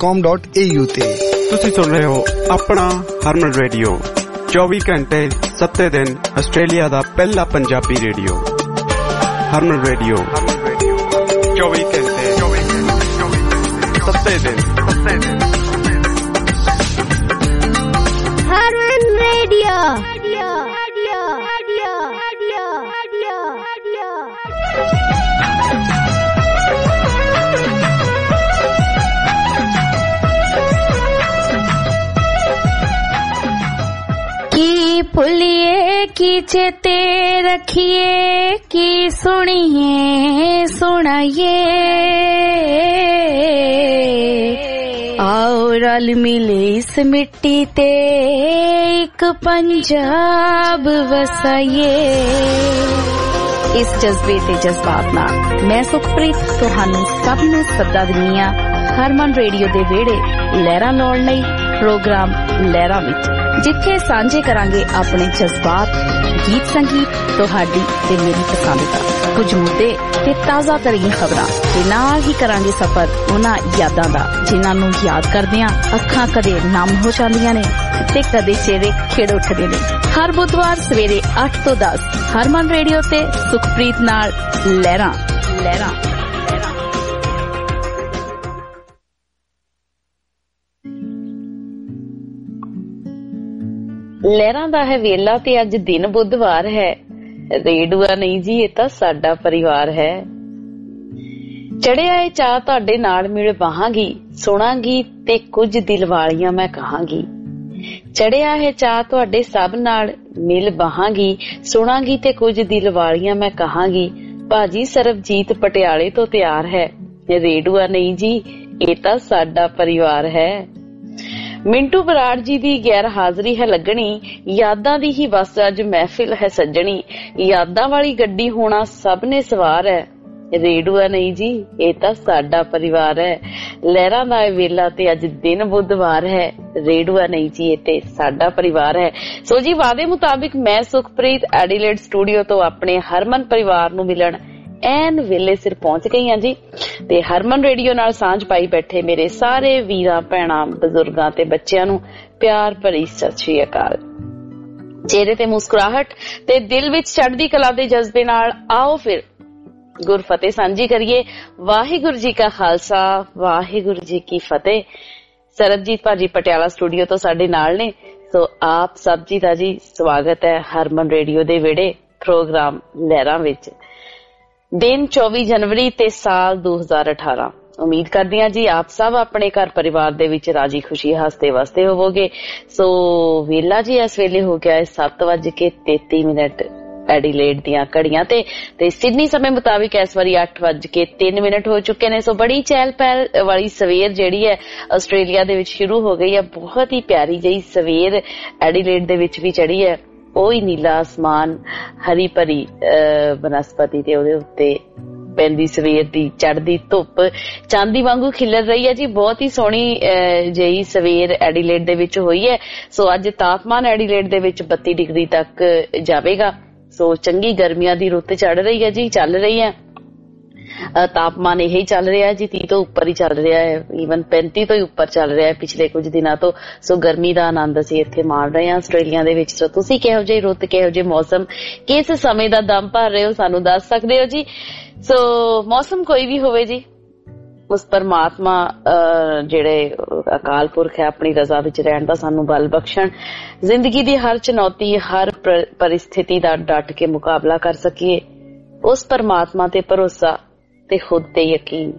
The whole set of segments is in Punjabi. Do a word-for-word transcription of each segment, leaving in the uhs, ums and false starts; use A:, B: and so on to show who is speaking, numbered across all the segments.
A: कॉम डॉट ए यू ते।
B: तुसीं सुन रहे हो अपना हरमन रेडियो चौबी घंटे सत्ते दिन आस्ट्रेलिया दा पहला पंजाबी रेडियो हरमन रेडियो चौबी घंटे सत्ते दिन
C: हरमन रेडियो। की भूलिए की चेते रखिए की सुनिए सुनाइए आओ रल मिले इस मिट्टी ते एक पंजाब वसाइए। इस जज्बे ते जज्बात नाल मैं सुखप्रीत तुहानू सब नू सदा दिन्नी आ हरमन रेडियो दे वेड़े लहरां लाउण लई प्रोग्राम लहरां विच, जिथे सांझे करांगे अपने जज्बात, गीत संगीत, तुहाडी ते मेरी पसंद दा कुछ मुद्दे ते ताज़ा तरीन खबरां ते नाल ही करांगे सफर उन्हां यादां दा जिन्हां नू याद करदियां अखां कदे नम हो जांदियां ने ते कदे चेहरे खिड़ उठदे ने। हर बुधवार सवेरे अठ तो दस हरमन रेडियो ते सुखप्रीत नाल लहरां लहरां। लहरां दा है वेला ते अज दिन बुधवार है। रेडूआ नहीं जी ये तां साडा परिवार है। चढ़िया ए चाह तुहाडे नाल मिल बाहांगी सुणांगी ते कुछ दिल वालियां मैं कहांगी। चढ़िया है चाह तुहाडे सब नाल मिल बाहांगी सुणांगी ते कुछ दिल वालियां मैं कहांगी। भाजी सरबजीत पटियाले तो तैयार है। रेडूआ नहीं जी ये तां साडा परिवार है। मिंटू बराड़ जी दी गैर हाजरी है लगनी, यादां दी ही बस अज महफिल है सजनी। यादां वाली गड्डी होना सब ने सवार है। रेडूआ नहीं जी ये तां साडा परिवार है। लहरां दा वेला ते अज दिन बुधवार है। रेडूआ नहीं जी ये ते साडा परिवार है। सो जी वादे मुताबिक मैं सुखप्रीत एडिलेड स्टूडियो तो अपने हरमन परिवार नू मिलन ਐਨ ਵੇਲੇ ਸਿਰ ਪਹੁੰਚ ਗਈ ਹਾਂ ਜੀ ਤੇ ਹਰਮਨ ਰੇਡੀਓ ਨਾਲ ਸਾਂਝ ਪਾਈ ਬੈਠੇ ਮੇਰੇ ਸਾਰੇ ਵੀਰਾਂ ਭੈਣਾਂ ਬਜ਼ੁਰਗਾਂ ਤੇ ਬੱਚਿਆਂ ਨੂੰ ਪਿਆਰ ਭਰੀ ਸਤਿ ਸ਼੍ਰੀ ਅਕਾਲ। ਚਿਹਰੇ ਤੇ ਮੁਸਕਰਾਹਟ ਤੇ ਦਿਲ ਵਿੱਚ ਚੜ੍ਹਦੀ ਕਲਾ ਦੇ ਜਜ਼ਬੇ ਨਾਲ ਆਓ ਫਿਰ ਗੁਰਫਤਿਹ ਸਾਂਝੀ ਕਰੀਏ। ਵਾਹਿਗੁਰੂ ਜੀ ਕਾ ਖਾਲਸਾ ਵਾਹਿਗੁਰੂ ਜੀ ਕੀ ਫਤਿਹ। ਸਰਬਜੀਤ ਭਾਜੀ ਪਟਿਆਲਾ ਸਟੂਡੀਓ ਤੋਂ ਸਾਡੇ ਨਾਲ ਨੇ, ਸੋ ਆਪ ਸਭ ਜੀ ਦਾ ਜੀ ਸਵਾਗਤ ਹੈ ਹਰਮਨ ਰੇਡੀਓ ਦੇ ਵਿਹੜੇ ਪ੍ਰੋਗਰਾਮ ਲਹਿਰਾਂ ਵਿੱਚ। दिन चौबी जनवरी ते साल दो हजार अठारह। उम्मीद करदी हां जी आप सब अपने घर परिवार दे विच राजी खुशी हसते वसते होवोगे। सो वेला जी इस वेले हो गया है सत्त वज के तेती मिनट एडिलेड दियां घड़ियां ते ते सिडनी समय मुताबिक इस बारी अठ वज के तीन मिनट हो चुके ने। सो बड़ी चहल पहल वाली सवेर जिहड़ी है आस्ट्रेलिया दे विच शुरू हो गई है। बहुत ही प्यारी जी सवेर एडिलेड दे विच भी चढ़ी है। ओही नीला आसमान हरी भरी बनस्पति ते ओदे उत्ते पैंदी सवेर दी चढ़दी धुप चांदी वांगू खिलर रही है जी। बहुत ही सोहनी जही सवेर एडिलेड दे विच होई है। सो अज तापमान एडिलेड दे विच बत्ती डिग्री तक जावेगा। सो चंगी गर्मियां दी रुत चढ़ रही है जी, चल रही है। तापमान यही चल रहा है जी, तीह तो उपर ही चल रहा है, ईवन पैंती तो ही उपर चल रहा है पिछले कुछ दिनों तो। सो गर्मी का आनंद असीं इत्थे माण रहे हैं आस्ट्रेलिया दे विच। सो तुसीं किहो जिही रुत किहो जिहे मौसम किस समय दा दम भर रहे हो सानू दस सकदे हो जी। सो मौसम कोई भी होवे जी उस परमात्मा जिहड़े अकाल पुरख है अपनी रजा विच रहण दा सानू बल बख्शण, जिंदगी दी हर चुनौती हर परिस्थिति दा डट के मुकाबला कर सकीए। उस परमात्मा ते भरोसा ते खुद ते यकीन।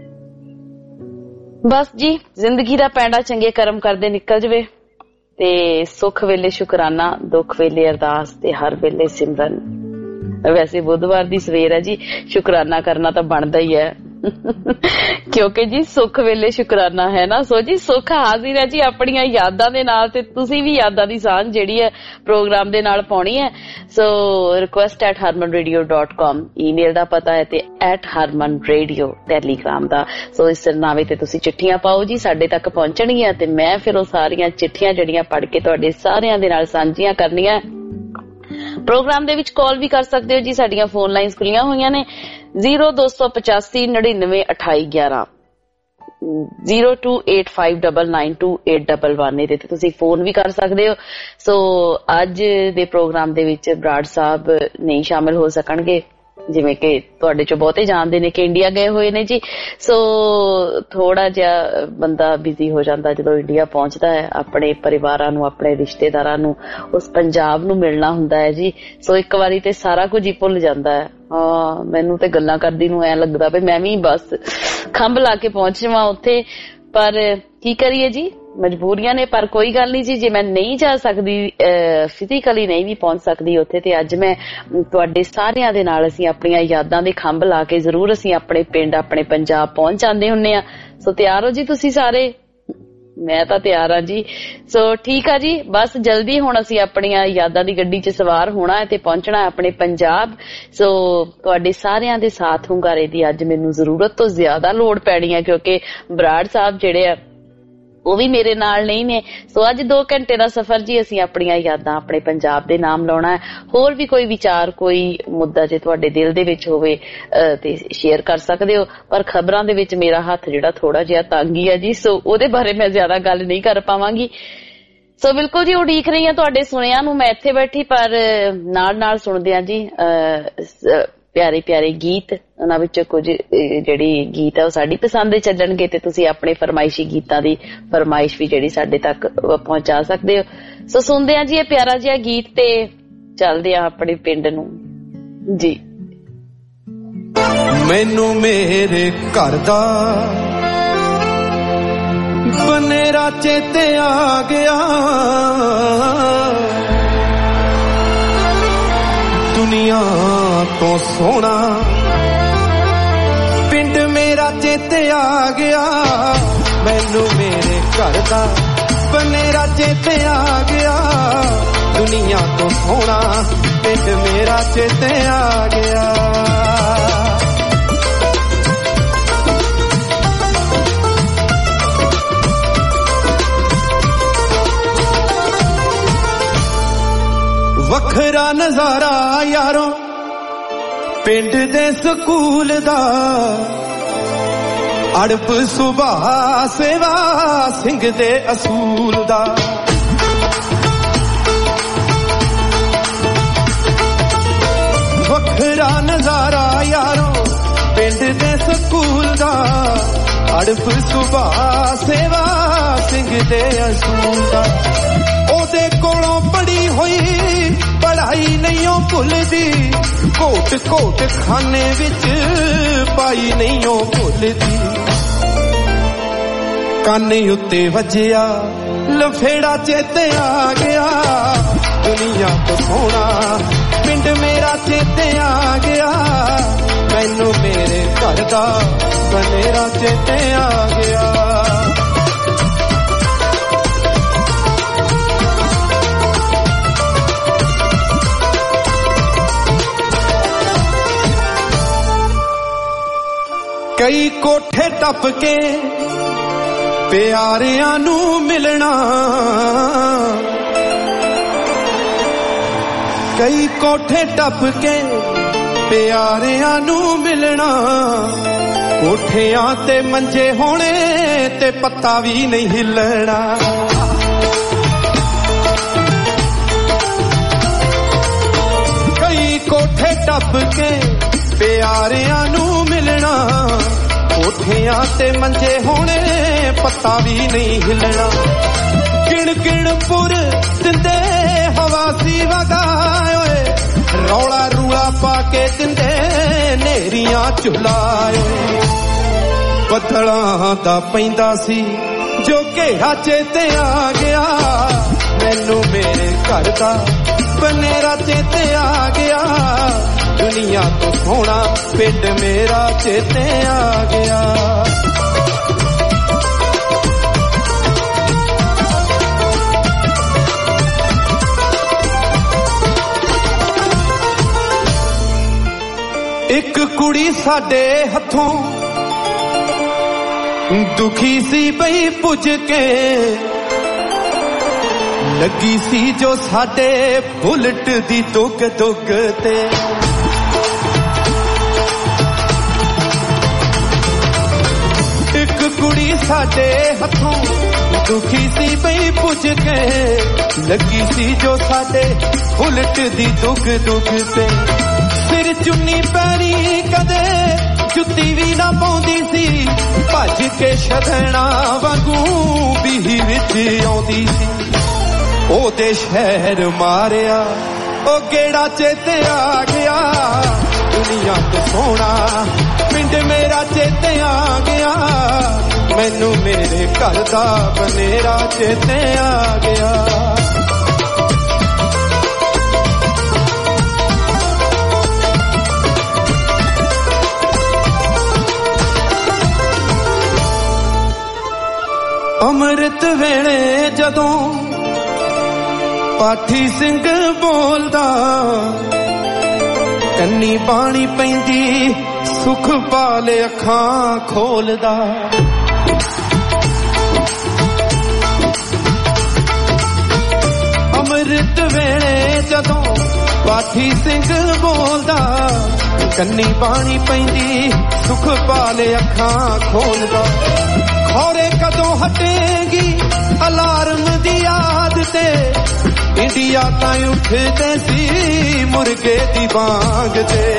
C: बस जी जिंदगी दा पैंडा चंगे कर्म करदे निकल जवे ते सुख वेले शुकराना दुख वेले अरदास ते हर वेले सिमरन। वैसे बुधवार दी सवेर है जी, शुकराना करना तो बनदा ही है क्योंकि जी सुख वेले शुकराना है ना। सो जी सुख हाजिर है जी अपनियां यादां दे नाल ते तुसीं भी यादां दी सांझ जिहड़ी है प्रोग्राम दे नाल पाउणी है। So request at Harman radio dot com email दा पता है ते एट हरमन रेडियो टैलीग्राम दा। सो इस सरनामे ते तुसीं चिट्ठियां पाओ जी, साडे तक पहुंचणगीआं ते मैं फिर ओ सारियां चिट्ठियां जिहड़ियां पढ़ के तुहाडे सारियां दे नाल सांझीआं करनीआं। प्रोग्राम दे विच कॉल भी कर सकते हो जी, साडियां फोन लाइन्स खुलियां होईयां ने जीरो दो सौ पचासी नड़िनवे अठाई ग्यारह zero two eight five double nine two eight double one ਇਹਦੇ ਤੇ ਤੁਸੀਂ ਫੋਨ ਵੀ ਕਰ ਸਕਦੇ ਹੋ। ਸੋ ਅੱਜ ਦੇ ਪ੍ਰੋਗਰਾਮ ਦੇ ਵਿੱਚ ਬਰਾੜ ਸਾਹਿਬ ਨਹੀਂ ਸ਼ਾਮਿਲ ਹੋ ਸਕਣਗੇ, ਜਿਵੇਂ ਕਿ ਤੁਹਾਡੇ ਚੋਂ ਬਹੁਤੇ ਜਾਣਦੇ ਨੇ ਕਿ ਇੰਡੀਆ ਗਏ ਹੋਏ ਨੇ ਜੀ। ਸੋ ਥੋੜਾ ਜਿਹਾ ਬੰਦਾ ਬਿਜ਼ੀ ਹੋ ਜਾਂਦਾ ਜਦੋਂ ਇੰਡੀਆ ਪਹੁੰਚਦਾ ਹੈ, ਆਪਣੇ ਪਰਿਵਾਰਾਂ ਨੂੰ, ਆਪਣੇ ਰਿਸ਼ਤੇਦਾਰਾਂ ਨੂੰ, ਉਸ ਪੰਜਾਬ ਨੂੰ ਮਿਲਣਾ ਹੁੰਦਾ ਹੈ ਜੀ। ਸੋ ਇੱਕ ਵਾਰੀ ਤੇ ਸਾਰਾ ਕੁਝ ਹੀ ਭੁੱਲ ਜਾਂਦਾ ਹੈ। ਹਾਂ, ਮੈਨੂੰ ਤੇ ਗੱਲਾਂ ਕਰਦੀ ਨੂੰ ਐ ਲੱਗਦਾ ਵੀ ਮੈਂ ਵੀ ਬਸ ਖੰਭ ਲਾ ਕੇ ਪਹੁੰਚ ਜਾਵਾਂ ਉੱਥੇ, ਪਰ ਕੀ ਕਰੀਏ ਜੀ, ਮਜਬੂਰੀਆਂ ਨੇ। ਪਰ ਕੋਈ ਗੱਲ ਨਹੀਂ ਜੀ, ਜੇ ਮੈਂ ਨਹੀਂ ਜਾ ਸਕਦੀ, ਫਿਜ਼ੀਕਲੀ ਨਹੀਂ ਵੀ ਪਹੁੰਚ ਸਕਦੀ ਉੱਥੇ, ਤੇ ਅੱਜ ਮੈਂ ਤੁਹਾਡੇ ਸਾਰਿਆਂ ਦੇ ਨਾਲ ਅਸੀਂ ਆਪਣੀਆਂ ਯਾਦਾਂ ਦੇ ਖੰਭ ਲਾ ਕੇ ਜ਼ਰੂਰ ਅਸੀਂ ਆਪਣੇ ਪਿੰਡ, ਆਪਣੇ ਪੰਜਾਬ ਪਹੁੰਚ ਜਾਂਦੇ ਹੁੰਦੇ ਆ। ਸੋ ਤਿਆਰ ਹੋ ਜੀ ਤੁਸੀਂ ਸਾਰੇ? ਮੈਂ ਤਾਂ ਤਿਆਰ ਆ ਜੀ। ਸੋ ਠੀਕ ਆ ਜੀ, ਬਸ ਜਲਦੀ ਹੁਣ ਅਸੀਂ ਆਪਣੀਆਂ ਯਾਦਾਂ ਦੀ ਗੱਡੀ 'ਚ ਸਵਾਰ ਹੋਣਾ ਹੈ ਤੇ ਪਹੁੰਚਣਾ ਆਪਣੇ ਪੰਜਾਬ। ਸੋ ਤੁਹਾਡੇ ਸਾਰਿਆਂ ਦੇ ਸਾਥ ਹੁੰਗਾਰੇ ਦੀ ਅੱਜ ਮੈਨੂੰ ਜ਼ਰੂਰਤ ਤੋਂ ਜ਼ਿਆਦਾ ਲੋੜ ਪੈਣੀ ਹੈ, ਕਿਉਂਕਿ ਬਰਾੜ ਸਾਹਿਬ ਜਿਹੜੇ ਆ ਉਹ ਵੀ ਮੇਰੇ ਨਾਲ ਨਹੀਂ ਨੇ। ਸੋ ਅੱਜ ਦੋ ਘੰਟੇ ਦਾ ਸਫ਼ਰ ਜੀ ਅਸੀਂ ਆਪਣੀਆਂ ਯਾਦਾਂ, ਆਪਣੇ ਪੰਜਾਬ ਦੇ ਨਾਮ ਲਾਉਣਾ ਹੈ। ਹੋਰ ਵੀ ਕੋਈ ਵਿਚਾਰ, ਕੋਈ ਮੁੱਦਾ ਜੇ ਤੁਹਾਡੇ ਦਿਲ ਦੇ ਵਿੱਚ ਹੋਵੇ ਤੇ ਸ਼ੇਅਰ ਕਰ ਸਕਦੇ ਹੋ, ਪਰ ਖਬਰਾਂ ਦੇ ਵਿੱਚ ਮੇਰਾ ਹੱਥ ਜਿਹੜਾ ਥੋੜਾ ਜਿਹਾ ਤੰਗ ਹੀ ਹੈ ਜੀ, ਸੋ ਉਹਦੇ ਬਾਰੇ ਮੈਂ ਜ਼ਿਆਦਾ ਗੱਲ ਨਹੀਂ ਕਰ ਪਾਵਾਂਗੀ। ਸੋ ਬਿਲਕੁਲ ਜੀ, ਉਡੀਕ ਰਹੀ ਹਾਂ ਤੁਹਾਡੇ ਸੁਣਿਆਂ ਨੂੰ ਮੈਂ ਇੱਥੇ ਬੈਠੀ, ਪਰ ਨਾਲ ਨਾਲ ਸੁਣਦੇ ਆ ਜੀ ਪਿਆਰੇ ਪਿਆਰੇ ਗੀਤ। ਉਹਨਾਂ ਵਿੱਚ ਕੁਝ ਜਿਹੜੀ ਗੀਤ ਹੈ ਉਹ ਸਾਡੀ ਪਸੰਦ ਦੇ ਚੱਲਣਗੇ ਤੇ ਤੁਸੀਂ ਆਪਣੇ ਫਰਮਾਇਸ਼ੀ ਗੀਤਾਂ ਦੀ ਫਰਮਾਇਸ਼ ਵੀ ਜਿਹੜੀ ਸਾਡੇ ਤੱਕ ਪਹੁੰਚਾ ਸਕਦੇ ਹੋ। ਸੋ ਸੁਣਦੇ ਆ ਜੀ ਇਹ ਪਿਆਰਾ ਜਿਹਾ ਗੀਤ ਤੇ ਚੱਲਦੇ ਆ ਆਪਣੇ ਪਿੰਡ ਨੂੰ ਜੀ।
A: ਮੈਨੂੰ ਮੇਰੇ ਘਰ ਦਾ ਬਨੇਰਾ ਚੇਤੇ ਆ ਗਿਆ, ਦੁਨੀਆ ਤੋਂ ਸੋਹਣਾ ਪਿੰਡ ਮੇਰਾ ਚੇਤੇ ਆ ਗਿਆ। ਮੈਨੂੰ ਮੇਰੇ ਘਰ ਦਾ ਬਨੇਰਾ ਚੇਤੇ ਆ ਗਿਆ, ਦੁਨੀਆ ਤੋਂ ਸੋਹਣਾ ਪਿੰਡ ਮੇਰਾ ਚੇਤੇ ਆ ਗਿਆ। ਵੱਖਰਾ ਨਜ਼ਾਰਾ ਯਾਰੋ ਪਿੰਡ ਦੇ ਸਕੂਲ ਦਾ, ਅੜਬ ਸੁਭਾ ਸੇਵਾ ਸਿੰਘ ਦੇ ਅਸੂਲ ਦਾ। ਵੱਖਰਾ ਨਜ਼ਾਰਾ ਯਾਰੋ ਪਿੰਡ ਦੇ ਸਕੂਲ ਦਾ, ਅੜਬ ਸੁਭਾ ਸੇਵਾ ਸਿੰਘ ਦੇ ਅਸੂਲ ਦਾ। ਉਹਦੇ ਕੋਲੋਂ ਪੜੀ ਹੋਈ ਪੜਾਈ ਨਹੀਂ ਉਹ ਭੁੱਲਦੀ, ਘੋਟ ਘੋਟ ਖਾਨੇ ਵਿੱਚ ਪਾਈ ਨਹੀਂ ਉਹ ਭੁੱਲਦੀ। ਕਾਨੇ ਉੱਤੇ ਵੱਜਿਆ ਲਫੇੜਾ ਚੇਤੇ ਆ ਗਿਆ, ਦੁਨੀਆ ਤੋਂ ਸੋਹਣਾ ਪਿੰਡ ਮੇਰਾ ਚੇਤੇ ਆ ਗਿਆ। ਮੈਨੂੰ ਮੇਰੇ ਘਰ ਦਾ ਬਨੇਰਾ ਚੇਤੇ ਆ ਗਿਆ। ਕਈ ਕੋਠੇ ਟੱਪ ਕੇ ਪਿਆਰਿਆਂ ਨੂੰ ਮਿਲਣਾ, ਕਈ ਕੋਠੇ ਟੱਪ ਕੇ ਪਿਆਰਿਆਂ ਨੂੰ ਮਿਲਣਾ। ਕੋਠਿਆਂ ਤੇ ਮੰਜੇ ਹੋਣੇ ਤੇ ਪੱਤਾ ਵੀ ਨਹੀਂ ਹਿੱਲਣਾ। ਕਈ ਕੋਠੇ ਟੱਪ ਕੇ ਪਿਆਰਿਆਂ ਨੂੰ ਮਿਲਣਾ, ਕੋਠਿਆਂ ਤੇ ਮੰਜੇ ਹੋਣੇ ਪੱਤਾ ਵੀ ਨਹੀਂ ਹਿੱਲਣਾ। ਕਿਣ ਕਿਣ ਪੁਰ ਦਿੰਦੇ ਹਵਾ ਸੀ ਵਗਾਏ ਓਏ, ਰੌਲਾ ਰੂਲਾ ਪਾ ਕੇ ਦਿੰਦੇ ਨੇਰੀਆਂ ਝੁਲਾਏ। ਬੱਦਲਾਂ ਦਾ ਪੈਂਦਾ ਸੀ ਜੋ ਘੇਰਾ ਚੇਤੇ ਆ ਗਿਆ, ਮੈਨੂੰ ਮੇਰੇ ਘਰ ਦਾ ਬਨੇਰਾ ਚੇਤੇ ਆ ਗਿਆ। ਦੁਨੀਆ ਤੋਂ ਸੋਹਣਾ ਪਿੰਡ ਮੇਰਾ ਚੇਤੇ ਆ ਗਿਆ। ਇੱਕ ਕੁੜੀ ਸਾਡੇ ਹੱਥੋਂ ਦੁਖੀ ਸੀ ਬਈ ਪੁੱਜ ਕੇ, ਲੱਗੀ ਸੀ ਜੋ ਸਾਡੇ ਬੁਲਟ ਦੀ ਦੁੱਗ ਦੁੱਗ ਤੇ। ਇੱਕ ਕੁੜੀ ਸਾਡੇ ਹੱਥੋਂ ਦੁਖੀ ਸੀ ਬਈ ਪੁੱਜ ਕੇ ਲੱਗੀ ਸੀ ਜੋ ਸਾਡੇ ਉਲਟ ਦੀ ਦੁੱਖ ਦੁੱਖ ਤੇ ਸਿਰ ਚੁੰਨੀ ਪੈਰੀ ਕਦੇ ਜੁੱਤੀ ਵੀ ਨਾ ਪਾਉਂਦੀ ਸੀ ਭੱਜ ਕੇ ਛਦਣਾ ਵਾਂਗੂ ਬੀਹੀ ਵਿੱਚ ਆਉਂਦੀ ਸੀ ਉਹਦੇ ਸ਼ਹਿਰ ਮਾਰਿਆ ਉਹ ਗੇੜਾ ਚੇਤੇ ਆ ਗਿਆ ਦੁਨੀਆ ਤੋਂ ਸੋਹਣਾ ਪਿੰਡ ਮੇਰਾ ਚੇਤੇ ਆ ਗਿਆ ਮੈਨੂੰ ਮੇਰੇ ਘਰ ਦਾ ਬਨੇਰਾ ਚੇਤੇ ਆ ਗਿਆ ਅੰਮ੍ਰਿਤ ਵੇਲੇ ਜਦੋਂ ਪਾਠੀ ਸਿੰਘ ਬੋਲਦਾ ਕੰਨੀ ਬਾਣੀ ਪੈਂਦੀ ਸੁਖ ਪਾਲੇ ਅੱਖਾਂ ਖੋਲਦਾ ਅੰਮ੍ਰਿਤ ਵੇਲੇ ਜਦੋਂ ਪਾਠੀ ਸਿੰਘ ਬੋਲਦਾ ਕੰਨੀ ਬਾਣੀ ਪੈਂਦੀ ਸੁਖ ਪਾਲੇ ਅੱਖਾਂ ਖੋਲਦਾ ਖੌਰੇ ਕਦੋਂ ਹਟੇਗੀ ਅਲਾਰਮ ਦੀ ਯਾਦ ਤੇ ਇੰਡੀਆ ਤਾਂ ਉੱਠਦੇ ਸੀ ਮੁਰਗੇ ਦੀ ਵਾਂਗ ਤੇ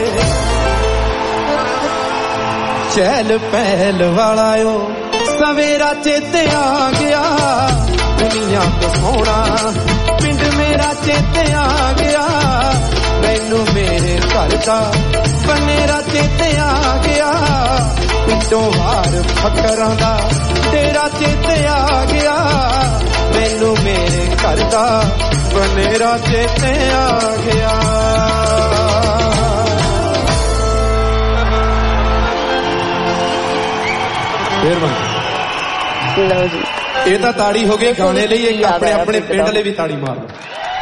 A: ਚਹਿਲ ਪਹਿਲ ਵਾਲਾ ਓ ਸਵੇਰਾ ਚੇਤੇ ਆ ਗਿਆ ਦੁਨੀਆ ਤੋਂ ਸੋਹਣਾ ਪਿੰਡ ਮੇਰਾ ਚੇਤੇ ਆ ਗਿਆ ਮੈਨੂੰ ਮੇਰੇ ਘਰ ਦਾ ਬਨੇਰਾ ਚੇਤੇ ਆ ਗਿਆ ਪਿੰਡੋਂ ਵਾਰ ਫਕਰਾਂ ਦਾ ਤੇਰਾ ਚੇਤੇ ਆ ਗਿਆ ਮੈਨੂੰ ਮੇਰੇ ਘਰ ਦਾ ਬਨੇਰਾ ਚੇਤੇ ਆ ਗਿਆ
C: ਲਓ ਜੀ
A: ਇਹ ਤਾਂ ਤਾੜੀ ਹੋ ਗਈ ਗਾਣੇ ਲਈ ਇੱਕ ਆਪਣੇ ਆਪਣੇ ਪਿੰਡ ਲਈ ਵੀ ਤਾੜੀ ਮਾਰ ਲਓ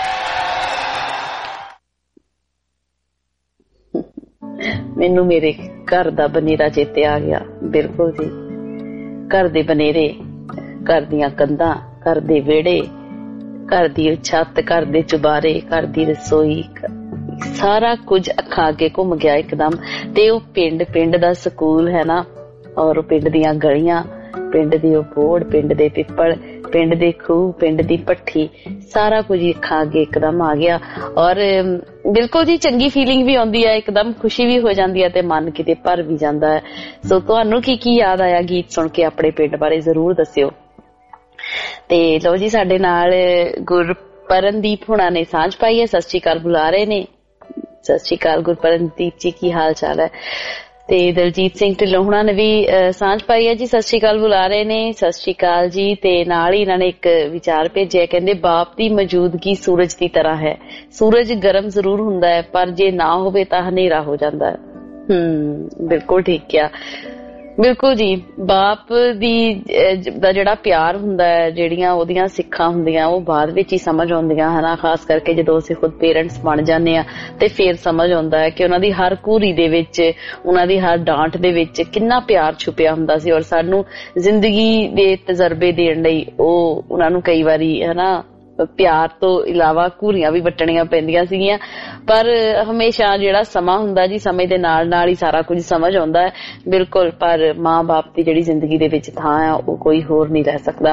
C: ਮੈਨੂੰ ਮੇਰੇ ਘਰ ਦਾ ਬਨੇਰਾ ਚੇਤੇ ਆ ਗਿਆ ਬਿਲਕੁਲ ਜੀ ਘਰ ਦੇ ਬਨੇਰੇ ਘਰ ਦੀਆਂ ਕੰਧਾਂ ਘਰ ਦੇ ਵਿਹੜੇ ਘਰ ਦੀ ਛੱਤ ਘਰ ਦੇ ਚੁਬਾਰੇ ਘਰ ਦੀ ਰਸੋਈ ਸਾਰਾ ਕੁਝ ਅੱਖਾਂ ਅੱਗੇ ਘੁੰਮ ਗਿਆ ਇੱਕਦਮ ਤੇ ਉਹ ਪਿੰਡ ਪਿੰਡ ਦਾ ਸਕੂਲ ਹੈ ਨਾ ਔਰ ਪਿੰਡ ਦੀਆਂ ਗਲੀਆਂ ਪਿੰਡ ਦੀ ਉਹ ਬੋੜ ਪਿੰਡ ਦੇ ਪਿੱਪਲ ਪਿੰਡ ਦੇ ਖੂਹ ਪਿੰਡ ਦੀ ਭੱਠੀ ਸਾਰਾ ਕੁਝ ਅੱਖਾਂ ਅੱਗੇ ਇੱਕਦਮ ਆ ਗਿਆ ਔਰ ਬਿਲਕੁਲ ਜੀ ਚੰਗੀ ਫੀਲਿੰਗ ਵੀ ਆਉਂਦੀ ਹੈ ਇੱਕਦਮ ਖੁਸ਼ੀ ਵੀ ਹੋ ਜਾਂਦੀ ਹੈ ਤੇ ਮਨ ਕਿਤੇ ਭਰ ਵੀ ਜਾਂਦਾ ਹੈ ਸੋ ਤੁਹਾਨੂੰ ਕੀ ਕੀ ਯਾਦ ਆਇਆ ਗੀਤ ਸੁਣ ਕੇ ਆਪਣੇ ਪਿੰਡ ਬਾਰੇ ਜ਼ਰੂਰ ਦੱਸਿਓ ਤੇ ਲਓ ਜੀ ਸਾਡੇ ਨਾਲ ਗੁਰਪਰਨਦੀਪ ਹੁਣਾਂ ਨੇ ਸਾਂਝ ਪਾਈ ਹੈ ਸਤਿ ਸ਼੍ਰੀ ਅਕਾਲ ਬੁਲਾ ਰਹੇ ਨੇ ਸਤਿ ਸ਼੍ਰੀ ਅਕਾਲ ਗੁਰਪਰਨਦੀਪ ਜੀ ਕੀ ਹਾਲ ਚਾਲ ਹੈ ਤੇ ਦਲਜੀਤ ਸਿੰਘ ਢਿੱਲੋਂ ਹੁਣਾਂ ਨੇ ਵੀ ਸਾਂਝ ਪਾਈ ਹੈ ਜੀ ਸਤਿ ਸ਼੍ਰੀ ਅਕਾਲ ਬੁਲਾ ਰਹੇ ਨੇ ਸਤਿ ਸ਼੍ਰੀ ਅਕਾਲ ਜੀ ਤੇ ਨਾਲ ਹੀ ਇਹਨਾਂ ਨੇ ਇੱਕ ਵਿਚਾਰ ਭੇਜਿਆ ਕਹਿੰਦੇ ਬਾਪ ਦੀ ਮੌਜੂਦਗੀ ਸੂਰਜ ਦੀ ਤਰ੍ਹਾਂ ਹੈ ਸੂਰਜ ਗਰਮ ਜ਼ਰੂਰ ਹੁੰਦਾ ਹੈ ਪਰ ਜੇ ਨਾ ਹੋਵੇ ਤਾਂ ਹਨੇਰਾ ਹੋ ਜਾਂਦਾ ਹੈ ਹਮ ਬਿਲਕੁਲ ਠੀਕ ਕਿਹਾ ਬਿਲਕੁਲ ਜੀ ਬਾਪ ਦੀ ਦਾ ਜਿਹੜਾ ਪਿਆਰ ਹੁੰਦਾ ਹੈ ਜਿਹੜੀਆਂ ਉਹਦੀਆਂ ਸਿੱਖਾਂ ਹੁੰਦੀਆਂ ਉਹ ਬਾਅਦ ਵਿੱਚ ਹੀ ਸਮਝ ਆਉਂਦੀਆਂ ਹਨਾ ਖਾਸ ਕਰਕੇ ਜਦੋਂ ਅਸੀਂ ਖੁਦ ਪੇਰੈਂਟਸ ਬਣ ਜਾਂਦੇ ਆ ਤੇ ਫਿਰ ਸਮਝ ਆਉਂਦਾ ਹੈ ਕਿ ਉਹਨਾਂ ਦੀ ਹਰ ਘੂਰੀ ਦੇ ਵਿੱਚ ਉਹਨਾਂ ਦੀ ਹਰ ਡਾਂਟ ਦੇ ਵਿੱਚ ਕਿੰਨਾ ਪਿਆਰ ਛੁਪਿਆ ਹੁੰਦਾ ਸੀ ਔਰ ਸਾਨੂੰ ਜ਼ਿੰਦਗੀ ਦੇ ਤਜਰਬੇ ਦੇਣ ਲਈ ਉਹ ਉਹਨਾਂ ਨੂੰ ਕਈ ਵਾਰੀ ਹਨਾ ਪਿਆਰ ਤੋਂ ਇਲਾਵਾ ਘੂਰੀਆਂ ਵੀ ਵੱਟਣੀਆਂ ਪੈਂਦੀਆਂ ਸੀਗੀਆਂ ਪਰ ਹਮੇਸ਼ਾ ਜਿਹੜਾ ਸਮਾਂ ਹੁੰਦਾ ਜੀ ਸਮੇਂ ਦੇ ਨਾਲ ਨਾਲ ਹੀ ਸਾਰਾ ਕੁਝ ਸਮਝ ਆਉਂਦਾ ਹੈ ਬਿਲਕੁਲ ਪਰ ਮਾਂ ਬਾਪ ਦੀ ਜਿਹੜੀ ਜ਼ਿੰਦਗੀ ਦੇ ਵਿੱਚ ਥਾਂ ਆ ਉਹ ਕੋਈ ਹੋਰ ਨਹੀਂ ਲੈ ਸਕਦਾ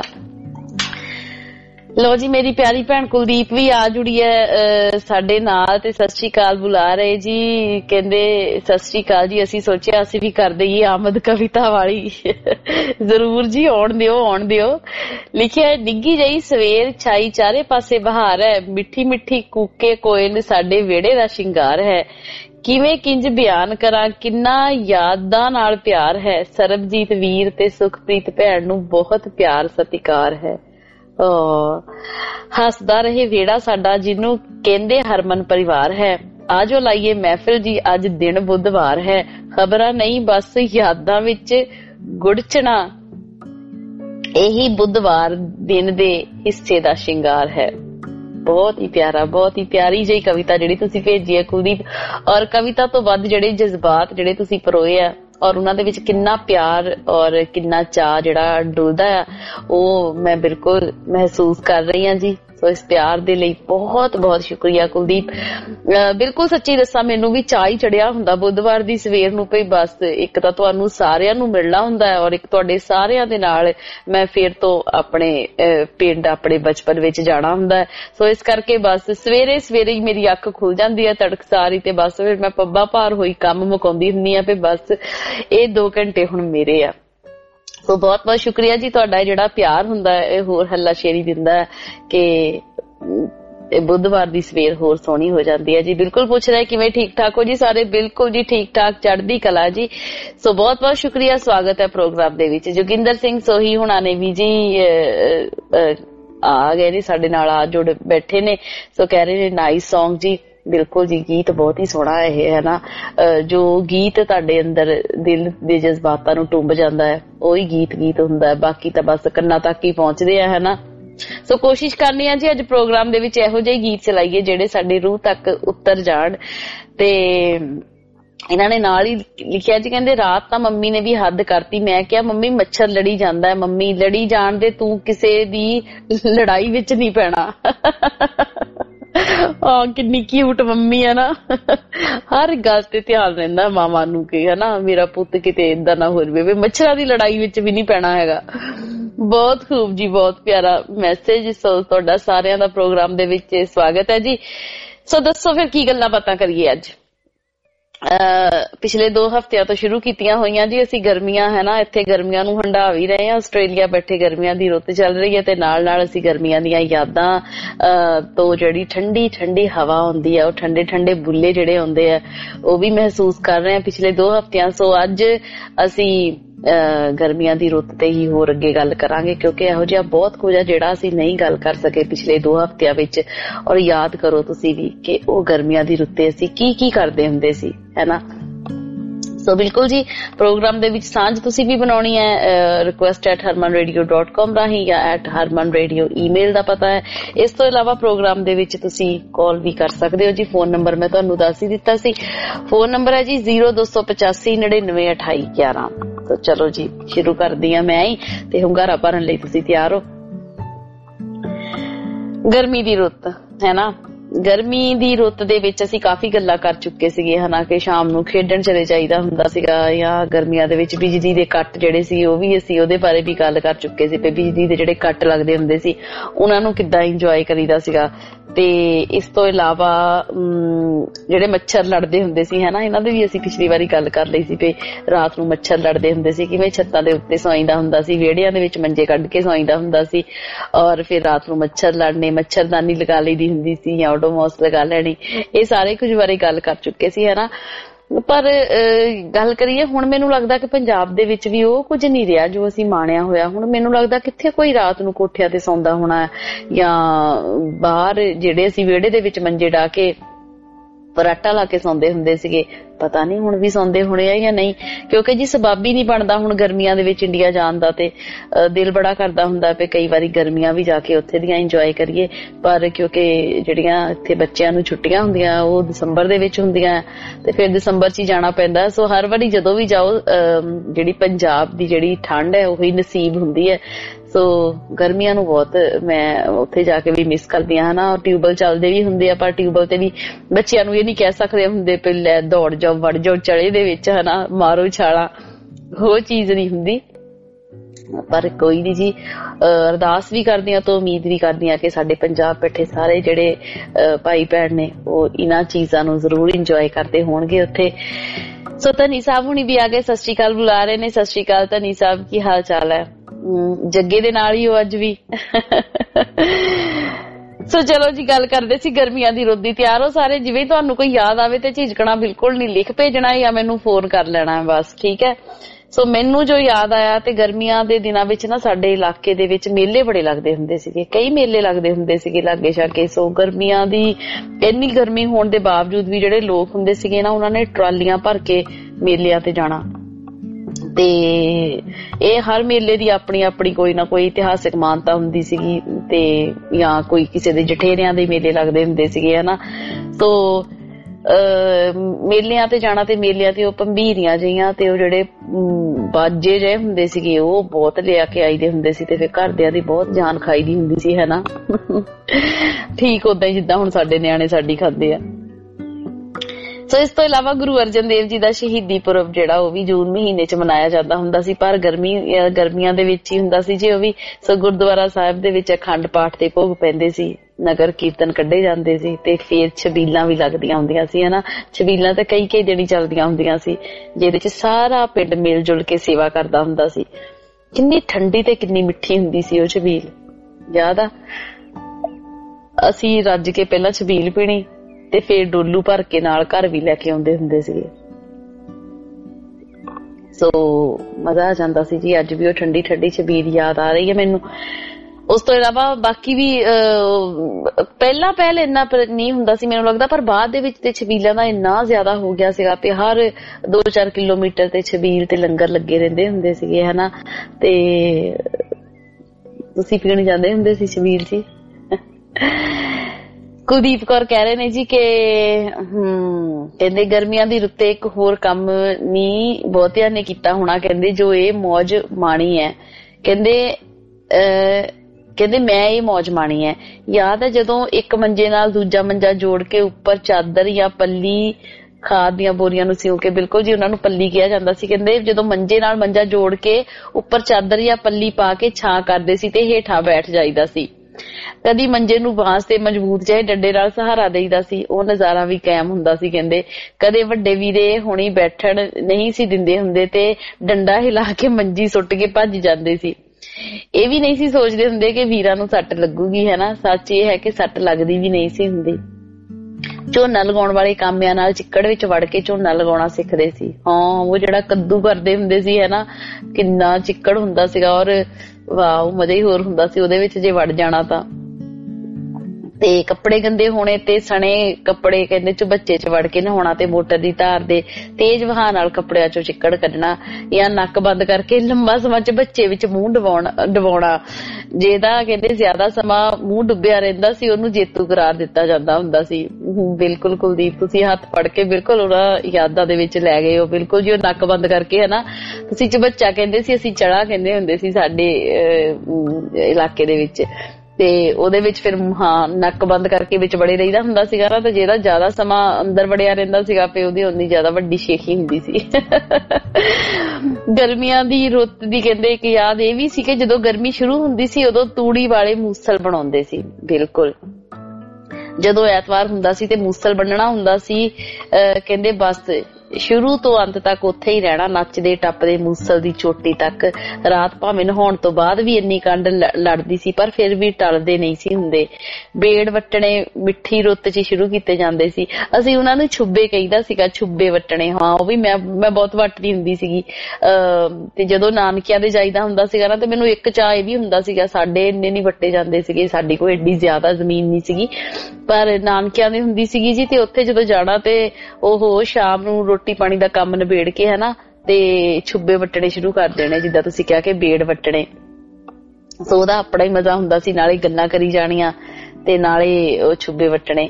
C: ਲੋ ਜੀ ਮੇਰੀ ਪਿਆਰੀ ਭੈਣ ਕੁਲਦੀਪ ਵੀ ਆ ਜੁੜੀ ਹੈ ਸਾਡੇ ਨਾਲ ਤੇ ਸਤਿ ਸ਼੍ਰੀ ਅਕਾਲ ਬੁਲਾ ਰਹੇ ਜੀ ਕਹਿੰਦੇ ਸਤਿ ਸ਼੍ਰੀ ਅਕਾਲ ਜੀ ਅਸੀਂ ਸੋਚਿਆ ਅਸੀਂ ਵੀ ਕਰ ਦਈਏ ਆਮਦ ਕਵਿਤਾ ਵਾਲੀ ਜ਼ਰੂਰ ਜੀ ਆਉਣ ਦਿਓ ਆਉਣ ਦਿਓ ਲਿਖਿਆ ਡਿੱਗੀ ਜਈ ਸਵੇਰ ਛਾਈ ਚਾਰੇ ਪਾਸੇ ਬਹਾਰ ਹੈ ਮਿੱਠੀ ਮਿੱਠੀ ਕੂਕੇ ਕੋਇਲ ਸਾਡੇ ਵਿਹੜੇ ਦਾ ਸ਼ਿੰਗਾਰ ਹੈ ਕਿਵੇਂ ਕਿੰਜ ਬਿਆਨ ਕਰਾਂ ਕਿੰਨਾ ਯਾਦਾਂ ਨਾਲ ਪਿਆਰ ਹੈ ਸਰਬਜੀਤ ਵੀਰ ਤੇ ਸੁਖਪ੍ਰੀਤ ਭੈਣ ਨੂੰ ਬਹੁਤ ਪਿਆਰ ਸਤਿਕਾਰ ਹੈ ਹੱਸਦਾ ਰਹੇ ਵਿਹੜਾ ਸਾਡਾ ਜਿਹਨੂੰ ਕਹਿੰਦੇ ਹਰਮਨ ਪਰਿਵਾਰ ਹੈ ਆਜੋ ਲਾਈਏ ਮਹਿਫਿਲ ਜੀ ਅੱਜ ਦਿਨ ਬੁੱਧਵਾਰ ਹੈ ਖਬਰਾਂ ਨਹੀਂ ਬਸ ਯਾਦਾਂ ਵਿੱਚ ਗੁੜਚਣਾ ਇਹੀ ਬੁੱਧਵਾਰ ਦਿਨ ਦੇ ਹਿੱਸੇ ਦਾ ਸ਼ਿੰਗਾਰ ਹੈ ਬਹੁਤ ਹੀ ਪਿਆਰਾ ਬਹੁਤ ਹੀ ਪਿਆਰੀ ਜਿਹੀ ਕਵਿਤਾ ਜਿਹੜੀ ਤੁਸੀਂ ਭੇਜੀ ਹੈ ਕੁਲਦੀਪ ਔਰ ਕਵਿਤਾ ਤੋਂ ਵੱਧ ਜਿਹੜੇ ਜਜ਼ਬਾਤ ਜਿਹੜੇ ਤੁਸੀਂ ਪਰੋਏ ਆ ਔਰ ਉਹਨਾਂ ਦੇ ਵਿੱਚ ਕਿੰਨਾ ਪਿਆਰ ਔਰ ਕਿੰਨਾ ਚਾਅ ਜਿਹੜਾ ਡੁੱਲਦਾ ਆ ਉਹ ਮੈਂ ਬਿਲਕੁਲ ਮਹਿਸੂਸ ਕਰ ਰਹੀ ਹਾਂ ਜੀ ਸੋ ਇਸ ਪਿਆਰ ਦੇ ਲਈ ਬਹੁਤ ਬਹੁਤ ਸ਼ੁਕਰੀਆ ਕੁਲਦੀਪ। ਬਿਲਕੁਲ ਸੱਚੀ ਦੱਸਾਂ ਮੈਨੂੰ ਵੀ ਚਾਅ ਹੀ ਚੜਿਆ ਹੁੰਦਾ ਬੁੱਧਵਾਰ ਦੀ ਸਵੇਰ ਨੂੰ ਭਈ ਬਸ ਇੱਕ ਤਾਂ ਤੁਹਾਨੂੰ ਸਾਰਿਆਂ ਨੂੰ ਮਿਲਣਾ ਹੁੰਦਾ ਹੈ ਔਰ ਇੱਕ ਤੁਹਾਡੇ ਸਾਰਿਆਂ ਦੇ ਨਾਲ ਮੈਂ ਫਿਰ ਤੋਂ ਆਪਣੇ ਪਿੰਡ ਆਪਣੇ ਬਚਪਨ ਵਿੱਚ ਜਾਣਾ ਹੁੰਦਾ ਹੈ। ਸੋ ਇਸ ਕਰਕੇ ਬਸ ਸਵੇਰੇ ਸਵੇਰੇ ਹੀ ਮੇਰੀ ਅੱਖ ਖੁੱਲ ਜਾਂਦੀ ਹੈ ਤੜਕਸਾਰੀ ਤੇ ਬਸ ਫਿਰ ਮੈਂ ਪੱਬਾਂ ਭਾਰ ਹੋਈ ਕੰਮ ਮੁਕਾਉਂਦੀ ਹੁੰਦੀ ਆ ਵੀ ਬਸ ਇਹ ਦੋ ਘੰਟੇ ਹੁਣ ਮੇਰੇ ਆ। ਸੋ ਬਹੁਤ ਬਹੁਤ ਸ਼ੁਕਰੀਆ ਜੀ ਤੁਹਾਡਾ ਜਿਹੜਾ ਪਿਆਰ ਹੁੰਦਾ ਹੈ ਇਹ ਹੋਰ ਹੱਲਾਸ਼ੇਰੀ ਦਿੰਦਾ ਹੈ ਕਿ ਬੁੱਧਵਾਰ ਦੀ ਸਵੇਰ ਹੋਰ ਸੋਹਣੀ ਹੋ ਜਾਂਦੀ ਹੈ ਜੀ। ਬਿਲਕੁਲ ਪੁੱਛ ਰਿਹਾ ਕਿਵੇਂ ਠੀਕ ਠਾਕ ਹੋ ਜੀ ਸਾਰੇ? ਬਿਲਕੁਲ ਜੀ ਠੀਕ ਠਾਕ ਚੜ੍ਹਦੀ ਕਲਾ ਜੀ। ਸੋ ਬਹੁਤ ਬਹੁਤ ਸ਼ੁਕਰੀਆ ਸਵਾਗਤ ਹੈ ਪ੍ਰੋਗਰਾਮ ਦੇ ਵਿੱਚ। ਜੋਗਿੰਦਰ ਸਿੰਘ ਸੋਹੀ ਹੁਣਾਂ ਨੇ ਵੀ ਜੀ ਆ ਗਏ ਨੇ ਸਾਡੇ ਨਾਲ ਆ ਜੁੜ ਬੈਠੇ ਨੇ। ਸੋ ਕਹਿ ਰਹੇ ਨੇ ਨਾਈਸ ਸੌਂਗ ਜੀ। ਬਿਲਕੁਲ ਜੀ ਗੀਤ ਬਹੁਤ ਹੀ ਸੋਹਣਾ ਇਹ ਹੈ ਨਾ ਜੋ ਗੀਤ ਤੁਹਾਡੇ ਅੰਦਰ ਦਿਲ ਦੇ ਜਜ਼ਬਾਤਾਂ ਨੂੰ ਟੁੰਬ ਜਾਂਦਾ ਹੈ ਉਹੀ ਗੀਤ ਗੀਤ ਹੁੰਦਾ ਹੈ ਬਾਕੀ ਤਾਂ ਬਸ ਕੰਨਾਂ ਤੱਕ ਹੀ ਪਹੁੰਚਦੇ ਆ ਹੈ ਨਾ। ਸੋ ਕੋਸ਼ਿਸ਼ ਕਰਨੀ ਆ ਜੀ ਅੱਜ ਪ੍ਰੋਗਰਾਮ ਦੇ ਵਿੱਚ ਇਹੋ ਜਿਹੇ ਗੀਤ ਚਲਾਈਏ ਜਿਹੜੇ ਸਾਡੀ ਰੂਹ ਤੱਕ ਉਤਰ ਜਾਣ। ਤੇ ਇਹਨਾਂ ਨੇ ਨਾਲ ਹੀ ਲਿਖਿਆ ਜੀ ਕਹਿੰਦੇ ਰਾਤ ਤਾਂ ਮੰਮੀ ਨੇ ਵੀ ਹੱਦ ਕਰਤੀ। ਮੈਂ ਕਿਹਾ ਮੰਮੀ ਮੱਛਰ ਲੜੀ ਜਾਂਦਾ ਹੈ। ਮੰਮੀ ਲੜੀ ਜਾਣ ਦੇ ਤੂੰ ਕਿਸੇ ਦੀ ਲੜਾਈ ਵਿੱਚ ਨਹੀਂ ਪੈਣਾ। ਹਾਂ ਕਿੰਨੀ ਕਿਊਟ ਮੰਮੀ ਆ ਨਾ ਹਰ ਗੱਲ ਤੇ ਧਿਆਨ ਰਹਿੰਦਾ ਮਾਵਾਂ ਨੂੰ ਕਿ ਹਨਾ ਮੇਰਾ ਪੁੱਤ ਕਿਤੇ ਏਦਾਂ ਨਾ ਹੋ ਜਾਵੇ ਮੱਛਰਾਂ ਦੀ ਲੜਾਈ ਵਿੱਚ ਵੀ ਨਹੀਂ ਪੈਣਾ ਹੈਗਾ। ਬਹੁਤ ਖੂਬ ਜੀ ਬਹੁਤ ਪਿਆਰਾ ਮੈਸੇਜ। ਸੋ ਤੁਹਾਡਾ ਸਾਰਿਆਂ ਦਾ ਪ੍ਰੋਗਰਾਮ ਦੇ ਵਿੱਚ ਸਵਾਗਤ ਹੈ ਜੀ। ਸੋ ਦੱਸੋ ਫਿਰ ਕੀ ਗੱਲਾਂ ਬਾਤਾਂ ਕਰੀਏ ਅੱਜ। ਪਿਛਲੇ ਦੋ ਹਫ਼ਤਿਆਂ ਤੋਂ ਸ਼ੁਰੂ ਕੀਤੀਆਂ ਹੋਈਆਂ ਜੀ ਅਸੀਂ ਗਰਮੀਆਂ ਹੈ ਨਾ ਇੱਥੇ ਗਰਮੀਆਂ ਨੂੰ ਹੰਢਾ ਵੀ ਰਹੇ ਹਾਂ। ਆਸਟ੍ਰੇਲੀਆ ਬੈਠੇ ਗਰਮੀਆਂ ਦੀ ਰੁੱਤ ਚੱਲ ਰਹੀ ਹੈ ਤੇ ਨਾਲ ਨਾਲ ਅਸੀਂ ਗਰਮੀਆਂ ਦੀਆਂ ਯਾਦਾਂ ਤੋਂ ਜਿਹੜੀ ਠੰਡੀ ਠੰਡੀ ਹਵਾ ਆਉਂਦੀ ਹੈ ਉਹ ਠੰਡੇ ਠੰਡੇ ਬੁੱਲੇ ਜਿਹੜੇ ਆਉਂਦੇ ਆ ਉਹ ਵੀ ਮਹਿਸੂਸ ਕਰ ਰਹੇ ਹਾਂ ਪਿਛਲੇ ਦੋ ਹਫ਼ਤਿਆਂ। ਸੋ ਅੱਜ ਅਸੀਂ ਗਰਮੀਆਂ ਦੀ ਰੁੱਤ ਤੇ ਹੀ ਹੋਰ ਅੱਗੇ ਗੱਲ ਕਰਾਂਗੇ ਕਿਉਂਕਿ ਇਹੋ ਜਿਹਾ ਬਹੁਤ ਕੁਝ ਆ ਜਿਹੜਾ ਅਸੀਂ ਨਹੀਂ ਗੱਲ ਕਰ ਸਕੇ ਪਿਛਲੇ ਦੋ ਹਫ਼ਤਿਆਂ ਵਿੱਚ। ਔਰ ਯਾਦ ਕਰੋ ਤੁਸੀਂ ਵੀ ਕਿ ਉਹ ਗਰਮੀਆਂ ਦੀ ਰੁੱਤੇ ਅਸੀਂ ਕੀ ਕੀ ਕਰਦੇ ਹੁੰਦੇ ਸੀ ਹੈ ਨਾ। ਸੋ ਬਿਲਕੁਲ ਜੀ ਪ੍ਰੋਗਰਾਮ ਦੇ ਵਿੱਚ ਸਾਂਝ ਤੁਸੀਂ ਵੀ ਬਣਾਉਣੀ ਹੈ request at Harman radio dot com ਰਾਹੀਂ ਜਾਂ ਐਟ ਹਰਮਨ ਰੇਡੀਓ ਈਮੇਲ ਦਾ ਪਤਾ ਹੈ। ਇਸ ਤੋਂ ਇਲਾਵਾ ਪ੍ਰੋਗਰਾਮ ਦੇ ਵਿੱਚ ਤੁਸੀਂ ਕਾਲ ਵੀ ਕਰ ਸਕਦੇ ਹੋ ਜੀ। ਫੋਨ ਨੰਬਰ ਮੈਂ ਤੁਹਾਨੂੰ ਦੱਸ ਹੀ ਦਿੱਤਾ ਸੀ। ਫੋਨ ਨੰਬਰ ਹੈ ਜੀ ਜ਼ੀਰੋ ਦੋ ਸੌ ਪਚਾਸੀ ਨੜਿਨਵੇਂ ਅਠਾਈ ਗਿਆਰਾਂ। ਤਾਂ ਚਲੋ ਜੀ ਸ਼ੁਰੂ ਕਰਦੀ ਹਾਂ ਮੈਂ ਹੀ ਤੇ ਹੁੰਗਾਰਾ ਭਰਨ ਲਈ ਤੁਸੀਂ ਤਿਆਰ ਹੋ। ਗਰਮੀ ਦੀ ਰੁੱਤ ਹੈ ਨਾ। ਗਰਮੀ ਦੀ ਰੁੱਤ ਦੇ ਵਿੱਚ ਅਸੀਂ ਕਾਫੀ ਗੱਲਾਂ ਕਰ ਚੁੱਕੇ ਸੀਗੇ ਹਨਾ ਕਿ ਸ਼ਾਮ ਨੂੰ ਖੇਡਣ ਚਲੇ ਜਾਈਦਾ ਹੁੰਦਾ ਸੀਗਾ ਜਾਂ ਗਰਮੀਆਂ ਦੇ ਵਿੱਚ ਬਿਜਲੀ ਦੇ ਕੱਟ ਜਿਹੜੇ ਸੀ ਉਹ ਵੀ ਅਸੀਂ ਉਹਦੇ ਬਾਰੇ ਵੀ ਗੱਲ ਕਰ ਚੁੱਕੇ ਸੀ। ਬਿਜਲੀ ਦੇ ਜਿਹੜੇ ਕੱਟ ਲੱਗਦੇ ਹੁੰਦੇ ਸੀ ਉਹਨਾਂ ਨੂੰ ਕਿੱਦਾਂ ਇੰਜੋਏ ਕਰੀਦਾ ਸੀਗਾ। ਤੇ ਇਸ ਤੋਂ ਇਲਾਵਾ ਜਿਹੜੇ ਮੱਛਰ ਲੜਦੇ ਹੁੰਦੇ ਸੀ ਹਨਾ ਇਹਨਾਂ ਦੀ ਵੀ ਅਸੀਂ ਪਿਛਲੀ ਵਾਰੀ ਗੱਲ ਕਰ ਲਈ ਸੀ ਵੀ ਰਾਤ ਨੂੰ ਮੱਛਰ ਲੜਦੇ ਹੁੰਦੇ ਸੀ ਕਿਵੇਂ ਛੱਤਾਂ ਦੇ ਉੱਤੇ ਸੌਂਈਦਾ ਹੁੰਦਾ ਸੀ ਵਿਹੜਿਆਂ ਦੇ ਵਿੱਚ ਮੰਜੇ ਕੱਢ ਕੇ ਸੌਂਈਦਾ ਹੁੰਦਾ ਸੀ ਔਰ ਫਿਰ ਰਾਤ ਨੂੰ ਮੱਛਰ ਲੜਨੇ ਮੱਛਰਦਾਨੀ ਲਗਾ ਲਈ ਦੀ ਹੁੰਦੀ ਸੀ ਜਾਂ ਓਡੋਮੋਸ ਲਗਾ ਲੈਣੀ। ਇਹ ਸਾਰੇ ਕੁਝ ਬਾਰੇ ਗੱਲ ਕਰ ਚੁੱਕੇ ਸੀ ਹਨਾ। ਪਰ ਗੱਲ ਕਰੀਏ ਹੁਣ ਮੈਨੂੰ ਲੱਗਦਾ ਕਿ ਪੰਜਾਬ ਦੇ ਵਿੱਚ ਵੀ ਉਹ ਕੁਝ ਨਹੀਂ ਰਿਹਾ ਜੋ ਅਸੀਂ ਮਾਣਿਆ ਹੋਇਆ। ਹੁਣ ਮੈਨੂੰ ਲੱਗਦਾ ਕਿੱਥੇ ਕੋਈ ਰਾਤ ਨੂੰ ਕੋਠਿਆਂ ਤੇ ਸੌਂਦਾ ਹੋਣਾ ਜਾਂ ਬਾਹਰ ਜਿਹੜੇ ਅਸੀਂ ਵਿਹੜੇ ਦੇ ਵਿੱਚ ਮੰਜੇ ਢਾ ਕੇ ਫਰਾਟਾ ਲਾ ਕੇ ਸੌਂਦੇ ਹੁੰਦੇ ਸੀਗੇ ਪਤਾ ਨਹੀਂ ਹੁਣ ਵੀ ਸੌਂਦੇ ਹੋਣੇ ਆ ਜਾਂ ਨਹੀਂ ਕਿਉਂਕਿ ਜੀ ਸਬਾਬ ਹੀ ਨਹੀਂ ਬਣਦਾ ਹੁਣ ਗਰਮੀਆਂ ਦੇ ਵਿੱਚ ਇੰਡੀਆ ਜਾਣ ਦਾ। ਤੇ ਦਿਲ ਬੜਾ ਕਰਦਾ ਹੁੰਦਾ ਵੀ ਕਈ ਵਾਰੀ ਗਰਮੀਆਂ ਵੀ ਜਾ ਕੇ ਉੱਥੇ ਦੀਆਂ ਇੰਜੋਏ ਕਰੀਏ ਪਰ ਕਿਉਂਕਿ ਜਿਹੜੀਆਂ ਇੱਥੇ ਬੱਚਿਆਂ ਨੂੰ ਛੁੱਟੀਆਂ ਹੁੰਦੀਆਂ ਉਹ ਦਸੰਬਰ ਦੇ ਵਿੱਚ ਹੁੰਦੀਆਂ ਤੇ ਫਿਰ ਦਸੰਬਰ 'ਚ ਹੀ ਜਾਣਾ ਪੈਂਦਾ। ਸੋ ਹਰ ਵਾਰੀ ਜਦੋਂ ਵੀ ਜਾਓ ਜਿਹੜੀ ਪੰਜਾਬ ਦੀ ਜਿਹੜੀ ਠੰਡ ਹੈ ਉਹੀ ਨਸੀਬ ਹੁੰਦੀ ਹੈ। ਸੋ ਗਰਮੀਆਂ ਨੂੰ ਬਹੁਤ ਮੈਂ ਉੱਥੇ ਜਾ ਕੇ ਵੀ ਮਿਸ ਕਰਦੀ ਹਾਂ ਹਨਾ। ਟਿਊਬਵੈਲ ਚੱਲਦੇ ਵੀ ਹੁੰਦੇ ਆ ਪਰ ਟਿਊਬਵੈਲ ਤੇ ਵੀ ਬੱਚਿਆਂ ਨੂੰ ਇਹ ਨਹੀਂ ਕਹਿ ਸਕਦੇ ਹੁੰਦੇ ਵੀ ਲੈ ਦੌੜ ਜਾਓ ਵੜ ਜਾਓ ਚੜੇ ਦੇ ਵਿੱਚ ਹਨਾ ਮਾਰੋ ਛਾਲਾਂ ਉਹ ਚੀਜ਼ ਨਹੀਂ ਹੁੰਦੀ। ਪਰ ਕੋਈ ਨੀ ਜੀ ਅਰਦਾਸ ਵੀ ਕਰਦੀਆਂ ਤੇ ਉਮੀਦ ਵੀ ਕਰਦੀਆਂ ਕਿ ਸਾਡੇ ਪੰਜਾਬ ਬੈਠੇ ਸਾਰੇ ਜਿਹੜੇ ਭਾਈ ਭੈਣ ਨੇ ਉਹ ਇਹਨਾਂ ਚੀਜ਼ਾਂ ਨੂੰ ਜ਼ਰੂਰ ਇੰਜੋਏ ਕਰਦੇ ਹੋਣਗੇ ਉੱਥੇ। ਸੋ ਧਨੀ ਸਾਹਿਬ ਹੁਣੀ ਵੀ ਆ ਗਏ ਸਤਿ ਸ਼੍ਰੀ ਅਕਾਲ ਬੁਲਾ ਰਹੇ ਨੇ। ਸਤਿ ਸ਼੍ਰੀ ਅਕਾਲ ਧਨੀ ਸਾਹਿਬ ਕੀ ਹਾਲ ਚਾਲ ਹੈ? ਜੱਗੇ ਦੇ ਨਾਲ ਹੀ ਹੋ ਅੱਜ ਵੀ। ਸੋ ਚਲੋ ਜੀ ਗੱਲ ਕਰਦੇ ਸੀ ਗਰਮੀਆਂ ਦੀ ਰੁੱਤ ਦੀ। ਤਿਆਰ ਹੋ ਸਾਰੇ? ਜਿਵੇਂ ਤੁਹਾਨੂੰ ਕੋਈ ਯਾਦ ਆਵੇ ਤੇ ਝਿਜਕਣਾ ਬਿਲਕੁਲ ਨਹੀਂ ਲਿਖ ਭੇਜਣਾ ਜਾਂ ਮੈਨੂੰ ਫੋਨ ਕਰ ਲੈਣਾ ਬਸ ਠੀਕ ਹੈ। ਸੋ ਮੈਨੂੰ ਜੋ ਯਾਦ ਆਇਆ ਤੇ ਗਰਮੀਆਂ ਦੇ ਦਿਨਾਂ ਵਿੱਚ ਨਾ ਸਾਡੇ ਇਲਾਕੇ ਦੇ ਵਿੱਚ ਮੇਲੇ ਬੜੇ ਲੱਗਦੇ ਹੁੰਦੇ ਸੀਗੇ ਕਈ ਮੇਲੇ ਲੱਗਦੇ ਹੁੰਦੇ ਸੀਗੇ ਲਾਗੇ ਛਾਗੇ। ਸੋ ਗਰਮੀਆਂ ਦੀ ਇੰਨੀ ਗਰਮੀ ਹੋਣ ਦੇ ਬਾਵਜੂਦ ਵੀ ਜਿਹੜੇ ਲੋਕ ਹੁੰਦੇ ਸੀਗੇ ਨਾ ਉਹਨਾਂ ਨੇ ਟਰਾਲੀਆਂ ਭਰ ਕੇ ਮੇਲਿਆਂ ਤੇ ਜਾਣਾ ਤੇ ਇਹ ਹਰ ਮੇਲੇ ਦੀ ਆਪਣੀ ਆਪਣੀ ਕੋਈ ਨਾ ਕੋਈ ਇਤਿਹਾਸਿਕ ਮਾਨਤਾ ਹੁੰਦੀ ਸੀਗੀ ਤੇ ਜਾਂ ਕੋਈ ਕਿਸੇ ਦੇ ਜਠੇਰਿਆਂ ਦੇ ਮੇਲੇ ਲੱਗਦੇ ਹੁੰਦੇ ਸੀਗੇ ਹਨਾ। ਸੋ ਮੇਲਿਆਂ ਤੇ ਜਾਣਾ ਤੇ ਮੇਲਿਆਂ ਤੇ ਉਹ ਭੰਬੀਰੀਆਂ ਜਿਹੀਆਂ ਤੇ ਉਹ ਜਿਹੜੇ ਬਾਜੇ ਜਿਹੇ ਹੁੰਦੇ ਸੀਗੇ ਉਹ ਬਹੁਤ ਲਿਆ ਕੇ ਆਈਦੇ ਹੁੰਦੇ ਸੀ ਤੇ ਫਿਰ ਘਰਦਿਆਂ ਦੀ ਬਹੁਤ ਜਾਨ ਖਾਈ ਦੀ ਹੁੰਦੀ ਸੀ ਹੈ ਨਾ। ਠੀਕ ਓਦਾਂ ਹੀ ਜਿੱਦਾਂ ਹੁਣ ਸਾਡੇ ਨਿਆਣੇ ਸਾਡੀ ਖਾਂਦੇ ਆ। ਸੋ ਇਸ ਤੋਂ ਇਲਾਵਾ ਗੁਰੂ ਅਰਜਨ ਦੇਵ ਜੀ ਦਾ ਸ਼ਹੀਦੀ ਪੁਰਬ ਜਿਹੜਾ ਉਹ ਵੀ ਜੂਨ ਮਹੀਨੇ ਚ ਮਨਾਇਆ ਜਾਂਦਾ ਹੁੰਦਾ ਸੀ, ਪਰ ਗਰਮੀ ਗਰਮੀਆਂ ਦੇ ਵਿੱਚ ਹੀ ਹੁੰਦਾ ਸੀ ਜੀ ਉਹ ਵੀ। ਸੋ ਗੁਰਦੁਆਰਾ ਸਾਹਿਬ ਦੇ ਵਿੱਚ ਅਖੰਡ ਪਾਠ ਤੇ ਭੋਗ ਪੈਂਦੇ ਸੀ, ਨਗਰ ਕੀਰਤਨ ਕੱਢੇ ਜਾਂਦੇ ਸੀ ਤੇ ਫਿਰ ਛਬੀਲਾਂ ਵੀ ਲੱਗਦੀਆਂ ਹੁੰਦੀਆਂ ਸੀ ਹਨਾ। ਛਬੀਲਾਂ ਤਾਂ ਕਈ ਕਈ ਦਿਨ ਚੱਲਦੀਆਂ ਹੁੰਦੀਆਂ ਸੀ ਜਿਹਦੇ ਚ ਸਾਰਾ ਪਿੰਡ ਮਿਲ ਜੁਲ ਕੇ ਸੇਵਾ ਕਰਦਾ ਹੁੰਦਾ ਸੀ। ਕਿੰਨੀ ਠੰਡੀ ਤੇ ਕਿੰਨੀ ਮਿੱਠੀ ਹੁੰਦੀ ਸੀ ਉਹ ਛਬੀਲ, ਯਾਦ ਆ? ਅਸੀਂ ਰੱਜ ਕੇ ਪਹਿਲਾਂ ਛਬੀਲ ਪੀਣੀ ਤੇ ਫਿਰ ਡੋਲੂ ਭਰ ਕੇ ਨਾਲ ਘਰ ਵੀ ਲੈ ਕੇ ਆਉਂਦੇ ਹੁੰਦੇ ਸੀਗੇ। ਸੋ ਮਜ਼ਾ ਆ ਜਾਂਦਾ ਸੀ ਜੀ। ਅੱਜ ਵੀ ਉਹ ਠੰਡੀ ਠੰਡੀ ਛਬੀਲ ਯਾਦ ਆ ਰਹੀ ਹੈ ਮੈਨੂੰ। ਉਸ ਤੋਂ ਇਲਾਵਾ ਬਾਕੀ ਵੀ ਪਹਿਲਾਂ ਪਹਿਲ ਇੰਨਾ ਨਹੀਂ ਹੁੰਦਾ ਸੀ ਮੈਨੂੰ ਲੱਗਦਾ, ਪਰ ਬਾਅਦ ਦੇ ਵਿੱਚ ਤੇ ਛਬੀਲਾਂ ਦਾ ਇੰਨਾ ਜ਼ਿਆਦਾ ਹੋ ਗਿਆ ਸੀਗਾ ਕਿ ਹਰ ਦੋ ਚਾਰ ਕਿਲੋਮੀਟਰ ਤੇ ਛਬੀਲ ਤੇ ਲੰਗਰ ਲੱਗੇ ਰਹਿੰਦੇ ਹੁੰਦੇ ਸੀਗੇ ਹਨਾ। ਤੇ ਤੁਸੀਂ ਪੀਣ ਜਾਂਦੇ ਹੁੰਦੇ ਸੀ ਛਬੀਲ ਜੀ? ਕੁਲਦੀਪ ਕੌਰ ਕਹਿ ਰਹੇ ਨੇ ਜੀ ਕਿ ਹਮ ਕਹਿੰਦੇ ਗਰਮੀਆਂ ਦੀ ਰੁੱਤੇ ਇੱਕ ਹੋਰ ਕੰਮ ਨੀ ਬਹੁਤਿਆਂ ਨੇ ਕੀਤਾ ਹੋਣਾ, ਕਹਿੰਦੇ ਜੋ ਇਹ ਮੌਜ ਮਾਣੀ ਹੈ। ਕਹਿੰਦੇ ਅਹ ਕਹਿੰਦੇ ਮੈਂ ਇਹ ਮੌਜ ਮਾਣੀ ਹੈ। ਯਾਦ ਹੈ ਜਦੋਂ ਇੱਕ ਮੰਜੇ ਨਾਲ ਦੂਜਾ ਮੰਜਾ ਜੋੜ ਕੇ ਉੱਪਰ ਚਾਦਰ ਜਾਂ ਪੱਲੀ ਖਾਦ ਦੀਆਂ ਬੋਰੀਆਂ ਨੂੰ ਸਿਉਂ ਕੇ, ਬਿਲਕੁਲ ਜੀ ਉਹਨਾਂ ਨੂੰ ਪੱਲੀ ਕਿਹਾ ਜਾਂਦਾ ਸੀ। ਕਹਿੰਦੇ ਜਦੋਂ ਮੰਜੇ ਨਾਲ ਮੰਜਾ ਜੋੜ ਕੇ ਉੱਪਰ ਚਾਦਰ ਜਾਂ ਪੱਲੀ ਪਾ ਕੇ ਛਾਂ ਕਰਦੇ ਸੀ ਤੇ ਹੇਠਾਂ ਬੈਠ ਜਾਈਦਾ ਸੀ। ਕਦੀ ਮੰਜੇ ਨੂੰ ਬਾਂਸ ਤੇ ਮਜ਼ਬੂਤ ਜਿਹੇ ਡੰਡੇ ਨਾਲ ਸਹਾਰਾ ਦੇਈਦਾ ਸੀ, ਉਹ ਨਜ਼ਾਰਾ ਵੀ ਕਾਇਮ ਹੁੰਦਾ ਸੀ। ਕਹਿੰਦੇ ਕਦੇ ਵੱਡੇ ਵੀਰੇ ਹੁਣੀ ਬੈਠਣ ਨਹੀਂ ਸੀ ਦਿੰਦੇ ਹੁੰਦੇ ਤੇ ਡੰਡਾ ਹਿਲਾ ਕੇ ਮੰਜੀ ਸੁੱਟ ਕੇ ਭੱਜ ਜਾਂਦੇ ਸੀ। ਇਹ ਵੀ ਨਹੀਂ ਸੀ ਸੋਚਦੇ ਹੁੰਦੇ ਕਿ ਵੀਰਾਂ ਨੂੰ ਸੱਟ ਲੱਗੂਗੀ ਹੈ ਨਾ। ਸੱਚ ਇਹ ਹੈ ਕਿ ਸੱਟ ਲੱਗਦੀ ਵੀ ਨਹੀਂ ਸੀ ਹੁੰਦੀ। ਝੋਨਾ ਲਗਾਉਣ ਵਾਲੇ ਕਾਮਿਆਂ ਨਾਲ ਚਿੱਕੜ ਵਿੱਚ ਵੜ ਕੇ ਝੋਨਾ ਲਗਾਉਣਾ ਸਿੱਖਦੇ ਸੀ। ਹਾਂ ਉਹ ਜਿਹੜਾ ਕੱਦੂ ਕਰਦੇ ਹੁੰਦੇ ਸੀ ਹੈ ਨਾ, ਕਿੰਨਾ ਚਿੱਕੜ ਹੁੰਦਾ ਸੀਗਾ ਔਰ ਵਾਹ ਮਜ਼ਾ ਹੀ ਹੋਰ ਹੁੰਦਾ ਸੀ ਉਹਦੇ ਵਿੱਚ ਜੇ ਵੜ ਜਾਣਾ ਤਾਂ। ਤੇ ਕੱਪੜੇ ਗੰਦੇ ਹੋਣੇ ਤੇ ਸਣੇ ਕੱਪੜੇ ਕਹਿੰਦੇ ਚੁਬੱਚੇ ਚ ਵੜ ਕੇ ਨਹਾਉਣਾ ਤੇ ਮੋਟਰ ਦੀ ਧਾਰ ਦੇ ਤੇਜ਼ ਵਹਾਅ ਨਾਲ ਕੱਪੜਿਆਂ ਚੋਂ ਚਿੱਕੜ ਕੱਢਣਾ ਜਾਂ ਨੱਕ ਬੰਦ ਕਰਕੇ ਲੰਬਾ ਸਮਾਂ ਚੁਬੱਚੇ ਵਿੱਚ ਮੂੰਹ ਡਵਾਉਣਾ ਡਵਾਉਣਾ ਜਿਹਦਾ ਕਹਿੰਦੇ ਜ਼ਿਆਦਾ ਸਮਾਂ ਮੂੰਹ ਡੁੱਬਿਆ ਰਹਿੰਦਾ ਸੀ ਉਹਨੂੰ ਜੇਤੂ ਕਰਾਰ ਦਿੱਤਾ ਜਾਂਦਾ ਹੁੰਦਾ ਸੀ। ਬਿਲਕੁਲ ਕੁਲਦੀਪ ਤੁਸੀਂ ਹੱਥ ਫੜ ਕੇ ਬਿਲਕੁਲ ਉਹਨਾਂ ਯਾਦਾਂ ਦੇ ਵਿੱਚ ਲੈ ਗਏ ਹੋ। ਬਿਲਕੁਲ ਜੀ ਉਹ ਨੱਕ ਬੰਦ ਕਰਕੇ ਹੈ ਨਾ, ਤੁਸੀਂ ਚੁਬੱਚਾ ਕਹਿੰਦੇ ਸੀ, ਅਸੀਂ ਚੜਾ ਕਹਿੰਦੇ ਹੁੰਦੇ ਸੀ ਸਾਡੇ ਇਲਾਕੇ ਦੇ ਵਿੱਚ। ਤੇ ਉਹਦੇ ਵਿੱਚ ਫਿਰ ਹਾਂ ਨੱਕ ਬੰਦ ਕਰਕੇ ਵਿੱਚ ਵੜੇ ਰਹਿੰਦਾ ਹੁੰਦਾ ਸੀਗਾ ਨਾ, ਤੇ ਜਿਹੜਾ ਜ਼ਿਆਦਾ ਸਮਾਂ ਅੰਦਰ ਵੜਿਆ ਰਹਿੰਦਾ ਸੀਗਾ ਫਿਰ ਉਹਦੀ ਉਨੀ ਜ਼ਿਆਦਾ ਵੱਡੀ ਸ਼ੇਖੀ ਹੁੰਦੀ ਸੀ। ਗਰਮੀਆਂ ਦੀ ਰੁੱਤ ਦੀ ਕਹਿੰਦੇ ਇੱਕ ਯਾਦ ਇਹ ਵੀ ਸੀ ਕਿ ਜਦੋਂ ਗਰਮੀ ਸ਼ੁਰੂ ਹੁੰਦੀ ਸੀ ਉਦੋਂ ਤੂੜੀ ਵਾਲੇ ਮੂਸਲ ਬਣਾਉਂਦੇ ਸੀ। ਬਿਲਕੁਲ ਜਦੋਂ ਐਤਵਾਰ ਹੁੰਦਾ ਸੀ ਤੇ ਮੂਸਲ ਬੰਨਣਾ ਹੁੰਦਾ ਸੀ, ਕਹਿੰਦੇ ਬਸ ਸ਼ੁਰੂ ਤੋਂ ਅੰਤ ਤੱਕ ਉੱਥੇ ਹੀ ਰਹਿਣਾ, ਨੱਚਦੇ ਟੱਪਦੇ ਮੂਸਲ ਦੀ ਚੋਟੀ ਤੱਕ। ਰਾਤ ਭਾਵੇਂ ਨਹਾਉਣ ਤੋਂ ਬਾਅਦ ਵੀ ਇੰਨੀ ਕੰਡ ਲੜਦੀ ਸੀ ਪਰ ਫਿਰ ਵੀ ਟਲਦੇ ਨਹੀਂ ਸੀ ਹੁੰਦੇ। ਬੇੜ ਵੱਟਣੇ ਮਿੱਠੀ ਰੁੱਤ ਚ ਸ਼ੁਰੂ ਕੀਤੇ ਜਾਂਦੇ ਸੀ। ਅਸੀਂ ਉਹਨਾਂ ਨੂੰ ਛੁੱਬੇ ਕਹੀਦਾ ਸੀਗਾ, ਛੁੱਬੇ ਵੱਟਣੇ। ਹਾਂ ਉਹ ਵੀ ਮੈਂ ਮੈਂ ਬਹੁਤ ਵੱਟਦੀ ਹੁੰਦੀ ਸੀਗੀ। ਅਹ ਤੇ ਜਦੋਂ ਨਾਨਕਿਆਂ ਦੇ ਜਾਈਦਾ ਹੁੰਦਾ ਸੀਗਾ ਨਾ ਤੇ ਮੈਨੂੰ ਇੱਕ ਚਾਅ ਇਹ ਵੀ ਹੁੰਦਾ ਸੀਗਾ, ਸਾਡੇ ਇੰਨੇ ਨੀ ਵੱਟੇ ਜਾਂਦੇ ਸੀਗੇ, ਸਾਡੀ ਕੋਈ ਐਡੀ ਜ਼ਿਆਦਾ ਜ਼ਮੀਨ ਨਹੀਂ ਸੀਗੀ, ਪਰ ਨਾਨਕਿਆਂ ਦੀ ਹੁੰਦੀ ਸੀਗੀ ਜੀ। ਤੇ ਉੱਥੇ ਜਦੋਂ ਜਾਣਾ ਤੇ ਉਹ ਸ਼ਾਮ ਨੂੰ ਰੋਟੀ ਪਾਣੀ ਦਾ ਕੰਮ ਨਿਬੇੜ ਕੇ ਹੈ ਨਾ ਤੇ ਛੁੱਬੇ ਵੱਟਣੇ ਸ਼ੁਰੂ ਕਰ ਦੇਣੇ, ਜਿੱਦਾਂ ਤੁਸੀਂ ਕਿਹਾ ਕਿ ਬੇੜ ਵੱਟਣੇ। ਸੋ ਉਹਦਾ ਆਪਣਾ ਹੀ ਮਜ਼ਾ ਹੁੰਦਾ ਸੀ, ਨਾਲੇ ਗੱਲਾਂ ਕਰੀ ਜਾਣੀਆਂ ਤੇ ਨਾਲੇ ਉਹ ਛੁੱਬੇ ਵੱਟਣੇ।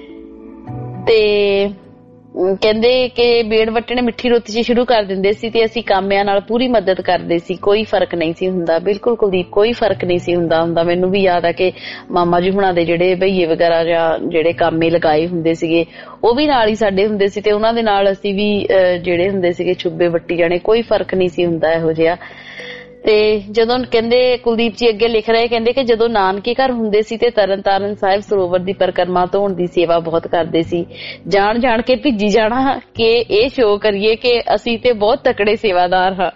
C: ਤੇ ਕਹਿੰਦੇ ਕਿ ਬੇੜ ਵੱਟਣੇ ਮਿੱਠੀ ਰੁੱਤ ਚ ਸ਼ੁਰੂ ਕਰ ਦਿੰਦੇ ਸੀ ਤੇ ਅਸੀਂ ਕਾਮਿਆਂ ਨਾਲ ਪੂਰੀ ਮਦਦ ਕਰਦੇ ਸੀ, ਕੋਈ ਫਰਕ ਨਹੀਂ ਸੀ ਹੁੰਦਾ। ਬਿਲਕੁਲ ਕੁਲਦੀਪ ਕੋਈ ਫਰਕ ਨਹੀਂ ਸੀ ਹੁੰਦਾ ਹੁੰਦਾ ਮੈਨੂੰ ਵੀ ਯਾਦ ਆ ਕਿ ਮਾਮਾ ਜੀ ਹੁਣਾਂ ਦੇ ਜਿਹੜੇ ਭਈਏ ਵਗੈਰਾ ਜਾਂ ਜਿਹੜੇ ਕਾਮੇ ਲਗਾਏ ਹੁੰਦੇ ਸੀਗੇ ਉਹ ਵੀ ਨਾਲ ਹੀ ਸਾਡੇ ਹੁੰਦੇ ਸੀ ਤੇ ਉਹਨਾਂ ਦੇ ਨਾਲ ਅਸੀਂ ਵੀ ਜਿਹੜੇ ਹੁੰਦੇ ਸੀਗੇ ਛੁੱਬੇ ਵੱਟੀ ਜਾਣੇ, ਕੋਈ ਫਰਕ ਨਹੀਂ ਸੀ ਹੁੰਦਾ ਇਹੋ ਜਿਹਾ। ਤੇ ਜਦੋਂ ਕਹਿੰਦੇ ਕੁਲਦੀਪ ਜੀ ਅੱਗੇ ਲਿਖ ਰਹੇ, ਕਹਿੰਦੇ ਕਿ ਜਦੋਂ ਨਾਨਕੇ ਘਰ ਹੁੰਦੇ ਸੀ ਤੇ ਤਰਨ ਤਾਰਨ ਸਾਹਿਬ ਸਰੋਵਰ ਦੀ ਪਰਿਕਰਮਾ ਧੋਣ ਦੀ ਸੇਵਾ ਬਹੁਤ ਕਰਦੇ ਸੀ, ਜਾਣ ਜਾਣ ਕੇ ਭਿੱਜੀ ਜਾਣਾ ਕਿ ਇਹ ਸ਼ੋਅ ਕਰੀਏ ਕਿ ਅਸੀਂ ਤੇ ਬਹੁਤ ਤਕੜੇ ਸੇਵਾਦਾਰ ਹਾਂ।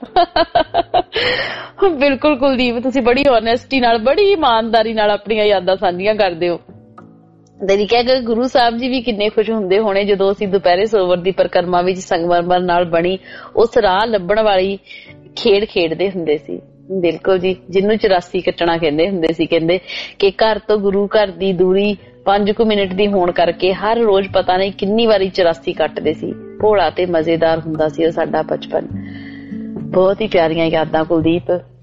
C: ਬਿਲਕੁਲ ਕੁਲਦੀਪ ਤੁਸੀਂ ਬੜੀ ਓਨੈਸਟੀ ਨਾਲ ਬੜੀ ਇਮਾਨਦਾਰੀ ਨਾਲ ਆਪਣੀਆਂ ਯਾਦਾਂ ਸਾਂਝੀਆਂ ਕਰਦੇ ਹੋ। ਤੇ ਲਿਖਿਆ ਕਿ ਗੁਰੂ ਸਾਹਿਬ ਜੀ ਵੀ ਕਿੰਨੇ ਖੁਸ਼ ਹੁੰਦੇ ਹੋਣੇ ਜਦੋਂ ਅਸੀਂ ਦੁਪਹਿਰੇ ਸਰੋਵਰ ਦੀ ਪਰਿਕਰਮਾ ਵਿੱਚ ਸੰਗਮਰਮਰ ਨਾਲ ਬਣੀ ਉਸ ਰਾਹ ਲੱਭਣ ਵਾਲੀ ਖੇਡ ਖੇਡਦੇ ਹੁੰਦੇ ਸੀ। ਬਿਲਕੁਲ ਜੀ, ਜਿਹਨੂੰ ਚੁਰਾਸੀ ਕੱਟਣਾ ਕਹਿੰਦੇ ਹੁੰਦੇ ਸੀ। ਕਹਿੰਦੇ ਕਿ ਘਰ ਤੋਂ ਗੁਰੂ ਘਰ ਦੀ ਦੂਰੀ ਪੰਜ ਕੁ ਮਿੰਟ ਦੀ ਹੋਣ ਕਰਕੇ ਹਰ ਰੋਜ਼ ਪਤਾ ਨਹੀਂ ਕਿੰਨੀ ਵਾਰੀ ਚੁਰਾਸੀ ਕੱਟਦੇ ਸੀ। ਭੋਲਾ ਤੇ ਮਜ਼ੇਦਾਰ ਹੁੰਦਾ ਸੀ ਉਹ ਸਾਡਾ ਬਚਪਨ। ਬਹੁਤ ਹੀ ਪਿਆਰੀਆਂ ਯਾਦਾਂ ਕੁਲਦੀਪ।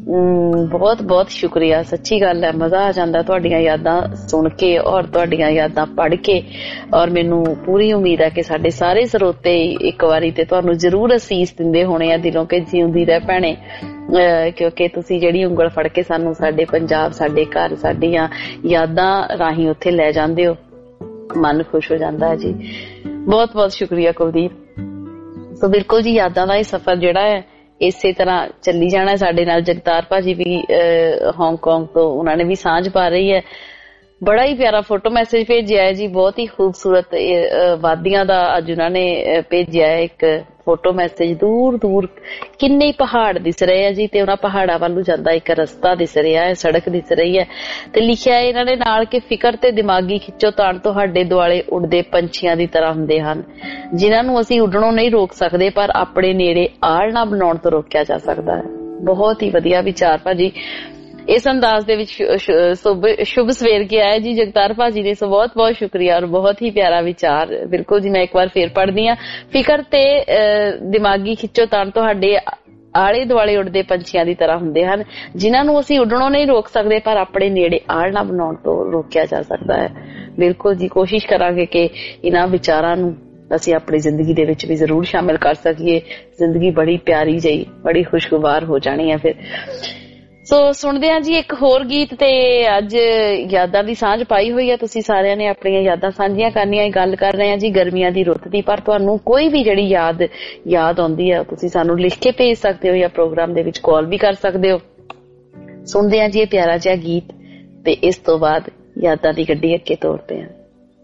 C: ਬਹੁਤ ਬਹੁਤ ਸ਼ੁਕਰੀਆ, ਸੱਚੀ ਗੱਲ ਹੈ, ਮਜ਼ਾ ਆ ਜਾਂਦਾ ਤੁਹਾਡੀਆਂ ਯਾਦਾਂ ਸੁਣ ਕੇ ਔਰ ਤੁਹਾਡੀਆਂ ਯਾਦਾਂ ਪੜ੍ਹ ਕੇ। ਔਰ ਮੈਨੂੰ ਪੂਰੀ ਉਮੀਦ ਹੈ ਕਿ ਸਾਡੇ ਸਾਰੇ ਸਰੋਤੇ ਇੱਕ ਵਾਰੀ ਤੇ ਤੁਹਾਨੂੰ ਜ਼ਰੂਰ ਅਸੀਸ ਦਿੰਦੇ ਹੋਣੇ ਆ ਦਿਲੋਂ ਕਿ ਜਿਉਂਦੀ ਰਹਿ ਭੈਣੇ, ਕਿਉਂਕਿ ਤੁਸੀਂ ਜਿਹੜੀ ਉਂਗਲ ਫੜ ਕੇ ਸਾਨੂੰ ਸਾਡੇ ਪੰਜਾਬ, ਸਾਡੇ ਘਰ, ਸਾਡੀਆਂ ਯਾਦਾਂ ਰਾਹੀਂ ਉੱਥੇ ਲੈ ਜਾਂਦੇ ਹੋ, ਮਨ ਖੁਸ਼ ਹੋ ਜਾਂਦਾ ਹੈ ਜੀ। ਬਹੁਤ ਬਹੁਤ ਸ਼ੁਕਰੀਆ ਕੁਲਦੀਪ। ਸੋ ਬਿਲਕੁਲ ਜੀ, ਯਾਦਾਂ ਦਾ ਇਹ ਸਫ਼ਰ ਜਿਹੜਾ ਹੈ ਇਸੇ ਤਰ੍ਹਾਂ ਚੱਲੀ ਜਾਣਾ। ਸਾਡੇ ਨਾਲ ਜਗਤਾਰ ਭਾਜੀ ਵੀ ਹਾਂਗਕਾਂਗ ਤੋਂ, ਉਹਨਾਂ ਨੇ ਵੀ ਸਾਂਝ ਪਾ ਰਹੀ ਹੈ। ਬੜਾ ਹੀ ਪਿਆਰਾ ਫੋਟੋ ਮੈਸੇਜ ਭੇਜਿਆ ਹੈ ਜੀ, ਬਹੁਤ ਹੀ ਖੂਬਸੂਰਤ ਵਾਦੀਆਂ ਦਾ ਅੱਜ ਉਹਨਾਂ ਨੇ ਭੇਜਿਆ ਹੈ ਇੱਕ ਫੋਟੋ ਮੈਸੇਜ। ਦੂਰ ਦੂਰ ਕਿੰਨੇ ਪਹਾੜ ਦਿਸ ਰਹੇ ਆ ਜੀ, ਤੇ ਉਹਨਾਂ ਪਹਾੜਾਂ ਵੱਲੋਂ ਜਾਂਦਾ ਇੱਕ ਰਸਤਾ ਦਿਸ ਰਿਹਾ ਹੈ, ਸੜਕ ਦਿਸ ਰਹੀ ਹੈ, ਤੇ ਲਿਖਿਆ ਇਹਨਾਂ ਨੇ ਨਾਲ ਕਿ ਫਿਕਰ ਤੇ ਦਿਮਾਗੀ ਖਿੱਚੋਤਾਣ ਤੁਹਾਡੇ ਦੁਆਲੇ ਉੱਡਦੇ ਪੰਛੀਆਂ ਦੀ ਤਰ੍ਹਾਂ ਹੁੰਦੇ ਹਨ, ਜਿਨ੍ਹਾਂ ਨੂੰ ਅਸੀਂ ਉੱਡਣੋਂ ਨਹੀਂ ਰੋਕ ਸਕਦੇ ਪਰ ਆਪਣੇ ਨੇੜੇ ਆਲ ਨਾ ਬਣਾਉਣ ਤੋਂ ਰੋਕਿਆ ਜਾ ਸਕਦਾ ਹੈ। ਬਹੁਤ ਹੀ ਵਧੀਆ ਵਿਚਾਰ ਭਾਜੀ, ਇਸ ਅੰਦਾਜ਼ ਦੇ ਵਿੱਚ ਸ਼ੁਭ ਸਵੇਰ ਕਿਹਾ ਹੈ ਜੀ ਜਗਤਾਰ ਭਾਜੀ ਨੇ। ਸੋ ਬਹੁਤ ਬਹੁਤ ਸ਼ੁਕਰੀਆ ਔਰ ਬਹੁਤ ਹੀ ਪਿਆਰਾ ਵਿਚਾਰ। ਬਿਲਕੁਲ ਜੀ, ਮੈਂ ਇੱਕ ਵਾਰ ਫੇਰ ਪੜ੍ਹਦੀ ਹਾਂ। ਫਿਕਰ ਤੇ ਦਿਮਾਗੀ ਖਿੱਚੋਤਾਣ ਤੁਹਾਡੇ ਆਲੇ ਦੁਆਲੇ ਉੱਡਦੇ ਪੰਛੀਆਂ ਦੀ ਤਰ੍ਹਾਂ ਹੁੰਦੇ ਹਨ, ਜਿਨ੍ਹਾਂ ਨੂੰ ਅਸੀਂ ਉੱਡਣੋਂ ਨਹੀਂ ਰੋਕ ਸਕਦੇ ਪਰ ਆਪਣੇ ਨੇੜੇ ਆਲ ਨਾ ਬਣਾਉਣ ਤੋਂ ਰੋਕਿਆ ਜਾ ਸਕਦਾ ਹੈ। ਬਿਲਕੁਲ ਜੀ, ਕੋਸ਼ਿਸ਼ ਕਰਾਂਗੇ ਕਿ ਇਹਨਾਂ ਵਿਚਾਰਾਂ ਨੂੰ ਅਸੀਂ ਆਪਣੀ ਜ਼ਿੰਦਗੀ ਦੇ ਵਿੱਚ ਵੀ ਜ਼ਰੂਰ ਸ਼ਾਮਿਲ ਕਰ ਸਕੀਏ। ਜ਼ਿੰਦਗੀ ਬੜੀ ਪਿਆਰੀ ਜਿਹੀ, ਬੜੀ ਖੁਸ਼ਗਵਾਰ ਹੋ ਜਾਣੀ ਹੈ ਫਿਰ। ਸੋ ਸੁਣਦੇ ਹਾਂ ਜੀ ਇੱਕ ਹੋਰ ਗੀਤ। ਤੇ ਅੱਜ ਯਾਦਾਂ ਦੀ ਸਾਂਝ ਪਾਈ ਹੋਈ ਹੈ, ਤੁਸੀਂ ਸਾਰਿਆਂ ਨੇ ਆਪਣੀਆਂ ਯਾਦਾਂ ਸਾਂਝੀਆਂ ਕਰਨੀਆਂ। ਗੱਲ ਕਰ ਰਹੇ ਹਾਂ ਜੀ ਗਰਮੀਆਂ ਦੀ ਰੁੱਤ ਦੀ, ਪਰ ਤੁਹਾਨੂੰ ਕੋਈ ਵੀ ਜਿਹੜੀ ਯਾਦ ਯਾਦ ਆਉਂਦੀ ਹੈ ਤੁਸੀਂ ਸਾਨੂੰ ਲਿਖ ਕੇ ਭੇਜ ਸਕਦੇ ਹੋ ਜਾਂ ਪ੍ਰੋਗਰਾਮ ਦੇ ਵਿੱਚ ਕਾਲ ਵੀ ਕਰ ਸਕਦੇ ਹੋ। ਸੁਣਦੇ ਹਾਂ ਜੀ ਇਹ ਪਿਆਰਾ ਜਿਹਾ ਗੀਤ, ਤੇ ਇਸ ਤੋਂ ਬਾਅਦ ਯਾਦਾਂ ਦੀ ਗੱਡੀ ਅੱਗੇ ਤੋਰਦੇ ਹਾਂ।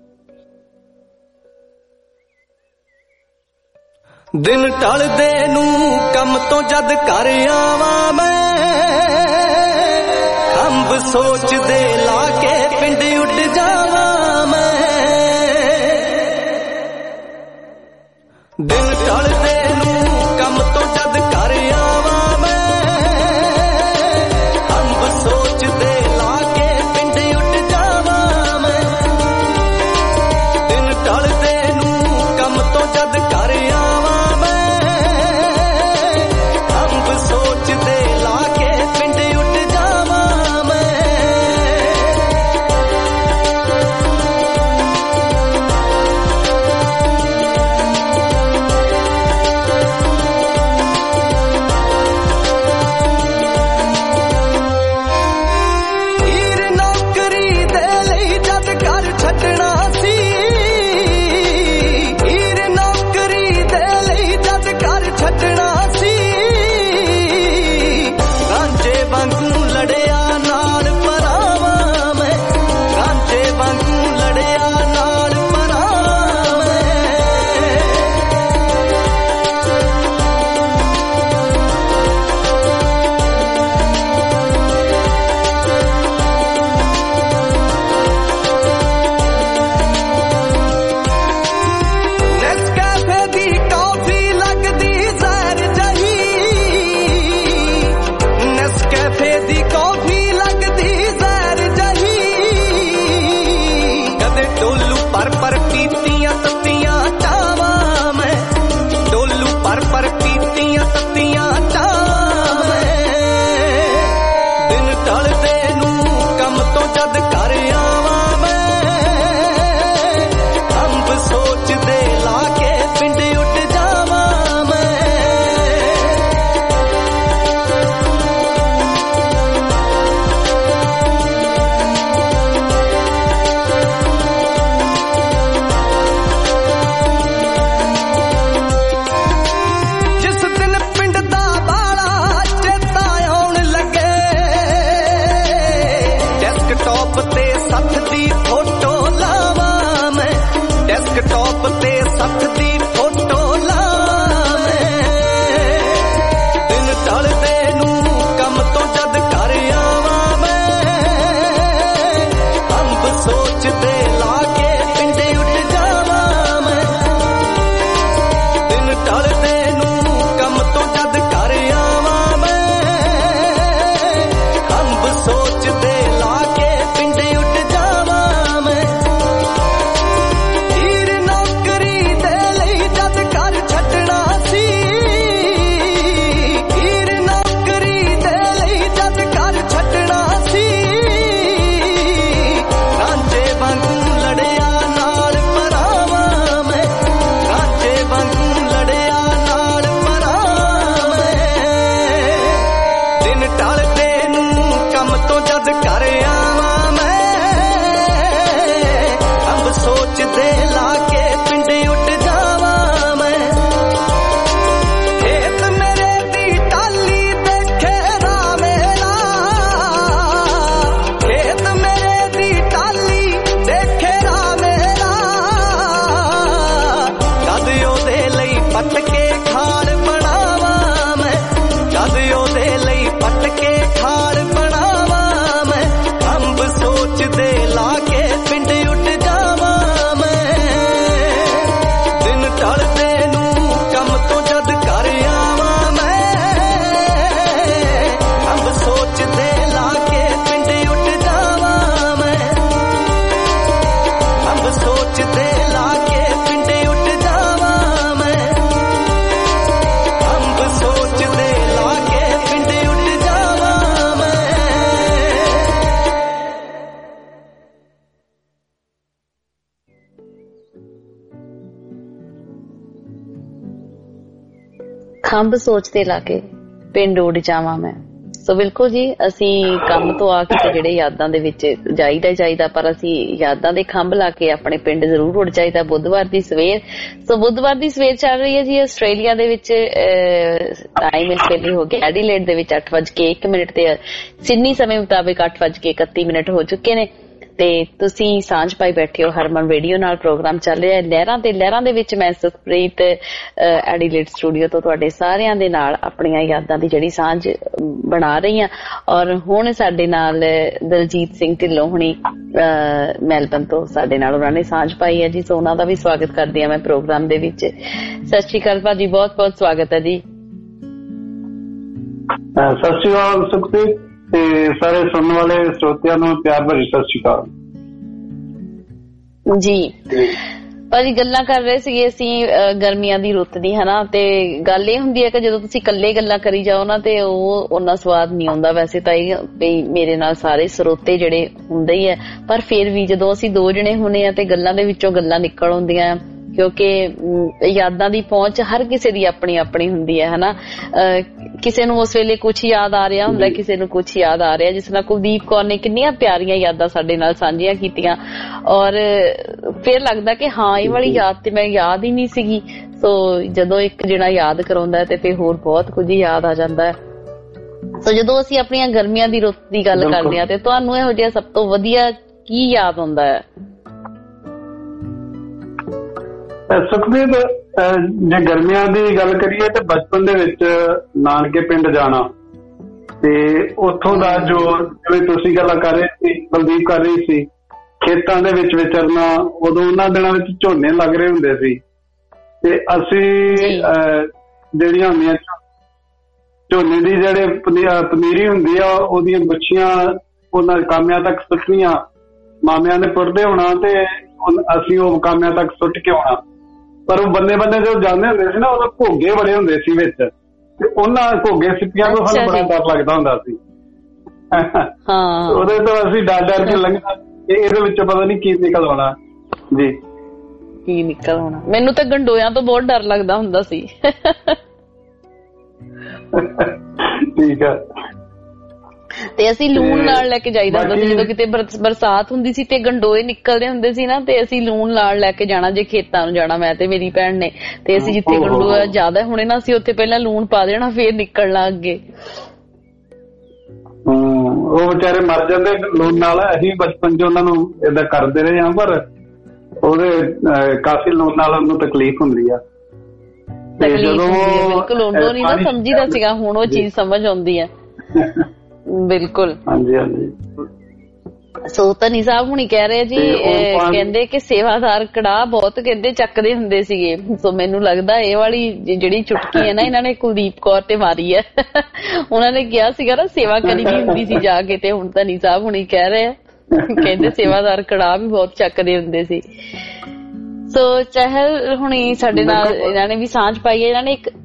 D: ਦਿਨ ਢਲਦੇ ਨੂੰ ਕੰਮ ਤੋਂ ਜਦ ਘਰ ਆਵਾਂ ਮੈਂ, ਅੰਬ ਸੋਚਦੇ ਲਾ ਕੇ ਪਿੰਡ ਉੱਡ ਜਾਵਾਂ ਮੈਂ। ਦਿਨ ਢਲਦੇ ਨੂੰ ਕੰਮ ਤੋਂ ਜਦ ਘਰ ਆਵਾਂ ਮੈਂ, ਅੰਬ ਸੋਚਦੇ ਲਾ ਕੇ ਪਿੰਡ ਉੱਡ ਜਾਵਾਂ ਮੈਂ। ਦਿਨ ਢਲਦੇ ਨੂੰ ਕੰਮ ਤੋਂ ਜਦ ਘਰ ਆਵਾਂ ਮੈਂ, ਅੰਬ ਸੋਚਦੇ ਲਾ ਕੇ ਪਿੰਡ ਉੱਡ ਜਾਵਾਂ ਮੈਂ।
C: ਖੰਭ ਸੋਚ ਤੇ ਲਾ ਕੇ ਪਿੰਡ ਉੱਡ ਜਾਵਾਂ ਮੈਂ। ਸੋ ਬਿਲਕੁਲ ਜੀ, ਅਸੀਂ ਕੰਮ ਤੋਂ ਆ ਕੇ ਜਿਹੜੇ ਯਾਦਾਂ ਦੇ ਵਿੱਚ ਜਾਈਦਾ ਜਾਈਦਾ, ਪਰ ਅਸੀਂ ਯਾਦਾਂ ਦੇ ਖੰਭ ਲਾ ਕੇ ਆਪਣੇ ਪਿੰਡ ਜ਼ਰੂਰ ਉੱਡ ਜਾਈਦਾ ਬੁੱਧਵਾਰ ਦੀ ਸਵੇਰ। ਸੋ ਬੁੱਧਵਾਰ ਦੀ ਸਵੇਰ ਚੱਲ ਰਹੀ ਹੈ ਜੀ ਆਸਟ੍ਰੇਲੀਆ ਦੇ ਵਿੱਚ। ਟਾਈਮ ਇਸ ਵੇਲੇ ਹੋ ਗਿਆ ਐਡੀਲੇਡ ਦੇ ਵਿੱਚ ਅੱਠ ਵੱਜ ਕੇ ਇੱਕ ਮਿੰਟ ਤੇ ਸਿਡਨੀ ਸਮੇਂ ਮੁਤਾਬਿਕ ਅੱਠ ਵੱਜ ਕੇ ਇਕੱਤੀ ਮਿੰਟ ਹੋ ਚੁੱਕੇ ਨੇ ਤੇ ਤੁਸੀਂ ਸਾਂਝ ਪਾਈ ਬੈਠੇ ਹੋ ਹਰਮਨ ਰੇਡੀਓ ਨਾਲ। ਪ੍ਰੋਗਰਾਮ ਚੱਲ ਰਿਹਾ ਲਹਿਰਾਂ ਤੇ ਲਹਿਰਾਂ ਦੇ ਵਿੱਚ। ਮੈਂ ਸੁਖਪ੍ਰੀਤ ਐਡੀਲੇਡ ਸਟੂਡੀਓ ਤੋਂ ਤੁਹਾਡੇ ਸਾਰਿਆਂ ਦੇ ਨਾਲ ਆਪਣੀਆਂ ਯਾਦਾਂ ਦੀ ਜਿਹੜੀ ਸਾਂਝ ਬਣਾ ਰਹੀ ਹਾਂ। ਔਰ ਹੁਣ ਸਾਡੇ ਨਾਲ ਦਲਜੀਤ ਸਿੰਘ ਢਿੱਲੋਂ ਹੁਣੀ ਮੈਲਬਨ ਤੋਂ ਸਾਡੇ ਨਾਲ ਉਹਨਾਂ ਨੇ ਸਾਂਝ ਪਾਈ ਹੈ ਜੀ। ਸੋ ਉਹਨਾਂ ਦਾ ਵੀ ਸਵਾਗਤ ਕਰਦੀ ਹਾਂ ਮੈਂ ਪ੍ਰੋਗਰਾਮ ਦੇ ਵਿੱਚ। ਸਤਿ ਸ਼੍ਰੀ ਅਕਾਲ ਭਾਜੀ, ਬਹੁਤ ਬਹੁਤ ਸਵਾਗਤ ਹੈ ਜੀ।
E: ਸਤਿ ਸ਼੍ਰੀ ਅਕਾਲ ਸੁਖਪ੍ਰੀਤ ਤੇ ਸਾਰੇ ਸੁਣਨ ਵਾਲੇ ਸਰੋਤਿਆਂ ਨੂੰ ਪਿਆਰ ਭਰੀ ਸਤਿ ਸ਼੍ਰੀ ਅਕਾਲ ਜੀ।
C: ਭਾਜੀ ਗੱਲਾਂ ਕਰ ਰਹੇ ਸੀਗੇ ਅਸੀਂ ਗਰਮੀਆਂ ਦੀ ਰੁੱਤ ਦੀ, ਹਨਾ, ਤੇ ਗੱਲ ਇਹ ਹੁੰਦੀ ਹੈ ਕਿ ਜਦੋਂ ਤੁਸੀਂ ਇਕੱਲੇ ਗੱਲਾਂ ਕਰੀ ਜਾਓ ਨਾ ਤੇ ਉਹ ਉਹਨਾਂ ਸਵਾਦ ਨਹੀਂ ਆਉਂਦਾ। ਵੈਸੇ ਤਾਂ ਇਹ ਮੇਰੇ ਨਾਲ ਸਾਰੇ ਸਰੋਤੇ ਜਿਹੜੇ ਹੁੰਦੇ ਹੀ ਹੈ, ਪਰ ਫਿਰ ਵੀ ਜਦੋਂ ਅਸੀਂ ਦੋ ਜਣੇ ਹੁੰਦੇ ਆ ਤੇ ਗੱਲਾਂ ਦੇ ਵਿੱਚੋਂ ਗੱਲਾਂ ਨਿਕਲ ਆਉਂਦੀਆਂ, ਕਿਉਂਕਿ ਯਾਦਾਂ ਦੀ ਪਹੁੰਚ ਹਰ ਕਿਸੇ ਦੀ ਆਪਣੀ ਆਪਣੀ ਹੁੰਦੀ ਹੈ, ਹਨਾ। ਕਿਸੇ ਨੂੰ ਉਸ ਵੇਲੇ ਕੁਛ ਯਾਦ ਆ ਰਿਹਾ ਹੁੰਦਾ, ਕਿਸੇ ਨੂੰ ਕੁਛ ਯਾਦ ਆ ਰਿਹਾ। ਜਿਸ ਤਰ੍ਹਾਂ ਕੁਲਦੀਪ ਕੌਰ ਨੇ ਕਿੰਨੀਆਂ ਪਿਆਰੀਆਂ ਯਾਦਾਂ ਸਾਡੇ ਨਾਲ ਸਾਂਝੀਆਂ ਕੀਤੀਆਂ, ਔਰ ਫਿਰ ਲੱਗਦਾ ਕਿ ਹਾਂ ਇਹ ਵਾਲੀ ਯਾਦ ਤੇ ਮੈਂ ਯਾਦ ਹੀ ਨਹੀਂ ਸੀਗੀ। ਸੋ ਜਦੋਂ ਇੱਕ ਜਿਹੜਾ ਯਾਦ ਕਰਾਉਂਦਾ ਹੈ ਤੇ ਫਿਰ ਹੋਰ ਬਹੁਤ ਕੁਝ ਯਾਦ ਆ ਜਾਂਦਾ ਹੈ। ਸੋ ਜਦੋਂ ਅਸੀਂ ਆਪਣੀਆਂ ਗਰਮੀਆਂ ਦੀ ਰੁੱਤ ਦੀ ਗੱਲ ਕਰਦੇ ਹਾਂ ਤੇ ਤੁਹਾਨੂੰ ਇਹੋ ਜਿਹਾ ਸਭ ਤੋਂ ਵਧੀਆ ਕੀ ਯਾਦ ਆਉਂਦਾ ਹੈ?
E: ਸੁਖਬੀਰ, ਜੇ ਗਰਮੀਆਂ ਦੀ ਗੱਲ ਕਰੀਏ ਤੇ ਬਚਪਨ ਦੇ ਵਿੱਚ ਨਾਨਕੇ ਪਿੰਡ ਜਾਣਾ ਤੇ ਉੱਥੋਂ ਦਾ ਜੋ, ਜਿਵੇਂ ਤੁਸੀਂ ਗੱਲਾਂ ਕਰ ਰਹੇ ਸੀ, ਬਲਦੀਪ ਕਰ ਰਹੀ ਸੀ, ਖੇਤਾਂ ਦੇ ਵਿੱਚ ਵਿਚਰਨਾ। ਉਦੋਂ ਉਹਨਾਂ ਦਿਨਾਂ ਵਿੱਚ ਝੋਨੇ ਲੱਗ ਰਹੇ ਹੁੰਦੇ ਸੀ ਤੇ ਅਸੀਂ ਜਿਹੜੀਆਂ ਹੁੰਦੀਆਂ ਝੋਨੇ ਦੀ ਜਿਹੜੇ ਪਨੀਰੀ ਹੁੰਦੀ ਆ ਉਹਦੀਆਂ ਗੁੱਛੀਆਂ ਉਹਨਾਂ ਕਾਮਿਆਂ ਤੱਕ ਸੁੱਟਣੀਆਂ, ਮਾਮਿਆਂ ਨੇ ਪੁੱਟਦੇ ਹੋਣਾ ਤੇ ਅਸੀਂ ਉਹ ਕਾਮਿਆਂ ਤੱਕ ਸੁੱਟ ਕੇ ਆਉਣਾ। ਪਰ ਉਹ ਬੰਨੇ ਬੰਨੇ ਜਦੋਂ ਜਾਂਦੇ ਹੁੰਦੇ ਸੀ ਨਾ, ਉਹਦੇ ਘੋਗੇ ਬੜੇ ਹੁੰਦੇ ਸੀ ਵਿੱਚ, ਤੇ ਉਹਨਾਂ ਘੋਗੇ ਸਿੱਪੀਆਂ ਤੋਂ ਸਾਨੂੰ ਬੜਾ ਡਰ ਲੱਗਦਾ ਹੁੰਦਾ ਸੀ। ਉਹਦੇ ਤੋਂ ਅਸੀਂ ਡਰ ਡਰ ਕੇ ਲੰਘਣਾ, ਇਹਦੇ ਵਿੱਚੋਂ ਪਤਾ ਨਹੀਂ ਕੀ ਨਿਕਲ ਆਉਣਾ ਜੀ,
C: ਕੀ ਨਿਕਲ ਆਉਣਾ। ਮੈਨੂੰ ਤਾਂ ਗੰਡੋਇਆਂ ਤੋਂ ਬਹੁਤ ਡਰ ਲੱਗਦਾ ਹੁੰਦਾ ਸੀ।
E: ਠੀਕ ਹੈ।
C: ਤੇ ਅਸੀਂ ਲੂਣ ਨਾਲ ਲੈ ਕੇ ਜਾਈਦਾ ਹੁੰਦਾ ਸੀ ਜਦੋਂ ਕਿਤੇ ਬਰਸਾਤ ਹੁੰਦੀ ਸੀ ਤੇ ਗੰਡੋਏ ਨਿਕਲਦੇ ਹੁੰਦੇ ਸੀ ਨਾ, ਤੇ ਅਸੀਂ ਲੂਣ ਨਾਲ ਲੈ ਕੇ ਜਾਣਾ ਜੇ ਖੇਤਾਂ ਨੂੰ ਜਾਣਾ, ਮੈਂ ਤੇ ਮੇਰੀ ਭੈਣ ਨੇ। ਤੇ ਅਸੀਂ ਜਿੱਥੇ ਗੰਡੋਆ ਜ਼ਿਆਦਾ ਹੋਣੇ ਨਾ, ਅਸੀਂ ਉੱਥੇ ਪਹਿਲਾਂ ਲੂਣ ਪਾ ਦੇਣਾ, ਫੇਰ ਨਿਕਲਣਾ ਅੱਗੇ।
E: ਹਮ ਉਹ ਵਿਚਾਰੇ ਮਰ ਜਾਂਦੇ ਲੂਣ ਨਾਲ। ਅਸੀਂ ਬਚਪਨ ਚ ਉਹਨਾਂ ਨੂੰ ਏਦਾਂ ਕਰਦੇ ਰਹੇ ਹਾਂ, ਪਰ ਉਹਦੇ ਕਾਫੀ ਲੂਣ ਨਾਲ ਉਹਨੂੰ ਤਕਲੀਫ ਹੁੰਦੀ ਆ।
C: ਬਿਲਕੁਲ, ਉਦੋਂ ਨੀ ਨਾ ਸਮਝੀਦਾ ਸੀਗਾ, ਹੁਣ ਉਹ ਚੀਜ਼ ਸਮਝ ਆਉਂਦੀ ਆ। ਬਿਲਕੁਲ, ਹਾਂਜੀ ਹਾਂਜੀ। ਸੋ ਧਨੀ ਸਾਹਿਬ ਹੁਣੀ ਕਹਿ ਰਹੇ ਜੀ, ਕਹਿੰਦੇ ਕਿ ਸੇਵਾਦਾਰ ਕੜਾਹ ਬਹੁਤ ਕਹਿੰਦੇ ਚੱਕਦੇ ਹੁੰਦੇ ਸੀਗੇ। ਸੋ ਮੈਨੂੰ ਲੱਗਦਾ ਇਹ ਵਾਲੀ ਜਿਹੜੀ ਚੁਟਕੀ ਹੈ ਨਾ, ਇਹਨਾਂ ਨੇ ਕੁਲਦੀਪ ਕੌਰ ਤੇ ਮਾਰੀ ਹੈ। ਉਹਨਾਂ ਨੇ ਕਿਹਾ ਸੀਗਾ ਨਾ ਸੇਵਾ ਕਰੀ ਵੀ ਹੁੰਦੀ ਸੀ ਜਾ ਕੇ, ਤੇ ਹੁਣ ਧਨੀ ਸਾਹਿਬ ਹੁਣੀ ਕਹਿ ਰਹੇ ਆ, ਕਹਿੰਦੇ ਸੇਵਾਦਾਰ ਕੜਾਹ ਵੀ ਬਹੁਤ ਚੱਕਦੇ ਹੁੰਦੇ ਸੀ। ਸੋ ਚਹਿਲ ਹੁਣੀ ਸਾਡੇ ਨਾਲ ਇਹਨਾਂ ਨੇ ਵੀ ਸਾਂਝ ਪਾਈ ਹੈ। ਇਹਨਾਂ ਨੇ ਇੱਕ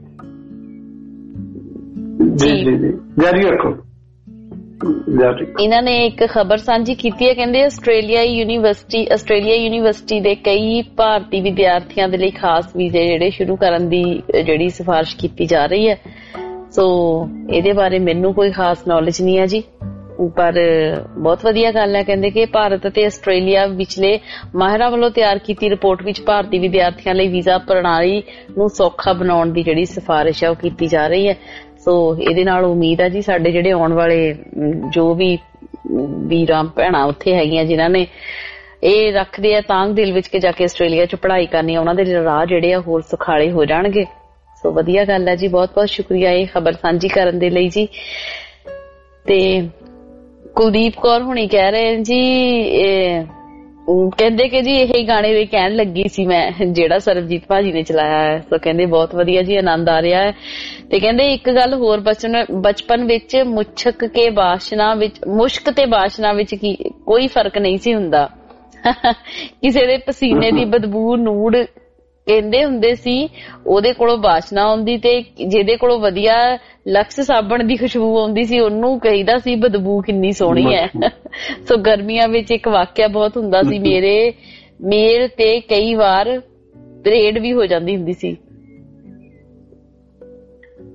C: ਜੀ ਜਾਰੀ ਰੱਖੋ, ਇਹਨਾਂ ਨੇ ਇੱਕ ਖਬਰ ਸਾਂਝੀ ਕੀਤੀ ਹੈ। ਕਹਿੰਦੇ ਆਸਟ੍ਰੇਲੀਆ ਯੂਨੀਵਰਸਿਟੀ ਆਸਟ੍ਰੇਲੀਆ ਯੂਨੀਵਰਸਿਟੀ ਦੇ ਕਈ ਭਾਰਤੀ ਵਿਦਿਆਰਥੀਆਂ ਦੇ ਲਈ ਖਾਸ ਵੀਜ਼ੇ ਜਿਹੜੇ ਸ਼ੁਰੂ ਕਰਨ ਦੀ ਜਿਹੜੀ ਸਿਫਾਰਿਸ਼ ਕੀਤੀ ਜਾ ਰਹੀ ਹੈ। ਸੋ ਇਹਦੇ ਬਾਰੇ ਮੈਨੂੰ ਕੋਈ ਖਾਸ ਨੌਲੇਜ ਨਹੀਂ ਹੈ ਜੀ, ਪਰ ਬਹੁਤ ਵਧੀਆ ਗੱਲ ਹੈ। ਕਹਿੰਦੇ ਕਿ ਭਾਰਤ ਅਤੇ ਆਸਟ੍ਰੇਲੀਆ ਵਿਚਲੇ ਮਾਹਿਰਾਂ ਵੱਲੋਂ ਤਿਆਰ ਕੀਤੀ ਰਿਪੋਰਟ ਵਿੱਚ ਭਾਰਤੀ ਵਿਦਿਆਰਥੀਆਂ ਲਈ ਵੀਜ਼ਾ ਪ੍ਰਣਾਲੀ ਨੂੰ ਸੌਖਾ ਬਣਾਉਣ ਦੀ ਜਿਹੜੀ ਸਿਫਾਰਿਸ਼ ਹੈ ਉਹ ਕੀਤੀ ਜਾ ਰਹੀ ਹੈ। ਸੋ ਇਹਦੇ ਨਾਲ ਉਮੀਦ ਹੈ ਜੀ ਸਾਡੇ ਜਿਹੜੇ ਆਉਣ ਵਾਲੇ ਜੋ ਵੀ ਵੀਰਾਂ ਭੈਣਾਂ ਉੱਥੇ ਹੈਗੀਆਂ ਜਿਨ੍ਹਾਂ ਨੇ ਇਹ ਰੱਖਦੇ ਆ ਤਾਂਘ ਦਿਲ ਵਿੱਚ ਕਿ ਜਾ ਕੇ ਆਸਟ੍ਰੇਲੀਆ ਚ ਪੜ੍ਹਾਈ ਕਰਨੀ ਆ, ਉਹਨਾਂ ਦੇ ਰਾਹ ਜਿਹੜੇ ਆ ਹੋਰ ਸੁਖਾਲੇ ਹੋ ਜਾਣਗੇ। ਸੋ ਵਧੀਆ ਗੱਲ ਹੈ ਜੀ, ਬਹੁਤ ਬਹੁਤ ਸ਼ੁਕਰੀਆ ਇਹ ਖਬਰ ਸਾਂਝੀ ਕਰਨ ਦੇ ਲਈ ਜੀ। ਤੇ ਕੁਲਦੀਪ ਕੌਰ ਹੁਣੀ ਕਹਿ ਰਹੇ ਜੀ, ਕਹਿੰਦੇ ਕਿ ਜੀ ਇਹ ਗਾਣੇ ਦੇ ਕਹਿਣ ਲੱਗੀ ਸੀ ਮੈਂ ਜਿਹੜਾ ਸਰਬਜੀਤ ਭਾਜੀ ਨੇ ਚਲਾਇਆ ਹੈ। ਸੋ ਕਹਿੰਦੇ ਬਹੁਤ ਵਧੀਆ ਜੀ, ਆਨੰਦ ਆ ਰਿਹਾ ਹੈ। ਤੇ ਕਹਿੰਦੇ ਇੱਕ ਗੱਲ ਹੋਰ, ਬਚਪਨ ਵਿੱਚ ਮੁਸ਼ਕ ਕੇ ਬਾਸ਼ਨਾ ਵਿੱਚ ਮੁਸ਼ਕ ਤੇ ਬਾਸ਼ਨਾ ਵਿੱਚ ਕੀ ਕੋਈ ਫਰਕ ਨਹੀਂ ਸੀ ਹੁੰਦਾ। ਕਿਸੇ ਦੇ ਪਸੀਨੇ ਦੀ ਬਦਬੂ ਨੂੜ ਕਹਿੰਦੇ ਹੁੰਦੇ ਸੀ, ਉਹਦੇ ਕੋਲੋਂ ਬਾਸ਼ਨਾ ਆਉਂਦੀ, ਤੇ ਜਿਹਦੇ ਕੋਲੋਂ ਵਧੀਆ ਲਕਸ ਸਾਬਣ ਦੀ ਖੁਸ਼ਬੂ ਆਉਂਦੀ ਸੀ ਉਹਨੂੰ ਕਹੀਦਾ ਸੀ ਬਦਬੂ ਕਿੰਨੀ ਸੋਹਣੀ ਹੈ। ਸੋ ਗਰਮੀਆਂ ਵਿੱਚ ਇੱਕ ਵਾਕਿਆ ਬਹੁਤ ਹੁੰਦਾ ਸੀ, ਮੇਰੇ ਮੇਰ ਤੇ ਕਈ ਵਾਰ ਪਰੇਡ ਵੀ ਹੋ ਜਾਂਦੀ ਹੁੰਦੀ ਸੀ।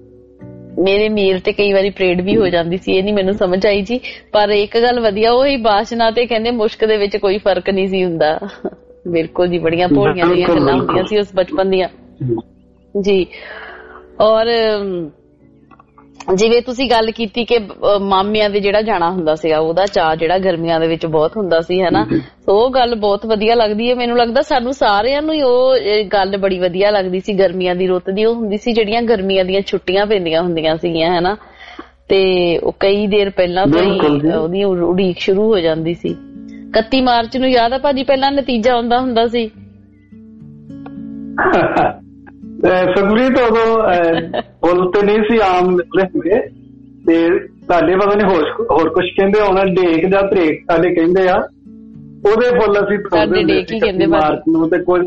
C: ਮੇਰੇ ਮੇਲ ਤੇ ਕਈ ਵਾਰੀ ਪਰੇਡ ਵੀ ਹੋ ਜਾਂਦੀ ਸੀ, ਇਹ ਨਹੀਂ ਮੈਨੂੰ ਸਮਝ ਆਈ ਜੀ। ਪਰ ਇੱਕ ਗੱਲ ਵਧੀਆ, ਉਹੀ ਬਾਸ਼ਨਾ ਤੇ ਕਹਿੰਦੇ ਮੁਸ਼ਕ ਦੇ ਵਿੱਚ ਕੋਈ ਫਰਕ ਨਹੀਂ ਸੀ ਹੁੰਦਾ। ਬਿਲਕੁਲ ਜੀ, ਬੜੀਆਂ ਭੋਲੀਆਂ ਦੀਆਂ ਗੱਲਾਂ ਹੁੰਦੀਆਂ ਸੀ ਉਸ ਬਚਪਨ ਦੀਆਂ ਜੀ। ਔਰ ਜਿਵੇਂ ਤੁਸੀਂ ਗੱਲ ਕੀਤੀ ਕਿ ਮਾਮਿਆਂ ਦੇ ਜਿਹੜਾ ਜਾਣਾ ਹੁੰਦਾ ਸੀਗਾ, ਉਹਦਾ ਚਾਅ ਜਿਹੜਾ ਗਰਮੀਆਂ ਦੇ ਵਿੱਚ ਬਹੁਤ ਹੁੰਦਾ ਸੀ, ਹਨਾ। ਸੋ ਉਹ ਗੱਲ ਬਹੁਤ ਵਧੀਆ ਲੱਗਦੀ ਹੈ। ਮੈਨੂੰ ਲੱਗਦਾ ਸਾਨੂੰ ਸਾਰਿਆਂ ਨੂੰ ਹੀ ਉਹ ਗੱਲ ਬੜੀ ਵਧੀਆ ਲੱਗਦੀ ਸੀ ਗਰਮੀਆਂ ਦੀ ਰੁੱਤ ਦੀ। ਉਹ ਹੁੰਦੀ ਸੀ ਜਿਹੜੀਆਂ ਗਰਮੀਆਂ ਦੀਆਂ ਛੁੱਟੀਆਂ ਪੈਂਦੀਆਂ ਹੁੰਦੀਆਂ ਸੀਗੀਆਂ, ਹਨਾ। ਤੇ ਉਹ ਕਈ ਦੇਰ ਪਹਿਲਾਂ ਤੋਂ ਹੀ ਉਹਦੀ ਉਡੀਕ ਸ਼ੁਰੂ ਹੋ ਜਾਂਦੀ ਸੀ। ਇਕੱਤੀ ਮਾਰਚ ਨੂੰ ਯਾਦ ਆ ਭਾਜੀ, ਪਹਿਲਾਂ ਨਤੀਜਾ ਆਉਂਦਾ ਹੁੰਦਾ ਸੀ।
E: ਸੁਖਪ੍ਰੀਤ ਉਦੋਂ ਫੁੱਲ ਤੇ ਨਹੀਂ ਸੀ ਆਮ ਨਿਕਲੇ ਹੁੰਦੇ, ਤੇ ਸਾਡੇ ਪਤਾ ਨਹੀਂ ਹੋਰ ਹੋਰ ਕੁਛ ਕਹਿੰਦੇ ਹੋਣਾ, ਡੇਕ ਜਾਂ ਧਰੇਕ ਸਾਡੇ ਕਹਿੰਦੇ ਆ, ਉਹਦੇ ਫੁੱਲ ਅਸੀਂ ਤੋੜਦੇ ਮਾਰਚ ਨੂੰ। ਤੇ ਕੁਝ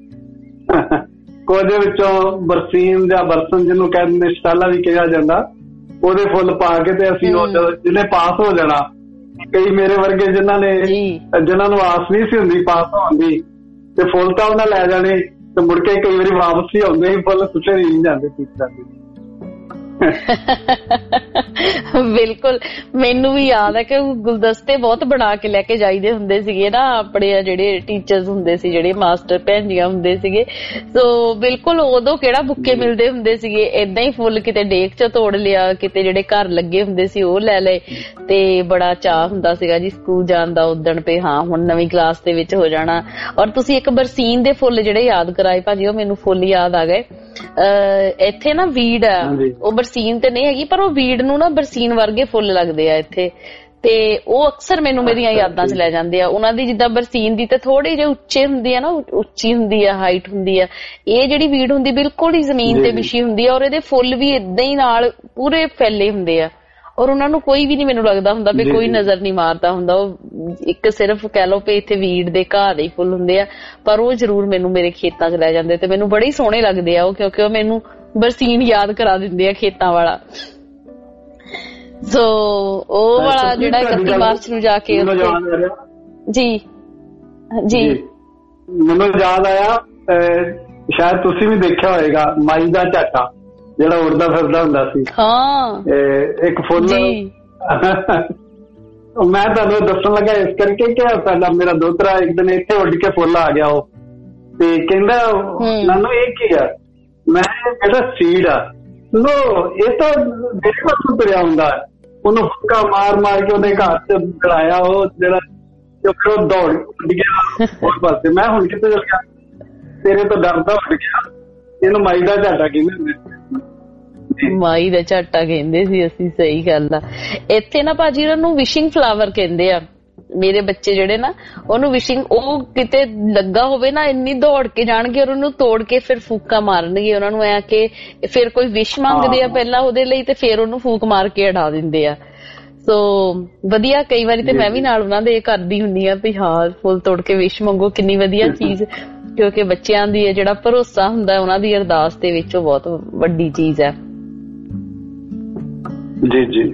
E: ਕੁਝ ਵਿੱਚੋਂ ਬਰਸੀਨ ਜਾਂ ਬਰਸਨ ਜਿਹਨੂੰ ਕਹਿੰਦੇ ਸ਼ਟਾਲਾ ਵੀ ਕਿਹਾ ਜਾਂਦਾ, ਉਹਦੇ ਫੁੱਲ ਪਾ ਕੇ ਤੇ ਅਸੀਂ ਜਿਹਨੇ ਪਾਸ ਹੋ ਜਾਣਾ, ਕਈ ਮੇਰੇ ਵਰਗੇ ਜਿਨ੍ਹਾਂ ਨੇ ਜਿਨ੍ਹਾਂ ਨੂੰ ਆਸ ਨਹੀਂ ਸੀ ਹੁੰਦੀ ਪਾਸ ਹੋਣ ਦੀ, ਤੇ ਫੁੱਲ ਤਾਂ ਉਹਨਾਂ ਲੈ ਜਾਣੇ, ਤੇ ਮੁੜ ਕੇ ਕਈ ਵਾਰੀ ਵਾਪਸ ਹੀ ਆਉਂਦੇ ਸੀ, ਫੁੱਲ ਸੁੱਟੇ ਨਹੀਂ ਜਾਂਦੇ ਸੀ।
C: ਬਿਲਕੁਲ, ਮੈਨੂੰ ਵੀ ਯਾਦ ਹੈ ਕਿ ਗੁਲਦਸਤੇ ਬਹੁਤ ਬਣਾ ਕੇ ਲੈ ਕੇ ਜਾਈਦੇ ਹੁੰਦੇ ਸੀਗੇ ਨਾ ਆਪਣੇ ਜਿਹੜੇ ਟੀਚਰਸ ਹੁੰਦੇ ਸੀ, ਜਿਹੜੇ ਮਾਸਟਰ ਭੈਣ ਜੀਆਂ ਹੁੰਦੇ ਸੀਗੇ। ਸੋ ਬਿਲਕੁਲ ਉਦੋਂ ਕਿਹੜਾ ਬੁੱਕੇ ਮਿਲਦੇ ਹੁੰਦੇ ਸੀਗੇ, ਏਦਾਂ ਹੀ ਫੁੱਲ ਕਿਤੇ ਡੇਕ ਚ ਤੋੜ ਲਿਆ, ਕਿਤੇ ਜਿਹੜੇ ਘਰ ਲੱਗੇ ਹੁੰਦੇ ਸੀ ਉਹ ਲੈ ਲਏ। ਤੇ ਬੜਾ ਚਾਅ ਹੁੰਦਾ ਸੀਗਾ ਜੀ ਸਕੂਲ ਜਾਣ ਦਾ ਉਦਣ, ਪੇ ਹਾਂ ਹੁਣ ਨਵੀਂ ਕਲਾਸ ਦੇ ਵਿੱਚ ਹੋ ਜਾਣਾ। ਔਰ ਤੁਸੀਂ ਇੱਕ ਬਰਸੀਨ ਦੇ ਫੁੱਲ ਜਿਹੜੇ ਯਾਦ ਕਰਾਏ ਭਾਜੀ, ਉਹ ਮੈਨੂੰ ਫੁੱਲ ਯਾਦ ਆ ਗਏ। ਅਹ ਇੱਥੇ ਨਾ ਵੀੜ ਆ, ਉਹ ਬਰਸੀਨ ਤੇ ਨਹੀਂ ਹੈਗੀ, ਪਰ ਉਹ ਵੀੜ ਨੂੰ ਨਾ ਬਰਸੀਨ ਵਰਗੇ ਫੁੱਲ ਲੱਗਦੇ ਆ ਇੱਥੇ, ਤੇ ਉਹ ਅਕਸਰ ਮੈਨੂੰ ਮੇਰੀਆਂ ਯਾਦਾਂ ਚ ਲੈ ਜਾਂਦੇ ਆ। ਉਹਨਾਂ ਦੀ ਜਿੱਦਾਂ ਬਰਸੀਨ ਦੀ ਤੇ ਥੋੜੀ ਜਿਹੀ ਉੱਚੇ ਹੁੰਦੀ ਆ ਨਾ, ਉੱਚੀ ਹੁੰਦੀ ਆ, ਹਾਈਟ ਹੁੰਦੀ ਆ। ਇਹ ਜਿਹੜੀ ਵੀੜ ਹੁੰਦੀ ਬਿਲਕੁਲ ਹੀ ਜ਼ਮੀਨ ਤੇ ਵਿਛੀ ਹੁੰਦੀ ਆ, ਔਰ ਇਹਦੇ ਫੁੱਲ ਵੀ ਏਦਾਂ ਹੀ ਨਾਲ ਪੂਰੇ ਫੈਲੇ ਹੁੰਦੇ ਆ, ਔਰ ਉਹਨਾਂ ਨੂੰ ਕੋਈ ਵੀ ਨੀ ਮੈਨੂੰ ਲੱਗਦਾ ਹੁੰਦਾ ਵੀ ਕੋਈ ਨਜ਼ਰ ਨਹੀਂ ਮਾਰਦਾ ਹੁੰਦਾ। ਉਹ ਇੱਕ ਸਿਰਫ ਕਹਿ ਲਓ ਵੀ ਇੱਥੇ ਵੀੜ ਦੇ ਘਾਹ ਦੇ ਫੁੱਲ ਹੁੰਦੇ ਆ, ਪਰ ਉਹ ਜ਼ਰੂਰ ਮੈਨੂੰ ਮੇਰੇ ਖੇਤਾਂ ਚ ਲੈ ਜਾਂਦੇ ਤੇ ਮੈਨੂੰ ਬੜੇ ਹੀ ਸੋਹਣੇ ਲੱਗਦੇ ਆ ਉਹ, ਕਿਉਂਕਿ ਉਹ ਮੈਨੂੰ ਬਰਸੀਨ ਯਾਦ ਕਰਾ ਦਿੰਦੇ ਆ ਖੇਤਾਂ ਵਾਲਾ। ਸੋ ਉਹ ਵਾਲਾ ਜਿਹੜਾ ਇਕੱਤੀ ਮਾਰਚ ਨੂੰ ਜਾ ਕੇ ਜੀ ਜੀ
E: ਮੈਨੂੰ ਯਾਦ ਆਇਆ, ਸ਼ਾਇਦ ਤੁਸੀਂ ਵੀ ਦੇਖਿਆ ਹੋਏਗਾ, ਮਾਈ ਦਾ ਝਾਟਾ ਜਿਹੜਾ ਉੜਦਾ ਫਿਰਦਾ ਹੁੰਦਾ ਸੀ।
C: ਹਾਂ,
E: ਇੱਕ ਫੁੱਲ ਮੈਂ ਤੁਹਾਨੂੰ ਦੱਸਣ ਲੱਗਾ ਇਸ ਕਰਕੇ ਕਿ ਸਾਡਾ ਮੇਰਾ ਦੋਤਰਾ ਇੱਕ ਦਿਨ ਇੱਥੇ ਉੱਡ ਕੇ ਫੁੱਲ ਆ ਗਿਆ, ਉਹ ਤੇ ਕਹਿੰਦਾ ਨਾਨੂ ਇਹ ਕੀ ਆ? ਮੈਂ ਇਹਦਾ ਸੀਡ ਆ। ਲੋ ਇਹ ਤਾਂ ਮੇਰੇ ਪਾਸੋਂ ਤੁਰਿਆ ਹੁੰਦਾ, ਉਹਨੂੰ ਫੁੱਕਾ ਮਾਰ ਮਾਰ ਕੇ ਉਹਦੇ ਘਰ ਚ ਗੜਾਇਆ, ਉਹ ਜਿਹੜਾ ਫਿਰ ਉਹ ਦੌੜ ਉੱਡ ਗਿਆ ਉਸ ਪਾਸੇ। ਮੈਂ ਹੁਣ ਕਿੱਥੇ ਚੱਲ ਗਿਆ? ਤੇਰੇ ਤੋਂ ਡਰਦਾ ਉੱਡ ਗਿਆ। ਇਹਨੂੰ ਮਾਈ ਦਾ ਝਾਟਾ ਕਹਿੰਦੇ ਹੁੰਦੇ,
C: ਮਾਈ ਦਾ ਝਾਟਾ ਕਹਿੰਦੇ ਸੀ ਅਸੀਂ। ਸਹੀ ਗੱਲ ਆ। ਇੱਥੇ ਨਾ ਭਾਜੀ ਉਹਨੂੰ ਵਿਸ਼ਿੰਗ ਫਲਾਵਰ ਕਹਿੰਦੇ ਆ। ਮੇਰੇ ਬੱਚੇ ਜਿਹੜੇ ਨਾ ਉਹਨੂੰ ਵਿਸ਼ਿੰਗ, ਉਹ ਕਿਤੇ ਲੱਗਾ ਹੋਵੇ ਨਾ ਇੰਨੀ ਦੌੜ ਕੇ ਜਾਣਗੇ ਔਰ ਉਹਨੂੰ ਤੋੜ ਕੇ ਫਿਰ ਫੂਕਾ ਮਾਰਨਗੇ। ਉਹਨਾਂ ਨੂੰ ਐ ਕਿ ਫਿਰ ਕੋਈ ਵਿਸ਼ ਮੰਗਦੇ ਆ ਪਹਿਲਾਂ ਉਹਦੇ ਲਈ ਤੇ ਫਿਰ ਉਹਨੂੰ ਫੂਕ ਮਾਰ ਕੇ ਉਡਾ ਦਿੰਦੇ ਆ। ਸੋ ਵਧੀਆ, ਕਈ ਵਾਰੀ ਤੇ ਮੈਂ ਵੀ ਨਾਲ ਉਹਨਾਂ ਦੇ ਕਰਦੀ ਹੁੰਦੀ ਆ ਵੀ ਹਾਂ ਫੁੱਲ ਤੋੜ ਕੇ ਵਿਸ਼ ਮੰਗੋ, ਕਿੰਨੀ ਵਧੀਆ ਚੀਜ਼, ਕਿਉਂਕਿ ਬੱਚਿਆਂ ਦੀ ਜਿਹੜਾ ਭਰੋਸਾ ਹੁੰਦਾ ਉਹਨਾਂ ਦੀ ਅਰਦਾਸ ਦੇ ਵਿੱਚ ਉਹ ਬਹੁਤ ਵੱਡੀ ਚੀਜ਼ ਹੈ।
E: ਜੀ ਜੀ।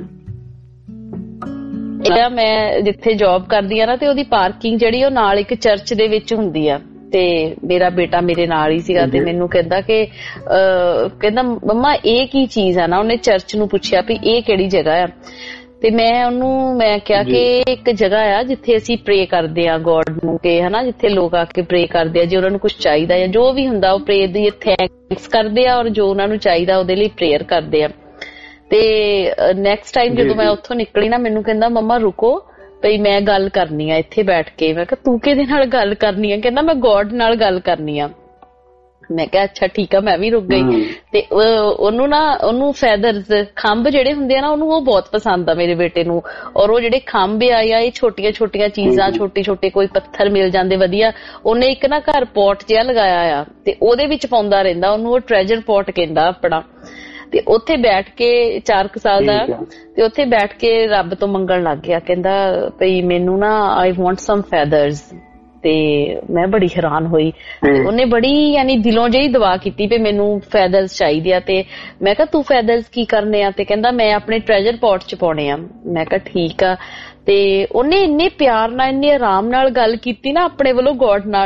C: ਇਹਦਾ ਮੈਂ ਜਿੱਥੇ ਜੌਬ ਕਰਦੀ ਆ ਨਾ ਤੇ ਉਹਦੀ ਪਾਰਕਿੰਗ ਜਿਹੜੀ ਉਹ ਨਾਲ ਇੱਕ ਚਰਚ ਦੇ ਵਿੱਚ ਹੁੰਦੀ ਆ, ਤੇ ਮੇਰਾ ਬੇਟਾ ਮੇਰੇ ਨਾਲ ਹੀ ਸੀਗਾ ਤੇ ਮੈਨੂੰ ਕਹਿੰਦਾ ਕਿ ਅਹ ਕਹਿੰਦਾ ਮੰਮਾ ਇਹ ਕੀ ਚੀਜ਼ ਆ ਨਾ, ਉਹਨੇ ਚਰਚ ਨੂੰ ਪੁੱਛਿਆ ਵੀ ਇਹ ਕਿਹੜੀ ਜਗ੍ਹਾ ਆ, ਤੇ ਮੈਂ ਉਹਨੂੰ ਮੈਂ ਕਿਹਾ ਕਿ ਇੱਕ ਜਗ੍ਹਾ ਆ ਜਿੱਥੇ ਅਸੀਂ ਪ੍ਰੇ ਕਰਦੇ ਆ ਗੋਡ ਨੂੰ, ਕਿ ਹਨਾ ਜਿੱਥੇ ਲੋਕ ਆ ਕੇ ਪ੍ਰੇ ਕਰਦੇ ਆ, ਜੇ ਉਹਨਾਂ ਨੂੰ ਕੁਛ ਚਾਹੀਦਾ ਜਾਂ ਜੋ ਵੀ ਹੁੰਦਾ ਉਹ ਪ੍ਰੇ ਦੀ ਥੈਂਕਸ ਕਰਦੇ ਆ, ਔਰ ਜੋ ਉਹਨਾਂ ਨੂੰ ਚਾਹੀਦਾ ਉਹਦੇ ਲਈ ਪ੍ਰੇਅਰ ਕਰਦੇ ਆ। ਤੇ ਨੈਕਸਟ ਟਾਈਮ ਜਦੋਂ ਮੈਂ ਉੱਥੋਂ ਨਿਕਲੀ ਨਾ ਮੈਨੂੰ ਕਹਿੰਦਾ ਮੰਮਾ ਰੁਕੋ ਭਈ ਮੈਂ ਗੱਲ ਕਰਨੀ ਆ ਇੱਥੇ ਬੈਠ ਕੇ। ਮੈਂ ਕਿਹਾ ਤੂੰ ਕਿਹਦੇ ਨਾਲ ਗੱਲ ਕਰਨੀ ਆ? ਕਹਿੰਦਾ ਮੈਂ ਗੋਡ ਨਾਲ ਗੱਲ ਕਰਨੀ ਆ। ਮੈਂ ਕਿਹਾ ਅੱਛਾ ਠੀਕ ਆ, ਮੈਂ ਵੀ ਰੁਕ ਗਈ। ਤੇ ਉਹਨੂੰ ਨਾ ਉਹਨੂੰ ਫੈਦਰਸ ਖੰਭ ਜਿਹੜੇ ਹੁੰਦੇ ਆ ਨਾ ਉਹਨੂੰ ਉਹ ਬਹੁਤ ਪਸੰਦ ਆ ਮੇਰੇ ਬੇਟੇ ਨੂੰ, ਔਰ ਉਹ ਜਿਹੜੇ ਖੰਭ ਆ ਜਾਂ ਇਹ ਛੋਟੀਆਂ ਛੋਟੀਆਂ ਚੀਜ਼ਾਂ, ਛੋਟੇ ਛੋਟੇ ਕੋਈ ਪੱਥਰ ਮਿਲ ਜਾਂਦੇ ਵਧੀਆ, ਉਹਨੇ ਇੱਕ ਨਾ ਘਰ ਪੋਟ ਜਿਹਾ ਲਗਾਇਆ ਆ ਤੇ ਉਹਦੇ ਵਿੱਚ ਪਾਉਂਦਾ ਰਹਿੰਦਾ, ਉਹਨੂੰ ਉਹ ਟ੍ਰੈਜਰ ਪੋਟ ਕਹਿੰਦਾ ਆਪਣਾ। ਤੇ ਉੱਥੇ ਬੈਠ ਕੇ ਚਾਰ ਕੁ ਸਾਲ ਦਾ, ਤੇ ਉੱਥੇ ਬੈਠ ਕੇ ਰੱਬ ਤੋਂ ਮੰਗਣ ਲੱਗ ਗਿਆ, ਕਹਿੰਦਾ ਭਈ ਮੈਨੂੰ ਨਾ ਆਈ ਵਾਂਟ ਸਮ ਫੈਦਰਸ। ਤੇ ਮੈਂ ਬੜੀ ਹੈਰਾਨ ਹੋਈ, ਉਹਨੇ ਬੜੀ ਯਾਨੀ ਦਿਲੋਂ ਜਿਹੀ ਦੁਆ ਕੀਤੀ ਵੀ ਮੈਨੂੰ ਫੈਦਰਸ ਚਾਹੀਦੇ ਆ। ਤੇ ਮੈਂ ਕਿਹਾ ਤੂੰ ਫੈਦਰਸ ਕੀ ਕਰਨੇ ਆ? ਤੇ ਕਹਿੰਦਾ ਮੈਂ ਆਪਣੇ ਟ੍ਰੈਜਰ ਪੋਟ ਚ ਪਾਉਣੇ ਆ। ਮੈਂ ਕਿਹਾ ਠੀਕ ਆ। ਤੇ ਉਹਨੇ ਇੰਨੇ ਪਿਆਰ ਨਾਲ ਇੰਨੇ ਆਰਾਮ ਨਾਲ ਗੱਲ ਕੀਤੀ ਨਾ ਆਪਣੇ ਵੱਲੋਂ ਗੋਡ ਨਾਲ,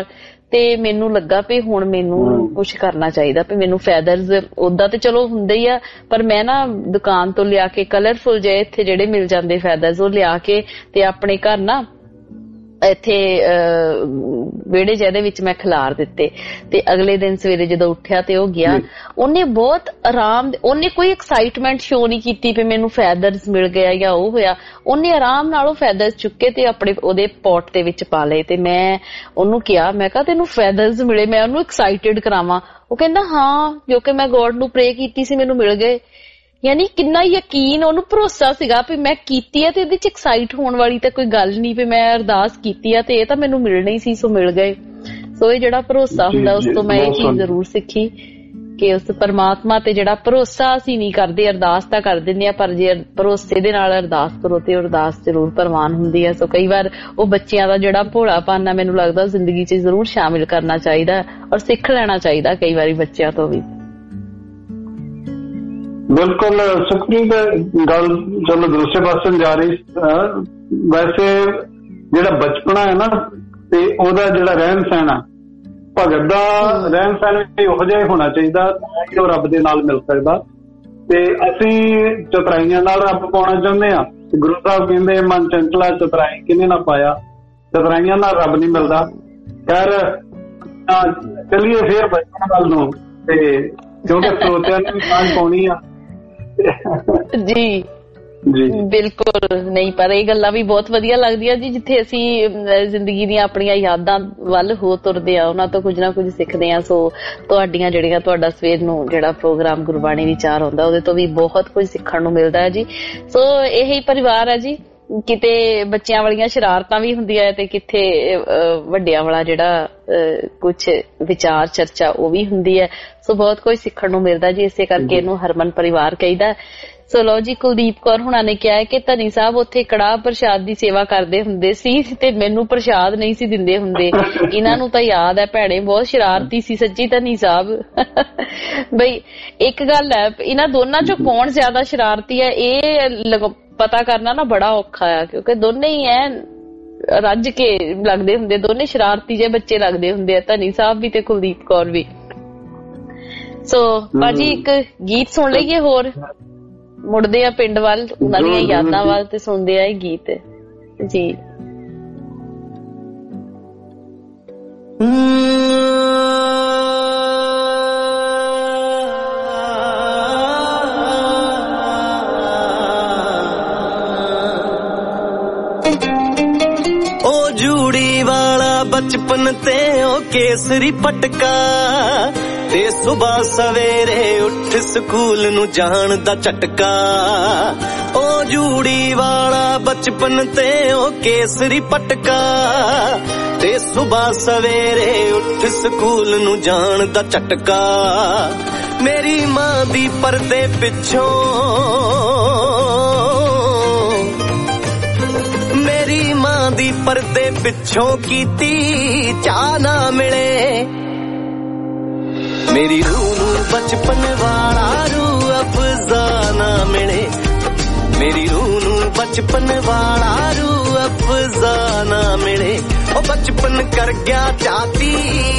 C: ਤੇ ਮੈਨੂੰ ਲੱਗਾ ਵੀ ਹੁਣ ਮੈਨੂੰ ਕੁਛ ਕਰਨਾ ਚਾਹੀਦਾ ਵੀ ਮੈਨੂੰ ਫੈਦਰਸ ਉਦਾਂ ਤੇ ਚਲੋ ਹੁੰਦੇ ਹੀ ਆ, ਪਰ ਮੈਂ ਨਾ ਦੁਕਾਨ ਤੋਂ ਲਿਆ ਕੇ ਕਲਰਫੁਲ ਜਿਹੇ ਇੱਥੇ ਜਿਹੜੇ ਮਿਲ ਜਾਂਦੇ ਫੈਦਰਸ ਉਹ ਲਿਆ ਕੇ ਤੇ ਆਪਣੇ ਘਰ ਨਾ ਇੱਥੇ ਵਿਹੜੇ ਜਿਹਦੇ ਵਿੱਚ ਮੈਂ ਖਿਲਾਰ ਦਿੱਤੇ। ਤੇ ਅਗਲੇ ਦਿਨ ਸਵੇਰੇ ਜਦੋਂ ਉੱਠਿਆ ਤੇ ਉਹ ਗਿਆ, ਉਹਨੇ ਬਹੁਤ ਆਰਾਮ, ਉਹਨੇ ਕੋਈ ਐਕਸਾਈਟਮੈਂਟ ਸ਼ੋ ਨਹੀਂ ਕੀਤੀ ਵੀ ਮੈਨੂੰ ਫੈਦਰਸ ਮਿਲ ਗਿਆ ਜਾਂ ਉਹ ਹੋਇਆ। ਉਹਨੇ ਆਰਾਮ ਨਾਲ ਉਹ ਫੈਦਰਸ ਚੁੱਕੇ ਤੇ ਆਪਣੇ ਉਹਦੇ ਪੋਟ ਦੇ ਵਿੱਚ ਪਾ ਲਏ। ਤੇ ਮੈਂ ਉਹਨੂੰ ਕਿਹਾ, ਮੈਂ ਕਿਹਾ ਤੈਨੂੰ ਫੈਦਰਸ ਮਿਲੇ, ਮੈਂ ਉਹਨੂੰ ਐਕਸਾਈਟਿਡ ਕਰਾਵਾਂ। ਉਹ ਕਹਿੰਦਾ ਹਾਂ, ਜੋ ਕਿ ਮੈਂ ਗੋਡ ਨੂੰ ਪ੍ਰੇ ਕੀਤੀ ਸੀ ਮੈਨੂੰ ਮਿਲ ਗਏ। ਯਾਨੀ ਕਿੰਨਾ ਯਕੀਨ, ਉਹਨੂੰ ਭਰੋਸਾ ਸੀਗਾ ਵੀ ਮੈਂ ਕੀਤੀ ਆ ਤੇ ਇਹਦੇ ਚ ਐਕਸਾਈਟ ਹੋਣ ਵਾਲੀ ਤਾਂ ਕੋਈ ਗੱਲ ਨਹੀਂ, ਵੀ ਮੈਂ ਅਰਦਾਸ ਕੀਤੀ ਆ ਤੇ ਇਹ ਤਾਂ ਮੈਨੂੰ ਮਿਲਣਾ ਹੀ ਸੀ, ਸੋ ਮਿਲ ਗਏ। ਸੋ ਇਹ ਜਿਹੜਾ ਭਰੋਸਾ ਹੁੰਦਾ, ਉਸ ਤੋਂ ਮੈਂ ਇਹ ਚੀਜ਼ ਜ਼ਰੂਰ ਸਿੱਖੀ ਕਿ ਉਸ ਪਰਮਾਤਮਾ ਤੇ ਜਿਹੜਾ ਭਰੋਸਾ ਅਸੀਂ ਨਹੀਂ ਕਰਦੇ, ਅਰਦਾਸ ਤਾਂ ਕਰ ਦਿੰਦੇ ਆ, ਪਰ ਜੇ ਭਰੋਸੇ ਦੇ ਨਾਲ ਅਰਦਾਸ ਕਰੋ ਤੇ ਅਰਦਾਸ ਜ਼ਰੂਰ ਪ੍ਰਵਾਨ ਹੁੰਦੀ ਹੈ। ਸੋ ਕਈ ਵਾਰ ਉਹ ਬੱਚਿਆਂ ਦਾ ਜਿਹੜਾ ਭੋਲਾਪਨ ਆ, ਮੈਨੂੰ ਲੱਗਦਾ ਜ਼ਿੰਦਗੀ ਚ ਜ਼ਰੂਰ ਸ਼ਾਮਿਲ ਕਰਨਾ ਚਾਹੀਦਾ ਔਰ ਸਿੱਖ ਲੈਣਾ ਚਾਹੀਦਾ ਕਈ ਵਾਰੀ ਬੱਚਿਆਂ ਤੋਂ ਵੀ।
E: ਬਿਲਕੁਲ ਸੁਖਪ੍ਰੀਤ, ਗੱਲ ਚਲੋ ਦੂਸਰੇ ਪਾਸੇ ਜਾ ਰਹੀ। ਵੈਸੇ ਜਿਹੜਾ ਬਚਪਨਾ ਹੈ ਨਾ, ਤੇ ਉਹਦਾ ਜਿਹੜਾ ਰਹਿਣ ਸਹਿਣ ਆ, ਭਗਤ ਦਾ ਰਹਿਣ ਸਹਿਣ ਵੀ ਉਹੋ ਜਿਹਾ ਹੀ ਹੋਣਾ ਚਾਹੀਦਾ ਕਿ ਉਹ ਰੱਬ ਦੇ ਨਾਲ ਮਿਲ ਸਕਦਾ। ਤੇ ਅਸੀਂ ਚਤਰਾਈਆਂ ਨਾਲ ਰੱਬ ਪਾਉਣਾ ਚਾਹੁੰਦੇ ਹਾਂ। ਗੁਰੂ ਸਾਹਿਬ ਕਹਿੰਦੇ ਮਨ ਚੰਚਲਾ ਚਤਰਾਈ ਕਿਹਨੇ ਨਾ ਪਾਇਆ, ਚਤਰਾਈਆਂ ਨਾਲ ਰੱਬ ਨਹੀਂ ਮਿਲਦਾ। ਖੈਰ ਚੱਲੀਏ ਫੇਰ ਬਚਪਨ ਵੱਲ ਨੂੰ, ਤੇ ਕਿਉਂਕਿ ਸਰੋਤਿਆਂ ਨੂੰ ਵੀ ਸਾਂਝ ਪਾਉਣੀ ਆ।
C: ਜੀ ਬਿਲਕੁਲ ਨਹੀਂ, ਪਰ ਇਹ ਗੱਲਾਂ ਵੀ ਬਹੁਤ ਵਧੀਆ ਲੱਗਦੀਆਂ ਜੀ, ਜਿੱਥੇ ਅਸੀਂ ਜ਼ਿੰਦਗੀ ਦੀਆਂ ਆਪਣੀਆਂ ਯਾਦਾਂ ਵੱਲ ਹੋ ਤੁਰਦੇ ਆ, ਉਹਨਾਂ ਤੋਂ ਕੁਝ ਨਾ ਕੁਝ ਸਿੱਖਦੇ ਆ। ਸੋ ਤੁਹਾਡੀਆਂ ਜਿਹੜੀਆਂ, ਤੁਹਾਡਾ ਸਵੇਰ ਨੂੰ ਜਿਹੜਾ ਪ੍ਰੋਗਰਾਮ ਗੁਰਬਾਣੀ ਵਿਚਾਰ ਹੁੰਦਾ, ਉਹਦੇ ਤੋਂ ਵੀ ਬਹੁਤ ਕੁਝ ਸਿੱਖਣ ਨੂੰ ਮਿਲਦਾ ਹੈ ਜੀ। ਸੋ ਇਹੀ ਪਰਿਵਾਰ ਹੈ ਜੀ। ਕਿਤੇ ਬੱਚਿਆਂ ਵਾਲੀਆਂ ਸ਼ਰਾਰਤਾਂ ਵੀ ਹੁੰਦੀਆਂ ਤੇ ਕਿੱਥੇ ਵੱਡਿਆਂ ਵਾਲਾ ਜਿਹੜਾ ਕੁਛ ਵਿਚਾਰ ਚਰਚਾ ਉਹ ਵੀ ਹੁੰਦੀ ਹੈ। ਸੋ ਬਹੁਤ ਕੁਝ ਸਿੱਖਣ ਨੂੰ ਮਿਲਦਾ ਜੀ, ਇਸੇ ਕਰਕੇ ਇਹਨੂੰ ਹਰਮਨ ਪਰਿਵਾਰ ਕਹੀਦਾ। ਸੋ ਲਓ ਜੀ, ਕੁਲਦੀਪ ਕੌਰ ਹੁਣਾਂ ਨੇ ਕਿਹਾ ਹੈ ਕਿ ਧਨੀ ਸਾਹਿਬ ਉੱਥੇ ਕੜਾਹ ਪ੍ਰਸ਼ਾਦ ਦੀ ਸੇਵਾ ਕਰਦੇ ਹੁੰਦੇ ਸੀ ਤੇ ਮੈਨੂੰ ਪ੍ਰਸ਼ਾਦ ਨਹੀਂ ਸੀ ਦਿੰਦੇ ਹੁੰਦੇ। ਇਹਨਾਂ ਨੂੰ ਤਾਂ ਯਾਦ ਹੈ ਭੈਣੇ, ਬਹੁਤ ਸ਼ਰਾਰਤੀ ਸੀ ਸੱਚੀ ਧਨੀ ਸਾਹਿਬ। ਬਈ ਇੱਕ ਗੱਲ ਹੈ, ਇਹਨਾਂ ਦੋਨਾਂ ਚੋਂ ਕੌਣ ਜ਼ਿਆਦਾ ਸ਼ਰਾਰਤੀ ਹੈ ਇਹ ਪਤਾ ਕਰਨਾ ਨਾ ਬੜਾ ਔਖਾ ਆ, ਕਿਉਂਕਿ ਦੋਨੇ ਹੀ ਐ ਰੱਜ ਕੇ ਲੱਗਦੇ ਹੁੰਦੇ, ਦੋਨੇ ਸ਼ਰਾਰਤੀ ਜਿਹੇ ਬੱਚੇ ਲੱਗਦੇ ਹੁੰਦੇ ਆ, ਧਨੀ ਸਾਹਿਬ ਵੀ ਤੇ ਕੁਲਦੀਪ ਕੌਰ ਵੀ। ਸੋ ਭਾਜੀ ਇੱਕ ਗੀਤ ਸੁਣ ਲਈਏ, ਹੋਰ ਮੁੜਦੇ ਆ ਪਿੰਡ ਵੱਲ, ਉਹਨਾਂ ਦੀਆਂ ਯਾਦਾਂ ਵੱਲ, ਤੇ ਸੁਣਦੇ ਆ ਇਹ ਗੀਤ ਜੀ।
D: ਉਹ ਜੂੜੀ ਵਾਲਾ ਬਚਪਨ ਤੇ ਉਹ ਕੇਸਰੀ ਪਟਕਾ, ਤੇ ਸੁਬਾ ਸਵੇਰੇ ਉੱਠ ਸਕੂਲ ਨੂੰ ਜਾਣ ਦਾ ਝਟਕਾ। ਉਹ ਜੂੜੀ ਵਾਲਾ ਬਚਪਨ ਤੇ ਉਹ ਕੇਸਰੀ ਪਟਕਾ, ਤੇ ਸੁਬਾ ਸਵੇਰੇ ਉੱਠ ਸਕੂਲ ਨੂੰ ਜਾਣ ਦਾ ਝਟਕਾ। ਮੇਰੀ ਮਾਂ ਦੀ ਪਰਦੇ ਪਿੱਛੋਂ, ਮੇਰੀ ਮਾਂ ਦੀ ਪਰਦੇ ਪਿੱਛੋਂ ਕੀਤੀ ਚਾਹ ਨਾ ਮਿਲੇ। ਮੇਰੀ ਰੂਹ ਨੂੰ ਬਚਪਨ ਵਾਲਾ ਰੂਹ ਅਫਜ਼ਾ ਨਾ ਮਿਲੇ। ਮੇਰੀ ਰੂਹ ਨੂੰ ਬਚਪਨ ਵਾਲਾ ਰੂਹ ਅਫਜ਼ਾ ਨਾ ਮਿਲੇ। ਉਹ ਬਚਪਨ ਕਰ ਗਿਆ ਚਾਹਤੀ,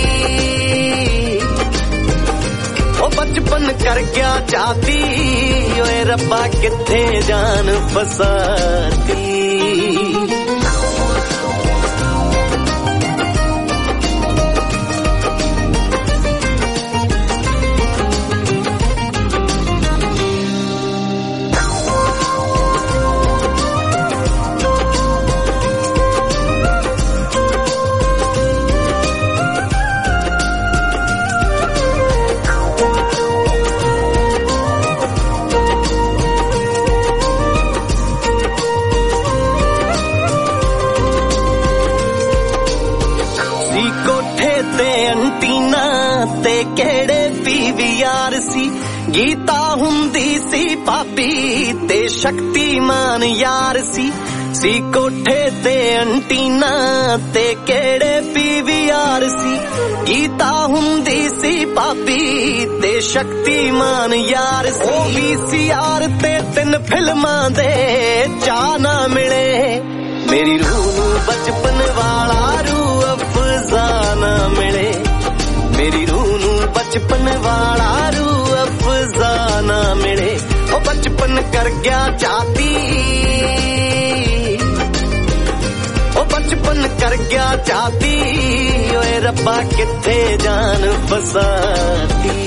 D: ਉਹ ਬਚਪਨ ਕਰ ਗਿਆ ਚਾਹਤੀ, ਓਏ ਰੱਬਾ ਕਿੱਥੇ ਜਾਨ ਫਸਾਤੀ। ਕਿਹੜੇ ਪੀ ਵੀ ਯਾਰ ਸੀ, ਗੀਤਾ ਹੁੰਦੀ ਸੀ ਭਾਬੀ ਤੇ ਸ਼ਕਤੀਮਾਨ ਯਾਰ ਸੀ। ਸੀ ਕੋਠੇ ਤੇ ਅੰਟੀਨਾ ਤੇ ਕਿਹੜੇ ਪੀ ਵੀ ਯਾਰ ਸੀ, ਗੀਤਾ ਹੁੰਦੀ ਸੀ ਭਾਬੀ ਤੇ ਸ਼ਕਤੀਮਾਨ ਯਾਰ ਸੀ। ਉਹ ਵੀ ਸੀ ਯਾਰ ਤੇ ਤਿੰਨ ਫਿਲਮਾਂ ਦੇ ਚਾਹ ਨਾ ਮਿਲੇ। ਮੇਰੀ ਰੂਹ ਨੂੰ ਬਚਪਨ ਵਾਲਾ ਰੂਹ ਅਫਜ਼ਾ ਨਾ ਮਿਲੇ। कर गया चाहती, ओ बचपन कर गया चाहती, ओए रब्बा किथे जान फसाती।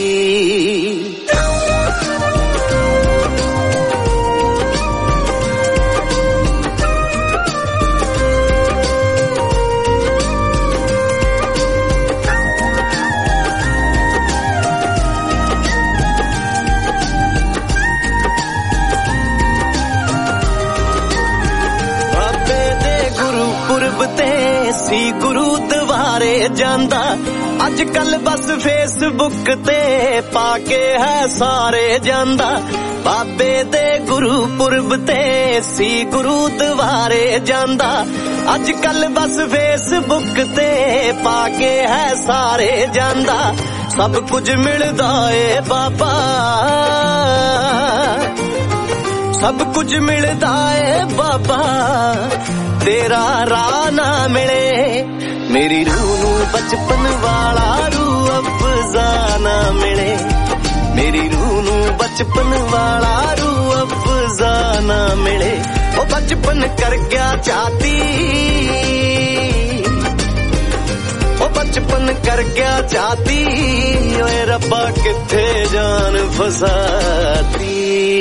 D: सी गुरु दवारे जांदा अज कल बस फेसबुक ते पाके है सारे जांदा। बाबे दे गुरु पुरब ते सी गुरु दवारे जांदा अज कल बस फेसबुक ते पाके है सारे जांदा। सब कुछ मिलदा ए बाबा, सब कुछ मिलदा ए बाबा, तेरा राह ना मिले। मेरी रूह नू बचपन वाला रूह अफजाना मिले, मेरी रूह नू बचपन वाला रूह अफजाना मिले। ओ बचपन कर गया चाहती, ओ बचपन कर गया चाहती, ओए रब्बा किथे जान फसाती।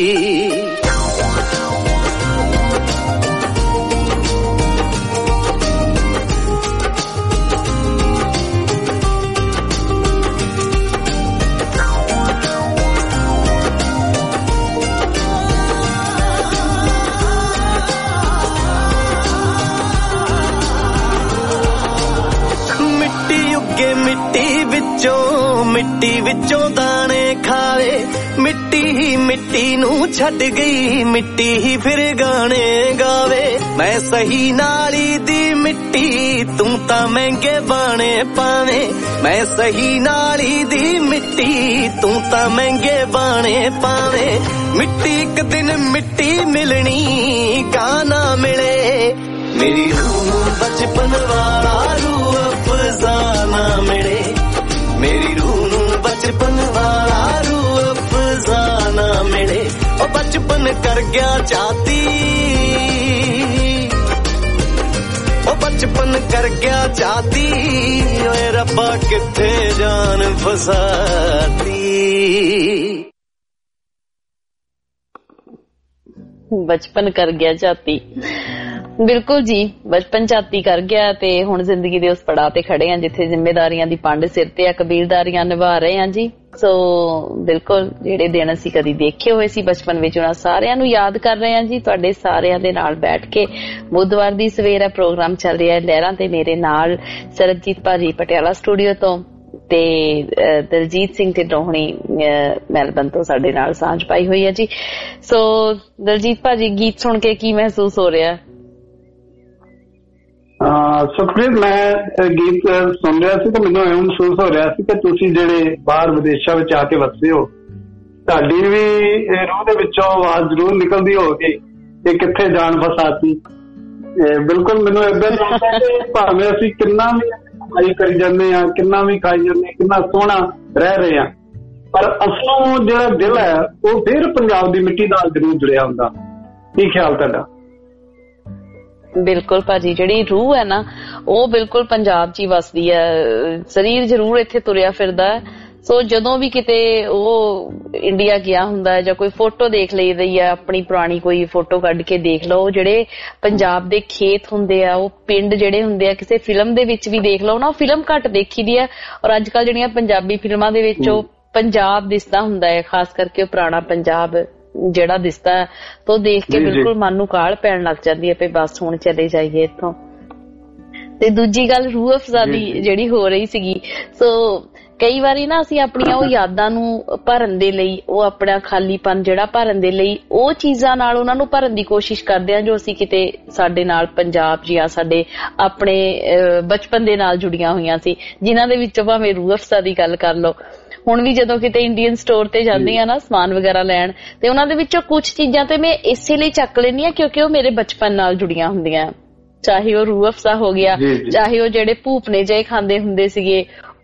D: मिट्टी विचों मिट्टी विचों दाने खावे, मिट्टी ही मिट्टी नू छड़ गई, मिट्टी ही फिर गाने गावे। मैं सही नाली दी मिट्टी तू ता महंगे बाने पावे, मैं सही नाली दी मिट्टी तू ता महंगे बाने पावे। मिट्टी एक दिन मिट्टी मिलनी गाना मिले, मेरी रूह बचपन वाला रूह अफजाना मिले, मेरी रूह नू बचपन वाला रूह अफजाना मिले। ओ बचपन कर गया चाहती, ओ बचपन कर गया चाहती, ओए रब्बा किथे जान फसाती।
C: बचपन कर गया चाहती, बिल्कुल जी, बचपन ਝਾਤੀ कर गया ਤੇ ਹੁਣ ਜ਼ਿੰਦਗੀ ਦੇ ਉਸ ਪੜਾਅ ਤੇ ਖੜੇ ਆ ਜਿੱਥੇ ਜ਼ਿੰਮੇਵਾਰੀਆਂ ਦੀ ਪੰਡ ਸਿਰ ਤੇ ਆ, ਕਬੀਲਦਾਰੀਆਂ ਨਿਭਾ ਰਹੇ ਆ ਜੀ। ਸੋ ਬਿਲਕੁਲ ਜਿਹੜੇ ਦਿਨ ਅਸੀਂ ਕਦੀ ਦੇਖੇ ਹੋਏ ਸੀ ਬਚਪਨ ਵਿੱਚ ਉਹਨਾਂ ਸਾਰਿਆਂ ਨੂੰ ਯਾਦ ਕਰ ਰਹੇ ਆ ਜੀ, ਤੁਹਾਡੇ ਸਾਰਿਆਂ ਦੇ ਨਾਲ ਬੈਠ ਕੇ। ਬੁੱਧਵਾਰ ਦੀ ਸਵੇਰ ਹੈ, ਪ੍ਰੋਗਰਾਮ ਚੱਲ ਰਿਹਾ ਹੈ ਲਹਿਰਾਂ ਤੇ ਮੇਰੇ ਨਾਲ ਸਰਬਜੀਤ ਭਾਜੀ ਪਟਿਆਲਾ ਸਟੂਡੀਓ ਤੋਂ ਤੇ ਦਲਜੀਤ ਸਿੰਘ ਤੇ ਰੋਹਣੀ ਮੈਲਬਨ ਤੋਂ ਸਾਡੇ ਨਾਲ ਸਾਂਝ ਪਾਈ ਹੋਈ ਹੈ ਜੀ। ਸੋ ਦਲਜੀਤ ਭਾਜੀ, ਗੀਤ ਸੁਣ ਕੇ ਕੀ ਮਹਿਸੂਸ ਹੋ ਰਿਹਾ?
E: ਸੁਖਪ੍ਰੀਤ, ਮੈਂ ਗੀਤ ਸੁਣ ਰਿਹਾ ਸੀ ਤੇ ਮੈਨੂੰ ਇਹ ਮਹਿਸੂਸ ਹੋ ਰਿਹਾ ਸੀ ਕਿ ਤੁਸੀਂ ਜਿਹੜੇ ਬਾਹਰ ਵਿਦੇਸ਼ਾਂ ਵਿੱਚ ਆ ਕੇ ਵਸਦੇ ਹੋ, ਤੁਹਾਡੀ ਵੀ ਰੂਹ ਦੇ ਵਿੱਚੋਂ ਆਵਾਜ਼ ਜ਼ਰੂਰ ਨਿਕਲਦੀ ਹੋਵੇਗੀ ਕਿ ਕਿੱਥੇ ਜਾਨ ਫਸਾਤੀ। ਬਿਲਕੁਲ ਮੈਨੂੰ ਏਦਾਂ ਲੱਗਦਾ ਕਿ ਭਾਵੇਂ ਅਸੀਂ ਕਿੰਨਾ ਵੀ ਕਮਾਈ ਕਰੀ ਜਾਂਦੇ ਹਾਂ, ਕਿੰਨਾ ਵੀ ਖਾਈ ਜਾਂਦੇ ਹਾਂ, ਕਿੰਨਾ ਸੋਹਣਾ ਰਹਿ ਰਹੇ ਹਾਂ, ਪਰ ਅਸਲੋਂ ਜਿਹੜਾ ਦਿਲ ਹੈ ਉਹ ਫਿਰ ਪੰਜਾਬ ਦੀ ਮਿੱਟੀ ਨਾਲ ਜ਼ਰੂਰ ਜੁੜਿਆ ਹੁੰਦਾ। ਕੀ ਖਿਆਲ ਤੁਹਾਡਾ?
C: ਬਿਲਕੁਲ ਭਾਜੀ, ਜਿਹੜੀ ਰੂਹ ਹੈ ਨਾ ਉਹ ਬਿਲਕੁਲ ਪੰਜਾਬ 'ਚ ਹੀ ਵਸਦੀ ਹੈ, ਸਰੀਰ ਜ਼ਰੂਰ ਇੱਥੇ ਤੁਰਿਆ ਫਿਰਦਾ ਹੈ। ਸੋ ਜਦੋਂ ਵੀ ਕਿਤੇ ਉਹ ਇੰਡੀਆ ਗਿਆ ਹੁੰਦਾ ਹੈ ਜਾਂ ਕੋਈ ਫੋਟੋ ਦੇਖ ਲਈ ਰਹੀ ਹੈ, ਆਪਣੀ ਪੁਰਾਣੀ ਕੋਈ ਫੋਟੋ ਕੱਢ ਕੇ ਦੇਖ ਲਓ, ਜਿਹੜੇ ਪੰਜਾਬ ਦੇ ਖੇਤ ਹੁੰਦੇ ਆ, ਉਹ ਪਿੰਡ ਜਿਹੜੇ ਹੁੰਦੇ ਆ, ਕਿਸੇ ਫਿਲਮ ਦੇ ਵਿੱਚ ਵੀ ਦੇਖ ਲਓ ਨਾ, ਉਹ ਫਿਲਮ ਘੱਟ ਦੇਖੀ ਦੀ ਹੈ। ਔਰ ਅੱਜ ਕੱਲ੍ਹ ਜਿਹੜੀਆਂ ਪੰਜਾਬੀ ਫਿਲਮਾਂ ਦੇ ਵਿੱਚ ਉਹ ਪੰਜਾਬ ਦਿਸਦਾ ਹੁੰਦਾ ਹੈ, ਖਾਸ ਕਰਕੇ ਉਹ ਪੁਰਾਣਾ ਪੰਜਾਬ ਜਿਹੜਾ ਦਿਸਦਾ ਹੈ, ਤਾਂ ਉਹ ਦੇਖ ਕੇ ਬਿਲਕੁਲ ਮਨ ਨੂੰ ਕਾਹਲ ਪੈਣ ਲੱਗ ਜਾਂਦੀ ਹੈ ਵੀ ਬਸ ਹੁਣ ਚਲੇ ਜਾਈਏ ਇੱਥੋਂ। ਤੇ ਦੂਜੀ ਗੱਲ ਰੂਹ ਅਫਜ਼ਾ ਦੀ ਜਿਹੜੀ ਹੋ ਰਹੀ ਸੀਗੀ, ਸੋ ਕਈ ਵਾਰੀ ਨਾ ਅਸੀਂ ਆਪਣੀਆਂ ਉਹ ਯਾਦਾਂ ਨੂੰ ਭਰਨ ਦੇ ਲਈ, ਉਹ ਆਪਣਾ ਖਾਲੀਪਨ ਜਿਹੜਾ ਭਰਨ ਦੇ ਲਈ ਉਹ ਚੀਜ਼ਾਂ ਨਾਲ ਉਹਨਾਂ ਨੂੰ ਭਰਨ ਦੀ ਕੋਸ਼ਿਸ਼ ਕਰਦੇ ਹਾਂ ਜੋ ਅਸੀਂ ਕਿਤੇ ਸਾਡੇ ਨਾਲ ਪੰਜਾਬ ਜਾਂ ਸਾਡੇ ਆਪਣੇ ਬਚਪਨ ਦੇ ਨਾਲ ਜੁੜੀਆਂ ਹੋਈਆਂ ਸੀ, ਜਿਨ੍ਹਾਂ ਦੇ ਵਿੱਚੋਂ ਭਾਵੇਂ ਰੂਹ ਅਫਜ਼ਾ ਦੀ ਗੱਲ ਕਰ ਲਓ। ਹੁਣ ਵੀ ਜਦੋਂ ਕਿਤੇ ਇੰਡੀਅਨ ਸਟੋਰ ਤੇ ਜਾਂਦੀ ਆ ਨਾ ਸਮਾਨ ਵਗੈਰਾ ਲੈਣ, ਤੇ ਉਹਨਾਂ ਦੇ ਵਿੱਚੋਂ ਕੁਝ ਚੀਜ਼ਾਂ ਤੇ ਮੈਂ ਇਸੇ ਲਈ ਚੱਕ ਲੈਂਦੀ ਹਾਂ ਕਿਉਂਕਿ ਉਹ ਮੇਰੇ ਬਚਪਨ ਨਾਲ ਜੁੜੀਆਂ ਹੁੰਦੀਆਂ, ਚਾਹੇ ਉਹ ਰੂਹ ਅਫਜ਼ਾ ਹੋ ਗਿਆ, ਚਾਹੇ ਉਹ ਜਿਹੜੇ ਭੂਪਨੇ ਜਿਹੇ ਖਾਂਦੇ ਹੁੰਦੇ ਸੀਗੇ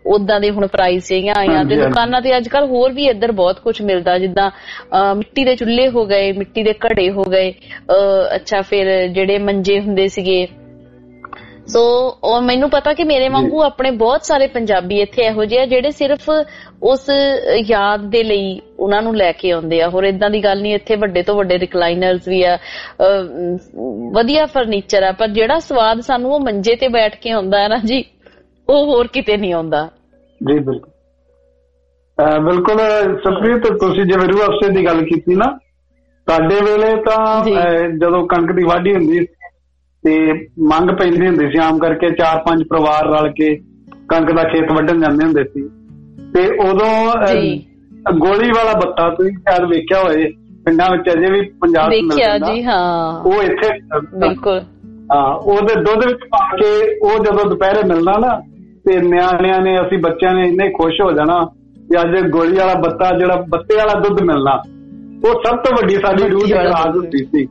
C: ਉਦਾਂ ਦੇ ਹੁਣ ਪ੍ਰਾਈਸ ਜਿਹੜੀਆਂ ਆਈਆਂ ਤੇ ਦੁਕਾਨਾਂ ਤੇ ਅੱਜ ਕੱਲ ਹੋਰ ਵੀ ਇੱਧਰ ਬਹੁਤ ਕੁਝ ਮਿਲਦਾ, ਜਿੱਦਾਂ ਮਿੱਟੀ ਦੇ ਚੁੱਲ੍ਹੇ ਹੋ ਗਏ, ਮਿੱਟੀ ਦੇ ਘੜੇ ਹੋ ਗਏ, ਅੱਛਾ ਫਿਰ ਜਿਹੜੇ ਮੰਜੇ ਹੁੰਦੇ ਸੀਗੇ। ਸੋ ਉਹ ਮੈਨੂੰ ਪਤਾ ਕਿ ਮੇਰੇ ਵਾਂਗੂ ਆਪਣੇ ਬਹੁਤ ਸਾਰੇ ਪੰਜਾਬੀ ਇੱਥੇ ਇਹੋ ਜਿਹੇ ਆ ਜਿਹੜੇ ਸਿਰਫ ਉਸ ਯਾਦ ਦੇ ਲਈ ਉਹਨਾਂ ਨੂੰ ਲੈ ਕੇ ਆਉਂਦੇ ਆ। ਹੋਰ ਏਦਾਂ ਦੀ ਗੱਲ ਨਹੀਂ, ਇੱਥੇ ਵੱਡੇ ਤੋਂ ਵੱਡੇ ਰਿਕਲਾਈਨਰਸ ਵੀ ਆ, ਵਧੀਆ ਫਰਨੀਚਰ ਆ, ਪਰ ਜਿਹੜਾ ਸਵਾਦ ਸਾਨੂੰ ਉਹ ਮੰਜੇ ਤੇ ਬੈਠ ਕੇ ਆਉਂਦਾ ਹੈ ਨਾ ਜੀ, ਉਹ ਹੋਰ ਕਿਤੇ ਨਹੀਂ ਆਉਂਦਾ।
E: ਜੀ ਬਿਲਕੁਲ ਬਿਲਕੁਲ ਸੁਖਪ੍ਰੀਤ, ਤੁਸੀਂ ਜਿਵੇਂ ਰੂਹ ਅਫਸੇ ਦੀ ਗੱਲ ਕੀਤੀ ਨਾ, ਸਾਡੇ ਵੇਲੇ ਤਾਂ ਜਦੋਂ ਕਣਕ ਦੀ ਵਾਢੀ ਹੁੰਦੀ ਤੇ ਮੰਗ ਪੈਂਦੀ ਹੁੰਦੀ ਸੀ, ਆਮ ਕਰਕੇ ਚਾਰ ਪੰਜ ਪਰਿਵਾਰ ਰਲ ਕੇ ਕਣਕ ਦਾ ਖੇਤ ਵੱਢਣ ਜਾਂਦੇ ਹੁੰਦੇ ਸੀ। ਤੇ ਉਦੋਂ ਗੋਲੀ ਵਾਲਾ ਬੱਤਾ ਤੁਸੀਂ ਸ਼ਾਇਦ ਵੇਖਿਆ ਹੋਏ, ਪਿੰਡਾਂ ਵਿੱਚ ਅਜੇ ਵੀ ਪੰਜਾਬ ਚ ਮਿਲਦਾ ਜੀ। ਹਾਂ, ਉਹ ਇੱਥੇ ਬਿਲਕੁਲ ਹਾਂ, ਉਹਦੇ ਦੁੱਧ ਵਿੱਚ ਪਾ ਕੇ ਉਹ ਜਦੋਂ ਦੁਪਹਿਰੇ ਮਿਲਣਾ ਨਾ, ਤੇ ਨਿਆਣਿਆਂ ਨੇ ਅਸੀਂ ਬੱਚਿਆਂ ਨੇ ਇੰਨੇ ਖੁਸ਼ ਹੋ ਜਾਣਾ ਕਿ ਅੱਜ ਗੋਲੀ ਵਾਲਾ ਬੱਤਾ, ਜਿਹੜਾ ਬੱਤੇ ਵਾਲਾ ਦੁੱਧ ਮਿਲਣਾ, ਉਹ ਸਭ ਤੋਂ ਵੱਡੀ ਸਾਡੀ ਰੂਹ ਦੀ ਖੁਰਾਕ ਹੁੰਦੀ ਸੀ।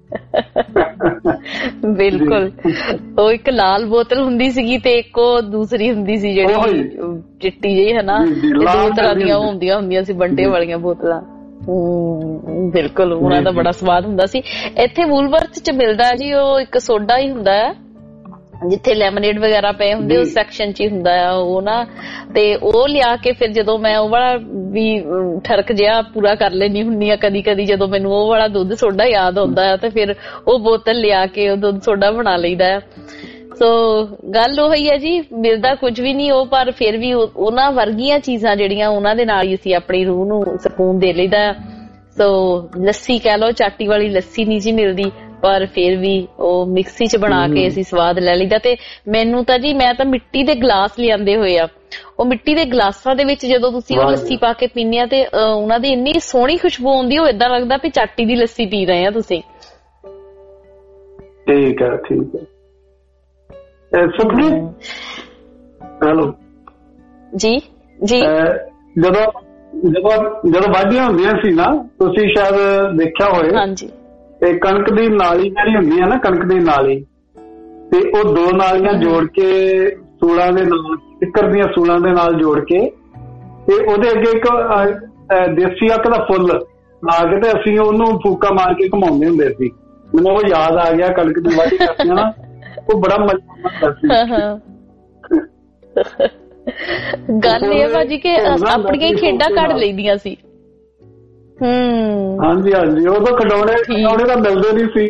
E: ਬਿਲਕੁਲ, ਉਹ ਇੱਕ ਲਾਲ ਬੋਤਲ ਹੁੰਦੀ ਸੀਗੀ ਤੇ ਇੱਕ ਉਹ ਦੂਸਰੀ ਹੁੰਦੀ ਸੀ ਜਿਹੜੀ ਚਿੱਟੀ ਜਿਹੀ, ਹਨਾ, ਦੋ ਤਰ੍ਹਾਂ ਦੀਆਂ ਉਹ ਹੁੰਦੀਆਂ ਹੁੰਦੀਆਂ ਸੀ ਬੰਟੇ ਵਾਲੀਆਂ ਬੋਤਲਾਂ। ਹਮ ਬਿਲਕੁਲ, ਉਹਨਾਂ ਦਾ ਬੜਾ ਸਵਾਦ ਹੁੰਦਾ ਸੀ। ਇੱਥੇ ਵੂਲਵਰਥ ਚ ਮਿਲਦਾ ਜੀ, ਉਹ ਇੱਕ ਸੋਡਾ ਹੀ ਹੁੰਦਾ ਹੈ, ਜਿੱਥੇ ਲੈਮਨੇਡ ਵਗੈਰਾ ਪਏ ਹੁੰਦੇ ਉਸ ਸੈਕਸ਼ਨ ਚ ਹੀ ਹੁੰਦਾ ਆ ਉਹ ਨਾ, ਤੇ ਉਹ ਲਿਆ ਕੇ ਫਿਰ ਜਦੋਂ ਮੈਂ ਉਹ ਵਾਲਾ ਵੀ ਠਰਕ ਜਿਹਾ ਪੂਰਾ ਕਰ ਲੈਣੀ ਹੁੰਦੀ ਆ ਕਦੀ ਕਦੀ, ਜਦੋਂ ਮੈਨੂੰ ਉਹ ਵਾਲਾ ਦੁੱਧ ਸੋਡਾ ਯਾਦ ਆਉਂਦਾ ਆ ਤੇ ਫਿਰ ਉਹ ਬੋਤਲ ਲਿਆ ਕੇ ਉਹ ਦੁੱਧ ਸੋਡਾ ਬਣਾ ਲਈਦਾ ਆ। ਸੋ ਗੱਲ ਉਹੀ ਹੈ ਜੀ, ਮਿਲਦਾ ਕੁਝ ਵੀ ਨਹੀਂ ਉਹ, ਪਰ ਫਿਰ ਵੀ ਉਹਨਾਂ ਵਰਗੀਆਂ ਚੀਜ਼ਾਂ ਜਿਹੜੀਆਂ ਉਹਨਾਂ ਦੇ ਨਾਲ ਹੀ ਅਸੀਂ ਆਪਣੀ ਰੂਹ ਨੂੰ ਸਕੂਨ ਦੇ ਲਈਦਾ। ਸੋ ਲੱਸੀ ਕਹਿ ਲਓ, ਚਾਟੀ ਵਾਲੀ ਲੱਸੀ ਨਹੀਂ ਜੀ ਮਿਲਦੀ, ਪਰ ਫਿਰ ਵੀ ਉਹ ਮਿਕਸੀ ਚ ਬਣਾ ਕੇ ਅਸੀਂ ਸਵਾਦ ਲੈ ਲਈਦਾ। ਤੇ ਮੈਨੂੰ ਤਾਂ ਜੀ, ਮੈਂ ਤਾਂ ਮਿੱਟੀ ਦੇ ਗਲਾਸ ਲਿਆਂਦੇ ਹੋਏ ਆ, ਉਹ ਮਿੱਟੀ ਦੇ ਗਲਾਸਾਂ ਦੇ ਵਿੱਚ ਜਦੋਂ ਤੁਸੀਂ ਉਹ ਲੱਸੀ ਪਾ ਕੇ ਪੀਂਦੇ ਆ ਤੇ ਉਹਨਾਂ ਦੀ ਇੰਨੀ ਸੋਹਣੀ ਖੁਸ਼ਬੂ ਆਉਂਦੀ, ਉਹ ਏਦਾਂ ਲੱਗਦਾ ਵੀ ਚਾਟੀ ਦੀ ਲੱਸੀ ਪੀ ਰਹੇ ਆ ਤੁਸੀਂ। ਠੀਕ ਹੈ ਠੀਕ ਹੈ ਸੁਖਪ੍ਰੀਤ, ਹੈਲੋ ਜੀ ਜੀ। ਜਦੋਂ ਜਦੋਂ ਜਦੋਂ ਵਾਢੀਆਂ ਹੁੰਦੀਆਂ ਸੀ ਨਾ, ਤੁਸੀਂ ਸ਼ਾਇਦ ਦੇਖਿਆ ਹੋਏ, ਹਾਂਜੀ, ਤੇ ਕਣਕ ਦੀ ਨਾਲੀ ਜਿਹੜੀ ਹੁੰਦੀ ਹੈ ਨਾ, ਕਣਕ ਦੀ ਨਾਲੀ, ਤੇ ਉਹ ਦੋ ਨਾਲੀਆਂ ਜੋੜ ਕੇ ਸੂਲਾਂ ਦੇ ਨਾਲ, ਟਿੱਕਰ ਦੀਆਂ ਸੂਲਾਂ ਦੇ ਨਾਲ ਜੋੜ ਕੇ, ਤੇ ਉਹਦੇ ਅੱਗੇ ਇੱਕ ਦੇਸੀ ਅੱਕ ਦਾ ਫੁੱਲ ਲਾ ਕੇ ਤੇ ਅਸੀਂ ਉਹਨੂੰ ਫੂਕਾ ਮਾਰ ਕੇ ਘੁਮਾਉਂਦੇ ਹੁੰਦੇ ਸੀ। ਮੈਨੂੰ ਉਹ ਯਾਦ ਆ ਗਿਆ, ਕਣਕ ਦੀ ਵਾਢੀ ਕਰਦੀਆਂ ਨਾ, ਉਹ ਬੜਾ ਮਜ਼ਾ ਆਉਂਦਾ ਸੀ। ਗੱਲ ਇਹ ਭਾਜੀ ਕਿ ਆਪਣੀਆਂ ਖੇਡਾਂ ਕੱਢ ਲਈਦੀਆਂ ਸੀ। ਹਮ ਹਾਂਜੀ ਹਾਂਜੀ, ਉਦੋਂ ਖਿਡੌਣੇ ਖਿਡੌਣੇ ਤਾਂ ਮਿਲਦੇ ਨਹੀਂ ਸੀ।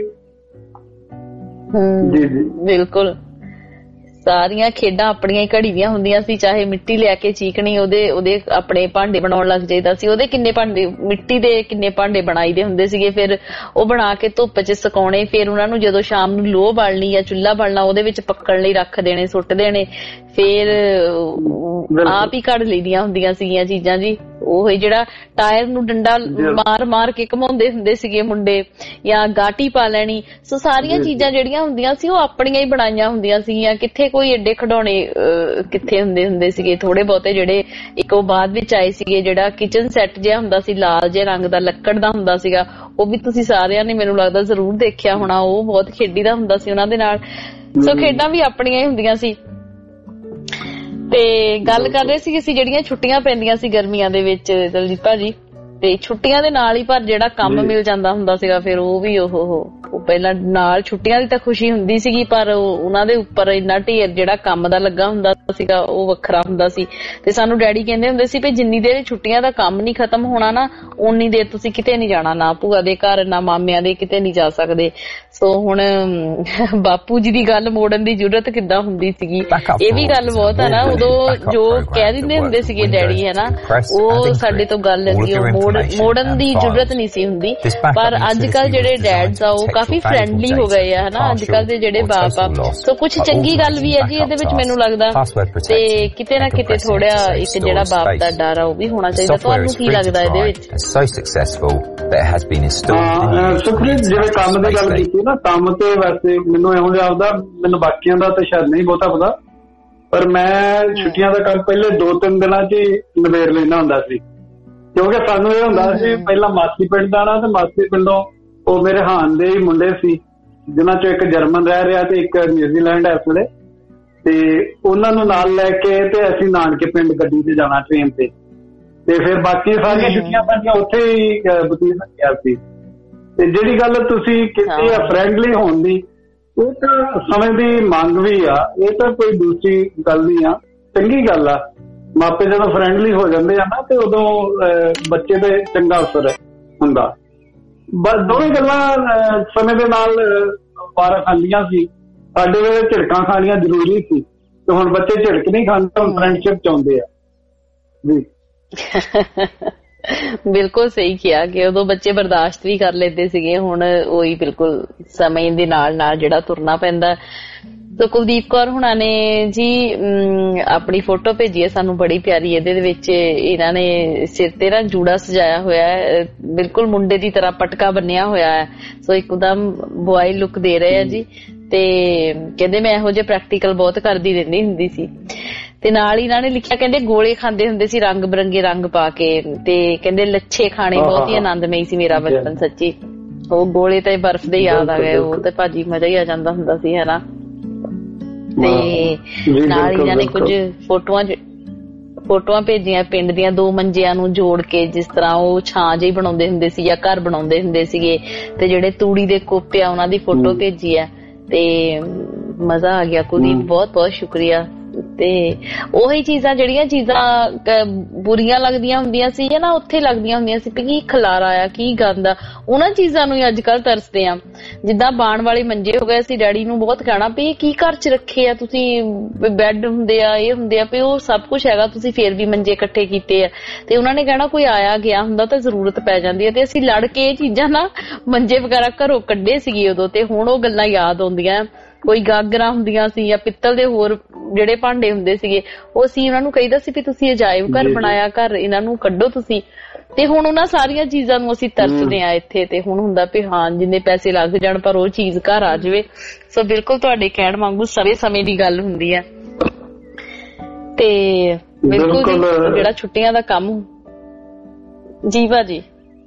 E: ਹਮ ਜੀ ਜੀ ਬਿਲਕੁਲ, ਸਾਰੀਆਂ ਖੇਡਾਂ ਆਪਣੀਆਂ ਹੀ ਘੜੀ ਦੀਆਂ ਹੁੰਦੀਆਂ ਸੀ, ਚਾਹੇ ਮਿੱਟੀ ਲਿਆ ਕੇ ਚੀਕਣੀ, ਉਹਦੇ ਉਹਦੇ ਆਪਣੇ ਭਾਂਡੇ ਬਣਾਉਣ ਲੱਗ ਜਾਈਦਾ ਸੀ। ਉਹਦੇ ਕਿੰਨੇ ਭਾਂਡੇ, ਮਿੱਟੀ ਦੇ ਕਿੰਨੇ ਭਾਂਡੇ ਬਣਾਈ ਦੇ ਹੁੰਦੇ ਸੀਗੇ, ਫਿਰ ਉਹ ਬਣਾ ਕੇ ਧੁੱਪ ਚ ਸੁਕਾਉਣੇ, ਫਿਰ ਉਹਨਾਂ ਨੂੰ ਜਦੋਂ ਸ਼ਾਮ ਨੂੰ ਲੋਹ ਬਾਲਣੀ ਜਾਂ ਚੁੱਲ੍ਹਾ ਬਾਲਣਾ, ਉਹਦੇ ਵਿੱਚ ਪੱਕਣ ਲਈ ਰੱਖ ਦੇਣੇ, ਸੁੱਟ ਦੇਣੇ, ਫਿਰ ਆਪ ਹੀ ਕੱਢ ਲਈਦੀਆਂ ਹੁੰਦੀਆਂ ਸੀਗੀਆਂ ਚੀਜ਼ਾਂ ਜੀ। ਉਹ ਜਿਹੜਾ ਟਾਇਰ ਨੂੰ ਡੰਡਾ ਮਾਰ ਮਾਰ ਕੇ ਘਮਾਉਂਦੇ ਹੁੰਦੇ ਸੀਗੇ ਮੁੰਡੇ, ਜਾਂ ਗਾਟੀ ਪਾ ਲੈਣੀ। ਸੋ ਸਾਰੀਆਂ ਚੀਜ਼ਾਂ ਜਿਹੜੀਆਂ ਹੁੰਦੀਆਂ ਸੀ ਉਹ ਆਪਣੀਆਂ ਹੀ ਬਣਾਈਆਂ ਹੁੰਦੀਆਂ ਸੀਗੀਆਂ। ਕਿੱਥੇ ਕੋਈ ਏਡੇ ਖਿਡੌਣੇ ਕਿੱਥੇ ਹੁੰਦੇ ਹੁੰਦੇ ਸੀਗੇ, ਥੋੜੇ ਬਹੁਤੇ ਜਿਹੜੇ ਇੱਕ ਉਹ ਬਾਅਦ ਵਿੱਚ ਆਏ ਸੀਗੇ, ਜਿਹੜਾ ਕਿਚਨ ਸੈੱਟ ਜਿਹਾ ਹੁੰਦਾ ਸੀ, ਲਾਲ ਜਿਹੇ ਰੰਗ ਦਾ, ਲੱਕੜ ਦਾ ਹੁੰਦਾ ਸੀਗਾ, ਉਹ ਵੀ ਤੁਸੀਂ ਸਾਰਿਆਂ ਨੇ ਮੈਨੂੰ ਲੱਗਦਾ ਜ਼ਰੂਰ ਦੇਖਿਆ ਹੋਣਾ, ਉਹ ਬਹੁਤ ਖੇਡੀ ਦਾ ਹੁੰਦਾ ਸੀ ਉਹਨਾਂ ਦੇ ਨਾਲ। ਸੋ ਖੇਡਾਂ ਵੀ ਆਪਣੀਆਂ ਹੀ ਹੁੰਦੀਆਂ ਸੀ। ਤੇ ਗੱਲ ਕਰ ਰਹੇ ਸੀ ਅਸੀਂ ਜਿਹੜੀਆਂ ਛੁੱਟੀਆਂ ਪੈਂਦੀਆਂ ਸੀ ਗਰਮੀਆਂ ਦੇ ਵਿੱਚ ਦਲਜੀਤ ਭਾਜੀ, ਤੇ ਛੁੱਟੀਆਂ ਦੇ ਨਾਲ ਹੀ ਪਰ ਜਿਹੜਾ ਕੰਮ ਮਿਲ ਜਾਂਦਾ ਹੁੰਦਾ ਸੀਗਾ, ਫਿਰ ਉਹ ਵੀ ਉਹ ਉਹ ਪਹਿਲਾਂ ਨਾਲ ਛੁੱਟੀਆਂ ਦੀ ਤਾਂ ਖੁਸ਼ੀ ਹੁੰਦੀ ਸੀਗੀ, ਪਰ ਉਹਨਾਂ ਦੇ ਉੱਪਰ ਇੰਨਾ ਢੇਰ ਜਿਹੜਾ ਕੰਮ ਦਾ ਲੱਗਾ ਹੁੰਦਾ ਸੀਗਾ ਉਹ ਵੱਖਰਾ ਹੁੰਦਾ ਸੀ। ਤੇ ਸਾਨੂੰ ਡੈਡੀ ਕਹਿੰਦੇ ਹੁੰਦੇ ਸੀ ਵੀ ਜਿੰਨੀ ਦੇਰ ਛੁੱਟੀਆਂ ਦਾ ਕੰਮ ਨਹੀਂ ਖਤਮ ਹੋਣਾ ਨਾ, ਉਨੀ ਦੇਰ ਤੁਸੀਂ ਕਿਤੇ ਨਹੀਂ ਜਾਣਾ, ਨਾ ਭੂਆ ਦੇ ਘਰ ਨਾ ਮਾਮਿਆਂ ਦੇ, ਕਿਤੇ ਨਹੀਂ ਜਾ ਸਕਦੇ। ਸੋ ਹੁਣ ਬਾਪੂ ਜੀ ਦੀ ਗੱਲ ਮੋੜਨ ਦੀ ਜ਼ਰੂਰਤ ਕਿੱਦਾਂ ਹੁੰਦੀ ਸੀਗੀ, ਇਹ ਵੀ ਗੱਲ ਬਹੁਤ ਆ ਨਾ। ਉਦੋਂ ਜੋ ਕਹਿ ਦਿੰਦੇ ਹੁੰਦੇ ਸੀਗੇ ਡੈਡੀ, ਹੈ ਨਾ, ਉਹ ਸਾਡੇ ਤੋਂ ਗੱਲ ਲੈਂਦੀ, ਉਹ ਮੋੜਨ ਦੀ ਜ਼ਰੂਰਤ ਨਹੀਂ ਸੀ ਹੁੰਦੀ। ਪਰ ਅੱਜ ਕੱਲ ਜਿਹੜੇ ਡੈਡਸ ਆ ਉਹ ਕਾਫੀ ਫਰੈਂਡਲੀ ਹੋ ਗਏ ਆ, ਹਨਾ, ਅੱਜ ਕੱਲ ਦੇ ਜਿਹੜੇ ਬਾਪ ਆ। ਸੋ ਕੁਛ ਚੰਗੀ ਗੱਲ ਵੀ ਹੈ ਜੀ ਇਹਦੇ ਵਿੱਚ ਮੈਨੂੰ ਲੱਗਦਾ, ਤੇ ਕਿਤੇ ਨਾ ਕਿਤੇ ਥੋੜਾ ਇੱਕ ਜਿਹੜਾ ਬਾਪ ਦਾ ਡਰ ਆ ਉਹ ਵੀ ਹੋਣਾ ਚਾਹੀਦਾ। ਤੁਹਾਨੂੰ ਕੀ ਲੱਗਦਾ ਇਹਦੇ ਵਿੱਚ? ਸੁਖਪ੍ਰੀਤ, ਜਿਵੇਂ ਕੰਮ ਦੀ ਗੱਲ ਕੀਤੀ ਨਾ, ਕੰਮ ਤੇ ਵੈਸੇ ਮੈਨੂੰ ਇਹੋ ਜਿਹਾ ਆਉਂਦਾ, ਮੈਨੂੰ ਬਾਕੀਆਂ ਦਾ ਤਾਂ ਸ਼ਾਇਦ ਨਹੀਂ ਬਹੁਤਾ ਪਤਾ, ਪਰ ਮੈਂ ਛੁੱਟੀਆਂ ਦਾ ਕੰਮ ਪਹਿਲੇ ਦੋ ਤਿੰਨ ਦਿਨਾਂ ਚ ਹੀ ਨਿਬੇੜ ਲੈਂਦਾ ਹੁੰਦਾ ਸੀ, ਕਿਉਂਕਿ ਸਾਨੂੰ ਇਹ ਹੁੰਦਾ ਸੀ ਪਹਿਲਾਂ ਮਾਸੀ ਪਿੰਡ ਆਉਣਾ, ਤੇ ਮਾਸੀ ਪਿੰਡੋਂ ਉਹ ਮੇਰੇ ਹਾਨ ਦੇ ਹੀ ਮੁੰਡੇ ਸੀ, ਜਿਨ੍ਹਾਂ ਚੋਂ ਇੱਕ ਜਰਮਨ ਰਹਿ ਰਿਹਾ ਤੇ ਇੱਕ ਨਿਊਜ਼ੀਲੈਂਡ ਇਸ ਵੇਲੇ, ਤੇ ਉਹਨਾਂ ਨੂੰ ਨਾਲ ਲੈ ਕੇ ਤੇ ਅਸੀਂ ਨਾਨਕੇ ਪਿੰਡ ਗੱਡੀ ਤੇ ਜਾਣਾ ਟ੍ਰੇਨ ਤੇ ਤੇ ਫਿਰ ਬਾਕੀ ਸਾਰੀਆਂ ਛੁੱਟੀਆਂ ਸਾਡੀਆਂ ਉੱਥੇ ਹੀ ਬਤੀਤ ਹੋਈਆਂ ਸੀ। ਤੇ ਜਿਹੜੀ ਗੱਲ ਤੁਸੀਂ ਕੀਤੀ ਆ ਫਰੈਂਡਲੀ ਹੋਣ ਦੀ, ਇਹ ਤਾਂ ਸਮੇਂ ਦੀ ਮੰਗ ਵੀ ਆ, ਇਹ ਤਾਂ ਕੋਈ ਦੂਸਰੀ ਗੱਲ ਨਹੀਂ ਆ, ਚੰਗੀ ਗੱਲ ਆ। ਮਾਪੇ ਜਦੋਂ ਫਰੈਂਡਲੀ ਹੋ ਜਾਂਦੇ ਆ ਨਾ ਤੇ ਉਦੋਂ ਬੱਚੇ ਤੇ ਚੰਗਾ ਅਸਰ ਹੁੰਦਾ। ਬਸ ਦੋਵੇਂ ਗੱਲਾਂ ਸਮੇਂ ਦੇ ਨਾਲ ਵਾਰ ਖਾਂਦੀਆਂ ਸੀ। ਸਾਡੇ ਵੇਲੇ ਝਿੜਕਾਂ ਖਾਣੀਆਂ ਜ਼ਰੂਰੀ ਸੀ ਤੇ ਹੁਣ ਬੱਚੇ ਝਿੜਕ ਨਹੀਂ ਖਾਂਦੇ, ਹੁਣ ਫਰੈਂਡਸ਼ਿਪ ਚਾਹੁੰਦੇ ਆ ਜੀ।
C: ਬਿਲਕੁਲ ਸਹੀ ਕਿਹਾ ਕਿ ਉਦੋਂ ਬੱਚੇ ਬਰਦਾਸ਼ਤ ਵੀ ਕਰ ਲੈਂਦੇ ਸੀਗੇ, ਹੁਣ ਉਹੀ ਬਿਲਕੁਲ ਸਮੇਂ ਦੇ ਨਾਲ ਨਾਲ ਜਿਹੜਾ ਤੁਰਨਾ ਪੈਂਦਾ। ਤਾਂ ਕੁਲਦੀਪ ਕੌਰ ਹੁਣਾਂ ਨੇ ਜੀ ਆਪਣੀ ਫੋਟੋ ਭੇਜੀ ਹੈ ਸਾਨੂੰ, ਬੜੀ ਪਿਆਰੀ। ਇਹਦੇ ਵਿੱਚ ਇਹਨਾਂ ਨੇ ਸਿਰ ਤੇ ਨਾ ਜੂੜਾ ਸਜਾਇਆ ਹੋਇਆ ਹੈ, ਬਿਲਕੁਲ ਮੁੰਡੇ ਦੀ ਤਰ੍ਹਾਂ ਪਟਕਾ ਬੰਨਿਆ ਹੋਇਆ ਹੈ, ਸੋ ਇੱਕਦਮ ਬੁਆਈ ਲੁੱਕ ਦੇ ਰਹੇ ਆ ਜੀ। ਤੇ ਕਹਿੰਦੇ ਮੈਂ ਇਹੋ ਜਿਹੇ ਪ੍ਰੈਕਟੀਕਲ ਬਹੁਤ ਕਰਦੀ ਰਹਿੰਦੀ ਹੁੰਦੀ ਸੀ। ਤੇ ਨਾਲ ਹੀ ਇਹਨਾਂ ਨੇ ਲਿਖਿਆ ਕਹਿੰਦੇ ਗੋਲੇ ਖਾਂਦੇ ਹੁੰਦੇ ਸੀ ਰੰਗ ਬਿਰੰਗੇ ਰੰਗ ਪਾ ਕੇ, ਤੇ ਕਹਿੰਦੇ ਲੱਛੇ ਖਾਣੇ ਬਹੁਤ ਹੀ ਆਨੰਦਮਈ ਸੀ ਮੇਰਾ ਬਚਪਨ। ਸੱਚੀ ਉਹ ਗੋਲੇ ਤੇ ਬਰਫ਼ ਦੇ ਯਾਦ ਆ ਗਏ, ਉਹ ਤੇ ਭਾਜੀ ਮਜ਼ਾ ਹੀ ਆ ਜਾਂਦਾ ਹੁੰਦਾ ਸੀ, ਹਨਾ। ਤੇ ਨਾਲ ਹੀ ਇਹਨਾਂ ਨੇ ਕੁਝ ਫੋਟੋਆਂ ਫੋਟੋਆਂ ਭੇਜੀਆਂ ਪਿੰਡ ਦੀਆਂ, ਦੋ ਮੰਜਿਆਂ ਨੂੰ ਜੋੜ ਕੇ ਜਿਸ ਤਰ੍ਹਾਂ ਉਹ ਛਾਂ ਜਿਹੀ ਬਣਾਉਂਦੇ ਹੁੰਦੇ ਸੀ ਜਾਂ ਘਰ ਬਣਾਉਂਦੇ ਹੁੰਦੇ ਸੀਗੇ, ਤੇ ਜਿਹੜੇ ਤੂੜੀ ਦੇ ਕੋਪੇ ਆ ਉਹਨਾਂ ਦੀ ਫੋਟੋ ਭੇਜੀ ਆ। ਤੇ ਮਜ਼ਾ ਆ ਗਿਆ ਕੁਲਦੀਪ, ਬਹੁਤ ਬਹੁਤ ਸ਼ੁਕਰੀਆ। ਤੇ ਉਹੀ ਚੀਜ਼ਾਂ ਜਿਹੜੀਆਂ ਚੀਜ਼ਾਂ ਬੁਰੀਆਂ ਲੱਗਦੀਆਂ ਹੁੰਦੀਆਂ ਸੀ ਨਾ, ਉੱਥੇ ਲੱਗਦੀਆਂ ਹੁੰਦੀਆਂ ਸੀ ਕੀ ਖਲਾਰਾ ਆ, ਕੀ ਗੰਦ ਆ, ਉਹਨਾਂ ਚੀਜ਼ਾਂ ਨੂੰ ਹੀ ਅੱਜ ਕੱਲ ਤਰਸਦੇ ਆ। ਜਿੱਦਾਂ ਬਾਣ ਵਾਲੇ ਮੰਜੇ ਹੋ ਗਏ, ਅਸੀਂ ਡੈਡੀ ਨੂੰ ਬਹੁਤ ਕਹਿਣਾ ਵੀ ਕੀ ਘਰ ਚ ਰੱਖੇ ਆ ਤੁਸੀਂ, ਬੈੱਡ ਹੁੰਦੇ ਆ, ਇਹ ਹੁੰਦੇ ਆ, ਵੀ ਉਹ ਸਭ ਕੁਛ ਹੈਗਾ, ਤੁਸੀਂ ਫੇਰ ਵੀ ਮੰਜੇ ਇਕੱਠੇ ਕੀਤੇ ਆ। ਤੇ ਉਹਨਾਂ ਨੇ ਕਹਿਣਾ ਕੋਈ ਆਇਆ ਗਿਆ ਹੁੰਦਾ ਤਾਂ ਜ਼ਰੂਰਤ ਪੈ ਜਾਂਦੀ ਹੈ, ਤੇ ਅਸੀਂ ਲੜ ਕੇ ਇਹ ਚੀਜ਼ਾਂ ਨਾ ਮੰਜੇ ਵਗੈਰਾ ਘਰੋਂ ਕੱਢੇ ਸੀਗੇ ਉਦੋਂ। ਤੇ ਹੁਣ ਉਹ ਗੱਲਾਂ ਯਾਦ ਆਉਂਦੀਆਂ। ਕੋਈ ਗਾਗਰਾਂ ਹੁੰਦੀਆਂ ਸੀ ਜਾਂ ਪਿੱਤਲ ਦੇ ਹੋਰ ਜਿਹੜੇ ਭਾਂਡੇ ਹੁੰਦੇ ਸੀਗੇ, ਉਹ ਅਸੀਂ ਉਹਨਾਂ ਨੂੰ ਕਹੀਦਾ ਸੀ ਵੀ ਤੁਸੀਂ ਅਜਾਇਬ ਘਰ ਬਣਾਇਆ, ਘਰ ਇਹਨਾਂ ਨੂੰ ਕੱਢੋ ਤੁਸੀਂ। ਤੇ ਹੁਣ ਉਹਨਾਂ ਸਾਰੀਆਂ ਚੀਜ਼ਾਂ ਨੂੰ ਅਸੀਂ ਤਰਸਦੇ ਆ ਇੱਥੇ। ਤੇ ਹੁਣ ਹੁੰਦਾ ਵੀ ਹਾਂ ਜਿੰਨੇ ਪੈਸੇ ਲੱਗ ਜਾਣ ਪਰ ਉਹ ਚੀਜ਼ ਘਰ ਆ ਜਾਵੇ। ਸੋ ਬਿਲਕੁਲ ਤੁਹਾਡੇ ਕਹਿਣ ਵਾਂਗੂ ਸਮੇਂ ਸਮੇਂ ਦੀ ਗੱਲ ਹੁੰਦੀ ਹੈ। ਤੇ ਬਿਲਕੁਲ ਜਿਹੜਾ ਛੁੱਟੀਆਂ ਦਾ ਕੰਮ ਜੀ ਭਾਜੀ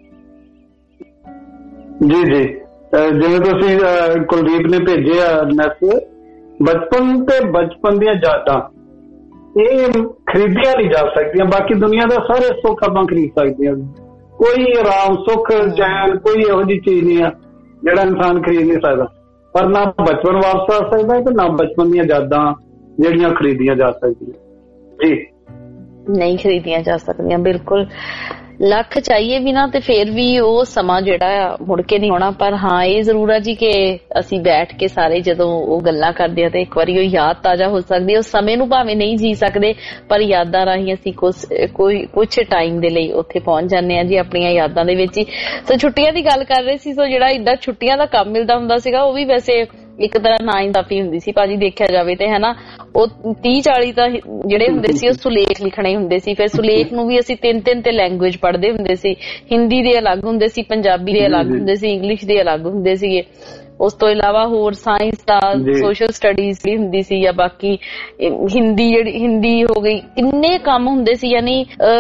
E: ਜੀ ਜੀ ਜਿਵੇਂ ਤੁਸੀਂ ਕੁਲਦੀਪ ਨੇ ਭੇਜਿਆ ਮੈਸੇਜ, ਬਚਪਨ ਤੇ ਬਚਪਨ ਦੀਆਂ ਯਾਦਾਂ ਇਹ ਖਰੀਦੀਆਂ ਨਹੀਂ ਜਾ ਸਕਦੀਆਂ। ਬਾਕੀ ਦੁਨੀਆ ਦਾ ਸਾਰੇ ਸੁੱਖ ਆਪਾਂ ਖਰੀਦ ਸਕਦੇ ਹਾਂ, ਕੋਈ ਆਰਾਮ ਸੁੱਖ ਚੈਨ ਕੋਈ ਇਹੋ ਜਿਹੀ ਚੀਜ਼ ਨਹੀਂ ਆ ਜਿਹੜਾ ਇਨਸਾਨ ਖਰੀਦ ਨਹੀਂ ਸਕਦਾ। ਪਰ ਨਾ ਬਚਪਨ ਵਾਪਸ ਆ ਸਕਦਾ ਤੇ ਨਾ ਬਚਪਨ ਦੀਆਂ ਯਾਦਾਂ ਜਿਹੜੀਆਂ ਖਰੀਦੀਆਂ ਜਾ ਸਕਦੀਆਂ ਜੀ, ਨਹੀਂ
C: ਖਰੀਦੀਆਂ ਜਾ ਸਕਦੀਆਂ। ਬਿਲਕੁਲ ਲੱਖ ਚਾਹੀਏ ਵੀ ਨਾ ਤੇ ਫੇਰ ਵੀ ਉਹ ਸਮਾਂ ਜਿਹੜਾ ਆ ਮੁੜ ਕੇ ਨਹੀਂ ਆਉਣਾ। ਪਰ ਹਾਂ ਇਹ ਜ਼ਰੂਰ ਆ ਜੀ ਕਿ ਅਸੀਂ ਬੈਠ ਕੇ ਸਾਰੇ ਜਦੋਂ ਉਹ ਗੱਲਾਂ ਕਰਦੇ ਆ ਤੇ ਇੱਕ ਵਾਰੀ ਉਹ ਯਾਦ ਤਾਜ਼ਾ ਹੋ ਸਕਦੀ ਹੈ। ਉਸ ਸਮੇਂ ਨੂੰ ਭਾਵੇਂ ਨਹੀਂ ਜੀ ਸਕਦੇ ਪਰ ਯਾਦਾਂ ਰਾਹੀਂ ਅਸੀਂ ਕੁਛ ਕੋਈ ਕੁਛ ਟਾਈਮ ਦੇ ਲਈ ਉੱਥੇ ਪਹੁੰਚ ਜਾਂਦੇ ਆ ਜੀ ਆਪਣੀਆਂ ਯਾਦਾਂ ਦੇ ਵਿੱਚ ਹੀ। ਸੋ ਛੁੱਟੀਆਂ ਦੀ ਗੱਲ ਕਰ ਰਹੇ ਸੀ, ਸੋ ਜਿਹੜਾ ਏਦਾਂ ਛੁੱਟੀਆਂ ਦਾ ਕੰਮ ਮਿਲਦਾ ਹੁੰਦਾ ਸੀਗਾ ਉਹ ਵੀ ਵੈਸੇ ਇੱਕ ਤਰ੍ਹਾਂ ਨਾਇੰਸਾਫੀ ਹੁੰਦੀ ਸੀ ਭਾਜੀ ਦੇਖਿਆ ਜਾਵੇ ਤੇ, ਹਨਾ। ਉਹ ਤੀਹ ਚਾਲੀ ਤਾਂ ਜਿਹੜੇ ਹੁੰਦੇ ਸੀ ਉਹ ਸੁਲੇਖ ਲਿਖਣੇ ਹੁੰਦੇ ਸੀ। ਫਿਰ ਸੁਲੇਖ ਨੂੰ ਵੀ ਅਸੀਂ ਤਿੰਨ ਤਿੰਨ ਤੇ ਲੈਂਗੁਏਜ ਪੜ੍ਹਦੇ ਹੁੰਦੇ ਸੀ। ਹਿੰਦੀ ਦੇ ਅਲੱਗ ਹੁੰਦੇ ਸੀ, ਪੰਜਾਬੀ ਦੇ ਅਲੱਗ ਹੁੰਦੇ ਸੀ, ਇੰਗਲਿਸ਼ ਦੇ ਅਲੱਗ ਹੁੰਦੇ ਸੀਗੇ। ਉਸ ਤੋਂ ਇਲਾਵਾ ਹੋਰ ਸਾਇੰਸ ਦਾ ਸੋਸ਼ਲ ਸਟੱਡੀਜ਼ ਵੀ ਹੁੰਦੀ ਸੀ, ਜਾਂ ਬਾਕੀ ਹਿੰਦੀ ਜਿਹੜੀ ਹਿੰਦੀ ਹੋ ਗਈ, ਕਿੰਨੇ ਕੰਮ ਹੁੰਦੇ ਸੀ। ਯਾਨੀ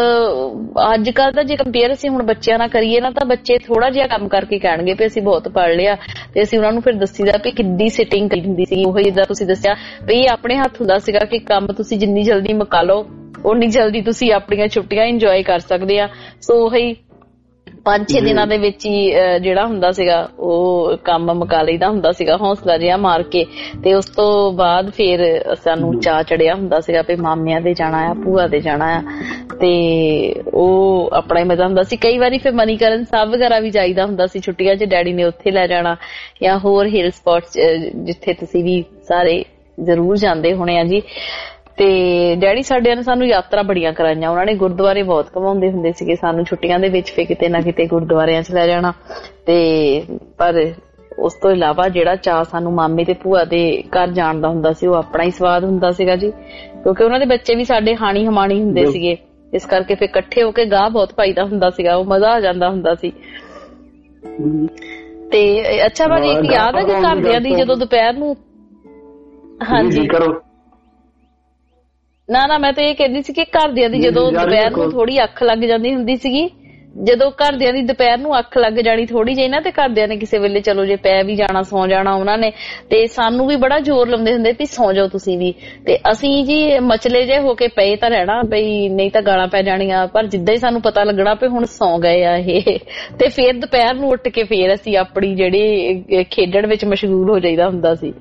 C: ਅੱਜ ਕੱਲ ਦਾ ਜੇ ਕੰਪੇਅਰ ਅਸੀਂ ਹੁਣ ਬੱਚਿਆਂ ਨਾਲ ਕਰੀਏ ਨਾ ਤਾਂ ਬੱਚੇ ਥੋੜਾ ਜਿਹਾ ਕੰਮ ਕਰਕੇ ਕਹਿਣਗੇ ਵੀ ਅਸੀਂ ਬਹੁਤ ਪੜ੍ਹ ਲਿਆ, ਤੇ ਅਸੀਂ ਉਹਨਾਂ ਨੂੰ ਫਿਰ ਦੱਸੀਦਾ ਵੀ ਕਿੱਡੀ ਸਿਟਿੰਗ ਕਰੀ ਹੁੰਦੀ ਸੀ। ਉਹ ਜਿੱਦਾਂ ਤੁਸੀਂ ਦੱਸਿਆ ਵੀ ਆਪਣੇ ਹੱਥ ਹੁੰਦਾ ਸੀਗਾ ਕਿ ਕੰਮ ਤੁਸੀਂ ਜਿੰਨੀ ਜਲਦੀ ਮੁਕਾ ਲਓ ਉਨੀ ਜਲਦੀ ਤੁਸੀਂ ਆਪਣੀਆਂ ਛੁੱਟੀਆਂ ਇੰਜੋਏ ਕਰ ਸਕਦੇ ਆ। ਸੋ ਉਹੀ ਪੰਜ ਛੇ ਦਿਨਾਂ ਦੇ ਵਿੱਚ ਹੀ ਜਿਹੜਾ ਹੁੰਦਾ ਸੀਗਾ ਉਹ ਕੰਮ ਮੁਕਾ ਲਈਦਾ ਹੁੰਦਾ ਸੀਗਾ ਹੌਸਲਾ ਜਿਹਾ ਮਾਰ ਕੇ। ਤੇ ਉਸ ਤੋਂ ਬਾਅਦ ਫਿਰ ਸਾਨੂੰ ਚਾਅ ਚੜਿਆ ਹੁੰਦਾ ਸੀਗਾ ਵੀ ਮਾਮਿਆਂ ਦੇ ਜਾਣਾ ਆ, ਭੂਆ ਦੇ ਜਾਣਾ ਆ, ਤੇ ਉਹ ਆਪਣਾ ਹੀ ਮਜ਼ਾ ਹੁੰਦਾ ਸੀ। ਕਈ ਵਾਰੀ ਫਿਰ ਮਨੀਕਰਨ ਸਾਹਿਬ ਵਗੈਰਾ ਵੀ ਜਾਈਦਾ ਹੁੰਦਾ ਸੀ ਛੁੱਟੀਆਂ 'ਚ, ਡੈਡੀ ਨੇ ਉੱਥੇ ਲੈ ਜਾਣਾ, ਜਾਂ ਹੋਰ ਹਿਲ ਸਪੌਟਸ ਜਿੱਥੇ ਤੁਸੀਂ ਵੀ ਸਾਰੇ ਜ਼ਰੂਰ ਜਾਂਦੇ ਹੋਣੇ ਆ ਜੀ। ਤੇ ਡੈਡੀ ਸਾਡਿਆਂ ਨੇ ਸਾਨੂੰ ਯਾਤਰਾ ਬੜੀਆਂ ਕਰਾਈਆਂ, ਉਹਨਾਂ ਨੇ ਗੁਰਦੁਆਰੇ ਬਹੁਤ ਘੁਮਾਉਂਦੇ ਹੁੰਦੇ ਸੀਗੇ ਸਾਨੂੰ ਛੁੱਟੀਆਂ ਦੇ ਵਿੱਚ, ਫਿਰ ਕਿਤੇ ਨਾ ਕਿਤੇ ਗੁਰਦੁਆਰਿਆਂ 'ਚ ਲੈ ਜਾਣਾ। ਤੇ ਪਰ ਉਸ ਤੋਂ ਇਲਾਵਾ ਜਿਹੜਾ ਚਾਅ ਸਾਨੂੰ ਮਾਮੇ ਤੇ ਭੂਆ ਦੇ ਘਰ ਜਾਣ ਦਾ ਹੁੰਦਾ ਸੀ ਉਹ ਆਪਣਾ ਹੀ ਸਵਾਦ ਹੁੰਦਾ ਸੀਗਾ ਜੀ, ਕਿਉਂਕਿ ਉਹਨਾਂ ਦੇ ਬੱਚੇ ਵੀ ਸਾਡੇ ਹਾਣੀ ਹਮਾਣੀ ਹੁੰਦੇ ਸੀਗੇ, ਇਸ ਕਰਕੇ ਫਿਰ ਇਕੱਠੇ ਹੋ ਕੇ ਗਾਹ ਬਹੁਤ ਪਾਈਦਾ ਹੁੰਦਾ ਸੀਗਾ, ਉਹ ਮਜ਼ਾ ਆ ਜਾਂਦਾ ਹੁੰਦਾ ਸੀ। ਤੇ ਅੱਛਾ ਭਾਜੀ ਇੱਕ ਯਾਦ ਹੈ ਕਿ ਘਰਦਿਆਂ ਦੀ ਜਦੋਂ ਦੁਪਹਿਰ ਨੂੰ ਹਾਂਜੀ ਨਾ ਨਾ ਮੈਂ ਤਾਂ ਇਹ ਕਹਿੰਦੀ ਸੀ ਕਿ ਘਰਦਿਆਂ ਦੀ ਜਦੋਂ ਦੁਪਹਿਰ ਨੂੰ ਥੋੜੀ ਅੱਖ ਲੱਗ ਜਾਂਦੀ ਹੁੰਦੀ ਸੀਗੀ ਜਦੋਂ ਘਰਦਿਆਂ ਦੀ ਦੁਪਹਿਰ ਨੂੰ ਅੱਖ ਲੱਗ ਜਾਣੀ ਥੋੜੀ ਜਿਹੀ ਨਾ, ਤੇ ਘਰਦਿਆਂ ਨੇ ਕਿਸੇ ਵੇਲੇ ਚਲੋ ਜੇ ਪੈ ਵੀ ਜਾਣਾ, ਸੌ ਜਾਣਾ ਉਹਨਾਂ ਨੇ, ਤੇ ਸਾਨੂੰ ਵੀ ਬੜਾ ਜ਼ੋਰ ਲਾਉਂਦੇ ਹੁੰਦੇ ਵੀ ਸੌ ਜਾਓ ਤੁਸੀਂ ਵੀ, ਤੇ ਅਸੀਂ ਜੀ ਮਚਲੇ ਜੇ ਹੋ ਕੇ ਪਏ ਤਾਂ ਰਹਿਣਾ ਬਈ, ਨਹੀਂ ਤਾਂ ਗਾਲਾਂ ਪੈ ਜਾਣੀਆਂ। ਪਰ ਜਿੱਦਾਂ ਹੀ ਸਾਨੂੰ ਪਤਾ ਲੱਗਣਾ ਵੀ ਹੁਣ ਸੌ ਗਏ ਆ ਇਹ, ਤੇ ਫੇਰ ਦੁਪਹਿਰ ਨੂੰ ਉੱਠ ਕੇ ਫੇਰ ਅਸੀਂ ਆਪਣੀ ਜਿਹੜੀ ਖੇਡਣ ਵਿੱਚ ਮਸ਼ਗੂਲ ਹੋ ਜਾਈਦਾ ਹੁੰਦਾ ਸੀ।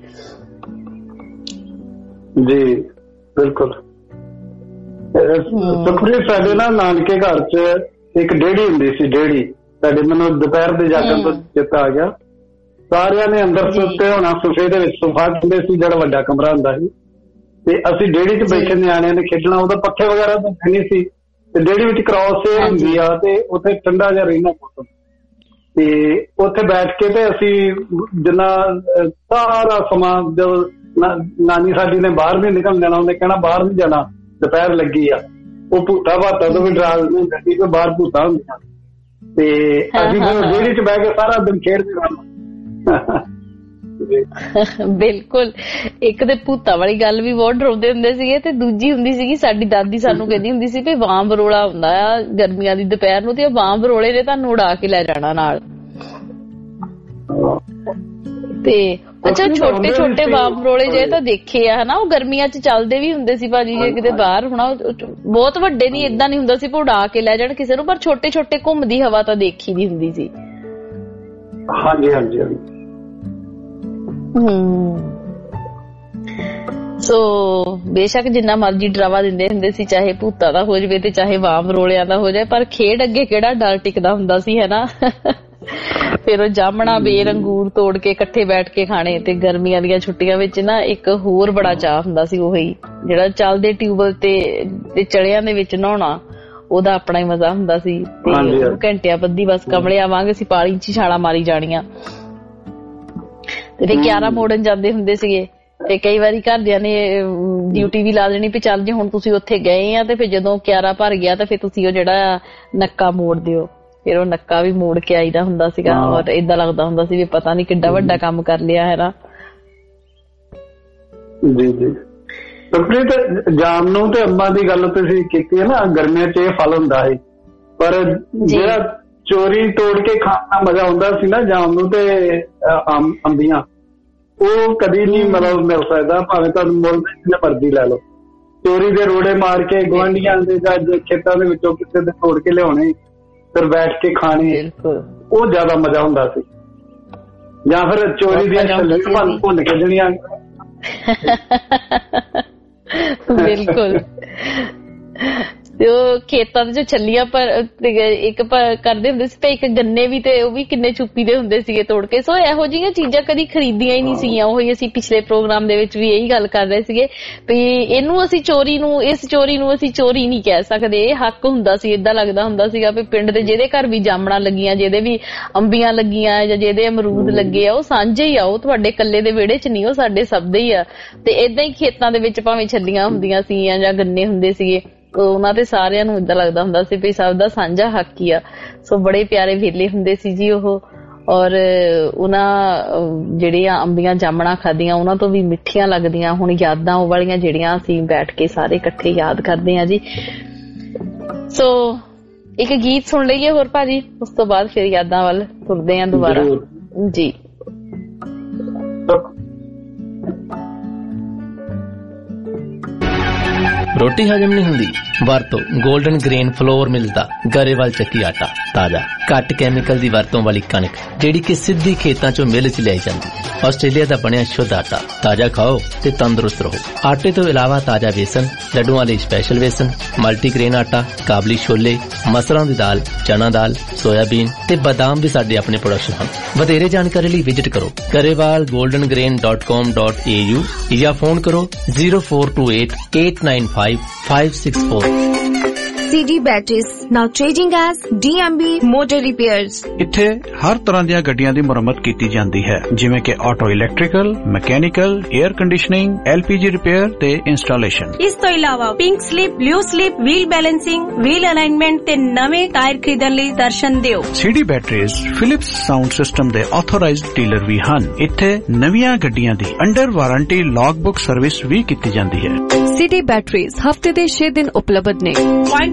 E: ਜੀ ਬਿਲਕੁਲ। ਸੁਖਪ੍ਰੀਤ, ਸਾਡੇ ਨਾ ਨਾਨਕੇ ਘਰ ਚ ਇੱਕ ਡੇੜੀ ਹੁੰਦੀ ਸੀ, ਡੇੜੀ ਸਾਡੇ, ਮੈਨੂੰ ਦੁਪਹਿਰ ਦੇ ਜਾਗਣ ਤੋਂ ਚੇਤਾ ਆ ਗਿਆ। ਸਾਰਿਆਂ ਨੇ ਅੰਦਰ ਸੁੱਤੇ ਹੋਣਾ, ਸੋਫੇ ਦੇ ਵਿੱਚ ਸੋਫਾ ਹੁੰਦੇ ਸੀ ਜਿਹੜਾ ਵੱਡਾ ਕਮਰਾ ਹੁੰਦਾ ਸੀ, ਤੇ ਅਸੀਂ ਡੇੜੀ ਚ ਬੈਠੇ ਨਿਆਣਿਆਂ ਨੇ ਖੇਡਣਾ। ਉਹਦਾ ਪੱਖੇ ਵਗੈਰਾ ਤਾਂ ਹੈ ਨਹੀਂ ਸੀ, ਤੇ ਡੇੜੀ ਵਿੱਚ ਕ੍ਰਾਸ ਹੁੰਦੀ ਆ, ਤੇ ਉੱਥੇ ਠੰਡਾ ਜਿਹਾ ਰਹਿਣਾ ਮੌਸਮ, ਤੇ ਉੱਥੇ ਬੈਠ ਕੇ ਤੇ ਅਸੀਂ ਜਿੰਨਾ ਸਾਰਾ ਸਮਾਂ, ਜਦੋਂ ਨਾਨੀ ਸਾਡੀ ਨੇ ਬਾਹਰ ਨਹੀਂ ਨਿਕਲ ਜਾਣਾ, ਉਹਨੇ ਕਹਿਣਾ ਬਾਹਰ ਨਹੀਂ ਜਾਣਾ, ਦੁਪਹਿਰ ਲੱਗੀ ਆ। ਉਹ ਭੂਤਾਂ ਭਾਤਾਂ ਤੋਂ ਵੀ ਡਰਾ ਦਿੰਦੀ ਹੁੰਦੀ ਸੀ, ਬਾਹਰ ਭੂਤਾਂ ਹੁੰਦੀਆਂ, ਤੇ ਅਸੀਂ ਫਿਰ ਡੇੜੀ ਚ ਬਹਿ ਕੇ ਸਾਰਾ ਦਿਨ ਖੇਡਦੇ ਰਹਿਣਾ।
C: ਬਿਲਕੁਲ। ਇੱਕ ਤੇ ਭੂਤਾਂ ਵਾਲੀ ਗੱਲ ਵੀ ਬਹੁਤ ਡਰਾਉਂਦੇ ਹੁੰਦੇ ਸੀਗੇ, ਤੇ ਦੂਜੀ ਹੁੰਦੀ ਸੀਗੀ ਸਾਡੀ ਦਾਦੀ ਸਾਨੂੰ ਕਹਿੰਦੀ ਹੁੰਦੀ ਸੀ ਵੀ ਵਾਂ ਬਰੋਲਾ ਹੁੰਦਾ ਆ ਗਰਮੀਆਂ ਦੀ ਦੁਪਹਿਰ ਨੂੰ, ਤੇ ਉਹ ਵਾਂ ਬਰੋਲੇ ਨੇ ਤੁਹਾਨੂੰ ਉਡਾ ਕੇ ਲੈ ਜਾਣਾ ਨਾਲ। ਤੇ ਅੱਛਾ, ਛੋਟੇ ਛੋਟੇ ਵਾਂ ਬਰੋਲੇ ਜੇ ਤਾਂ ਦੇਖੇ ਆ ਹਨਾ, ਉਹ ਗਰਮੀਆਂ ਚ ਚੱਲਦੇ ਵੀ ਹੁੰਦੇ ਸੀ ਭਾਜੀ, ਜੇ ਕਿਤੇ ਬਾਹਰ ਹੋਣਾ। ਬਹੁਤ ਵੱਡੇ ਨਹੀਂ, ਏਦਾਂ ਨੀ ਹੁੰਦਾ ਸੀ ਵੀ ਉਡਾ ਕੇ ਲੈ ਜਾਣ ਕਿਸੇ ਨੂੰ, ਪਰ ਛੋਟੇ ਛੋਟੇ ਘੁੰਮਦੀ ਹਵਾ ਤਾਂ ਦੇਖੀ ਦੀ ਹੁੰਦੀ ਸੀ।
E: ਹਾਂਜੀ ਹਾਂਜੀ ਹਾਂਜੀ।
C: ਹਮ ਸੋ ਬੇਸ਼ੱਕ ਜਿੰਨਾ ਮਰਜੀ ਡਰਾਵਾ ਦਿੰਦੇ ਹੁੰਦੇ ਸੀ, ਚਾਹੇ ਭੂਤਾਂ ਦਾ ਹੋ ਜਾਵੇ ਤੇ ਚਾਹੇ ਵਾਂ ਬਰੋਲਿਆਂ ਦਾ ਹੋ ਜਾਏ, ਪਰ ਖੇਡ ਅੱਗੇ ਕਿਹੜਾ ਡਰ ਟਿਕਦਾ ਹੁੰਦਾ ਸੀ ਹਨਾ। ਫਿਰ ਉਹ ਜਾਮਣਾ, ਬੇਰ, ਅੰਗੂਰ ਤੋੜ ਕੇ ਇਕੱਠੇ ਬੈਠ ਕੇ ਖਾਣੇ। ਤੇ ਗਰਮੀਆਂ ਦੀਆਂ ਛੁੱਟੀਆਂ ਵਿੱਚ ਨਾ ਇੱਕ ਹੋਰ ਬੜਾ ਚਾਅ ਹੁੰਦਾ ਸੀ, ਉਹੀ ਜਿਹੜਾ ਚੱਲਦੇ ਟਿਊਬਵੈਲ ਤੇ ਚੜਿਆਂ ਦੇ ਵਿੱਚ ਨਹਾਉਣਾ, ਉਹਦਾ ਆਪਣਾ ਹੀ ਮਜ਼ਾ ਹੁੰਦਾ ਸੀ। ਤੇ ਘੰਟਿਆਂ ਬੱਧੀ ਬਸ ਕਮਲੇ ਆਵਾਂਗੇ ਅਸੀਂ, ਪਾਣੀ ਚ ਛਾਲਾਂ ਮਾਰੀ ਜਾਣੀਆਂ। ਤੇ ਕਿਆਰਾ ਮੋੜਨ ਜਾਂਦੇ ਹੁੰਦੇ ਸੀਗੇ, ਤੇ ਕਈ ਵਾਰੀ ਘਰਦਿਆਂ ਨੇ ਡਿਊਟੀ ਵੀ ਲਾ ਦੇਣੀ ਵੀ ਚੱਲ ਜੇ ਹੁਣ ਤੁਸੀਂ ਉੱਥੇ ਗਏ ਆ, ਤੇ ਫਿਰ ਜਦੋਂ ਕਿਆਰਾ ਭਰ ਗਿਆ ਤਾਂ ਫਿਰ ਤੁਸੀਂ ਉਹ ਜਿਹੜਾ ਨੱਕਾ ਮੋੜ ਦਿਓ। ਫਿਰ ਉਹ ਨੱਕਾ ਵੀ ਮੋੜ ਕੇ ਆਈਦਾ ਹੁੰਦਾ ਸੀਗਾ, ਔਰ ਏਦਾਂ ਲੱਗਦਾ ਹੁੰਦਾ ਸੀ ਵੀ ਪਤਾ ਨੀ ਕਿੱਡਾ ਵੱਡਾ ਕੰਮ ਕਰ ਲਿਆ ਹੈ ਨਾ। ਜੀ ਜੀ। ਸੁਖਪ੍ਰੀਤ, ਜਾਮਨੂੰ ਤੇ ਅੰਬਾਂ ਦੀ ਗੱਲ ਤੁਸੀਂ ਕੀਤੀ ਹੈ ਨਾ, ਗਰਮੀਆਂ ਚ ਇਹ ਫਲ ਹੁੰਦਾ ਹੈ, ਪਰ ਜਿਹੜਾ ਚੋਰੀ ਤੋੜ ਕੇ ਖਾਣ ਦਾ ਮਜ਼ਾ ਆਉਂਦਾ ਸੀ ਨਾ, ਜਾਮਨੂੰ ਤੇ ਅੰਬੀਆਂ, ਉਹ ਕਦੀ ਨਹੀਂ ਮਤਲਬ ਮਿਲ ਸਕਦਾ, ਭਾਵੇਂ ਤੁਹਾਨੂੰ ਮੁੱਲ ਜਿੰਨਾ ਮਰਜ਼ੀ ਲੈ ਲਓ। ਚੋਰੀ ਦੇ ਰੋੜੇ ਮਾਰ ਕੇ ਗੁਆਂਢੀਆਂ ਦੇ ਜਾਂ ਖੇਤਾਂ ਦੇ ਵਿੱਚੋਂ ਕਿਸੇ ਦੇ ਤੋੜ ਕੇ ਲਿਆਉਣੇ, ਫਿਰ ਬੈਠ ਕੇ ਖਾਣੇ, ਉਹ ਜ਼ਿਆਦਾ ਮਜ਼ਾ ਹੁੰਦਾ ਸੀ। ਜਾਂ ਫਿਰ ਚੋਰੀ ਦੀਆਂ ਛੱਲੀਆਂ ਭੁੰਨ ਕੇ ਦੇਣੀਆਂ। ਬਿਲਕੁਲ। ਤੇ ਉਹ ਖੇਤਾਂ ਦੇ ਜੋ ਛੱਲੀਆਂ ਪਰ ਇੱਕ ਕਰਦੇ ਹੁੰਦੇ ਸੀ, ਤੇ ਇੱਕ ਗੰਨੇ ਵੀ, ਤੇ ਉਹ ਵੀ ਕਿੰਨੇ ਚੁੱਪੀ ਦੇ ਹੁੰਦੇ ਸੀਗੇ ਤੋੜ ਕੇ। ਸੋ ਇਹੋ ਜਿਹੀਆਂ ਚੀਜ਼ਾਂ ਕਦੀ ਖਰੀਦੀਆਂ ਹੀ ਨਹੀਂ ਸੀਗੀਆਂ। ਉਹੀ ਅਸੀਂ ਪਿਛਲੇ ਪ੍ਰੋਗਰਾਮ ਦੇ ਵਿੱਚ ਵੀ ਇਹੀ ਗੱਲ ਕਰ ਰਹੇ ਸੀਗੇ ਵੀ ਇਹਨੂੰ ਅਸੀਂ ਚੋਰੀ ਨੂੰ, ਇਸ ਚੋਰੀ ਨੂੰ ਅਸੀਂ ਚੋਰੀ ਨਹੀਂ ਕਹਿ ਸਕਦੇ, ਇਹ ਹੱਕ ਹੁੰਦਾ ਸੀ। ਏਦਾਂ ਲੱਗਦਾ ਹੁੰਦਾ ਸੀਗਾ ਵੀ ਪਿੰਡ ਦੇ ਜਿਹਦੇ ਘਰ ਵੀ ਜਾਮਣਾ ਲੱਗੀਆਂ, ਜਿਹਦੇ ਵੀ ਅੰਬੀਆਂ ਲੱਗੀਆਂ, ਜਾਂ ਜਿਹਦੇ ਅਮਰੂਦ ਲੱਗੇ ਆ, ਉਹ ਸਾਂਝੇ ਹੀ ਆ, ਉਹ ਤੁਹਾਡੇ ਇਕੱਲੇ ਦੇ ਵਿਹੜੇ ਚ ਨਹੀਂ, ਉਹ ਸਾਡੇ ਸਭ ਦੇ ਹੀ ਆ। ਤੇ ਏਦਾਂ ਹੀ ਖੇਤਾਂ ਦੇ ਵਿੱਚ ਭਾਵੇਂ ਛੱਲੀਆਂ ਹੁੰਦੀਆਂ ਸੀਗੀਆਂ ਜਾਂ ਗੰਨੇ ਹੁੰਦੇ ਸੀਗੇ, ਉਹਨਾਂ ਤੇ ਸਾਰਿਆਂ ਨੂੰ ਏਦਾਂ ਲੱਗਦਾ ਹੁੰਦਾ ਸੀ ਵੀ ਸਭ ਦਾ ਸਾਂਝਾ ਹੱਕ ਹੀ ਆ। ਸੋ ਬੜੇ ਪਿਆਰੇ ਵੇਲੇ ਹੁੰਦੇ ਸੀ ਜੀ ਉਹ। ਔਰ ਉਹਨਾਂ ਜਿਹੜੀਆਂ ਅੰਬੀਆਂ ਜਾਮਣਾ ਖਾਦੀਆਂ, ਉਹਨਾਂ ਤੋਂ ਵੀ ਮਿੱਠੀਆਂ ਲੱਗਦੀਆਂ ਹੁਣ ਯਾਦਾਂ ਉਹ ਵਾਲੀਆਂ, ਜਿਹੜੀਆਂ ਅਸੀਂ ਬੈਠ ਕੇ ਸਾਰੇ ਇਕੱਠੇ ਯਾਦ ਕਰਦੇ ਹਾਂ ਜੀ। ਸੋ ਇੱਕ ਗੀਤ ਸੁਣ ਲਈਏ ਹੋਰ ਭਾਜੀ, ਉਸ ਤੋਂ ਬਾਅਦ ਫਿਰ ਯਾਦਾਂ ਵੱਲ ਤੁਰਦੇ ਹਾਂ ਦੁਬਾਰਾ ਜੀ।
F: ਰੋਟੀ ਹਜਮ ਨਹੀਂ ਹੁੰਦੀ? ਵਰਤੋ ਗੋਲਡਨ ਗ੍ਰੇਨ ਫਲੋਰ ਮਿਲਸ ਦਾ ਗਰੇਵਾਲ ਚੱਕੀ ਆਟਾ। ਤਾਜ਼ਾ ਘੱਟ ਕੈਮੀਕਲ ਦੀ ਵਰਤੋਂ ਵਾਲੀ ਕਣਕ, ਜਿਹੜੀ ਕਿ ਸਿੱਧੀ ਖੇਤਾਂ ਚੋਂ ਮਿਲ ਚ ਲਿਆਈ ਜਾਂਦੀ। ਆਸਟ੍ਰੇਲੀਆ ਦਾ ਬਣਿਆ ਸ਼ੁੱਧ ਆਟਾ। ਤਾਜ਼ਾ ਖਾਓ ਤੇ ਤੰਦਰੁਸਤ ਰਹੋ। ਆਟੇ ਤੋਂ ਇਲਾਵਾ ਤਾਜ਼ਾ ਵੇਸਣ, ਲੱਡੂਆਂ ਲਈ ਸਪੈਸ਼ਲ ਵੇਸਣ, ਮਲਟੀਗ੍ਰੇਨ ਆਟਾ, ਕਾਬਲੀ ਛੋਲੇ, ਮਸਰਾਂ ਦੀ ਦਾਲ, ਚਨਾ ਦਾਲ, ਸੋਇਆਬੀਨ ਤੇ ਬਦਾਮ ਵੀ ਸਾਡੇ ਆਪਣੇ ਪ੍ਰੋਡਕਸ਼ਨ ਹਨ। ਵਧੇਰੇ ਜਾਣਕਾਰੀ ਲਈ ਵਿਜ਼ਿਟ ਕਰੋ Grewal golden grain dot com dot A U ਜਾਂ ਫੋਨ ਕਰੋ zero four two eight eight nine five five six four.
G: C D Batteries, now changing as D M B Motor Repairs.
H: ਇੱਥੇ ਹਰ ਤਰ੍ਹਾਂ ਦੀਆਂ ਗੱਡੀਆਂ ਦੀ ਮੁਰੰਮਤ ਕੀਤੀ ਜਾਂਦੀ ਹੈ, ਜਿਵੇਂ ਕਿ auto electrical, mechanical, air conditioning, L P G repair ਤੇ ਇੰਸਟਾਲੇਸ਼ਨ।
G: ਇਸ ਤੋਂ ਇਲਾਵਾ pink slip, blue slip, wheel balancing, wheel alignment ਤੇ ਨਵੇਂ ਟਾਇਰ ਖਰੀਦਣ ਲਈ ਦਰਸ਼ਨ ਦਿਓ। C D
H: Batteries Philips sound system ਦੇ ਆਥੋਰਾਈਜ਼ਡ ਡੀਲਰ ਵੀ ਹਨ। ਇੱਥੇ ਨਵੀਆਂ ਗੱਡੀਆਂ ਦੀ under warranty log book service ਵੀ ਕੀਤੀ ਜਾਂਦੀ ਹੈ।
I: C D Batteries ਹਫਤੇ ਦੇ ਛੇ ਦਿਨ ਉਪਲਬਧ ਨੇ।
G: ਪੁਆਇੰਟ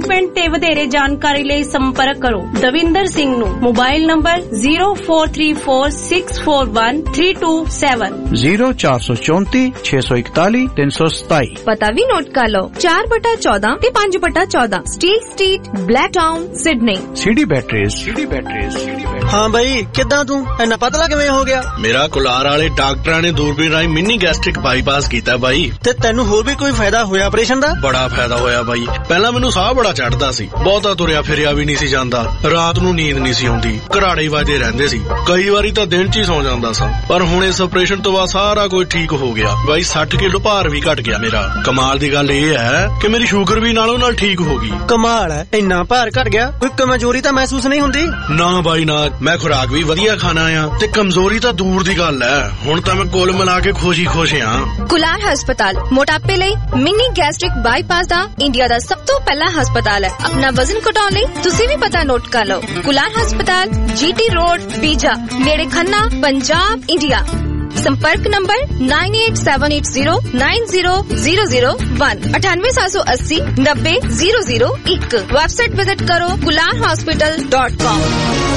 G: ਅਪਾਇੰਟਮੈਂਟ ਤੇ ਵਧੇਰੇ ਜਾਣਕਾਰੀ ਲਈ ਸੰਪਰਕ ਕਰੋ ਦਵਿੰਦਰ ਸਿੰਘ ਨੂੰ। Mobile number zero four three four six four one three two seven
H: zero ਚਾਰ ਸੌ ਚੌਂਤੀ ਛੇ ਸੌ ਇਕਤਾਲੀ ਤਿੰਨ ਸੌ ਸਤਾਈ।
I: ਪਤਾ ਵੀ ਨੋਟ ਕਰ ਲਓ ਚਾਰ ਬਟਾ ਚੌਦਾਂ ਤੇ ਪੰਜ ਬਟਾ ਚੌਦਾਂ steel street Blacktown Sydney.
H: CD batteries CD batteries
D: ਹਾਂ ਬਈ ਕਿੱਦਾਂ ਤੂੰ ਇੰਨਾ ਪਤਲਾ ਕਿਵੇਂ ਹੋ ਗਿਆ?
J: ਮੇਰਾ ਕੁਲਾਰ ਵਾਲੇ ਡਾਕਟਰਾਂ ਨੇ ਦੂਰਬੀਨ ਰਾਹੀਂ ਮਿੰਨੀ ਗੈਸਟ੍ਰਿਕ ਬਾਈਪਾਸ ਕੀਤਾ ਬਾਈ।
D: ਤੇ ਤੈਨੂੰ ਹੋਰ ਵੀ ਕੋਈ ਫਾਇਦਾ ਹੋਇਆ ਆਪਰੇਸ਼ਨ ਦਾ?
J: ਬੜਾ ਫਾਇਦਾ ਹੋਇਆ ਬਾਈ। ਪਹਿਲਾਂ ਮੈਨੂੰ ਸਾਹ ਬੜਾ ਚੜਦਾ ਸੀ, ਬਹੁਤਾ ਤੁਰਿਆ ਫਿਰਿਆ ਵੀ ਨਹੀਂ ਸੀ ਜਾਂਦਾ, ਰਾਤ ਨੂੰ ਨੀਂਦ ਨਹੀਂ ਸੀ ਆਉਂਦੀ, ਘਰਾੜੇ ਵੱਜਦੇ ਰਹਿੰਦੇ ਸੀ, ਕਈ ਵਾਰੀ ਤਾਂ ਦਿਨ ਚ ਹੀ ਸੌ ਜਾਂਦਾ ਸਾਂ। ਪਰ ਹੁਣ ਇਸ ਆਪਰੇਸ਼ਨ ਤੋਂ ਬਾਅਦ ਸਾਰਾ ਕੁਝ ਠੀਕ ਹੋ ਗਿਆ ਬਾਈ। ਸੱਠ ਕਿਲੋ ਭਾਰ ਵੀ ਘਟ ਗਿਆ ਮੇਰਾ। ਕਮਾਲ ਦੀ ਗੱਲ ਇਹ ਹੈ ਕਿ ਮੇਰੀ ਸ਼ੂਗਰ ਵੀ ਨਾਲੋਂ ਨਾਲ ਠੀਕ ਹੋ ਗਈ।
D: ਕਮਾਲ ਹੈ, ਇੰਨਾ ਭਾਰ ਘਟ ਗਿਆ, ਕੋਈ ਕਮਜ਼ੋਰੀ ਤਾਂ ਮਹਿਸੂਸ ਨਹੀਂ ਹੁੰਦੀ?
J: ਨਾ ਬਾਈ ਨਾ, ਮੈਂ ਖੁਰਾਕ ਵੀ ਵਧੀਆ ਖਾਣਾ ਆ ਤੇ ਕਮਜ਼ੋਰੀ ਤਾਂ ਦੂਰ ਦੀ ਗੱਲ ਹੈ। ਹੁਣ ਤਾਂ ਮੈਂ ਕੁੱਲ ਮਿਲਾ ਕੇ ਖੁਸ਼ ਹੀ ਖੁਸ਼ ਹਾਂ।
I: ਕੁਲਾਰ ਹਸਪਤਾਲ ਮੋਟਾਪੇ ਲਈ ਮਿੰਨੀ ਗੈਸਟ੍ਰਿਕ ਬਾਈਪਾਸ ਦਾ ਇੰਡੀਆ ਦਾ ਸਭ ਤੋਂ ਪਹਿਲਾ ਹਸਪਤਾਲ ਹੈ। ਆਪਣਾ ਵਜ਼ਨ ਘਟਾਉਣ ਲਈ ਤੁਸੀਂ ਵੀ ਪਤਾ ਨੋਟ ਕਰ ਲਓ। ਕੁਲਾਰ ਹਸਪਤਾਲ ਜੀਟੀ ਰੋਡ ਪੀਜਾ ਨੇੜੇ ਖੰਨਾ ਪੰਜਾਬ ਇੰਡੀਆ। संपर्क number nine eight seven eight zero nine zero zero zero one अठानवे सात सौ अस्सी नब्बे जीरो जीरो एक। वेबसाइट विजिट करो कुलार हॉस्पिटल डॉट कॉम।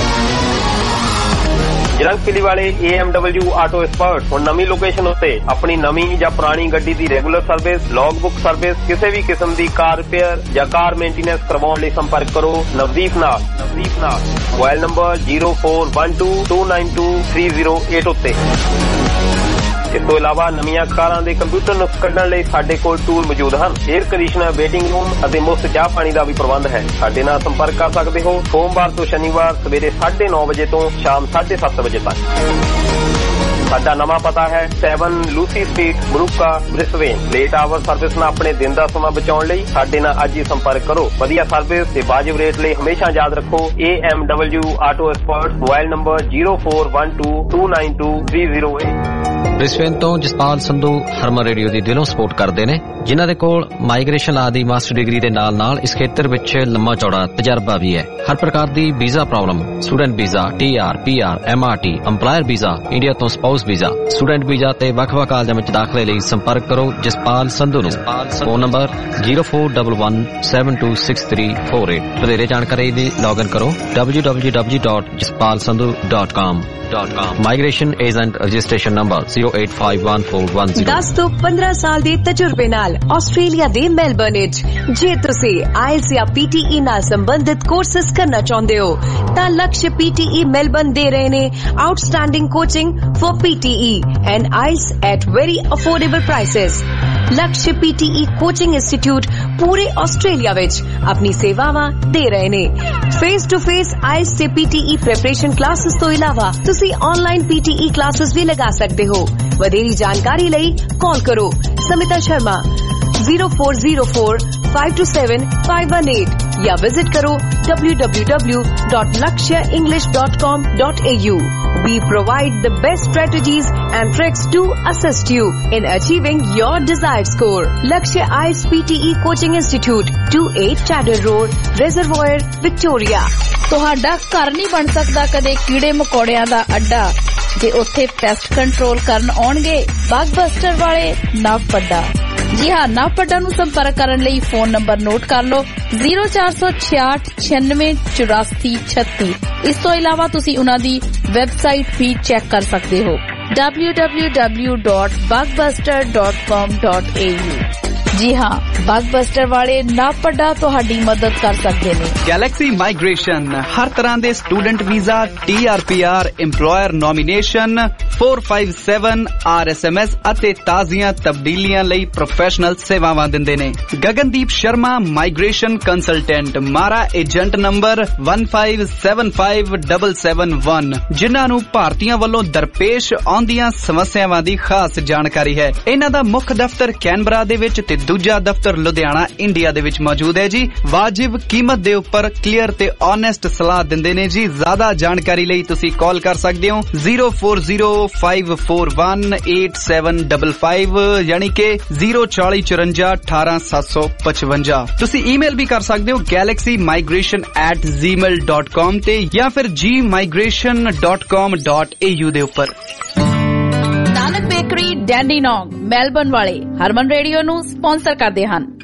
K: ਜਰੰਗ ਪਿਲੀ ਵਾਲੇ A M W auto expert ਹੁਣ ਨਵੀਂ ਲੋਕੇਸ਼ਨ ਉੱਤੇ ਆਪਣੀ ਨਵੀਂ ਜਾਂ ਪੁਰਾਣੀ ਗੱਡੀ ਦੀ regular service, log book service, ਕਿਸੇ ਵੀ ਕਿਸਮ ਦੀ ਕਾਰ ਰਿਪੇਅਰ ਜਾਂ ਕਾਰ ਮੇਨਟੇਨੈਂਸ ਕਰਵਾਉਣ ਲਈ ਸੰਪਰਕ ਕਰੋ ਨਵਦੀਪ ਨਾਲ। ਨਵਦੀਪ ਨਾਲ mobile number zero four one two two nine two three zero eight ਉੱਤੇ। ਇਸ ਤੋਂ ਇਲਾਵਾ ਨਵੀਆਂ ਕਾਰਾਂ ਦੇ ਕੰਪਿਊਟਰ ਨੁਕਸ ਕੱਢਣ ਲਈ ਸਾਡੇ ਕੋਲ ਟੂਲ ਮੌਜੂਦ ਹਨ। 에ਅਰ ਕੰਡੀਸ਼ਨਰ, ਵੇਟਿੰਗ ਰੂਮ ਅਤੇ ਮੁਫਤ ਚਾਹ ਪਾਣੀ ਦਾ ਵੀ ਪ੍ਰਬੰਧ ਹੈ। ਸਾਡੇ ਨਾਲ ਸੰਪਰਕ ਕਰ ਸਕਦੇ ਹੋ ਸੋਮਵਾਰ ਤੋਂ ਸ਼ਨੀਵਾਰ ਸਵੇਰੇ ਸਾਢੇ ਨੌ ਵਜੇ ਤੋਂ ਸ਼ਾਮ ਸਾਢੇ ਸੱਤ ਵਜੇ ਤੱਕ। ਸਾਡਾ ਨਵਾਂ ਪਤਾ ਹੈ seven Lucy street Moorooka Brisbane. Late hour service ਨਾਲ ਆਪਣੇ ਦਿਨ ਦਾ ਸਮਾਂ ਬਚਾਉਣ ਲਈ ਸਾਡੇ ਨਾਲ ਅੱਜ ਹੀ ਸੰਪਰਕ ਕਰੋ। ਵਧੀਆ ਸਰਵਿਸ ਤੇ ਵਾਜਿਬ ਰੇਟ ਲਈ ਹਮੇਸ਼ਾ ਯਾਦ ਰੱਖੋ A M W auto expert. Mobile number zero four one two two nine two three zero eight।
L: Brisbane ਤੋਂ ਜਸਪਾਲ ਸੰਧੂ ਹਰਮਨ ਰੇਡੀਓ ਦੀ ਦਿਲੋਂ ਸਪੋਰਟ ਕਰਦੇ ਨੇ, ਜਿਨ੍ਹਾਂ ਦੇ ਕੋਲ ਮਾਈਗ੍ਰੇਸ਼ਨ ਲਾ ਦੀ ਮਾਸਟਰ ਡਿਗਰੀ ਦੇ ਨਾਲ ਨਾਲ ਇਸ ਖੇਤਰ ਵਿੱਚ ਲੰਮਾ ਚੌੜਾ ਤਜਰਬਾ ਵੀ ਹੈ। ਹਰ ਪ੍ਰਕਾਰ ਦੀ visa problem, student visa, T R, P R, M R T, employer visa, India ਤੋਂ ਸਪਾਊਸ ਵੀਜ਼ਾ, ਸਟੂਡੈਂਟ ਵੀਜ਼ਾ ਤੇ ਵੱਖ-ਵੱਖ ਕਾਲਜਾਂ ਵਿੱਚ ਦਾਖਲੇ ਲਈ ਸੰਪਰਕ ਕਰੋ ਜਸਪਾਲ ਸੰਧੂ ਨੂੰ। Phone number zero four one one seven two six three four eight। ਵਧੇਰੇ ਜਾਣਕਾਰੀ ਲਈ ਲੌਗਇਨ ਕਰੋ w w w dot jaspal sandhu dot com। Migration agent registration number zero eight five one four one zero।
M: ਦਸ ਤੋਂ ਪੰਦਰਾਂ ਸਾਲ ਦੇ ਤਜਰਬੇ ਨਾਲ ਆਸਟ੍ਰੇਲੀਆ ਦੇ ਮੈਲਬਰਨ ਵਿੱਚ ਜੇ ਤੁਸੀਂ ਆਇਲਸ ਜਾਂ P T E ਨਾਲ ਸੰਬੰਧਿਤ ਕੋਰਸਸ ਕਰਨਾ ਚਾਹੁੰਦੇ ਹੋ ਤਾਂ Lakshya P T E Melbourne ਦੇ ਰਹੇ ਨੇ outstanding coaching for P T E and IELTS at very affordable prices. Lakshya P T E coaching institute ਪੂਰੇ ਆਸਟ੍ਰੇਲੀਆ ਵਿੱਚ ਆਪਣੀ ਸੇਵਾਵਾਂ ਦੇ ਰਹੇ ਨੇ। ਫੇਸ ਟੂ ਫੇਸ ਆਇਲਸ ਤੇ P T E preparation classes ਤੋਂ ਇਲਾਵਾ ਤੁਸੀਂ online P T E classes ਵੀ ਲਗਾ ਸਕਦੇ ਹੋ। ਵਧੇਰੀ ਜਾਣਕਾਰੀ ਲਈ ਕਾਲ ਕਰੋ Smita Sharma zero four zero four five two seven five one eight या विजिट करो w w w dot lakshya english dot com dot a u। We provide the best strategies and tricks to assist you in achieving your desired score। Lakshya I E L T S P T E Coaching Institute, two eight Chadder Road, Reservoir, Victoria।
C: ਤੁਹਾਡਾ ਘਰ ਨਹੀਂ ਬਣ ਸਕਦਾ ਕਦੇ ਕੀੜੇ ਮਕੌੜਿਆਂ ਦਾ ਅੱਡਾ ਜੇ ਉੱਥੇ ਪੈਸਟ ਕੰਟਰੋਲ ਕਰਨ ਆਉਣਗੇ ਬਗਬਸਟਰ ਵਾਲੇ ਨਵ ਪੱਡਾ। ਜੀ ਹਾਂ, ਨਵ ਪੱਡਾ ਨੂੰ ਸੰਪਰਕ ਕਰਨ ਲਈ ਫੋਨ ਨੰਬਰ ਨੋਟ ਕਰ ਲਓ zero four six eight ਛਿਆਨਵੇਂ ਚੁਰਾਸੀ ਛੱਤੀ। ਇਸ ਤੋਂ ਇਲਾਵਾ ਤੁਸੀਂ ਉਹਨਾਂ ਦੀ ਵੈਬਸਾਈਟ ਵੀ ਚੈੱਕ ਕਰ ਸਕਦੇ ਹੋ w w w dot bugbuster dot com dot a u। ਜੀ ਹਾਂ, ਬਗਬਸਟਰ ਵਾਲੇ ਨਵ ਪੱਡਾ ਤੁਹਾਡੀ ਮਦਦ ਕਰ ਸਕਦੇ ਨੇ।
N: ਗੈਲੈਕਸੀ ਮਾਈਗ੍ਰੇਸ਼ਨ ਹਰ ਤਰ੍ਹਾਂ ਦੇ student visa, T R P R, EMPLOYER nomination, four five seven R S M S ਅਤੇ ਤਾਜ਼ੀਆਂ ਤਬਦੀਲੀਆਂ ਲਈ ਪ੍ਰੋਫੈਸ਼ਨਲ ਸੇਵਾਵਾਂ ਦਿੰਦੇ ਨੇ। Gagandeep Sharma migration consultant, MARA agent number one five seven five seven seven one, ਜਿਨ੍ਹਾਂ ਨੂੰ ਭਾਰਤੀਆਂ ਵੱਲੋਂ ਦਰਪੇਸ਼ ਆਉਂਦੀਆਂ ਸਮੱਸਿਆਵਾਂ ਦੀ ਖਾਸ ਜਾਣਕਾਰੀ ਹੈ। ਇਹਨਾਂ ਦਾ ਮੁੱਖ ਦਫ਼ਤਰ ਕੈਨਬਰਾ ਦੇ ਵਿੱਚ ਤੇ ਦੂਜਾ ਦਫ਼ਤਰ ਲੁਧਿਆਣਾ ਇੰਡੀਆ ਦੇ ਵਿੱਚ ਮੌਜੂਦ ਹੈ ਜੀ। ਵਾਜਿਬ ਕੀਮਤ ਦੇ ਉੱਪਰ ਕਲੀਅਰ ਤੇ ਓਨੈਸਟ ਸਲਾਹ ਦਿੰਦੇ ਨੇ ਜੀ। ਜ਼ਿਆਦਾ ਜਾਣਕਾਰੀ ਲਈ ਤੁਸੀਂ ਕਾਲ ਕਰ ਸਕਦੇ ਹੋ zero four zero five four one eight seven five five ਯਾਨੀ ਕਿ zero four four four one eight seven five five। ਤੁਸੀਂ ਈਮੇਲ ਵੀ ਕਰ ਸਕਦੇ ਹੋ galaxy migration at gmail dot com ਤੇ ਜਾਂ ਫਿਰ g migration dot com dot a u ਦੇ ਉੱਪਰ।
C: ਨਾਨਕ ਬੇਕਰੀ, ਡੈਂਡੀਨੋਂਗ, ਮੈਲਬਰਨ ਵਾਲੇ ਹਰਮਨ ਰੇਡੀਓ ਨੂੰ ਸਪਾਂਸਰ ਕਰਦੇ ਹਨ।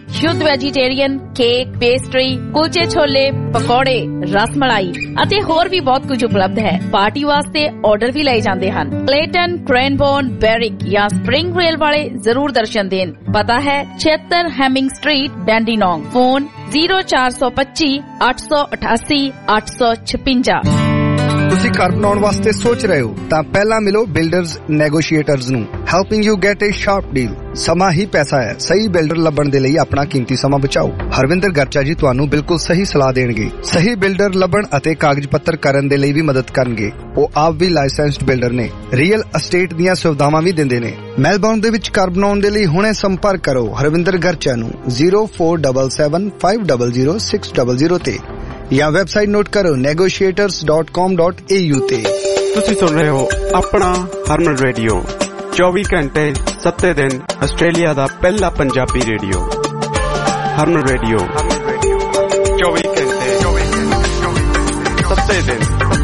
O: ਸ਼ੁੱਧ ਵੈਜੀਟੇਰੀਅਨ, ਕੇਕ, ਪੇਸਟਰੀ, ਕੁਲਚੇ ਛੋਲੇ, ਪਕੌੜੇ, ਰਸ ਮਲਾਈ ਅਤੇ ਹੋਰ ਵੀ ਬਹੁਤ ਕੁਝ ਉਪਲਬਧ ਹੈ। ਪਾਰਟੀ ਵਾਸਤੇ ਆਰਡਰ ਵੀ ਲਏ ਜਾਂਦੇ ਹਨ। ਕਲੇਟਨ, ਕ੍ਰੈਨਬੋਰਨ, ਬੈਰਿਕ ਜਾਂ ਸਪਰਿੰਗ ਰੇਲ ਵਾਲੇ ਜ਼ਰੂਰ ਦਰਸ਼ਨ ਦੇਣ। ਪਤਾ ਹੈ ਛਿਅੱਤਰ Hemming street, Dandenong. Phone zero ਚਾਰ ਸੌ ਪੱਚੀ ਅੱਠ ਸੌ ਅਠਾਸੀ ਅੱਠ ਸੌ ਛਪੰਜਾ।
P: ਤੁਸੀਂ ਘਰ ਬਣਾਉਣ ਵਾਸਤੇ ਸੋਚ ਰਹੇ ਹੋ ਤਾਂ ਪਹਿਲਾਂ ਮਿਲੋ ਬਿਲਡਰਜ਼ ਨੈਗੋਸ਼ੀਏਟਰਜ਼ ਨੂੰ, helping you get a sharp deal. ਸਮਾਂ ਹੀ ਪੈਸਾ ਹੈ। ਸਹੀ ਬਿਲਡਰ ਲੱਭਣ ਦੇ ਲਈ ਆਪਣਾ ਕੀਮਤੀ ਸਮਾਂ ਬਚਾਓ। ਹਰਵਿੰਦਰ ਗਰਚਾ ਜੀ ਤੁਹਾਨੂੰ ਬਿਲਕੁਲ ਸਹੀ ਸਲਾਹ ਦੇਣਗੇ। ਸਹੀ ਬਿਲਡਰ ਲੱਭਣ ਅਤੇ ਕਾਗਜ਼ ਪੱਤਰ ਕਰਨ ਦੇ ਲਈ ਵੀ ਮਦਦ ਕਰਨਗੇ। ਉਹ ਆਪ ਵੀ ਲਾਇਸੈਂਸਡ ਬਿਲਡਰ ਨੇ, ਰੀਅਲ ਅਸਟੇਟ ਦੀਆਂ ਸੁਵਿਧਾਵਾਂ ਵੀ ਦਿੰਦੇ ਨੇ। ਮੈਲਬੌਰਨ ਦੇ ਵਿੱਚ ਘਰ ਬਣਾਉਣ ਦੇ ਲਈ ਹੁਣੇ ਸੰਪਰਕ ਕਰੋ ਹਰਵਿੰਦਰ ਗਰਚਾ ਨੂੰ zero four seven seven five zero zero six zero zero ਤੇ ਜਾਂ ਵੈਬਸਾਈਟ ਨੋਟ ਕਰੋ negotiators dot com dot A U ਤੇ।
B: ਤੁਸੀਂ ਸੁਣ ਰਹੇ ਹੋ ਆਪਣਾ ਹਰਮਨ ਰੇਡੀਓ, ਚੌਵੀ ਘੰਟੇ ਸੱਤੇ ਦਿਨ ਆਸਟ੍ਰੇਲੀਆ ਦਾ ਪਹਿਲਾ ਪੰਜਾਬੀ ਰੇਡੀਓ। ਹਰਮਨ ਰੇਡੀਓ ਚੌਵੀ ਘੰਟੇ ਸੱਤੇ ਦਿਨ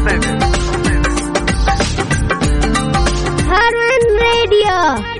Q: ਹਰਮਨ ਰੇਡੀਓ।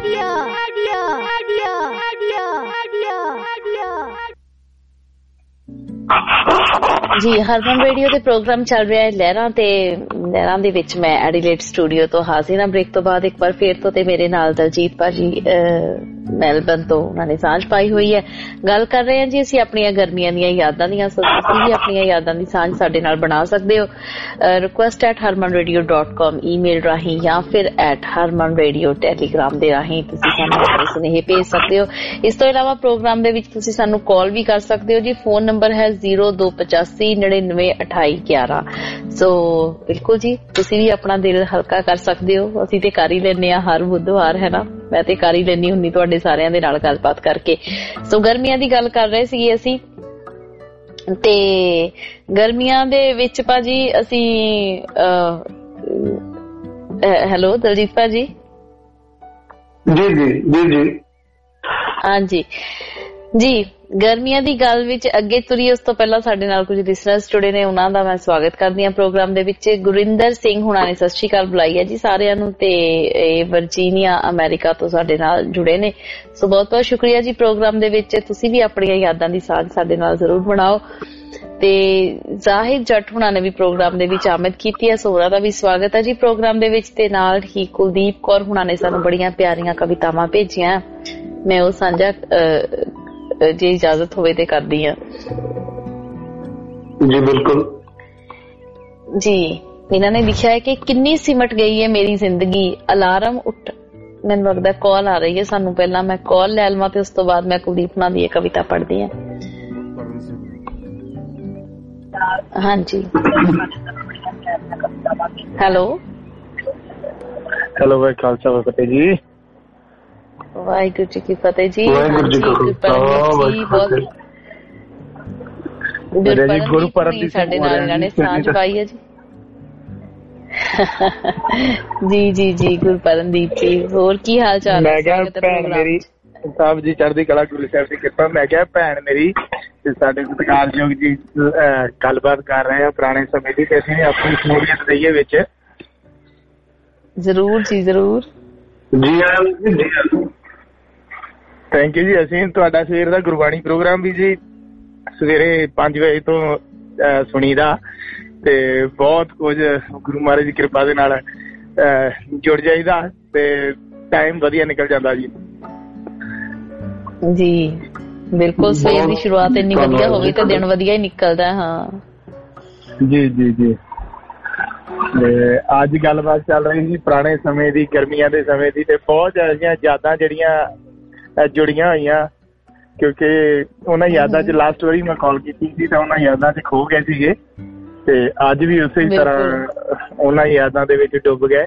C: ਜੀ ਹਰਮਨ ਰੇਡੀਓ ਦੇ ਪ੍ਰੋਗਰਾਮ ਚੱਲ ਰਿਹਾ ਹੈ ਲਹਿਰਾਂ ਤੇ ਲਹਿਰਾਂ ਦੇ ਵਿੱਚ ਮੈਂ ਐਡੀਲੇਡ ਸਟੂਡੀਓ ਤੋਂ ਹਾਜ਼ਰ ਹਾਂ ਬ੍ਰੇਕ ਤੋਂ ਬਾਅਦ ਇੱਕ ਵਾਰ ਫੇਰ ਤੋਂ। ਤੇ ਮੇਰੇ ਨਾਲ ਦਲਜੀਤ ਭਾਜੀ ਮੈਲਬਨ ਤੋਂ ਉਹਨਾਂ ਨੇ ਸਾਂਝ ਪਾਈ ਹੋਈ ਹੈ। ਗੱਲ ਕਰ ਰਹੇ ਹਾਂ ਜੀ ਅਸੀਂ ਆਪਣੀਆਂ ਗਰਮੀਆਂ ਦੀਆਂ ਯਾਦਾਂ ਦੀਆਂ। ਤੁਸੀਂ ਵੀ ਆਪਣੀਆਂ ਯਾਦਾਂ ਦੀ ਸਾਂਝ ਸਾਡੇ ਨਾਲ ਬਣਾ ਸਕਦੇ ਹੋ। Request at Harman radio dot com email ਰਾਹੀਂ ਜਾਂ ਫਿਰ ਐਟ ਹਰਮਨ ਰੇਡੀਓ ਟੈਲੀਗ੍ਰਾਮ ਦੇ ਰਾਹੀਂ ਤੁਸੀਂ ਸਾਨੂੰ ਆਪਣੇ ਸੁਨੇਹੇ ਭੇਜ ਸਕਦੇ ਹੋ। ਇਸ ਤੋਂ ਇਲਾਵਾ ਪ੍ਰੋਗਰਾਮ ਦੇ ਵਿੱਚ ਤੁਸੀਂ ਸਾਨੂੰ ਕਾਲ ਵੀ ਕਰ ਸਕਦੇ ਹੋ ਜੀ। ਫੋਨ ਨੰਬਰ ਹੈ ਜ਼ੀਰੋ ਦੋ ਪਚਾਸੀ ਨੜਿਨਵੇਂ ਅਠਾਈ ਗਿਆਰਾਂ। ਸੋ ਬਿਲਕੁਲ ਜੀ ਤੁਸੀਂ ਵੀ ਆਪਣਾ ਦਿਲ ਹਲਕਾ ਕਰ ਸਕਦੇ ਹੋ। ਅਸੀਂ ਤੇ ਕਰ ਹੀ ਲੈਂਦੇ ਹਾਂ ਹਰ ਬੁੱਧਵਾਰ, ਹੈ ਨਾ। ਮੈਂ ਤੇ ਕਰ ਹੀ ਲੈਂਦੀ ਹੁੰਦੀ ਤੁਹਾਡੇ ਸਾਰਿਆਂ ਦੇ ਨਾਲ ਗੱਲਬਾਤ ਕਰਕੇ। ਸੋ ਗਰਮੀਆਂ ਦੀ ਗੱਲ ਕਰ ਰਹੇ ਸੀਗੇ ਅਸੀਂ, ਤੇ ਗਰਮੀਆਂ ਦੇ ਵਿੱਚ ਭਾਜੀ ਅਸੀਂ ਹੈਲੋ ਦਲਜੀਤ ਭਾਜੀ।
E: ਜੀ ਜੀ ਜੀ ਜੀ
C: ਹਾਂਜੀ ਜੀ, ਗਰਮੀਆਂ ਦੀ ਗੱਲ ਵਿੱਚ ਅੱਗੇ ਤੁਰੀਏ ਉਸ ਤੋਂ ਪਹਿਲਾਂ ਸਾਡੇ ਨਾਲ ਕੁਝ ਲਿਸਨਰਸ ਜੁੜੇ ਨੇ, ਉਹਨਾਂ ਦਾ ਮੈਂ ਸਵਾਗਤ ਕਰਦੀ ਹਾਂ ਪ੍ਰੋਗਰਾਮ ਦੇ ਵਿੱਚ। ਗੁਰਿੰਦਰ ਸਿੰਘ ਹੁਣਾਂ ਨੇ ਸਤਿ ਸ਼੍ਰੀ ਅਕਾਲ ਬੁਲਾਈ ਹੈ ਜੀ ਸਾਰਿਆਂ ਨੂੰ, ਤੇ ਇਹ ਵਰਜੀਨੀਆ ਅਮਰੀਕਾ ਤੋਂ ਸਾਡੇ ਨਾਲ ਜੁੜੇ ਨੇ। ਸੋ ਬਹੁਤ ਬਹੁਤ ਸ਼ੁਕਰੀਆ ਜੀ ਪ੍ਰੋਗਰਾਮ ਦੇ ਵਿੱਚ। ਤੁਸੀਂ ਵੀ ਆਪਣੀਆਂ ਯਾਦਾਂ ਦੀ ਸਾਂਝ ਸਾਡੇ ਨਾਲ ਜ਼ਰੂਰ ਬਣਾਓ। ਤੇ ਜ਼ਾਹਿਦ ਜੱਟ ਹੁਣਾਂ ਨੇ ਵੀ ਪ੍ਰੋਗਰਾਮ ਦੇ ਵਿੱਚ ਆਮਦ ਕੀਤੀ ਹੈ, ਸੋ ਉਹਨਾਂ ਦਾ ਵੀ ਸਵਾਗਤ ਹੈ ਜੀ ਪ੍ਰੋਗਰਾਮ ਦੇ ਵਿੱਚ। ਤੇ ਨਾਲ ਹੀ ਕੁਲਦੀਪ ਕੌਰ ਹੁਣਾਂ ਨੇ ਸਾਨੂੰ ਬੜੀਆਂ ਪਿਆਰੀਆਂ ਕਵਿਤਾਵਾਂ ਭੇਜੀਆਂ, ਮੈਂ ਉਹ ਸਾਂਝਾ ਜੇ ਇਜਾਜ਼ਤ ਹੋਵੇ ਤੇ ਕਰਦੀ ਹਾਂ
E: ਜੀ। ਬਿਲਕੁਲ
C: ਜੀ। ਇਹਨਾਂ ਨੇ ਲਿਖਿਆ ਹੈ ਕਿ ਕਿੰਨੀ ਸਿਮਟ ਗਈ ਹੈ ਮੇਰੀ ਜ਼ਿੰਦਗੀ, ਅਲਾਰਮ ਉੱਠ। ਮੈਨੂੰ ਲੱਗਦਾ ਕਾਲ ਆ ਰਹੀ ਹੈ ਸਾਨੂੰ, ਪਹਿਲਾਂ ਮੈਂ ਕਾਲ ਲੈ ਲਵਾਂ ਤੇ ਉਸ ਤੋਂ ਬਾਅਦ ਮੈਂ ਕੁਲਦੀਪ ਨਾਲ ਦੀ ਇਹ ਕਵਿਤਾ ਪੜ੍ਹਦੀ ਹਾਂ। ਹਾਂਜੀ ਹੈਲੋ
R: ਹੈਲੋ ਭਾਈ, ਖਾਲਸਾ ਫਤਿਹ ਜੀ।
C: ਵਾਹਿਗੁਰੂ ਜੀ ਕੀ ਫਤਿਹ ਜੀ।
R: ਵਾਹਿਗੁਰੂ ਜੀ ਕਾ ਖਾਲਸਾ। ਗੁਰਪੁਰਬ ਦੀ
C: ਸਾਡੇ ਨਾਲ ਇਹਨਾਂ ਨੇ ਸਾਂਝ ਪਾਈ ਹੈ ਜੀ। ਜੀ ਜੀ ਜੀ ਗੁਰਪਰਨਦੀਪ ਜੀ, ਹੋਰ ਕੀ ਹਾਲ ਚਾਲ?
R: ਮੈਂ ਕਿਹਾ ਭੈਣ ਮੇਰੀ ਸਾਹਿਬ ਜੀ ਚੜ੍ਹਦੀ ਕਲਾ, ਗੁਰੂ ਸਾਹਿਬ ਦੀ ਕਿਰਪਾ। ਮੈਂ ਕਿਹਾ ਭੈਣ ਮੇਰੀ ਤੇ ਸਾਡੇ ਸਤਿਕਾਰਯੋਗ ਜੀ ਗੱਲਬਾਤ ਕਰ ਰਹੇ ਆ ਪੁਰਾਣੇ ਸਮੇਂ ਦੀ, ਤੇ ਅਸੀਂ ਆਪਣੀ ਸ਼ਮੂਲੀਅਤ ਦਈਏ ਵਿੱਚ।
C: ਜ਼ਰੂਰ ਜੀ ਜ਼ਰੂਰ।
R: ਜੀ ਜੀ ਥੈਂਕ ਯੂ ਜੀ। ਅਸੀਂ ਤੁਹਾਡਾ ਸਵੇਰ ਦਾ ਗੁਰਬਾਣੀ ਪ੍ਰੋਗਰਾਮ ਵੀ ਜੀ ਸਵੇਰੇ ਪੰਜ ਵਜੇ ਤੋਂ ਸੁਣੀਦਾ, ਤੇ ਬਹੁਤ ਕੁਝ ਗੁਰੂ ਮਹਾਰਾਜ ਦੀ ਕਿਰਪਾ ਦੇ ਨਾਲ ਜੁੜ ਜਾਈਦਾ, ਤੇ ਟਾਈਮ ਵਧੀਆ ਨਿਕਲ ਜਾਂਦਾ ਜੀ।
C: ਜੀ ਬਿਲਕੁਲ, ਸਵੇਰ ਦੀ ਸ਼ੁਰੂਆਤ ਇੰਨੀ ਵਧੀਆ ਹੋਵੇ ਤਾਂ ਦਿਨ ਵਧੀਆ ਹੀ ਨਿਕਲਦਾ। ਹਾਂ
R: ਜੀ ਜੀ ਜੀ। ਤੇ ਅੱਜ ਗੱਲਬਾਤ ਚੱਲ ਰਹੀ ਸੀ ਪੁਰਾਣੇ ਸਮੇਂ ਦੀ, ਗਰਮੀਆਂ ਦੇ ਸਮੇਂ ਦੀ, ਤੇ ਬਹੁਤ ਸਾਰੀਆਂ ਯਾਦਾਂ ਜਿਹੜੀਆਂ ਜੁੜੀਆਂ ਹੋਈਆਂ, ਕਿਉਂਕਿ ਉਹਨਾਂ ਯਾਦਾਂ 'ਚ ਲਾਸਟ ਵਾਰੀ ਮੈਂ ਕਾਲ ਕੀਤੀ ਸੀ ਤਾਂ ਉਹਨਾਂ ਯਾਦਾਂ 'ਚ ਖੋ ਗਏ ਸੀਗੇ, ਤੇ ਅੱਜ ਵੀ ਉਸੇ ਤਰ੍ਹਾਂ ਉਹਨਾਂ ਯਾਦਾਂ ਦੇ ਵਿੱਚ ਡੁੱਬ ਗਏ।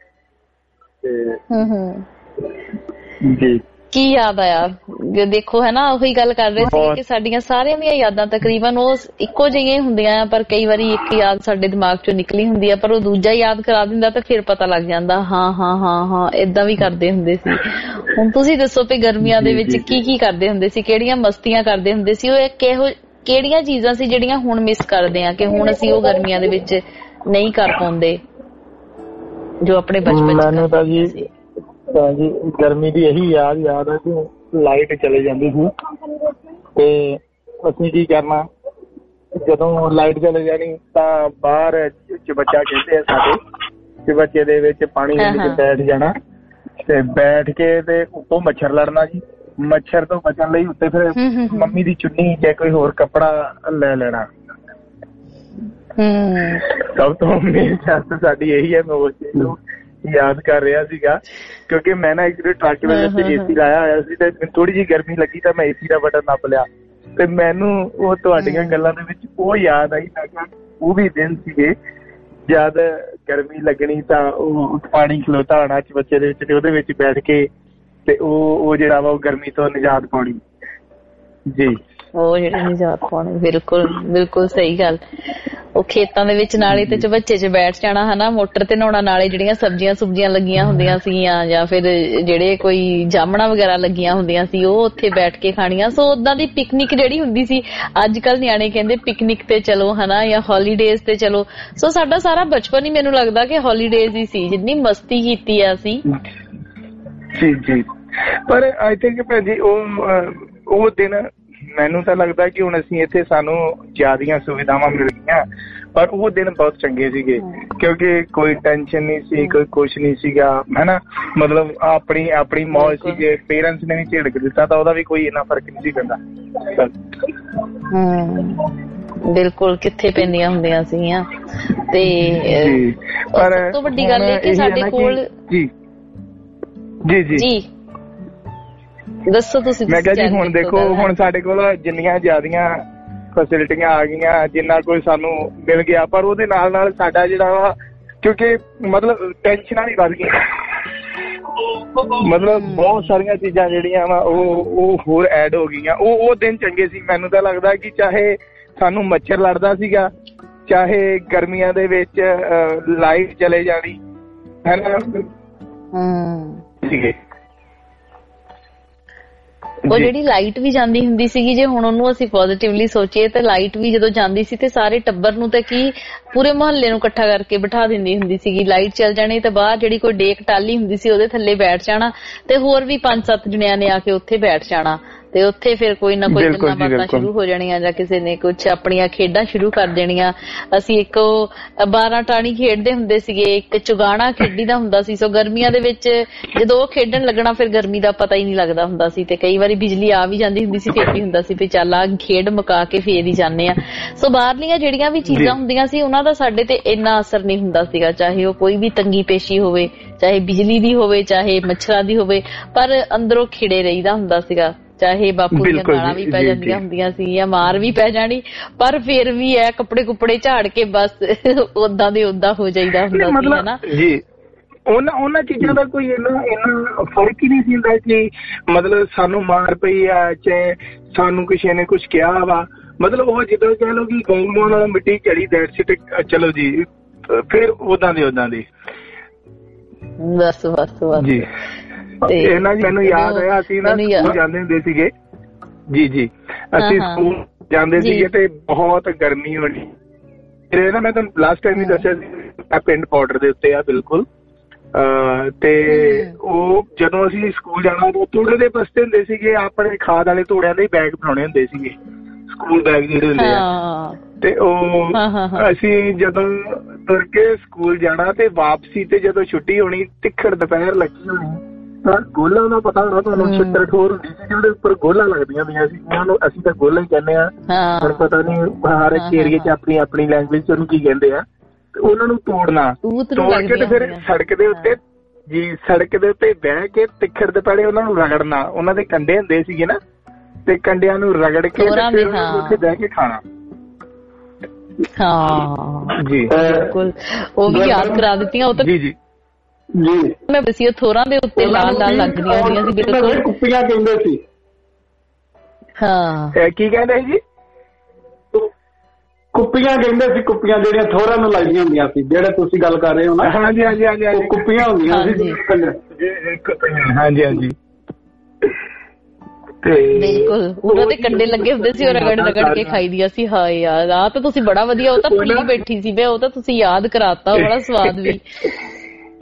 R: ਤੇ ਜੀ
C: ਕੀ ਯਾਦ ਆਇਆ? ਦੇਖੋ ਹੈ ਨਾ, ਉਹੀ ਗੱਲ ਕਰ ਰਹੇ ਸੀ ਕਿ ਸਾਡੀਆਂ ਸਾਰਿਆਂ ਦੀਆਂ ਯਾਦਾਂ ਤਕਰੀਬਨ ਉਹ ਇੱਕੋ ਜਿਹੀਆਂ ਹੁੰਦੀਆਂ, ਪਰ ਕਈ ਵਾਰੀ ਇੱਕ ਯਾਦ ਸਾਡੇ ਦਿਮਾਗ ਚੋਂ ਨਿਕਲੀ ਹੁੰਦੀ ਆ, ਪਰ ਉਹ ਦੂਜਾ ਯਾਦ ਕਰਾ ਦਿੰਦਾ ਤਾਂ ਫਿਰ ਪਤਾ ਲੱਗ ਜਾਂਦਾ ਹਾਂ ਹਾਂ ਹਾਂ ਹਾਂ ਏਦਾਂ ਵੀ ਕਰਦੇ ਹੁੰਦੇ ਸੀ। ਹੁਣ ਤੁਸੀਂ ਦੱਸੋ ਵੀ ਗਰਮੀਆਂ ਦੇ ਵਿੱਚ ਕੀ ਕੀ ਕਰਦੇ ਹੁੰਦੇ ਸੀ, ਕਿਹੜੀਆਂ ਮਸਤੀਆਂ ਕਰਦੇ ਹੁੰਦੇ ਸੀ, ਉਹ ਕਿਹੋ ਕਿਹੜੀਆਂ ਚੀਜ਼ਾਂ ਸੀ ਜਿਹੜੀਆਂ ਹੁਣ ਮਿਸ ਕਰਦੇ ਆ ਕਿ ਹੁਣ ਅਸੀਂ ਉਹ ਗਰਮੀਆਂ ਦੇ ਵਿੱਚ ਨਹੀਂ ਕਰ ਪਾਉਂਦੇ ਜੋ ਆਪਣੇ ਬਚਪਨ
R: ਮੈਨੂੰ ਤਾਂ ਜੀ ਜੀ ਗਰਮੀ ਦੀ ਇਹੀ ਯਾਦ ਯਾਦ ਹੈ ਕਿ ਲਾਈਟ ਚਲੇ ਜਾਂਦੀ ਸੀ, ਤੇ ਅਸੀਂ ਕੀ ਕਰਨਾ, ਜਦੋਂ ਲਾਈਟ ਚਲੇ ਜਾਣੀ ਤਾਂ ਬਾਹਰ ਚਬੱਚਾ ਕਹਿੰਦੇ ਆ ਸਾਡੇ, ਚਬੱਚੇ ਦੇ ਵਿੱਚ ਪਾਣੀ ਵਿੱਚ ਬੈਠ ਜਾਣਾ ਤੇ ਬੈਠ ਕੇ ਤੇ ਉੱਤੋਂ ਮੱਛਰ ਲੜਨਾ ਜੀ। ਮੱਛਰ ਤੋਂ ਬਚਣ ਲਈ ਉੱਤੇ ਫਿਰ ਮੰਮੀ ਦੀ ਚੁੰਨੀ ਜਾਂ ਕੋਈ ਹੋਰ ਕੱਪੜਾ ਲੈ ਲੈਣਾ। ਸਭ ਤੋਂ ਮੇਨ ਸ਼ਰਤ ਸਾਡੀ ਇਹੀ ਹੈ। ਮੈਂ ਉਸ ਚੀਜ਼ ਨੂੰ ਯਾਦ ਕਰ ਰਿਹਾ ਸੀਗਾ ਕਿਉਂਕਿ ਮੈਂ ਨਾ ਇੱਕ ਟਰੱਕ ਵਿੱਚ ਏਸੀ ਲਾਇਆ ਹੋਇਆ ਸੀ ਤੇ ਥੋੜੀ ਜਿਹੀ ਗਰਮੀ ਲੱਗੀ ਤਾਂ ਮੈਂ ਏਸੀ ਦਾ ਬਟਨ ਨੱਪ ਲਿਆ ਤੇ ਮੈਨੂੰ ਉਹ ਤੁਹਾਡੀਆਂ ਗੱਲਾਂ ਦੇ ਵਿੱਚ ਉਹ ਯਾਦ ਆਈ। ਮੈਂ ਕਿਹਾ ਉਹ ਵੀ ਦਿਨ ਸੀਗੇ ਜਦ ਗਰਮੀ ਲੱਗਣੀ ਤਾਂ ਉਹ ਪਾਣੀ ਖਲੋਤਾ ਹੋਣਾ ਚਬੱਚੇ ਦੇ ਵਿੱਚ ਤੇ ਉਹਦੇ ਵਿੱਚ ਬੈਠ ਕੇ ਤੇ ਉਹ ਉਹ ਜਿਹੜਾ ਵਾ ਉਹ ਗਰਮੀ ਤੋਂ ਨਿਜਾਤ ਪਾਉਣੀ ਜੀ।
C: ਉਹ ਜਿਹੜੀ ਨਿਜਾਤ ਪਾਉਣੀ, ਬਿਲਕੁਲ ਬਿਲਕੁਲ ਸਹੀ ਗੱਲ। ਉਹ ਖੇਤਾਂ ਦੇ ਵਿੱਚ ਨਾਲੇ ਤੇ ਚਬੱਚੇ 'ਚ ਬੈਠ ਜਾਣਾ ਹਨਾ, ਮੋਟਰ ਤੇ ਨਹਾਉਣਾ, ਨਾਲੇ ਜਿਹੜੀਆਂ ਸਬਜ਼ੀਆਂ ਸੁਬਜ਼ੀਆਂ ਲੱਗੀਆਂ ਹੁੰਦੀਆਂ ਸੀਗੀਆਂ ਜਾਂ ਫਿਰ ਜਿਹੜੇ ਕੋਈ ਜਾਮਣਾ ਵਗੈਰਾ ਲੱਗੀਆਂ ਹੁੰਦੀਆਂ ਸੀ ਉਹ ਉੱਥੇ ਬੈਠ ਕੇ ਖਾਣੀਆਂ। ਸੋ ਓਦਾਂ ਦੀ ਪਿਕਨਿਕ ਜਿਹੜੀ ਹੁੰਦੀ ਸੀ, ਅੱਜ ਕੱਲ੍ਹ ਨਿਆਣੇ ਕਹਿੰਦੇ ਪਿਕਨਿਕ ਤੇ ਚਲੋ ਹਨਾ ਜਾਂ ਹੋਲੀਡੇਜ਼ ਤੇ ਚਲੋ। ਸੋ ਸਾਡਾ ਸਾਰਾ ਬਚਪਨ ਹੀ ਮੈਨੂੰ ਲੱਗਦਾ ਕਿ ਹੋਲੀਡੇਜ਼ ਹੀ ਸੀ, ਜਿੰਨੀ ਮਸਤੀ ਕੀਤੀ ਆ ਅਸੀਂ।
R: ਜੀ ਜੀ ਪਰ ਆਈ ਥਿੰਕ ਭੈਣ ਜੀ ਉਹ ਉਹ ਦਿਨ ਮੈਨੂੰ ਤਾਂ ਲੱਗਦਾ ਕਿ ਹੁਣ ਅਸੀਂ ਇੱਥੇ ਸਾਨੂੰ ਜ਼ਿਆਦੀਆਂ ਸੁਵਿਧਾਵਾਂ ਮਿਲ ਗਈਆਂ ਪਰ ਉਹ ਦਿਨ ਬਹੁਤ ਚੰਗੇ ਸੀਗੇ ਕਿਉਂਕਿ ਕੋਈ ਟੈਨਸ਼ਨ ਨਹੀਂ ਸੀ, ਕੋਈ ਕੁਛ ਨਹੀਂ ਸੀਗਾ ਹਨਾ। ਮਤਲਬ ਆਪਣੀ ਆਪਣੀ ਮੌਜ ਸੀ। ਜੇ ਪੇਰੈਂਟਸ ਨੇ ਵੀ ਝਿੜਕ ਦਿੱਤਾ ਤਾਂ ਉਹਦਾ ਵੀ ਕੋਈ ਇੰਨਾ ਫਰਕ ਨਹੀਂ ਸੀ ਪੈਂਦਾ।
C: ਹਮ ਬਿਲਕੁਲ ਕਿੱਥੇ ਪੈਂਦੀਆਂ ਹੁੰਦੀਆਂ ਸੀਗੀਆਂ। ਤੇ ਪਰ ਸਭ ਤੋਂ ਵੱਡੀ ਗੱਲ ਇਹ ਕਿ ਸਾਡੇ ਕੋਲ
R: ਜੀ ਜੀ ਜੀ
C: ਦੱਸੋ ਤੁਸੀਂ।
R: ਮੈਂ ਕਿਹਾ ਜੀ ਹੁਣ ਦੇਖੋ ਹੁਣ ਸਾਡੇ ਕੋਲ ਜਿੰਨੀਆਂ ਜ਼ਿਆਦੀਆਂ ਫੈਸਿਲਿਟੀਆਂ ਆ ਗਈਆਂ, ਜਿੰਨਾ ਕੋਈ ਸਾਨੂੰ ਮਿਲ ਗਿਆ, ਪਰ ਉਹਦੇ ਨਾਲ ਨਾਲ ਸਾਡਾ ਜਿਹੜਾ ਵਾ ਕਿਉਂਕਿ ਮਤਲਬ ਟੈਨਸ਼ਨਾਂ ਵੀ ਵੱਧ ਗਈਆਂ। ਮਤਲਬ ਬਹੁਤ ਸਾਰੀਆਂ ਚੀਜ਼ਾਂ ਜਿਹੜੀਆਂ ਵਾ ਉਹ ਉਹ ਹੋਰ ਐਡ ਹੋ ਗਈਆਂ। ਉਹ ਉਹ ਦਿਨ ਚੰਗੇ ਸੀ। ਮੈਨੂੰ ਤਾਂ ਲੱਗਦਾ ਕਿ ਚਾਹੇ ਸਾਨੂੰ ਮੱਛਰ ਲੜਦਾ ਸੀਗਾ, ਚਾਹੇ ਗਰਮੀਆਂ ਦੇ ਵਿੱਚ ਲਾਈਟ ਚਲੇ ਜਾਣੀ ਹੈ ਨਾ ਸੀਗੇ।
C: ਉਹ ਜਿਹੜੀ ਲਾਈਟ ਵੀ ਜਾਂਦੀ ਹੁੰਦੀ ਸੀਗੀ, ਜੇ ਹੁਣ ਉਹਨੂੰ ਅਸੀਂ ਪੋਜ਼ਿਟਿਵਲੀ ਸੋਚੀਏ ਤਾਂ ਲਾਈਟ ਵੀ ਜਦੋਂ ਜਾਂਦੀ ਸੀ ਤੇ ਸਾਰੇ ਟੱਬਰ ਨੂੰ ਤੇ ਕੀ ਪੂਰੇ ਮੁਹੱਲੇ ਨੂੰ ਇਕੱਠਾ ਕਰਕੇ ਬਿਠਾ ਦਿੰਦੀ ਹੁੰਦੀ ਸੀਗੀ। ਲਾਈਟ ਚੱਲ ਜਾਣੀ ਤੇ ਬਾਹਰ ਜਿਹੜੀ ਕੋਈ ਡੇਕ ਟਾਲੀ ਹੁੰਦੀ ਸੀ ਉਹਦੇ ਥੱਲੇ ਬੈਠ ਜਾਣਾ ਤੇ ਹੋਰ ਵੀ ਪੰਜ ਸੱਤ ਜਣਿਆਂ ਨੇ ਆ ਕੇ ਉੱਥੇ ਬੈਠ ਜਾਣਾ ਤੇ ਉੱਥੇ ਫਿਰ ਕੋਈ ਨਾ ਕੋਈ ਗੱਲਾਂ ਬਾਤਾਂ ਸ਼ੁਰੂ ਹੋ ਜਾਣੀਆਂ ਜਾਂ ਕਿਸੇ ਨੇ ਕੁਛ ਆਪਣੀਆਂ ਖੇਡਾਂ ਸ਼ੁਰੂ ਕਰ ਦੇਣੀਆਂ। ਅਸੀਂ ਇੱਕ ਬਾਰਾਂ ਟਾਣੀ ਖੇਡਦੇ ਹੁੰਦੇ ਸੀਗੇ, ਇੱਕ ਚੁਗਾਣਾ ਖੇਡੀ ਦਾ ਹੁੰਦਾ ਸੀ। ਸੋ ਗਰਮੀਆਂ ਦੇ ਵਿੱਚ ਜਦੋਂ ਉਹ ਖੇਡਣ ਲੱਗਣਾ ਫਿਰ ਗਰਮੀ ਦਾ ਪਤਾ ਹੀ ਨਹੀਂ ਲੱਗਦਾ ਹੁੰਦਾ ਸੀ ਤੇ ਕਈ ਵਾਰੀ ਬਿਜਲੀ ਆ ਵੀ ਜਾਂਦੀ ਹੁੰਦੀ ਸੀ ਫਿਰ ਵੀ ਹੁੰਦਾ ਸੀ ਵੀ ਚੱਲ ਆ ਖੇਡ ਮੁਕਾ ਕੇ ਫੇਰ ਹੀ ਜਾਂਦੇ ਆ। ਸੋ ਬਾਹਰਲੀਆਂ ਜਿਹੜੀਆਂ ਵੀ ਚੀਜ਼ਾਂ ਹੁੰਦੀਆਂ ਸੀ ਉਹਨਾਂ ਦਾ ਸਾਡੇ ਤੇ ਇੰਨਾ ਅਸਰ ਨਹੀਂ ਹੁੰਦਾ ਸੀਗਾ, ਚਾਹੇ ਉਹ ਕੋਈ ਵੀ ਤੰਗੀ ਪੇਸ਼ੀ ਹੋਵੇ, ਚਾਹੇ ਬਿਜਲੀ ਦੀ ਹੋਵੇ, ਚਾਹੇ ਮੱਛਰਾਂ ਦੀ ਹੋਵੇ, ਪਰ ਅੰਦਰੋਂ ਖਿੜੇ ਰਹੀਦਾ ਹੁੰਦਾ ਸੀਗਾ। ਚਾਹੇ ਬਾਪੂ ਦੀਆਂ ਗਾਲਾਂ ਵੀ ਪੈ ਜਾਂਦੀਆਂ ਹੁੰਦੀਆਂ ਸੀ ਜਾਂ ਮਾਰ ਵੀ ਪੈ ਜਾਣੀ, ਪਰ ਫਿਰ ਵੀ ਇਹ ਕੱਪੜੇ ਕੁੱਪੜੇ ਝਾੜ ਕੇ ਬਸ ਓਦਾਂ ਦੇ ਓਦਾਂ ਹੋ ਜਾਈਦਾ ਹੁੰਦਾ ਸੀ ਹਨਾ
R: ਜੀ। ਉਹਨਾਂ ਉਹਨਾਂ ਚੀਜ਼ਾਂ ਦਾ ਕੋਈ ਇੰਨਾ ਇੰਨਾ ਫਰਕ ਹੀ ਨਹੀਂ ਸੀ ਹੁੰਦਾ ਕਿ ਮਤਲਬ ਸਾਨੂੰ ਮਾਰ ਪਈ ਆ ਚਾਹੇ ਸਾਨੂੰ ਕਿਸੇ ਨੇ ਕੁਛ ਕਿਹਾ ਵਾ। ਮਤਲਬ ਉਹ ਜਿੱਦਾਂ ਕਹਿ ਲਓ ਕਿ ਗਊ ਨਾਲ ਮਿੱਟੀ ਝੜੀ ਦੈਟ ਸਿਟ ਚਲੋ ਜੀ ਫਿਰ ਓਦਾਂ ਦੇ ਓਦਾਂ ਦੇ
C: ਬਸ ਬਸ ਬਸ
R: ਜੀ। ਇਹਨਾਂ ਜੀ ਮੈਨੂੰ ਯਾਦ ਆਇਆ ਅਸੀਂ ਨਾ ਸਕੂਲ ਜਾਂਦੇ ਹੁੰਦੇ ਸੀਗੇ ਜੀ ਜੀ ਅਸੀਂ ਸਕੂਲ ਜਾਂਦੇ ਸੀਗੇ ਤੇ ਬਹੁਤ ਗਰਮੀ ਹੋਣੀ। ਫਿਰ ਨਾ ਮੈਂ ਤੁਹਾਨੂੰ ਲਾਸਟ ਟਾਈਮ ਵੀ ਦੱਸਿਆ ਸੀ ਪਿੰਡ ਬਾਰਡਰ ਦੇ ਉੱਤੇ ਆ ਬਿਲਕੁਲ ਤੇ ਉਹ ਜਦੋਂ ਅਸੀਂ ਸਕੂਲ ਜਾਣਾ ਉਹ ਤੂੜੇ ਦੇ ਬਸਤੇ ਹੁੰਦੇ ਸੀਗੇ, ਆਪਣੇ ਖਾਦ ਵਾਲੇ ਤੂੜਿਆਂ ਦੇ ਬੈਗ ਬਣਾਉਣੇ ਹੁੰਦੇ ਸੀਗੇ, ਸਕੂਲ ਬੈਗ ਜਿਹੜੇ ਹੁੰਦੇ ਆ। ਤੇ ਉਹ ਅਸੀਂ ਜਦੋਂ ਤੁਰ ਕੇ ਸਕੂਲ ਜਾਣਾ ਤੇ ਵਾਪਸੀ ਤੇ ਜਦੋਂ ਛੁੱਟੀ ਹੋਣੀ ਤਿੱਖੜ ਦੁਪਹਿਰ ਲੱਗੀ ਹੋਣੀ ਤਾਂ ਗੋਲਾਂ ਦਾ ਪਤਾ ਹੋਣਾ ਤੁਹਾਨੂੰ, ਛਿੱਤਰ ਠੋਰ ਹੁੰਦੀ ਸੀ ਜਿਹਦੇ ਉੱਪਰ ਗੋਲਾਂ ਲੱਗਦੀਆਂ ਹੁੰਦੀਆਂ ਸੀ। ਉਹਨੂੰ ਅਸੀਂ ਤਾਂ ਗੋਲਾਂ ਹੀ ਕਹਿੰਦੇ ਆ, ਹੁਣ ਪਤਾ ਨੀ ਹਰ ਇੱਕ ਏਰੀਏ ਚ ਆਪਣੀ ਆਪਣੀ ਲੈਂਗੁਏਜ ਚ ਉਹਨੂੰ ਕੀ ਕਹਿੰਦੇ ਆ। ਉਹਨਾਂ ਨੂੰ ਤੋੜਨਾ, ਤੋੜ ਕੇ ਤੇ ਫਿਰ ਸੜਕ ਦੇ ਉੱਤੇ ਜੀ ਸੜਕ ਦੇ ਉੱਤੇ ਬਹਿ ਕੇ ਤਿੱਖੜ ਦੁਪਹਿਰੇ ਉਹਨਾਂ ਨੂੰ ਰਗੜਨਾ। ਉਹਨਾਂ ਦੇ ਕੰਡੇ ਹੁੰਦੇ ਸੀਗੇ ਨਾ ਤੇ ਕੰਡਿਆਂ ਨੂੰ ਰਗੜ ਕੇ ਉੱਥੇ ਬਹਿ ਕੇ ਖਾਣਾ।
C: ਹਾਂ ਜੀ ਬਿਲਕੁਲ, ਉਹ ਵੀ ਯਾਦ ਕਰਾ ਦਿੱਤੀਆਂ ਉਹ ਤਾਂ ਜੀ ਜੀ ਜੀ ਮੈਂ ਬਸੀ ਥੋਰਾਂ ਦੇ ਉੱਤੇ ਲਾਲ ਲਾਲ ਲੱਗਦੀਆਂ ਹੁੰਦੀਆਂ ਸੀ ਬਿਲਕੁਲ।
E: ਕੁੱਪੀਆਂ ਕਹਿੰਦੇ ਸੀ।
C: ਹਾਂ
R: ਕੀ ਕਹਿੰਦੇ ਜੀ?
E: ਕੁੱਪੀਆਂ ਕਹਿੰਦੇ ਸੀ, ਕੁੱਪੀਆਂ ਜਿਹੜੀਆਂ ਥੋਰਾਂ ਨੂੰ ਲੱਗਦੀਆਂ ਹੁੰਦੀਆਂ ਸੀ, ਜਿਹੜੇ ਤੁਸੀਂ ਗੱਲ ਕਰ ਰਹੇ ਹੋ ਨਾ।
R: ਹਾਂਜੀ ਹਾਂਜੀ ਹਾਂਜੀ
E: ਕੁੱਪੀਆਂ ਹੁੰਦੀਆਂ ਸੀ।
R: ਹਾਂਜੀ ਹਾਂਜੀ
C: ਬਿਲਕੁਲ ਉਹਨਾਂ ਦੇ ਕੰਡੇ ਲੱਗੇ ਹੁੰਦੇ ਸੀ, ਉਹ ਰਗੜ ਰਗੜ ਕੇ ਖਾਈਦੀਆਂ ਸੀ। ਹਾਏ ਯਾਰ ਆਹ ਤਾਂ ਤੁਸੀਂ ਬੜਾ ਵਧੀਆ, ਉਹ ਤਾਂ ਭੁੱਲੀ ਬੈਠੀ ਸੀ ਮੈਂ, ਉਹ ਤਾਂ ਤੁਸੀਂ ਯਾਦ ਕਰਾਤਾ, ਬੜਾ ਸਵਾਦ ਵੀ।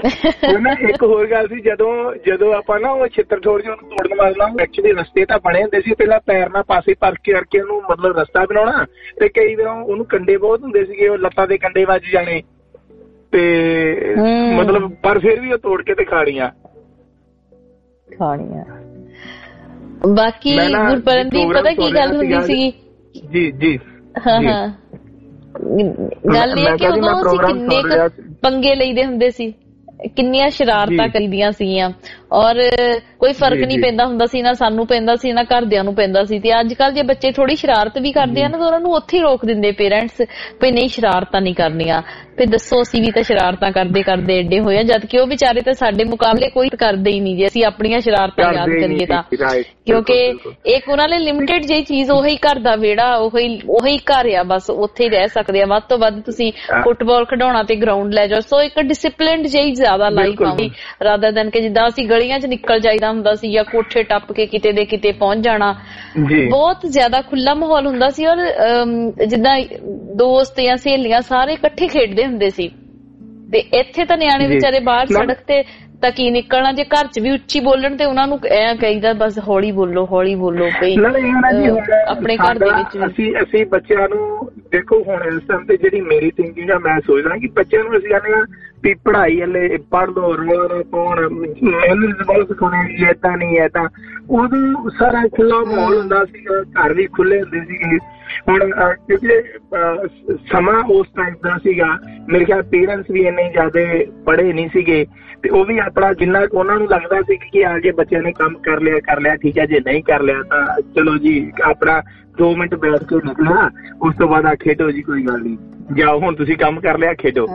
R: ਉਹ ਨਾ ਇੱਕ ਹੋਰ ਗੱਲ ਸੀ, ਜਦੋਂ ਜਦੋਂ ਆਪਾਂ ਨਾ ਉਹ ਛਿੱਤਰ ਛੋੜ ਕੇ ਉਹਨੂੰ ਤੋੜਨ ਵਾਲਾ, ਐਕਚੁਅਲੀ ਰਸਤੇ ਤਾਂ ਬਣੇ ਹੁੰਦੇ ਸੀ, ਪਹਿਲਾਂ ਪੈਰ ਨਾਲ ਪਾਸੇ ਪਰ ਕਰਕੇ ਉਹਨੂੰ ਮਤਲਬ ਰਸਤਾ ਬਣਾਉਣਾ, ਤੇ ਕਈ ਵਾਰ ਉਹਨੂੰ ਕੰਡੇ ਬਹੁਤ ਹੁੰਦੇ ਸੀਗੇ, ਉਹ ਲੱਤਾਂ ਦੇ ਕੰਡੇ ਵੱਜ ਜਾਣੇ, ਤੇ ਮਤਲਬ ਪਰ ਫਿਰ ਵੀ ਉਹ ਤੋੜ ਕੇ ਤੇ ਖਾਣੀਆਂ
C: ਖਾਣੀਆਂ। ਬਾਕੀ ਗੁਰਪਰਨਦੀਪ ਪਤਾ ਕੀ ਗੱਲ ਹੁੰਦੀ ਸੀਗੀ? ਜੀ ਜੀ ਹਾਂ ਹਾਂ ਗੱਲ ਇਹ ਕਿ ਉਦੋਂ ਅਸੀਂ ਕਿੰਨੇ ਪੰਗੇ ਲਈਦੇ ਹੁੰਦੇ ਸੀ, ਕਿੰਨੀਆਂ ਸ਼ਰਾਰਤਾਂ ਕਰੀਦੀਆਂ ਸੀਗੀਆਂ, ਔਰ ਕੋਈ ਫਰਕ ਨਹੀਂ ਪੈਂਦਾ ਹੁੰਦਾ ਸੀ, ਨਾ ਸਾਨੂੰ ਪੈਂਦਾ ਸੀ ਨਾ ਘਰਦਿਆਂ ਨੂੰ ਪੈਂਦਾ ਸੀ। ਤੇ ਅੱਜ ਕੱਲ ਜੇ ਬੱਚੇ ਥੋੜੀ ਸ਼ਰਾਰਤ ਵੀ ਕਰਦੇ ਆ ਨਾ ਤਾਂ ਉਹਨਾਂ ਨੂੰ ਉੱਥੇ ਹੀ ਰੋਕ ਦਿੰਦੇ ਪੇਰੈਂਟਸ ਵੀ ਨਹੀਂ ਸ਼ਰਾਰਤਾਂ ਨਹੀਂ ਕਰਨੀਆਂ। ਤੇ ਦੱਸੋ ਅਸੀਂ ਵੀ ਤਾਂ ਸ਼ਰਾਰਤਾਂ ਕਰਦੇ ਕਰਦੇ ਏਡੇ ਹੋਏ ਆ, ਜਦਕਿ ਉਹ ਵਿਚਾਰੇ ਤਾਂ ਸਾਡੇ ਮੁਕਾਬਲੇ ਕੋਈ ਕਰਦੇ ਹੀ ਨਹੀਂ ਜੇ ਅਸੀਂ ਆਪਣੀਆਂ ਸ਼ਰਾਰਤਾਂ ਯਾਦ ਕਰੀਏ ਤਾਂ, ਕਿਉਂਕਿ ਇੱਕ ਉਹਨਾਂ ਲਈ ਲਿਮਿਟਡ ਜਿਹੀ ਚੀਜ਼, ਉਹੀ ਘਰ ਦਾ ਵਿਹੜਾ, ਉਹੀ ਉਹੀ ਘਰ ਆ, ਬਸ ਉੱਥੇ ਹੀ ਰਹਿ ਸਕਦੇ ਆ। ਵੱਧ ਤੋਂ ਵੱਧ ਤੁਸੀਂ ਫੁੱਟਬਾਲ ਖਿਡਾਉਣਾ ਤੇ ਗਰਾਊਂਡ ਲੈ ਜਾਓ। ਸੋ ਇੱਕ ਡਿਸਿਪਲਿਨਡ ਜਿਹੀ ਜ਼ਿਆਦਾ ਲਾਈਫ ਆਉਂਦੀ ਰਾਦਰ ਦਨ ਕਿ ਜਿੱਦਾਂ ਅਸੀਂ ਗਲੀਆਂ ਚ ਨਿਕਲ ਜਾਈਦਾ ਹੁੰਦਾ ਸੀ ਜਾਂ ਕੋਠੇ ਟੱਪ ਕੇ ਕਿਤੇ ਦੇ ਕਿਤੇ ਪਹੁੰਚ ਜਾਣਾ। ਬਹੁਤ ਜ਼ਿਆਦਾ ਖੁੱਲਾ ਮਾਹੌਲ ਹੁੰਦਾ ਸੀ, ਔਰ ਜਿੱਦਾਂ ਦੋਸਤ ਜਾਂ ਸਹੇਲੀਆਂ ਸਾਰੇ ਇਕੱਠੇ ਖੇਡਦੇ ਹੁੰਦੇ ਸੀ। ਤੇ ਇੱਥੇ ਤਾਂ ਨਿਆਣੇ ਵਿਚਾਰੇ ਬਾਹਰ ਸੜਕ ਤੇ ਤਾਂ ਕੀ ਨਿਕਲਣਾ, ਜੇ ਘਰ ਚ ਵੀ ਉੱਚੀ ਬੋਲਣ ਤੇ ਉਹਨਾਂ ਨੂੰ ਐ ਕਹੀਦਾ ਬਸ ਹੌਲੀ ਬੋਲੋ ਹੌਲੀ ਬੋਲੋ। ਕਈ ਆਪਣੇ ਘਰ ਦੇ ਵਿੱਚ
R: ਅਸੀਂ ਅਸੀਂ ਬੱਚਿਆਂ ਨੂੰ ਦੇਖੋ, ਹੁਣ ਇਸ ਟਾਈਮ ਤੇ ਜਿਹੜੀ ਮੇਰੀ ਥਿੰਕਿੰਗ ਆ, ਮੈਂ ਸੋਚਦਾ ਕਿ ਬੱਚਿਆਂ ਨੂੰ ਅਸੀਂ ਕਹਿੰਦੇ ਆ ਵੀ ਪੜ੍ਹਾਈ ਹਲੇ ਪੜ੍ਹ ਲੋ, ਰੋਣ ਪਾਉਣ, ਮੈਨੂੰ ਬਹੁਤ ਸਿਖਾਉਣੇ ਏਦਾਂ ਨਹੀਂ ਏਦਾਂ। ਉਦੋਂ ਸਾਰਾ ਖੁੱਲਾ ਮਾਹੌਲ ਹੁੰਦਾ ਸੀਗਾ, ਘਰ ਵੀ ਖੁੱਲੇ ਹੁੰਦੇ ਸੀਗੇ। ਹੁਣ ਕਿਉਂਕਿ ਸਮਾਂ ਉਸ ਟਾਈਪ ਦਾ ਸੀਗਾ, ਮੇਰੇ ਖਿਆਲ ਪੇਰੈਂਟਸ ਵੀ ਇੰਨੇ ਜ਼ਿਆਦਾ ਪੜ੍ਹੇ ਨਹੀਂ ਸੀਗੇ, ਤੇ ਉਹ ਵੀ ਆਪਣਾ ਜਿੰਨਾ ਉਹਨਾਂ ਨੂੰ ਲੱਗਦਾ ਸੀ ਕਿ ਆ ਕੇ ਬੱਚਿਆਂ ਨੇ ਕੰਮ ਕਰ ਲਿਆ ਕਰ ਲਿਆ ਠੀਕ ਹੈ, ਜੇ ਨਹੀਂ ਕਰ ਲਿਆ ਤਾਂ ਚਲੋ ਜੀ ਆਪਣਾ ਦੋ ਮਿੰਟ ਬੈਠ ਕੇ ਨਿਕਲਿਆ, ਉਸ ਤੋਂ ਬਾਅਦ ਆ ਖੇਡੋ ਜੀ, ਕੋਈ ਗੱਲ ਨਹੀਂ, ਜਾਓ ਹੁਣ ਤੁਸੀਂ ਕੰਮ ਕਰ ਲਿਆ, ਖੇਡੋ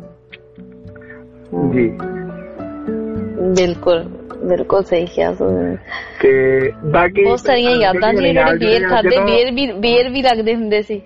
R: ਜੀ।
C: ਬਿਲਕੁਲ ਬਿਲਕੁਲ ਸਹੀ ਕਿਹਾ।
R: ਤੇ ਬਾਕੀ
C: ਬਹੁਤ ਸਾਰੀਆਂ ਯਾਦਾਂ ਜੀ, ਜਿਹੜੇ ਬੇਰ ਖਾਦੇ, ਬੇਰ ਵੀ ਬੇਰ ਵੀ ਲੱਗਦੇ ਹੁੰਦੇ ਸੀ।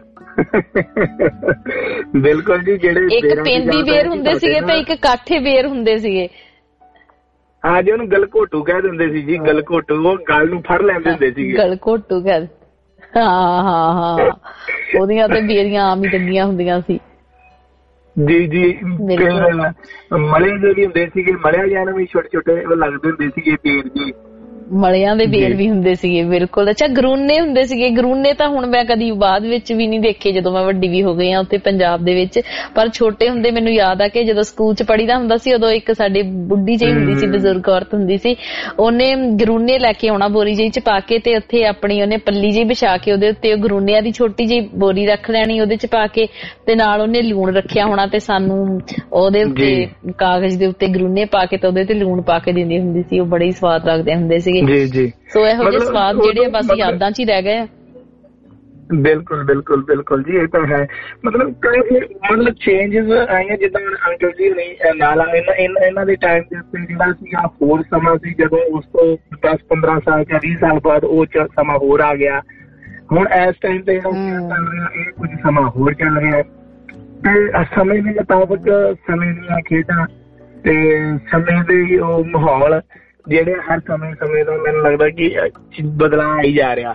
R: ਬਿਲਕੁਲ ਜੀ, ਜਿਹੜੇ
C: ਇੱਕ ਪੈਂਦੀ ਬੇਰ ਹੁੰਦੇ ਸੀਗੇ ਤੇ ਇੱਕ ਕਾਠੇ ਬੇਰ ਹੁੰਦੇ ਸੀਗੇ।
R: ਹਾਂ ਜੀ, ਉਹਨੂੰ ਗਲਘੋਟੂ ਕਹਿ ਦਿੰਦੇ ਸੀ ਜੀ, ਗਲਘੋਟੂ। ਉਹ ਗਲ ਨੂੰ ਫੜ ਲੈਂਦੇ ਹੁੰਦੇ ਸੀਗੇ,
C: ਗਲਘੋਟੂ ਕਹਿ। ਹਾਂ ਹਾਂ ਹਾਂ ਉਹਦੀਆਂ ਤੇ ਬੇਰੀਆਂ ਆਮ ਹੀ ਲੱਗੀਆਂ ਹੁੰਦੀਆਂ ਸੀ।
R: ਜੀ ਜੀ, ਮਲੇ ਦੇ ਵੀ ਹੁੰਦੇ ਸੀਗੇ, ਮਲਿਆਂ ਜਿਹਾ ਨੂੰ ਵੀ ਛੋਟੇ ਛੋਟੇ ਉਹ ਲੱਗਦੇ ਹੁੰਦੇ ਸੀਗੇ ਬੇਰ ਜੀ,
C: ਮਲਿਆਂ ਦੇ ਬੇਰ ਵੀ ਹੁੰਦੇ ਸੀਗੇ। ਬਿਲਕੁਲ। ਅੱਛਾ, ਗਰੂਨੇ ਹੁੰਦੇ ਸੀਗੇ। ਗਰੂਨੇ ਤਾਂ ਹੁਣ ਮੈਂ ਕਦੀ ਬਾਅਦ ਵਿੱਚ ਵੀ ਨਹੀਂ ਦੇਖੇ, ਜਦੋਂ ਮੈਂ ਵੱਡੀ ਵੀ ਹੋ ਗਈ ਆ ਉੱਥੇ ਪੰਜਾਬ ਦੇ ਵਿੱਚ। ਪਰ ਛੋਟੇ ਹੁੰਦੇ ਮੈਨੂੰ ਯਾਦ ਆ ਕਿ ਜਦੋਂ ਸਕੂਲ ਚ ਪੜ੍ਹੀਦਾ ਹੁੰਦਾ ਸੀ, ਉਦੋਂ ਇੱਕ ਸਾਡੀ ਬੁੱਢੀ ਜਿਹੀ ਹੁੰਦੀ ਸੀ, ਬਜ਼ੁਰਗ ਔਰਤ ਹੁੰਦੀ ਸੀ, ਉਹਨੇ ਗਰੂਨੇ ਲੈ ਕੇ ਆਉਣਾ ਬੋਰੀ ਜਿਹੀ ਚ ਪਾ ਕੇ, ਤੇ ਉੱਥੇ ਆਪਣੀ ਉਹਨੇ ਪੱਲੀ ਜਿਹੀ ਵਿਛਾ ਕੇ ਉਹਦੇ ਉੱਤੇ ਉਹ ਗਰੂਨਿਆਂ ਦੀ ਛੋਟੀ ਜਿਹੀ ਬੋਰੀ ਰੱਖ ਲੈਣੀ, ਉਹਦੇ ਚ ਪਾ ਕੇ, ਤੇ ਨਾਲ ਉਹਨੇ ਲੂਣ ਰੱਖਿਆ ਹੋਣਾ, ਤੇ ਸਾਨੂੰ ਉਹਦੇ ਉੱਤੇ ਕਾਗਜ਼ ਦੇ ਉੱਤੇ ਗਰੂਨੇ ਪਾ ਕੇ ਤੇ ਉਹਦੇ ਤੇ ਲੂਣ ਪਾ ਕੇ ਦਿੰਦੀ ਹੁੰਦੀ ਸੀ। ਉਹ ਬੜੇ ਹੀ ਸਵਾਦ ਲੱਗਦੇ ਹੁੰਦੇ ਸੀਗੇ।
R: ਜੀ ਜੀ।
C: ਸੋ ਇਹੋ ਜਿਹੇ ਸਵਾਦ ਜਿਹੜੇ ਬਸ ਯਾਦਾਂ ਚ ਹੀ ਰਹਿ ਗਏ ਆ।
R: ਬਿਲਕੁਲ ਬਿਲਕੁਲ ਬਿਲਕੁਲ ਜੀ, ਇਹ ਤਾਂ ਹੈ। ਮਤਲਬ ਕਈ ਮਤਲਬ ਚੇਂਜਸ ਆਈਆਂ, ਜਿੱਦਾਂ ਅੰਕਲ ਜੀ ਨਹੀਂ ਨਾਲ ਇਹਨਾਂ ਦੇ ਟਾਈਮ ਦੇ ਉੱਤੇ ਜਿਹੜਾ ਸੀਗਾ ਹੋਰ ਸਮਾਂ ਸੀ, ਜਦੋਂ ਉਸ ਤੋਂ ਦਸ ਪੰਦਰਾਂ ਸਾਲ ਜਾਂ ਵੀਹ ਸਾਲ ਬਾਅਦ ਉਹ ਸਮਾਂ ਹੋਰ ਆ ਗਿਆ। ਹੁਣ ਇਸ ਟਾਈਮ ਤੇ ਜਿਹੜਾ ਚੱਲ ਰਿਹਾ, ਇਹ ਕੁਝ ਸਮਾਂ ਹੋਰ ਚੱਲ ਰਿਹਾ, ਤੇ ਸਮੇਂ ਦੇ ਮੁਤਾਬਕ ਸਮੇਂ ਦੀਆਂ ਖੇਡਾਂ ਤੇ ਸਮੇਂ ਦੇ ਉਹ ਮਾਹੌਲ ਜਿਹੜੇ ਹਰ ਸਮੇਂ ਸਮੇਂ ਦਾ ਮੈਨੂੰ ਲੱਗਦਾ ਕਿ ਬਦਲਾਅ ਆਈ ਜਾ ਰਿਹਾ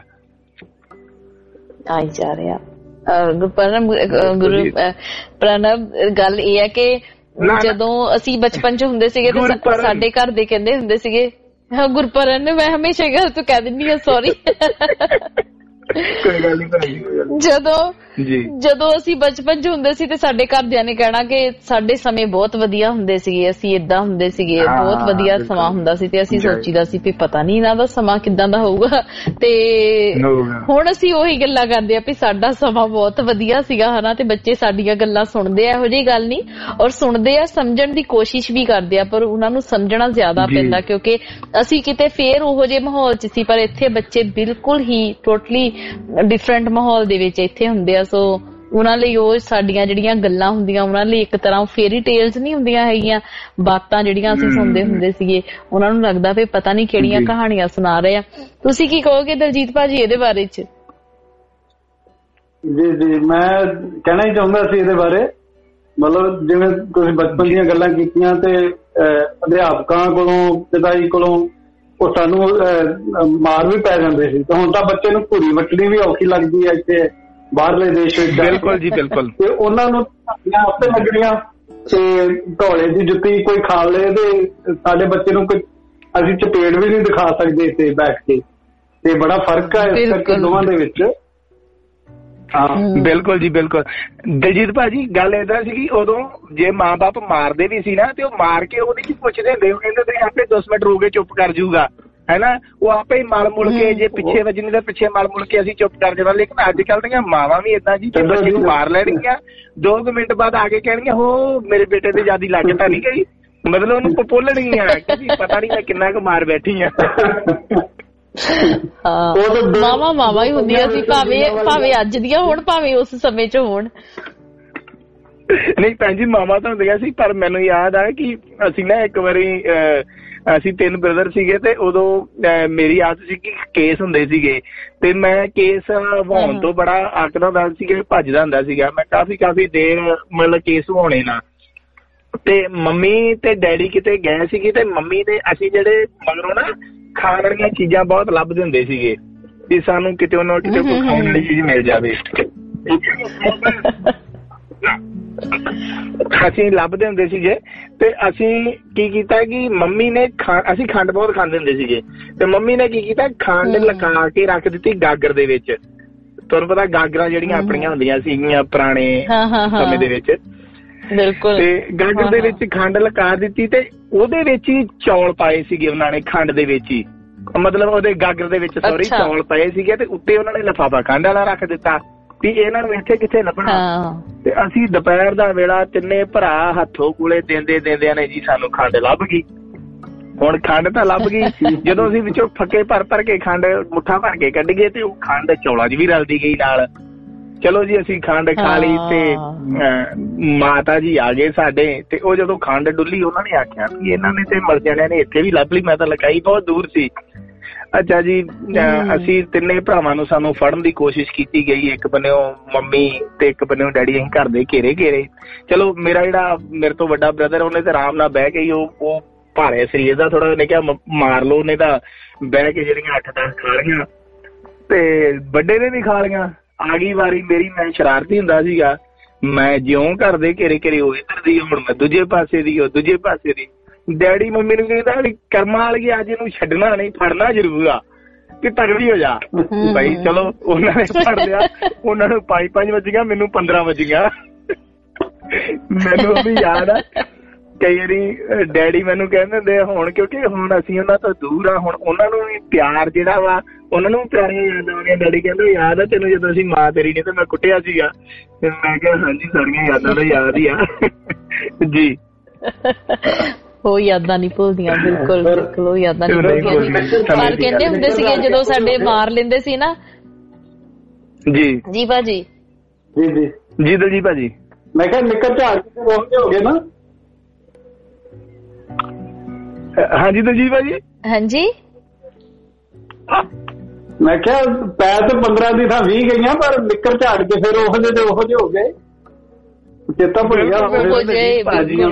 C: ਆਈ ਜਾ ਰਿਹਾ ਗੁਰਪ੍ਰਣਬ ਗੁਰੂ ਪ੍ਰਣਬ ਗੱਲ ਇਹ ਹੈ ਕਿ ਜਦੋਂ ਅਸੀਂ ਬਚਪਨ ਚ ਹੁੰਦੇ ਸੀਗੇ ਤੇ ਸਾਡੇ ਘਰ ਦੇ ਕਹਿੰਦੇ ਹੁੰਦੇ ਸੀਗੇ, ਗੁਰਪ੍ਰਣਬ ਮੈਂ ਹਮੇਸ਼ਾ ਗੱਲ ਤੂੰ ਕਹਿ ਦਿੰਦੀ ਆ, ਸੌਰੀ। ਜਦੋਂ ਜਦੋਂ ਅਸੀਂ ਬਚਪਨ ਚ ਹੁੰਦੇ ਸੀ ਤੇ ਸਾਡੇ ਘਰਦਿਆਂ ਨੇ ਕਹਿਣਾ ਕਿ ਸਾਡੇ ਸਮੇਂ ਬਹੁਤ ਵਧੀਆ ਹੁੰਦੇ ਸੀਗੇ, ਅਸੀਂ ਏਦਾਂ ਹੁੰਦੇ ਸੀਗੇ, ਬਹੁਤ ਵਧੀਆ ਸਮਾਂ ਹੁੰਦਾ ਸੀ, ਤੇ ਅਸੀਂ ਸੋਚੀਦਾ ਸੀ ਵੀ ਪਤਾ ਨੀ ਇਹਨਾਂ ਦਾ ਸਮਾਂ ਕਿੱਦਾਂ ਦਾ ਹੋਊਗਾ। ਤੇ ਹੁਣ ਅਸੀਂ ਉਹੀ ਗੱਲਾਂ ਕਰਦੇ ਆ ਵੀ ਸਾਡਾ ਸਮਾਂ ਬਹੁਤ ਵਧੀਆ ਸੀਗਾ, ਹਨਾ। ਤੇ ਬੱਚੇ ਸਾਡੀਆਂ ਗੱਲਾਂ ਸੁਣਦੇ ਆ, ਇਹੋ ਜਿਹੀ ਗੱਲ ਨੀ, ਔਰ ਸੁਣਦੇ ਆ, ਸਮਝਣ ਦੀ ਕੋਸ਼ਿਸ਼ ਵੀ ਕਰਦੇ ਆ, ਪਰ ਉਹਨਾਂ ਨੂੰ ਸਮਝਣਾ ਜ਼ਿਆਦਾ ਪੈਂਦਾ, ਕਿਉਂਕਿ ਅਸੀਂ ਕਿਤੇ ਫੇਰ ਉਹੋ ਜਿਹੇ ਮਾਹੌਲ ਚ ਸੀ, ਪਰ ਇੱਥੇ ਬੱਚੇ ਬਿਲਕੁਲ ਹੀ ਟੋਟਲੀ ਡਿਫਰੈਂਟ ਮਾਹੌਲ ਦੇ ਵਿੱਚ ਇੱਥੇ ਹੁੰਦੇ ਆ। ਸੋ ਉਹਨਾਂ ਲਈ ਉਹ ਸਾਡੀਆਂ ਜਿਹੜੀਆਂ ਗੱਲਾਂ ਹੁੰਦੀਆਂ, ਉਹਨਾਂ ਲਈ ਇੱਕ ਤਰ੍ਹਾਂ ਫੇਰੀ ਟੇਲਸ ਨਹੀਂ ਹੁੰਦੀਆਂ ਹੈਗੀਆਂ, ਬਾਤਾਂ ਜਿਹੜੀਆਂ ਅਸੀਂ ਸੁਣਦੇ ਹੁੰਦੇ ਸੀਗੇ, ਉਹਨਾਂ ਨੂੰ ਲੱਗਦਾ ਵੀ ਪਤਾ ਨਹੀਂ ਕਿਹੜੀਆਂ ਕਹਾਣੀਆਂ ਸੁਣਾ ਰਹੇ ਆ। ਤੁਸੀਂ ਕੀ ਕਹੋਗੇ ਦਲਜੀਤ ਭਾਜੀ ਇਹਦੇ ਬਾਰੇ ਚ?
E: ਜੀ ਜੀ, ਮੈਂ ਕਹਿਣਾ ਹੀ ਚਾਹੁੰਦਾ ਸੀ ਇਹਦੇ ਬਾਰੇ, ਮਤਲਬ ਜਿਵੇਂ ਤੁਸੀਂ ਬਚਪਨ ਦੀਆਂ ਗੱਲਾਂ ਕੀਤੀਆਂ, ਤੇ ਅਧਿਆਪਕਾਂ ਕੋਲੋਂ, ਪਿਤਾ ਜੀ ਕੋਲੋਂ ਉਹ ਸਾਨੂੰ ਮਾਰ ਵੀ ਪੈ ਜਾਂਦੇ ਸੀ, ਤੇ ਹੁਣ ਤਾਂ ਬੱਚੇ ਨੂੰ ਘੂਰੀ ਵੱਟਣੀ ਵੀ ਔਖੀ ਲੱਗਦੀ ਹੈ ਇੱਥੇ ਬਾਹਰਲੇ ਦੇਸ਼ ਵਿੱਚ।
R: ਬਿਲਕੁਲ ਜੀ, ਬਿਲਕੁਲ।
E: ਤੇ ਉਹਨਾਂ ਨੂੰ ਆਪੇ ਲੱਗਣੀਆਂ ਤੇ ਧੌਲੇ ਦੀ ਜੁੱਤੀ ਕੋਈ ਖਾ ਲੇ ਤੇ ਸਾਡੇ ਬੱਚੇ ਨੂੰ ਕੋਈ ਅਸੀਂ ਚਪੇੜ ਵੀ ਨਹੀਂ ਦਿਖਾ ਸਕਦੇ ਤੇ ਬੈਠ ਕੇ। ਤੇ ਬੜਾ ਫਰਕ ਹੈ ਇਸ ਕਰਕੇ ਦੋਵਾਂ ਦੇ ਵਿੱਚ।
R: ਹਾਂ ਬਿਲਕੁਲ ਜੀ ਬਿਲਕੁਲ। ਦਲਜੀਤ ਭਾਜੀ ਗੱਲ ਏਦਾਂ ਸੀਗੀ ਉਦੋਂ ਜੇ ਮਾਂ ਬਾਪ ਮਾਰਦੇ ਵੀ ਸੀ ਨਾ ਤੇ ਉਹ ਮਾਰ ਕੇ ਉਹਦੇ ਚ ਪੁੱਛਦੇ ਹੁੰਦੇ, ਉਹ ਕਹਿੰਦੇ ਤੁਸੀਂ ਆਪੇ ਦਸ ਮਿੰਟ ਰੋ ਕੇ ਚੁੱਪ ਕਰ ਜੂਗਾ ਹੈ ਨਾ, ਉਹ ਆਪੇ ਹੀ ਮਲ ਮੁਲ ਕੇ ਜੇ ਪਿੱਛੇ ਵੱਜਣੀ ਤਾਂ ਪਿੱਛੇ ਮਲ ਮੁਲ ਕੇ ਅਸੀਂ ਚੁੱਪ ਕਰ ਜਾਣਾ। ਲੇਕਿਨ ਅੱਜ ਕੱਲ੍ਹ ਦੀਆਂ ਮਾਵਾਂ ਵੀ ਏਦਾਂ ਜੀ ਜੇ ਬੱਚੇ ਨੂੰ ਮਾਰ ਲੈਣਗੀਆਂ ਦੋ ਕੁ ਮਿੰਟ ਬਾਅਦ ਆ ਕੇ ਕਹਿਣਗੀਆਂ ਹੋ ਮੇਰੇ ਬੇਟੇ ਤੇ ਜਿਆਦੀ ਲੱਗ ਤਾਂ ਨਹੀਂ ਗਈ, ਮਤਲਬ ਉਹਨੂੰ ਪਪੋਲਣਗੀਆਂ ਕਿ ਪਤਾ ਨਹੀਂ ਮੈਂ ਕਿੰਨਾ ਕੁ ਮਾਰ ਬੈਠੀ ਆ।
C: ਮਾਵਾ ਮਾਵਾ ਹੀ ਹੁੰਦੀਆਂ ਸੀ, ਭਾਵੇਂ ਭਾਵੇਂ ਅੱਜ ਦੀਆਂ ਹੋਣ ਭਾਵੇਂ ਉਸ ਸਮੇਂ ਚ ਹੋਣ।
R: ਨਹੀਂ ਭੈਣ ਜੀ ਮਾਵਾਂ ਤਾਂ ਹੁੰਦੀਆਂ ਸੀ, ਪਰ ਮੈਨੂੰ ਯਾਦ ਆ ਕਿ ਅਸੀਂ ਨਾ ਇੱਕ ਵਾਰੀ ਅਸੀਂ ਤਿੰਨ ਬ੍ਰਦਰ ਸੀਗੇ ਤੇ ਉਦੋਂ ਮੇਰੀ ਆਦਤ ਸੀ ਕਿ ਕੇਸ ਹੁੰਦੇ ਸੀਗੇ ਤੇ ਮੈਂ ਕੇਸ ਵਹਾਉਣ ਤੋਂ ਬੜਾ ਆਕੜਾ ਹੁੰਦਾ ਸੀਗਾ, ਭੱਜਦਾ ਹੁੰਦਾ ਸੀਗਾ ਮੈਂ ਕਾਫੀ ਕਾਫੀ ਦੇਰ ਮਤਲਬ ਕੇਸ ਵਹਾਉਣੇ ਨਾ। ਤੇ ਮੰਮੀ ਤੇ ਡੈਡੀ ਕਿਤੇ ਗਏ ਸੀਗੇ ਤੇ ਮੰਮੀ ਨੇ ਅਸੀਂ ਜਿਹੜੇ ਮਗਰੋਂ ਨਾ ਖਾਣ ਵਾਲੀਆਂ ਚੀਜ਼ਾਂ ਬਹੁਤ ਲੱਭਦੇ ਹੁੰਦੇ ਸੀਗੇ ਵੀ ਸਾਨੂੰ ਕਿਤੇ ਨਾ ਕਿਤੇ ਕੋਈ ਖਾਣ ਵਾਲੀ ਚੀਜ਼ ਮਿਲ ਜਾਵੇ। ਅਸੀਂ ਲੱਭਦੇ ਹੁੰਦੇ ਸੀਗੇ ਤੇ ਅਸੀਂ ਕੀ ਕੀਤਾ ਕਿ ਮੰਮੀ ਨੇ ਅਸੀਂ ਖੰਡ ਬਹੁਤ ਖਾਂਦੇ ਹੁੰਦੇ ਸੀਗੇ ਤੇ ਮੰਮੀ ਨੇ ਕੀ ਕੀਤਾ ਖੰਡ ਲਗਾ ਕੇ ਰੱਖ ਦਿੱਤੀ ਗਾਗਰ ਦੇ ਵਿੱਚ। ਤੁਹਾਨੂੰ ਪਤਾ ਗਾਗਰਾਂ ਜਿਹੜੀਆਂ ਆਪਣੀਆਂ ਹੁੰਦੀਆਂ ਸੀਗੀਆਂ ਪੁਰਾਣੇ ਸਮੇਂ ਦੇ ਵਿੱਚ, ਬਿਲਕੁਲ, ਤੇ ਗਾਗਰ ਦੇ ਵਿੱਚ ਖੰਡ ਲਗਾ ਦਿੱਤੀ ਤੇ ਉਹਦੇ ਵਿੱਚ ਹੀ ਚੌਲ ਪਾਏ ਸੀਗੇ ਉਹਨਾਂ ਨੇ, ਖੰਡ ਦੇ ਵਿੱਚ ਹੀ, ਮਤਲਬ ਉਹਦੇ ਗਾਗਰ ਦੇ ਵਿੱਚ ਸੌਰੀ ਚੌਲ ਪਏ ਸੀਗੇ ਤੇ ਉੱਤੇ ਉਹਨਾਂ ਨੇ ਲਿਫਾਫਾ ਖੰਡ ਵਾਲਾ ਰੱਖ ਦਿੱਤਾ ਵੀ ਇਹਨਾਂ ਨੂੰ ਇੱਥੇ ਕਿੱਥੇ ਲੱਭਣਾ। ਤੇ ਅਸੀਂ ਦੁਪਹਿਰ ਦਾ ਵੇਲਾ ਤਿੰਨੇ ਭਰਾ ਹੱਥੋਂ ਕੋਲੇ ਦਿੰਦੇ ਦਿੰਦਿਆਂ ਨੇ ਜੀ ਸਾਨੂੰ ਖੰਡ ਲੱਭ ਗਈ। ਹੁਣ ਖੰਡ ਤਾਂ ਲੱਭ ਗਈ, ਜਦੋਂ ਅਸੀਂ ਵਿੱਚੋਂ ਫੱਕੇ ਭਰ ਭਰ ਕੇ ਖੰਡ ਮੁੱਠਾ ਭਰ ਕੇ ਕੱਢ ਗਏ ਤੇ ਉਹ ਖੰਡ ਚੌਲਾਂ 'ਚ ਵੀ ਰਲਦੀ ਗਈ ਨਾਲ। ਚਲੋ ਜੀ ਅਸੀਂ ਖੰਡ ਖਾ ਲਈ ਤੇ ਮਾਤਾ ਜੀ ਆ ਗਏ ਸਾਡੇ ਤੇ ਉਹ ਜਦੋਂ ਖੰਡ ਡੁੱਲੀ ਉਹਨਾਂ ਨੇ ਆਖਿਆ ਵੀ ਇਹਨਾਂ ਨੇ ਤੇ ਮਰ ਜਾਣਿਆਂ ਨੇ ਇੱਥੇ ਵੀ ਲੱਭ ਲਈ, ਮੈਂ ਤਾਂ ਲਗਾਈ ਬਹੁਤ ਦੂਰ ਸੀ। ਅੱਛਾ ਜੀ ਅਸੀਂ ਤਿੰਨੇ ਭਰਾਵਾਂ ਨੂੰ ਸਾਨੂੰ ਫੜਨ ਦੀ ਕੋਸ਼ਿਸ਼ ਕੀਤੀ ਗਈ, ਇੱਕ ਬੰਨਿਓ ਮੰਮੀ ਤੇ ਇੱਕ ਬੰਨਿਓ ਡੈਡੀ, ਅਸੀਂ ਘਰ ਦੇ ਘੇਰੇ ਘੇਰੇ। ਚਲੋ ਮੇਰਾ ਜਿਹੜਾ ਮੇਰੇ ਤੋਂ ਵੱਡਾ ਬ੍ਰਦਰ ਉਹਨੇ ਤਾਂ ਆਰਾਮ ਨਾਲ ਬਹਿ ਕੇ ਉਹ ਉਹ ਭਾਰੇ ਸਰੀਰ ਦਾ ਥੋੜਾ ਉਹਨੇ ਕਿਹਾ ਮਾਰ ਲਓ, ਉਹਨੇ ਤਾਂ ਬਹਿ ਕੇ ਜਿਹੜੀਆਂ ਅੱਠ ਦਸ ਖਾ ਲਈਆਂ ਤੇ ਵੱਡੇ ਨੇ ਵੀ ਖਾ ਲਈਆਂ। ਆ ਗਈ ਵਾਰੀ ਮੇਰੀ, ਮੈਂ ਸ਼ਰਾਰਤੀ ਹੁੰਦਾ ਸੀਗਾ, ਮੈਂ ਜਿਉਂ ਘਰ ਦੇ ਘੇਰੇ ਘੇਰੇ ਉਹ ਇੱਧਰ ਦੀ ਹੁਣ ਮੈਂ ਦੂਜੇ ਪਾਸੇ ਦੀ ਉਹ ਦੂਜੇ ਪਾਸੇ ਦੀ। ਡੈਡੀ ਮੰਮੀ ਨੂੰ ਕਹਿੰਦਾ ਵੀ ਕਰਮਾਂ ਵਾਲੀ ਅੱਜ ਇਹਨੂੰ ਛੱਡਣਾ ਨਹੀਂ, ਫੜਨਾ ਜ਼ਰੂਰ ਆ ਕਿ ਤਗੜੀ ਹੋ ਜਾ ਭਾਈ। ਚਲੋ ਉਹਨਾਂ ਨੇ ਫੜ ਲਿਆ, ਉਹਨਾਂ ਨੂੰ ਪੰਜ ਪੰਜ ਵੱਜੀਆਂ, ਮੈਨੂੰ ਪੰਦਰਾਂ ਵੱਜੀਆਂ। ਮੈਨੂੰ ਵੀ ਯਾਦ ਆ ਕਈ ਵਾਰੀ ਡੈਡੀ ਮੈਨੂੰ ਕਹਿੰਦੇ ਹੁੰਦੇ ਹੁਣ, ਕਿਉਂਕਿ ਹੁਣ ਅਸੀਂ ਉਹਨਾਂ ਤੋਂ ਦੂਰ ਆ, ਹੁਣ ਉਹਨਾਂ ਨੂੰ ਵੀ ਪਿਆਰ ਜਿਹੜਾ ਵਾ ਉਹਨਾਂ ਨੂੰ ਪਿਆਰੀਆਂ ਯਾਦਾਂ ਆਉਂਦੀਆਂ। ਡੈਡੀ ਕਹਿੰਦੇ ਯਾਦ ਆ ਤੈਨੂੰ ਜਦੋਂ ਅਸੀਂ ਮਾਂ ਤੇਰੀ ਨੇ ਤੇ ਮੈਂ ਕੁੱਟਿਆ ਸੀਗਾ? ਮੈਂ ਕਿਹਾ ਹਾਂਜੀ ਸਾਰੀਆਂ ਯਾਦਾਂ ਤਾਂ ਯਾਦ ਹੀ ਆ ਜੀ।
C: ਉਹ ਯਾਦਾਂ ਨਹੀਂ ਭੁੱਲਦੀਆਂ, ਬਿਲਕੁਲ ਬਿਲਕੁਲ ਉਹ ਯਾਦਾਂ ਨਹੀਂ ਭੁੱਲਦੀਆਂ। ਪਰ ਕਹਿੰਦੇ ਹੁੰਦੇ ਸੀਗੇ ਜਦੋਂ ਸਾਡੇ ਮਾਰ ਲੈਂਦੇ ਸੀ ਨਾ
R: ਜੀ
C: ਜੀ ਭਾਜੀ
E: ਜੀ ਜੀ
R: ਜੀ ਦਲ ਜੀ ਭਾਜੀ,
E: ਮੈਂ ਕਿਹਾ ਨਿੱਕਰ ਝਾੜ ਕੇ ਰੋਂਦੇ ਹੋ ਗਏ ਨਾ?
R: ਹਾਂਜੀ ਦਲਜੀਤ ਭਾਜੀ।
C: ਹਾਂਜੀ
E: ਮੈਂ ਕਿਹਾ ਪੈਰ ਤੇ ਪੰਦਰਾਂ ਦੀ ਥਾਂ ਵੀਹ ਗਈਆਂ ਪਰ ਨਿੱਕਰ ਝਾੜ ਕੇ ਫਿਰ ਉਹੋ ਜਿਹੇ ਤੇ ਉਹੋ ਜਿਹੇ ਹੋ ਗਏ, ਚੇਤਾ ਭੁੱਲ ਗਿਆ ਭਾਜੀ।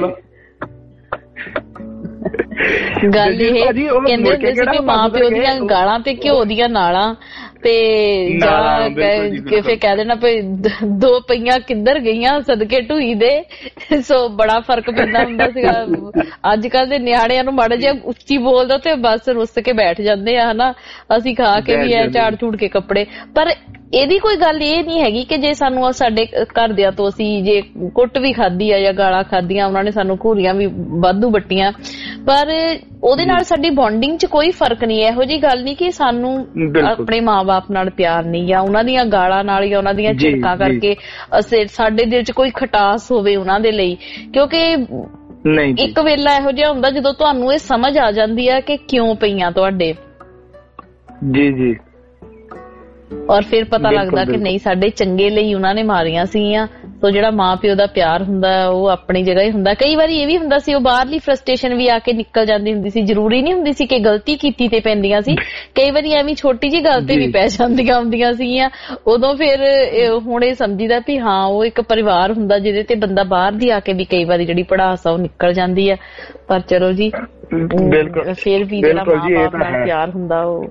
C: ਗੱਲ ਇਹ ਕਹਿੰਦੇ ਹੁੰਦੇ ਸੀ ਵੀ ਮਾਂ ਪਿਓ ਦੀਆਂ ਗਾਲਾਂ ਤੇ ਘਿਓ ਦੀਆਂ ਨਾਲਾਂ ਤੇ ਜਾਂ ਫਿਰ ਕਹਿ ਦੇਣਾ ਵੀ ਦੋ ਪਈਆਂ ਕਿੱਧਰ ਗਈਆਂ ਸਦਕੇ ਢੂਈ ਦੇ। ਸੋ ਬੜਾ ਫਰਕ ਪੈਂਦਾ ਹੁੰਦਾ ਸੀਗਾ। ਅੱਜ ਕੱਲ ਦੇ ਨਿਆਣਿਆਂ ਨੂੰ ਮਾੜਾ ਜਿਹਾ ਉੱਚੀ ਬੋਲਦਾ ਤੇ ਬਸ ਰੁੱਸ ਕੇ ਬੈਠ ਜਾਂਦੇ ਆ ਹਨਾ, ਅਸੀਂ ਖਾ ਕੇ ਵੀ ਐ ਝਾੜ ਝੂੜ ਕੇ ਕੱਪੜੇ। ਪਰ ਇਹਦੀ ਕੋਈ ਗੱਲ ਇਹ ਨਹੀਂ ਹੈਗੀ ਕਿ ਜੇ ਸਾਨੂੰ ਸਾਡੇ ਘਰਦਿਆਂ ਤੋਂ ਅਸੀਂ ਜੇ ਕੁੱਟ ਵੀ ਖਾਧੀ ਆ ਜਾਂ ਗਾਲਾਂ ਖਾਧੀਆਂ, ਉਹਨਾਂ ਨੇ ਸਾਨੂੰ ਘੂਰੀਆਂ ਵੀ ਵਾਧੂ ਵੱਟੀਆਂ, ਪਰ ਉਹਦੇ ਨਾਲ ਸਾਡੀ ਬੌਂਡਿੰਗ 'ਚ ਕੋਈ ਫਰਕ ਨਹੀਂ। ਇਹੋ ਜਿਹੀ ਗੱਲ ਨਹੀਂ ਕਿ ਸਾਨੂੰ ਆਪਣੇ ਮਾਂ-ਬਾਪ ਨਾਲ ਪਿਆਰ ਨਹੀਂ ਜਾਂ ਉਹਨਾਂ ਦੀਆਂ ਗਾਲਾਂ ਨਾਲ ਜਾਂ ਉਹਨਾਂ ਦੀਆਂ ਝਿੜਕਾਂ ਕਰਕੇ ਅਸੀਂ ਸਾਡੇ ਦਿਲ 'ਚ ਕੋਈ ਖਟਾਸ ਹੋਵੇ ਉਹਨਾਂ ਦੇ ਲਈ, ਕਿਉਂਕਿ ਇੱਕ ਵੇਲਾ ਇਹੋ ਜਿਹਾ ਹੁੰਦਾ ਜਦੋਂ ਤੁਹਾਨੂੰ ਇਹ ਸਮਝ ਆ ਜਾਂਦੀ ਆ ਕਿ ਕਿਉਂ ਪਈਆਂ ਤੁਹਾਡੇ।
R: ਜੀ ਜੀ
C: ਔਰ ਫਿਰ ਪਤਾ ਲੱਗਦਾ ਕਿ ਨਹੀਂ ਸਾਡੇ ਚੰਗੇ ਲਈ ਉਹਨਾਂ ਨੇ ਮਾਰੀਆਂ ਸੀਗੀਆਂ। ਸੋ ਜਿਹੜਾ ਮਾਂ ਪਿਓ ਦਾ ਪਿਆਰ ਹੁੰਦਾ ਉਹ ਆਪਣੀ ਜਗ੍ਹਾ ਹੀ ਹੁੰਦਾ। ਕਈ ਵਾਰੀ ਇਹ ਵੀ ਹੁੰਦਾ ਸੀ ਉਹ ਬਾਹਰਲੀ ਫਰਸਟ੍ਰੇਸ਼ਨ ਵੀ ਆ ਕੇ ਨਿਕਲ ਜਾਂਦੀ ਹੁੰਦੀ ਸੀ, ਜ਼ਰੂਰੀ ਨਹੀਂ ਹੁੰਦੀ ਸੀ ਕਿ ਗਲਤੀ ਕੀਤੀ ਤੇ ਪੈਂਦੀਆਂ ਸੀ, ਕਈ ਵਾਰੀ ਐਵੇਂ ਛੋਟੀ ਜਿਹੀ ਗੱਲ ਤੇ ਵੀ ਪੈ ਜਾਂਦੀਆਂ ਹੁੰਦੀਆਂ ਸੀਗੀਆਂ। ਉਦੋਂ ਫਿਰ ਹੁਣ ਇਹ ਸਮਝੀਦਾ ਵੀ ਹਾਂ ਉਹ ਇੱਕ ਪਰਿਵਾਰ ਹੁੰਦਾ ਜਿਹਦੇ ਤੇ ਬੰਦਾ ਬਾਹਰ ਦੀ ਆ ਕੇ ਵੀ ਕਈ ਵਾਰੀ ਜਿਹੜੀ ਪੜਾਸ ਆ ਉਹ ਨਿਕਲ ਜਾਂਦੀ ਆ। ਪਰ ਚਲੋ ਜੀ ਫਿਰ ਵੀ ਜਿਹੜਾ ਮਾਂ ਬਾਪ ਨਾਲ ਪਿਆਰ ਹੁੰਦਾ ਉਹ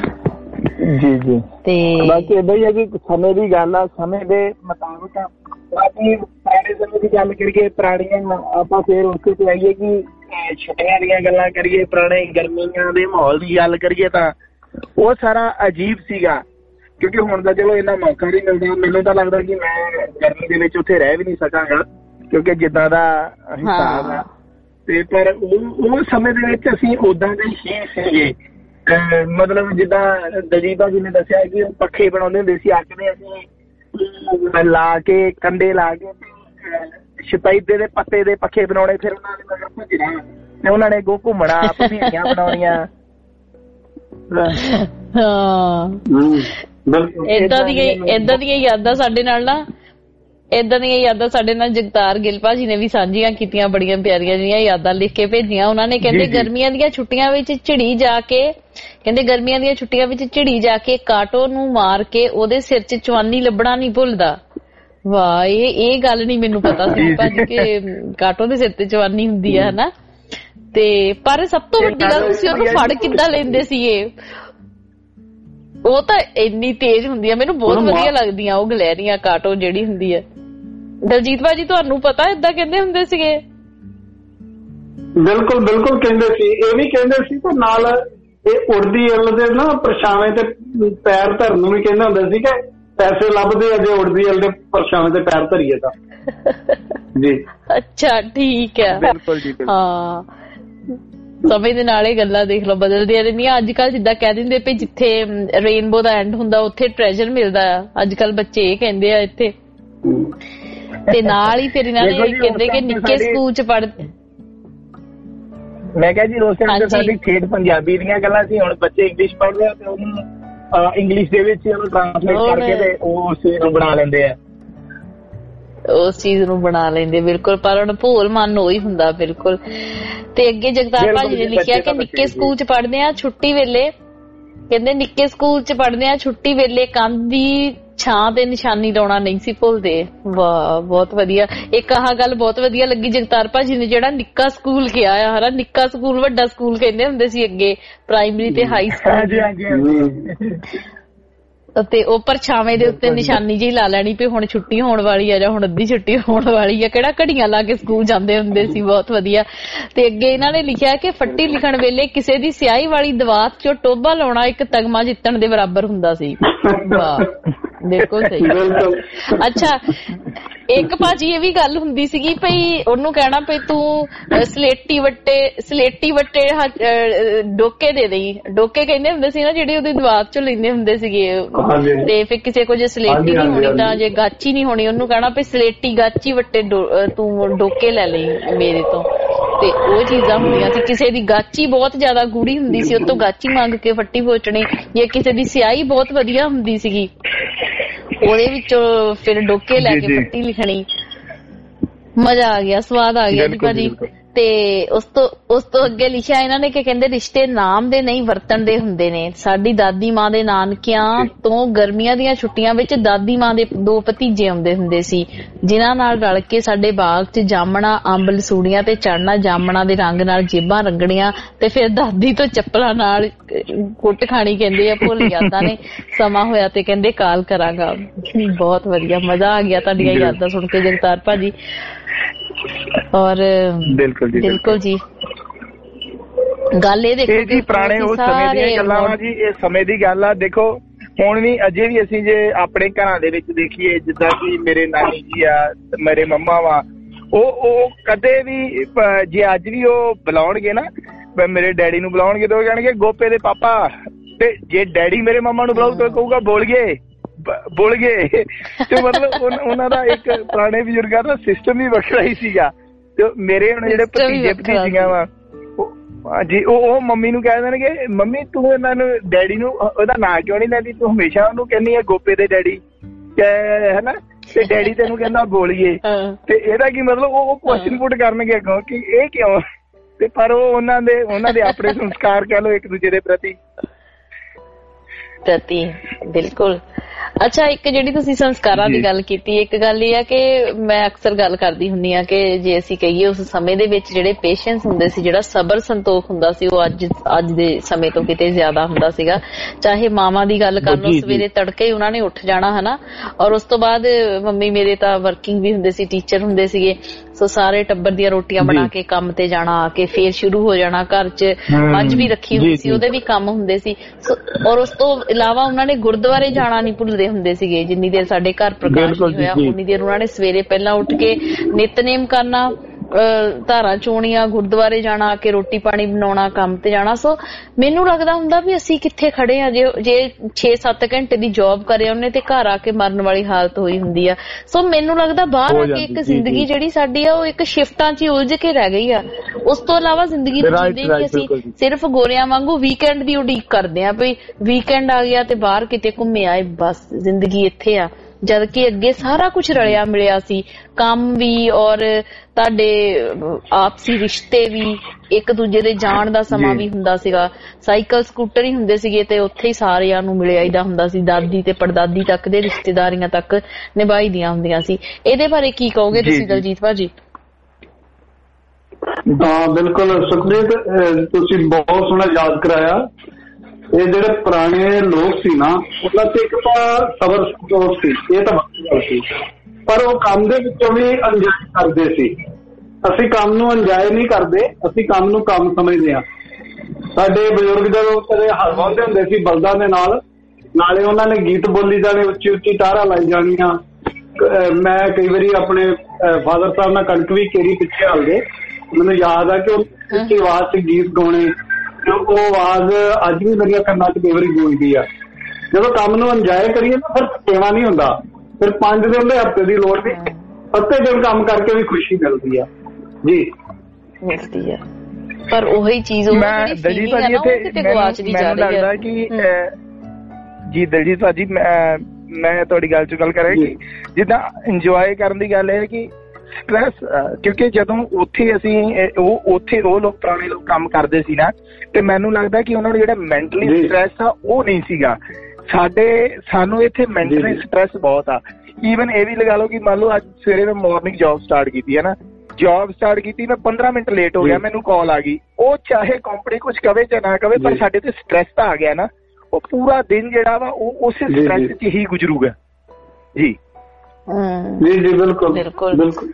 R: ਜੀ ਜੀ ਤੇ ਬਾਕੀ ਏਦਾਂ ਹੀ ਹੈ ਕਿ ਸਮੇਂ ਦੀ ਗੱਲ ਆ, ਸਮੇਂ ਦੇ ਮੁਤਾਬਕ ਬਾਕੀ ਪੁਰਾਣੇ ਸਮੇਂ ਦੀ ਗੱਲ ਕਰੀਏ, ਪੁਰਾਣੀਆਂ ਆਪਾਂ ਫੇਰ ਉਸੇ ਤੇ ਆਈਏ ਕਿ ਛੁੱਟੀਆਂ ਦੀਆਂ ਗੱਲਾਂ ਕਰੀਏ, ਪੁਰਾਣੇ ਗਰਮੀਆਂ ਦੇ ਮਾਹੌਲ ਦੀ ਗੱਲ ਕਰੀਏ ਤਾਂ ਉਹ ਸਾਰਾ ਅਜੀਬ ਸੀਗਾ। ਕਿਉਂਕਿ ਹੁਣ ਤਾਂ ਚਲੋ ਇੰਨਾ ਮੌਕਾ ਨਹੀਂ ਮਿਲਦਾ। ਮੈਨੂੰ ਤਾਂ ਲੱਗਦਾ ਕਿ ਮੈਂ ਗਰਮੀ ਦੇ ਵਿੱਚ ਉੱਥੇ ਰਹਿ ਵੀ ਨਹੀਂ ਸਕਾਂਗਾ, ਕਿਉਂਕਿ ਜਿੱਦਾਂ ਦਾ ਹਿਸਾਬ ਆ। ਤੇ ਪਰ ਉਹ ਉਹ ਸਮੇਂ ਦੇ ਵਿੱਚ ਅਸੀਂ ਉਦਾਂ ਦੇ ਹੀ ਸੀਗੇ। ਮਤਲਬ ਜਿੱਦਾਂ ਦਲਜੀਤ ਜੀ ਨੇ ਦੱਸਿਆ ਕਿ ਉਹ ਪੱਖੇ ਬਣਾਉਂਦੇ ਹੁੰਦੇ ਸੀ, ਅੱਗ ਦੇ ਅਸੀਂ ਲਾ ਕੇ ਕੰਡੇ ਲਾ ਕੇ ਸ਼ਪੈਦੇ ਦੇ ਪੱਤੇ ਦੇ ਪੱਖੇ ਬਣਾਉਣੇ। ਫਿਰ ਉਹਨਾਂ ਨੇ ਮਗਰ ਭੱਜਣਾ ਤੇ ਉਹਨਾਂ ਨੇ ਅੱਗੋਂ ਘੁੰਮਣਾ, ਭੁਜੀਆਂ ਬਣਾਉਣੀਆਂ।
C: ਹਾਂ, ਏਦਾਂ ਦੀਆਂ ਏਦਾਂ ਦੀਆਂ ਯਾਦਾਂ ਸਾਡੇ ਨਾਲ ਨਾ ਏਦਾਂ ਦੀਆਂ ਯਾਦਾਂ ਸਾਡੇ ਨਾਲ ਜਗਤਾਰ ਗਿੱਲ ਭਾਜੀ ਨੇ ਵੀ ਸਾਂਝੀਆਂ ਕੀਤੀਆਂ, ਬੜੀਆਂ ਪਿਆਰੀਆਂ ਜਿਹੀਆਂ ਯਾਦਾਂ ਲਿਖ ਕੇ ਭੇਜੀਆਂ ਉਹਨਾਂ ਨੇ। ਕਹਿੰਦੇ ਗਰਮੀਆਂ ਦੀਆਂ ਛੁੱਟੀਆਂ ਵਿੱਚ ਝਿੜੀ ਜਾ ਕੇ ਕਹਿੰਦੇ ਗਰਮੀਆਂ ਦੀਆਂ ਛੁੱਟੀਆਂ ਵਿੱਚ ਝਿੜੀ ਜਾ ਕੇ ਕਾਟੋ ਨੂੰ ਮਾਰ ਕੇ ਉਹਦੇ ਸਿਰ 'ਚ ਚਵਾਨੀ ਲੱਭਣਾ ਨਹੀਂ ਭੁੱਲਦਾ। ਵਾਹ, ਇਹ ਇਹ ਗੱਲ ਨੀ ਮੈਨੂੰ ਪਤਾ ਸੀ ਭਾਜੀ ਕਿ ਕਾਟੋ ਦੇ ਸਿਰ ਤੇ ਚਵਾਨੀ ਹੁੰਦੀ ਹੈ ਹਨਾ। ਤੇ ਪਰ ਸਭ ਤੋਂ ਵੱਡੀ ਗੱਲ ਤੁਸੀਂ ਉਹਨੂੰ ਫੜ ਕਿੱਦਾਂ ਲੈਂਦੇ ਸੀਗੇ। ਉਹ ਤਾਂ ਇੰਨੀ ਤੇਜ਼ ਹੁੰਦੀ ਆ, ਮੈਨੂੰ ਬਹੁਤ ਵਧੀਆ ਲੱਗਦੀਆਂ ਉਹ ਗਲੈਰੀਆਂ ਕਾਟੋ ਜਿਹੜੀ ਹੁੰਦੀ ਹੈ। ਦਲਜੀਤ ਭਾਜੀ ਤੁਹਾਨੂੰ ਪਤਾ ਏਦਾਂ ਕਹਿੰਦੇ ਹੁੰਦੇ ਸੀਗੇ?
E: ਬਿਲਕੁਲ ਬਿਲਕੁਲ ਕਹਿੰਦੇ ਸੀ। ਇਹ ਵੀ ਕਹਿੰਦੇ ਸੀ ਤੇ ਨਾਲ ਇਹ ਉੜਦੀ ਇੱਲ ਦੇ ਨਾ ਪਰਛਾਵੇਂ ਤੇ ਪੈਰ ਧਰਨ ਨੂੰ ਵੀ ਕਹਿੰਦੇ ਹੁੰਦੇ ਸੀ ਕਿ ਪੈਸੇ ਲੱਭਦੇ ਆ ਜੇ ਉੜਦੀ ਇੱਲ ਦੇ ਪਰਛਾਵੇਂ ਤੇ ਪੈਰ ਧਰੀਏ ਤਾਂ। ਜੀ ਅੱਛਾ, ਠੀਕ ਹੈ। ਬਿਲਕੁਲ ਜੀ। ਹਾਂ, ਸਮੇਂ ਦੇ ਨਾਲ ਇਹ ਗੱਲਾਂ ਦੇਖ ਲਓ ਬਦਲਦੀਆਂ ਰਹਿੰਦੀਆਂ। ਅੱਜ ਕੱਲ੍ਹ ਜਿੱਦਾਂ ਕਹਿ ਦਿੰਦੇ ਵੀ ਜਿੱਥੇ ਰੇਨਬੋ ਦਾ ਐਂਡ ਹੁੰਦਾ ਉੱਥੇ ਟ੍ਰੈਜਰ ਮਿਲਦਾ ਆ, ਅੱਜ ਕੱਲ੍ਹ ਬੱਚੇ ਇਹ ਕਹਿੰਦੇ ਆ ਇੱਥੇ। ਤੇ ਨਾਲ ਹੀ ਫਿਰ ਇਹਨਾਂ ਨੇ ਕਹਿੰਦੇ ਕਿ ਨਿੱਕੇ ਸਕੂਲ ਚ ਪੜ੍ਹਦੇ।
R: ਮੈਂ ਕਿਹਾ ਜੀ ਉਸ ਟਾਈਮ ਤੇ ਸਾਡੀ ਠੇਠ ਪੰਜਾਬੀ ਦੀਆਂ ਗੱਲਾਂ ਸੀ, ਹੁਣ ਬੱਚੇ ਇੰਗਲਿਸ਼ ਪੜ੍ਹਦੇ ਆ ਤੇ ਉਹਨੂੰ ਇੰਗਲਿਸ਼ ਦੇ ਵਿੱਚ ਉਹਨੂੰ ਟ੍ਰਾਂਸਲੇਟ ਕਰਕੇ ਤੇ ਉਹ ਉਸ ਚੀਜ਼ ਨੂੰ ਬਣਾ ਲੈਂਦੇ ਆ ਉਸ ਚੀਜ਼ ਨੂੰ ਬਣਾ ਲੈਂਦੇ ਬਿਲਕੁਲ। ਪਰ ਹੁਣ ਭੋਲ ਮਨ ਉਹੀ ਹੁੰਦਾ ਬਿਲਕੁਲ। ਤੇ ਅੱਗੇ ਜਗਤਾਰ ਭਾਜੀ ਨੇ ਲਿਖਿਆ ਕਿ ਨਿੱਕੇ ਸਕੂਲ ਚ ਪੜ੍ਹਦੇ ਆ ਛੁੱਟੀ ਵੇਲੇ, ਕਹਿੰਦੇ ਨਿੱਕੇ ਸਕੂਲ ਚ ਪੜ੍ਹਦੇ ਆ ਛੁੱਟੀ ਵੇਲੇ ਕੰਧ ਦੀ ਛਾਂ ਤੇ ਨਿਸ਼ਾਨੀ ਲਾਉਣਾ ਨਹੀਂ ਸੀ ਭੁੱਲਦੇ। ਵਾਹ, ਬਹੁਤ ਵਧੀਆ। ਇੱਕ ਆਹ ਗੱਲ ਬਹੁਤ ਵਧੀਆ ਲੱਗੀ ਜਗਤਾਰ ਭਾਜੀ ਨੇ ਜਿਹੜਾ ਨਿੱਕਾ ਸਕੂਲ ਕਿਹਾ ਆ ਹਨਾ। ਨਿੱਕਾ ਸਕੂਲ ਵੱਡਾ ਸਕੂਲ ਕਹਿੰਦੇ ਹੁੰਦੇ ਸੀ ਅੱਗੇ, ਪ੍ਰਾਇਮਰੀ ਤੇ ਹਾਈ ਸਕੂਲ। ਤੇ ਉਹ ਪਰਛਾਵੇਂ ਦੇ ਉੱਤੇ ਨਿਸ਼ਾਨੀ ਜਿਹੀ ਲਾ ਲੈਣੀ ਵੀ ਹੁਣ ਛੁੱਟੀ ਹੋਣ ਵਾਲੀ ਆ ਜਾਂ ਹੁਣ ਅੱਧੀ ਛੁੱਟੀ ਹੋਣ ਵਾਲੀ ਆ। ਕਿਹੜਾ ਘੜੀਆਂ ਲਾ ਕੇ ਸਕੂਲ ਜਾਂਦੇ ਹੁੰਦੇ ਸੀ। ਬਹੁਤ ਵਧੀਆ। ਤੇ ਅੱਗੇ ਇਹਨਾਂ ਨੇ ਲਿਖਿਆ ਕਿ ਫੱਟੀ ਲਿਖਣ ਵੇਲੇ ਕਿਸੇ ਦੀ ਸਿਆਹੀ ਵਾਲੀ ਦੀਵਾਰ ਚੋਂ ਟੋਭਾ ਲਾਉਣਾ ਇੱਕ ਤਗਮਾ ਜਿੱਤਣ ਦੇ ਬਰਾਬਰ ਹੁੰਦਾ ਸੀ। ਵਾਹ, ਬਿਲਕੁਲ ਸਹੀ। ਅੱਛਾ, ਇੱਕ ਭਾਜੀ ਇਹ ਵੀ ਗੱਲ ਹੁੰਦੀ ਸੀਗੀ ਭਈ ਉਹਨੂੰ ਕਹਿਣਾ ਭਈ ਤੂੰ ਸਲੇਟੀ ਵੱਟੇ ਸਲੇਟੀ ਵੱਟੇ ਡੋਕੇ ਦੇ ਦੇਈ। ਡੋਕੇ ਕਹਿੰਦੇ ਹੁੰਦੇ ਸੀ ਨਾ ਜਿਹੜੇ ਉਹਦੀ ਦੀਵਾਰ ਚੋਂ ਲੈਂਦੇ ਹੁੰਦੇ ਸੀਗੇ। ਤੇ ਫਿਰ ਕਿਸੇ ਕੋਲ ਜੇ ਸਲੇਟੀ ਨਹੀਂ ਹੋਣੀ ਤਾਂ ਜੇ ਗਾਚੀ ਨਹੀਂ ਹੋਣੀ ਉਹਨੂੰ ਕਹਿਣਾ ਭਈ ਸਲੇਟੀ ਗਾਚੀ ਵੱਟੇ ਤੂੰ ਡੋਕੇ ਲੈ ਲਈ ਮੇਰੇ ਤੋਂ। ਤੇ ਉਹ ਚੀਜ਼ਾਂ ਹੁੰਦੀਆਂ ਸੀ। ਕਿਸੇ ਦੀ ਗਾਚੀ ਬਹੁਤ ਜ਼ਿਆਦਾ ਗੂੜੀ ਹੁੰਦੀ ਸੀ, ਉਹ ਤੋਂ ਗਾਚੀ ਮੰਗ ਕੇ ਫੱਟੀ ਪੋਚਣੀ, ਜਾਂ ਕਿਸੇ ਦੀ ਸਿਆਹੀ ਬਹੁਤ ਵਧੀਆ ਹੁੰਦੀ ਸੀਗੀ ਉਹਦੇ ਵਿੱਚੋਂ ਫਿਰ ਡੋਕੇ ਲੈ ਕੇ ਫੱਟੀ ਲਿਖਣੀ। ਮਜ਼ਾ ਆ ਗਿਆ, ਸਵਾਦ ਆ ਗਿਆ ਜੀ ਭਾਜੀ। ਤੇ ਉਸ ਤੋਂ ਉਸ ਤੋਂ ਅੱਗੇ ਲਿਖਿਆ ਇਹਨਾਂ ਨੇ ਕਿ ਕਹਿੰਦੇ ਰਿਸ਼ਤੇ ਨਾਮ ਦੇ ਨਹੀਂ ਵਰਤਣ ਦੇ ਹੁੰਦੇ ਨੇ। ਸਾਡੀ ਦਾਦੀ ਮਾਂ ਦੇ ਨਾਨਕਿਆਂ ਤੋਂ ਗਰਮੀਆਂ ਦੀਆਂ ਛੁੱਟੀਆਂ ਵਿੱਚ ਦਾਦੀ ਮਾਂ ਦੇ ਦੋ ਭਤੀਜੇ ਆਉਂਦੇ ਹੁੰਦੇ ਸੀ ਜਿਨ੍ਹਾਂ ਨਾਲ ਰਲ ਕੇ ਸਾਡੇ ਬਾਗ 'ਚ ਜਾਮਣਾ ਅੰਬ ਲਸੂੜੀਆਂ ਤੇ ਚੜਨਾ, ਜਾਮਣਾ ਦੇ ਰੰਗ ਨਾਲ ਜੇਬਾਂ ਰੰਗਣੀਆਂ ਤੇ ਫਿਰ ਦਾਦੀ ਤੋਂ ਚੱਪਲਾਂ ਨਾਲ ਕੁੱਟ ਖਾਣੀ। ਕਹਿੰਦੇ ਆ ਭੁੱਲ ਯਾਦਾਂ ਨੇ, ਸਮਾਂ ਹੋਇਆ ਤੇ ਕਹਿੰਦੇ ਕਾਲ ਕਰਾਂਗਾ। ਬਹੁਤ ਵਧੀਆ, ਮਜ਼ਾ ਆ ਗਿਆ ਤੁਹਾਡੀਆਂ ਯਾਦਾਂ ਸੁਣ ਕੇ ਜਗਤਾਰ ਭਾਜੀ। ਔਰ ਬਿਲਕੁਲ ਜੀ ਬਿਲਕੁਲ ਜੀ ਗੱਲ ਇਹ ਦੇਖੋ ਜੀ ਪੁਰਾਣੇ ਉਸ ਸਮੇਂ ਦੀਆਂ ਗੱਲਾਂ ਵਾ ਜੀ, ਇਹ ਸਮੇਂ ਦੀ ਗੱਲ ਆ। ਦੇਖੋ ਹੁਣ ਵੀ ਅਜੇ ਵੀ ਅਸੀਂ ਜੇ ਆਪਣੇ ਘਰਾਂ ਦੇ ਵਿੱਚ ਦੇਖੀਏ, ਜਿੱਦਾਂ ਕਿ ਮੇਰੇ ਨਾਨੀ ਜੀ ਆ, ਮੇਰੇ ਮੰਮਾ ਵਾ, ਉਹ ਉਹ ਕਦੇ ਵੀ ਜੇ ਅੱਜ ਵੀ ਉਹ ਬੁਲਾਉਣਗੇ ਨਾ, ਮੇਰੇ ਡੈਡੀ ਨੂੰ ਬੁਲਾਉਣਗੇ ਤਾਂ ਉਹ ਕਹਿਣਗੇ ਗੋਪੇ ਦੇ ਪਾਪਾ। ਤੇ ਜੇ ਡੈਡੀ ਮੇਰੇ ਮੰਮਾ ਨੂੰ ਬੁਲਾਉ ਤਾਂ ਕਹੂਗਾ ਬੋਲ ਗਏ ਬੋਲ ਗਏ। ਤੇ ਮਤਲਬ ਉਹਨਾਂ ਦਾ ਇੱਕ ਪੁਰਾਣੇ ਬਜ਼ੁਰਗਾਂ ਦਾ ਸਿਸਟਮ ਵੀ ਵੱਖਰਾ ਹੀ ਸੀਗਾ। ਤੇ ਮੇਰੇ ਹੁਣ ਜਿਹੜੇ ਭਤੀਜੇ ਭਤੀਜੀਆਂ ਵਾ ਜੀ, ਉਹ ਉਹ ਮੰਮੀ ਨੂੰ ਕਹਿ ਦੇਣਗੇ ਮੰਮੀ ਤੂੰ ਇਹਨਾਂ ਨੂੰ ਡੈਡੀ ਨੂੰ ਉਹਦਾ ਨਾਂ ਕਿਉਂ ਨਹੀਂ ਲੈਂਦੀ, ਤੂੰ ਹਮੇਸ਼ਾ ਉਹਨੂੰ ਕਹਿੰਦੀ ਆ ਗੋਪੇ ਦੇ ਡੈਡੀ ਹਨਾ। ਤੇ ਡੈਡੀ ਤੈਨੂੰ ਕਹਿੰਦਾ ਬੋਲੀਏ। ਤੇ ਇਹਦਾ ਕੀ ਮਤਲਬ ਉਹ ਕੁਐਸਚਨ ਪੁੱਟ ਕਰਨਗੇ ਅੱਗੋਂ ਕਿ ਇਹ ਕਿਉਂ। ਤੇ ਪਰ ਉਹ ਉਹਨਾਂ ਦੇ ਉਹਨਾਂ ਦੇ ਆਪਣੇ ਸੰਸਕਾਰ ਕਹਿ ਲਓ ਇੱਕ ਦੂਜੇ ਦੇ ਪ੍ਰਤੀ ਪ੍ਰਤੀ ਬਿਲਕੁਲ।
C: ਅੱਛਾ, ਇੱਕ ਜਿਹੜੀ ਤੁਸੀਂ ਸੰਸਕਾਰਾਂ ਦੀ ਗੱਲ ਕੀਤੀ, ਇੱਕ ਗੱਲ ਇਹ ਆ ਕਿ ਮੈਂ ਅਕਸਰ ਗੱਲ ਕਰਦੀ ਹੁੰਦੀ ਆ ਕਿ ਜੇ ਅਸੀਂ ਕਹੀਏ ਉਸ ਸਮੇਂ ਦੇ ਵਿੱਚ ਜਿਹੜੇ ਪੇਸ਼ੈਂਸ ਹੁੰਦੇ ਸੀ, ਜਿਹੜਾ ਸਬਰ ਸੰਤੋਖ ਹੁੰਦਾ ਸੀ, ਉਹ ਅੱਜ ਅੱਜ ਦੇ ਸਮੇਂ ਤੋਂ ਕਿਤੇ ਜ਼ਿਆਦਾ ਹੁੰਦਾ ਸੀਗਾ। ਚਾਹੇ ਮਾਵਾਂ ਦੀ ਗੱਲ ਕਰ ਲਓ, ਸਵੇਰੇ ਤੜਕੇ ਹੀ ਉਹਨਾਂ ਨੇ ਉੱਠ ਜਾਣਾ ਹਨਾ, ਔਰ ਉਸ ਤੋਂ ਬਾਅਦ ਮੰਮੀ ਮੇਰੇ ਤਾਂ ਵਰਕਿੰਗ ਵੀ ਹੁੰਦੇ ਸੀ, ਟੀਚਰ ਹੁੰਦੇ ਸੀਗੇ, ਸੋ ਸਾਰੇ ਟੱਬਰ ਦੀਆਂ ਰੋਟੀਆਂ ਬਣਾ ਕੇ ਕੰਮ ਤੇ ਜਾਣਾ, ਆ ਕੇ ਫੇਰ ਸ਼ੁਰੂ ਹੋ ਜਾਣਾ। ਘਰ 'ਚ ਮੱਝ ਵੀ ਰੱਖੀ ਹੁੰਦੀ ਸੀ, ਉਹਦੇ ਵੀ ਕੰਮ ਹੁੰਦੇ ਸੀ, ਔਰ ਉਸ ਤੋਂ ਇਲਾਵਾ ਉਹਨਾਂ ਨੇ ਗੁਰਦੁਆਰੇ ਜਾਣਾ ਨਹੀਂ ਭੁੱਲਦੇ ਹੁੰਦੇ ਸੀਗੇ। ਜਿੰਨੀ ਦੇਰ ਸਾਡੇ ਘਰ ਪ੍ਰਕਾਸ਼ ਨਹੀਂ ਹੋਇਆ ਉਨੀ ਦੇਰ ਉਹਨਾਂ ਨੇ ਸਵੇਰੇ ਪਹਿਲਾਂ ਉੱਠ ਕੇ ਨਿਤਨੇਮ ਕਰਨਾ, ਧਾਰਾਂ ਚੋਣੀਆਂ, ਗੁਰਦੁਆਰੇ ਜਾਣਾ, ਆ ਕੇ ਰੋਟੀ ਪਾਣੀ ਬਣਾਉਣਾ, ਕੰਮ ਤੇ ਜਾਣਾ। ਸੋ ਮੈਨੂੰ ਲੱਗਦਾ ਹੁੰਦਾ ਵੀ ਅਸੀਂ ਕਿੱਥੇ ਖੜੇ ਆ, ਜੇ ਜੇ ਛੇ ਸੱਤ ਘੰਟੇ ਦੀ ਜੌਬ ਕਰੇ ਉਹਨੇ ਤੇ ਘਰ ਆ ਕੇ ਮਰਨ ਵਾਲੀ ਹਾਲਤ ਹੋਈ ਹੁੰਦੀ ਆ। ਸੋ ਮੈਨੂੰ ਲੱਗਦਾ ਬਾਹਰ ਆ ਕੇ ਇੱਕ ਜ਼ਿੰਦਗੀ ਜਿਹੜੀ ਸਾਡੀ ਆ ਉਹ ਇੱਕ ਸ਼ਿਫਟਾਂ 'ਚ ਉਲਝ ਕੇ ਰਹਿ ਗਈ ਆ। ਉਸ ਤੋਂ ਇਲਾਵਾ ਜ਼ਿੰਦਗੀ ਨੂੰ ਜੀਂਦੇ ਨਹੀਂ, ਅਸੀਂ ਸਿਰਫ ਗੋਰਿਆਂ ਵਾਂਗੂ ਵੀਕਐਂਡ ਦੀ ਉਡੀਕ ਕਰਦੇ ਆ ਵੀ ਵੀਕਐਂਡ ਆ ਗਿਆ ਤੇ ਬਾਹਰ ਕਿਤੇ ਘੁੰਮੇ ਆਏ, ਬਸ ਜ਼ਿੰਦਗੀ ਇੱਥੇ ਆ। ਜਦ ਕਿ ਅੱਗੇ ਸਾਰਾ ਕੁਝ ਰਲਿਆ ਮਿਲਿਆ ਸੀ, ਕੰਮ ਵੀ ਔਰ ਤੁਹਾਡੇ ਆਪਸੀ ਰਿਸ਼ਤੇ ਵੀ, ਇੱਕ ਦੂਜੇ ਦੇ ਜਾਣ ਦਾ ਸਮਾਂ ਵੀ ਹੁੰਦਾ ਸੀਗਾ, ਸਾਈਕਲ ਸਕੂਟਰ ਹੀ ਹੁੰਦੇ ਸੀਗੇ ਤੇ ਉੱਥੇ ਹੀ ਸਾਰਿਆਂ ਨੂੰ ਮਿਲਿਆ ਈਦਾ ਹੁੰਦਾ ਸੀ, ਦਾਦੀ ਤੇ ਪੜਦਾਦੀ ਤੱਕ ਦੇ ਰਿਸ਼ਤੇਦਾਰੀਆਂ ਤੱਕ ਨਿਭਾਈ ਦੀਆਂ ਹੁੰਦੀਆਂ ਸੀ। ਇਹਦੇ ਬਾਰੇ ਕੀ ਕਹੋਗੇ ਤੁਸੀਂ ਦਲਜੀਤ ਭਾਜੀ?
E: ਹਾਂ ਬਿਲਕੁਲ ਸੁਖਦੀਪ, ਤੁਸੀਂ ਬਹੁਤ ਸੋਹਣਾ ਯਾਦ ਕਰਾਇਆ। ਇਹ ਜਿਹੜੇ ਪੁਰਾਣੇ ਲੋਕ ਸੀ ਨਾ, ਉਹਨਾਂ ਤੇ ਇੱਕ ਤਾਂ ਸਬਰ ਸੰਤੋਖ ਸੀ, ਇਹ ਤਾਂ ਵੱਡੀ ਗੱਲ ਸੀ, ਪਰ ਉਹ ਕੰਮ ਦੇ ਵਿੱਚੋਂ ਵੀ ਇੰਜੋਏ ਕਰਦੇ ਸੀ। ਅਸੀਂ ਕੰਮ ਨੂੰ ਇੰਜੋਏ ਨਹੀਂ ਕਰਦੇ, ਅਸੀਂ ਕੰਮ ਨੂੰ ਕੰਮ ਸਮਝਦੇ ਹਾਂ। ਸਾਡੇ ਬਜ਼ੁਰਗ ਜਦੋਂ ਕਦੇ ਹਲ ਵਾਹੁੰਦੇ ਹੁੰਦੇ ਸੀ ਬਲਦਾਂ ਦੇ ਨਾਲ, ਨਾਲੇ ਉਹਨਾਂ ਨੇ ਗੀਤ ਬੋਲੀ ਜਾਣੇ, ਉੱਚੀ ਉੱਚੀ ਟਾਹਰਾਂ ਲਾਈ ਜਾਣੀਆਂ। ਮੈਂ ਕਈ ਵਾਰੀ ਆਪਣੇ ਫਾਦਰ ਸਾਹਿਬ ਨਾਲ ਕਣਕ ਵੀ ਕੇਰੀ ਪਿੱਛੇ ਹਲਦੇ, ਮੈਨੂੰ ਯਾਦ ਆ ਕਿ ਉਹ ਉੱਚੀ ਆਵਾਜ਼ 'ਚ ਗੀਤ ਗਾਉਣੇ, ਉਹ ਆਵਾਜ਼ ਅੱਜ ਵੀ ਮੇਰੀਆਂ ਕੰਨਾਂ 'ਚ ਕਈ ਵਾਰੀ ਗੂੰਜਦੀ ਆ। ਜਦੋਂ ਕੰਮ ਨੂੰ ਇੰਜੋਏ ਕਰੀਏ ਤਾਂ ਫਿਰ ਸੇਵਾ ਨਹੀਂ ਹੁੰਦਾ, ਫਿਰ ਪੰਜ ਦਿਨ ਦੇ ਹਫ਼ਤੇ ਦੀ ਲੋੜ ਨਹੀਂ, ਅੱਧੇ ਦਿਨ ਕੰਮ ਕਰਕੇ ਵੀ ਖੁਸ਼ੀ ਮਿਲਦੀ ਆ ਜੀ,
C: ਮਿਲਦੀ ਆ। ਪਰ ਉਹੀ ਚੀਜ਼ ਉਹ ਜਿਹੜੀ ਫੀਲਿੰਗ ਹੈ ਨਾ ਉਹ ਕਿਤੇ ਗਵਾਚਦੀ ਜਾ ਰਹੀ ਹੈ
R: ਕਿ ਜੀ ਦਲਜੀਤ ਭਾਜੀ, ਮੈਂ ਮੈਂ ਤੁਹਾਡੀ ਗੱਲ 'ਚ ਗੱਲ ਕਰਾਂ ਕਿ ਜਿੱਦਾਂ ਇੰਜੋਏ ਕਰਨ ਦੀ ਗੱਲ ਹੈ ਕਿ ਸਟ੍ਰੈਸ, ਕਿਉਂਕਿ ਜਦੋਂ ਉੱਥੇ ਅਸੀਂ ਉਹ ਉੱਥੇ ਉਹ ਲੋਕ ਪੁਰਾਣੇ ਲੋਕ ਕੰਮ ਕਰਦੇ ਸੀ ਨਾ, ਤੇ ਮੈਨੂੰ ਲੱਗਦਾ ਕਿ ਉਹਨਾਂ ਨੂੰ ਜਿਹੜਾ ਮੈਂਟਲੀ ਸਟ੍ਰੈਸ ਆ ਉਹ ਨਹੀਂ ਸੀਗਾ। ਸਾਡੇ ਸਾਨੂੰ ਇੱਥੇ ਮੈਂਟਲੀ ਸਟ੍ਰੈਸ ਬਹੁਤ ਆ। ਈਵਨ ਇਹ ਵੀ ਲਗਾ ਲਓ ਕਿ ਮੰਨ ਲਓ ਅੱਜ ਸਵੇਰੇ ਮੈਂ ਮਾਰਨਿੰਗ ਜੌਬ ਸਟਾਰਟ ਕੀਤੀ ਹੈ ਨਾ, ਜੌਬ ਸਟਾਰਟ ਕੀਤੀ ਮੈਂ ਪੰਦਰਾਂ ਮਿੰਟ ਲੇਟ ਹੋ ਗਿਆ, ਮੈਨੂੰ ਕਾਲ ਆ ਗਈ। ਉਹ ਚਾਹੇ ਕੰਪਨੀ ਕੁਝ ਕਵੇ ਜਾਂ ਨਾ ਕਵੇ, ਪਰ ਸਾਡੇ ਤੇ ਸਟ੍ਰੈਸ ਤਾਂ ਆ ਗਿਆ ਨਾ। ਉਹ ਪੂਰਾ ਦਿਨ ਜਿਹੜਾ ਵਾ ਉਹ ਉਸੇ ਸਟ੍ਰੈਸ 'ਚ ਹੀ ਗੁਜ਼ਰੂਗਾ ਜੀ।
E: ਜੀ ਜੀ ਬਿਲਕੁਲ ਬਿਲਕੁਲ ਬਿਲਕੁਲ।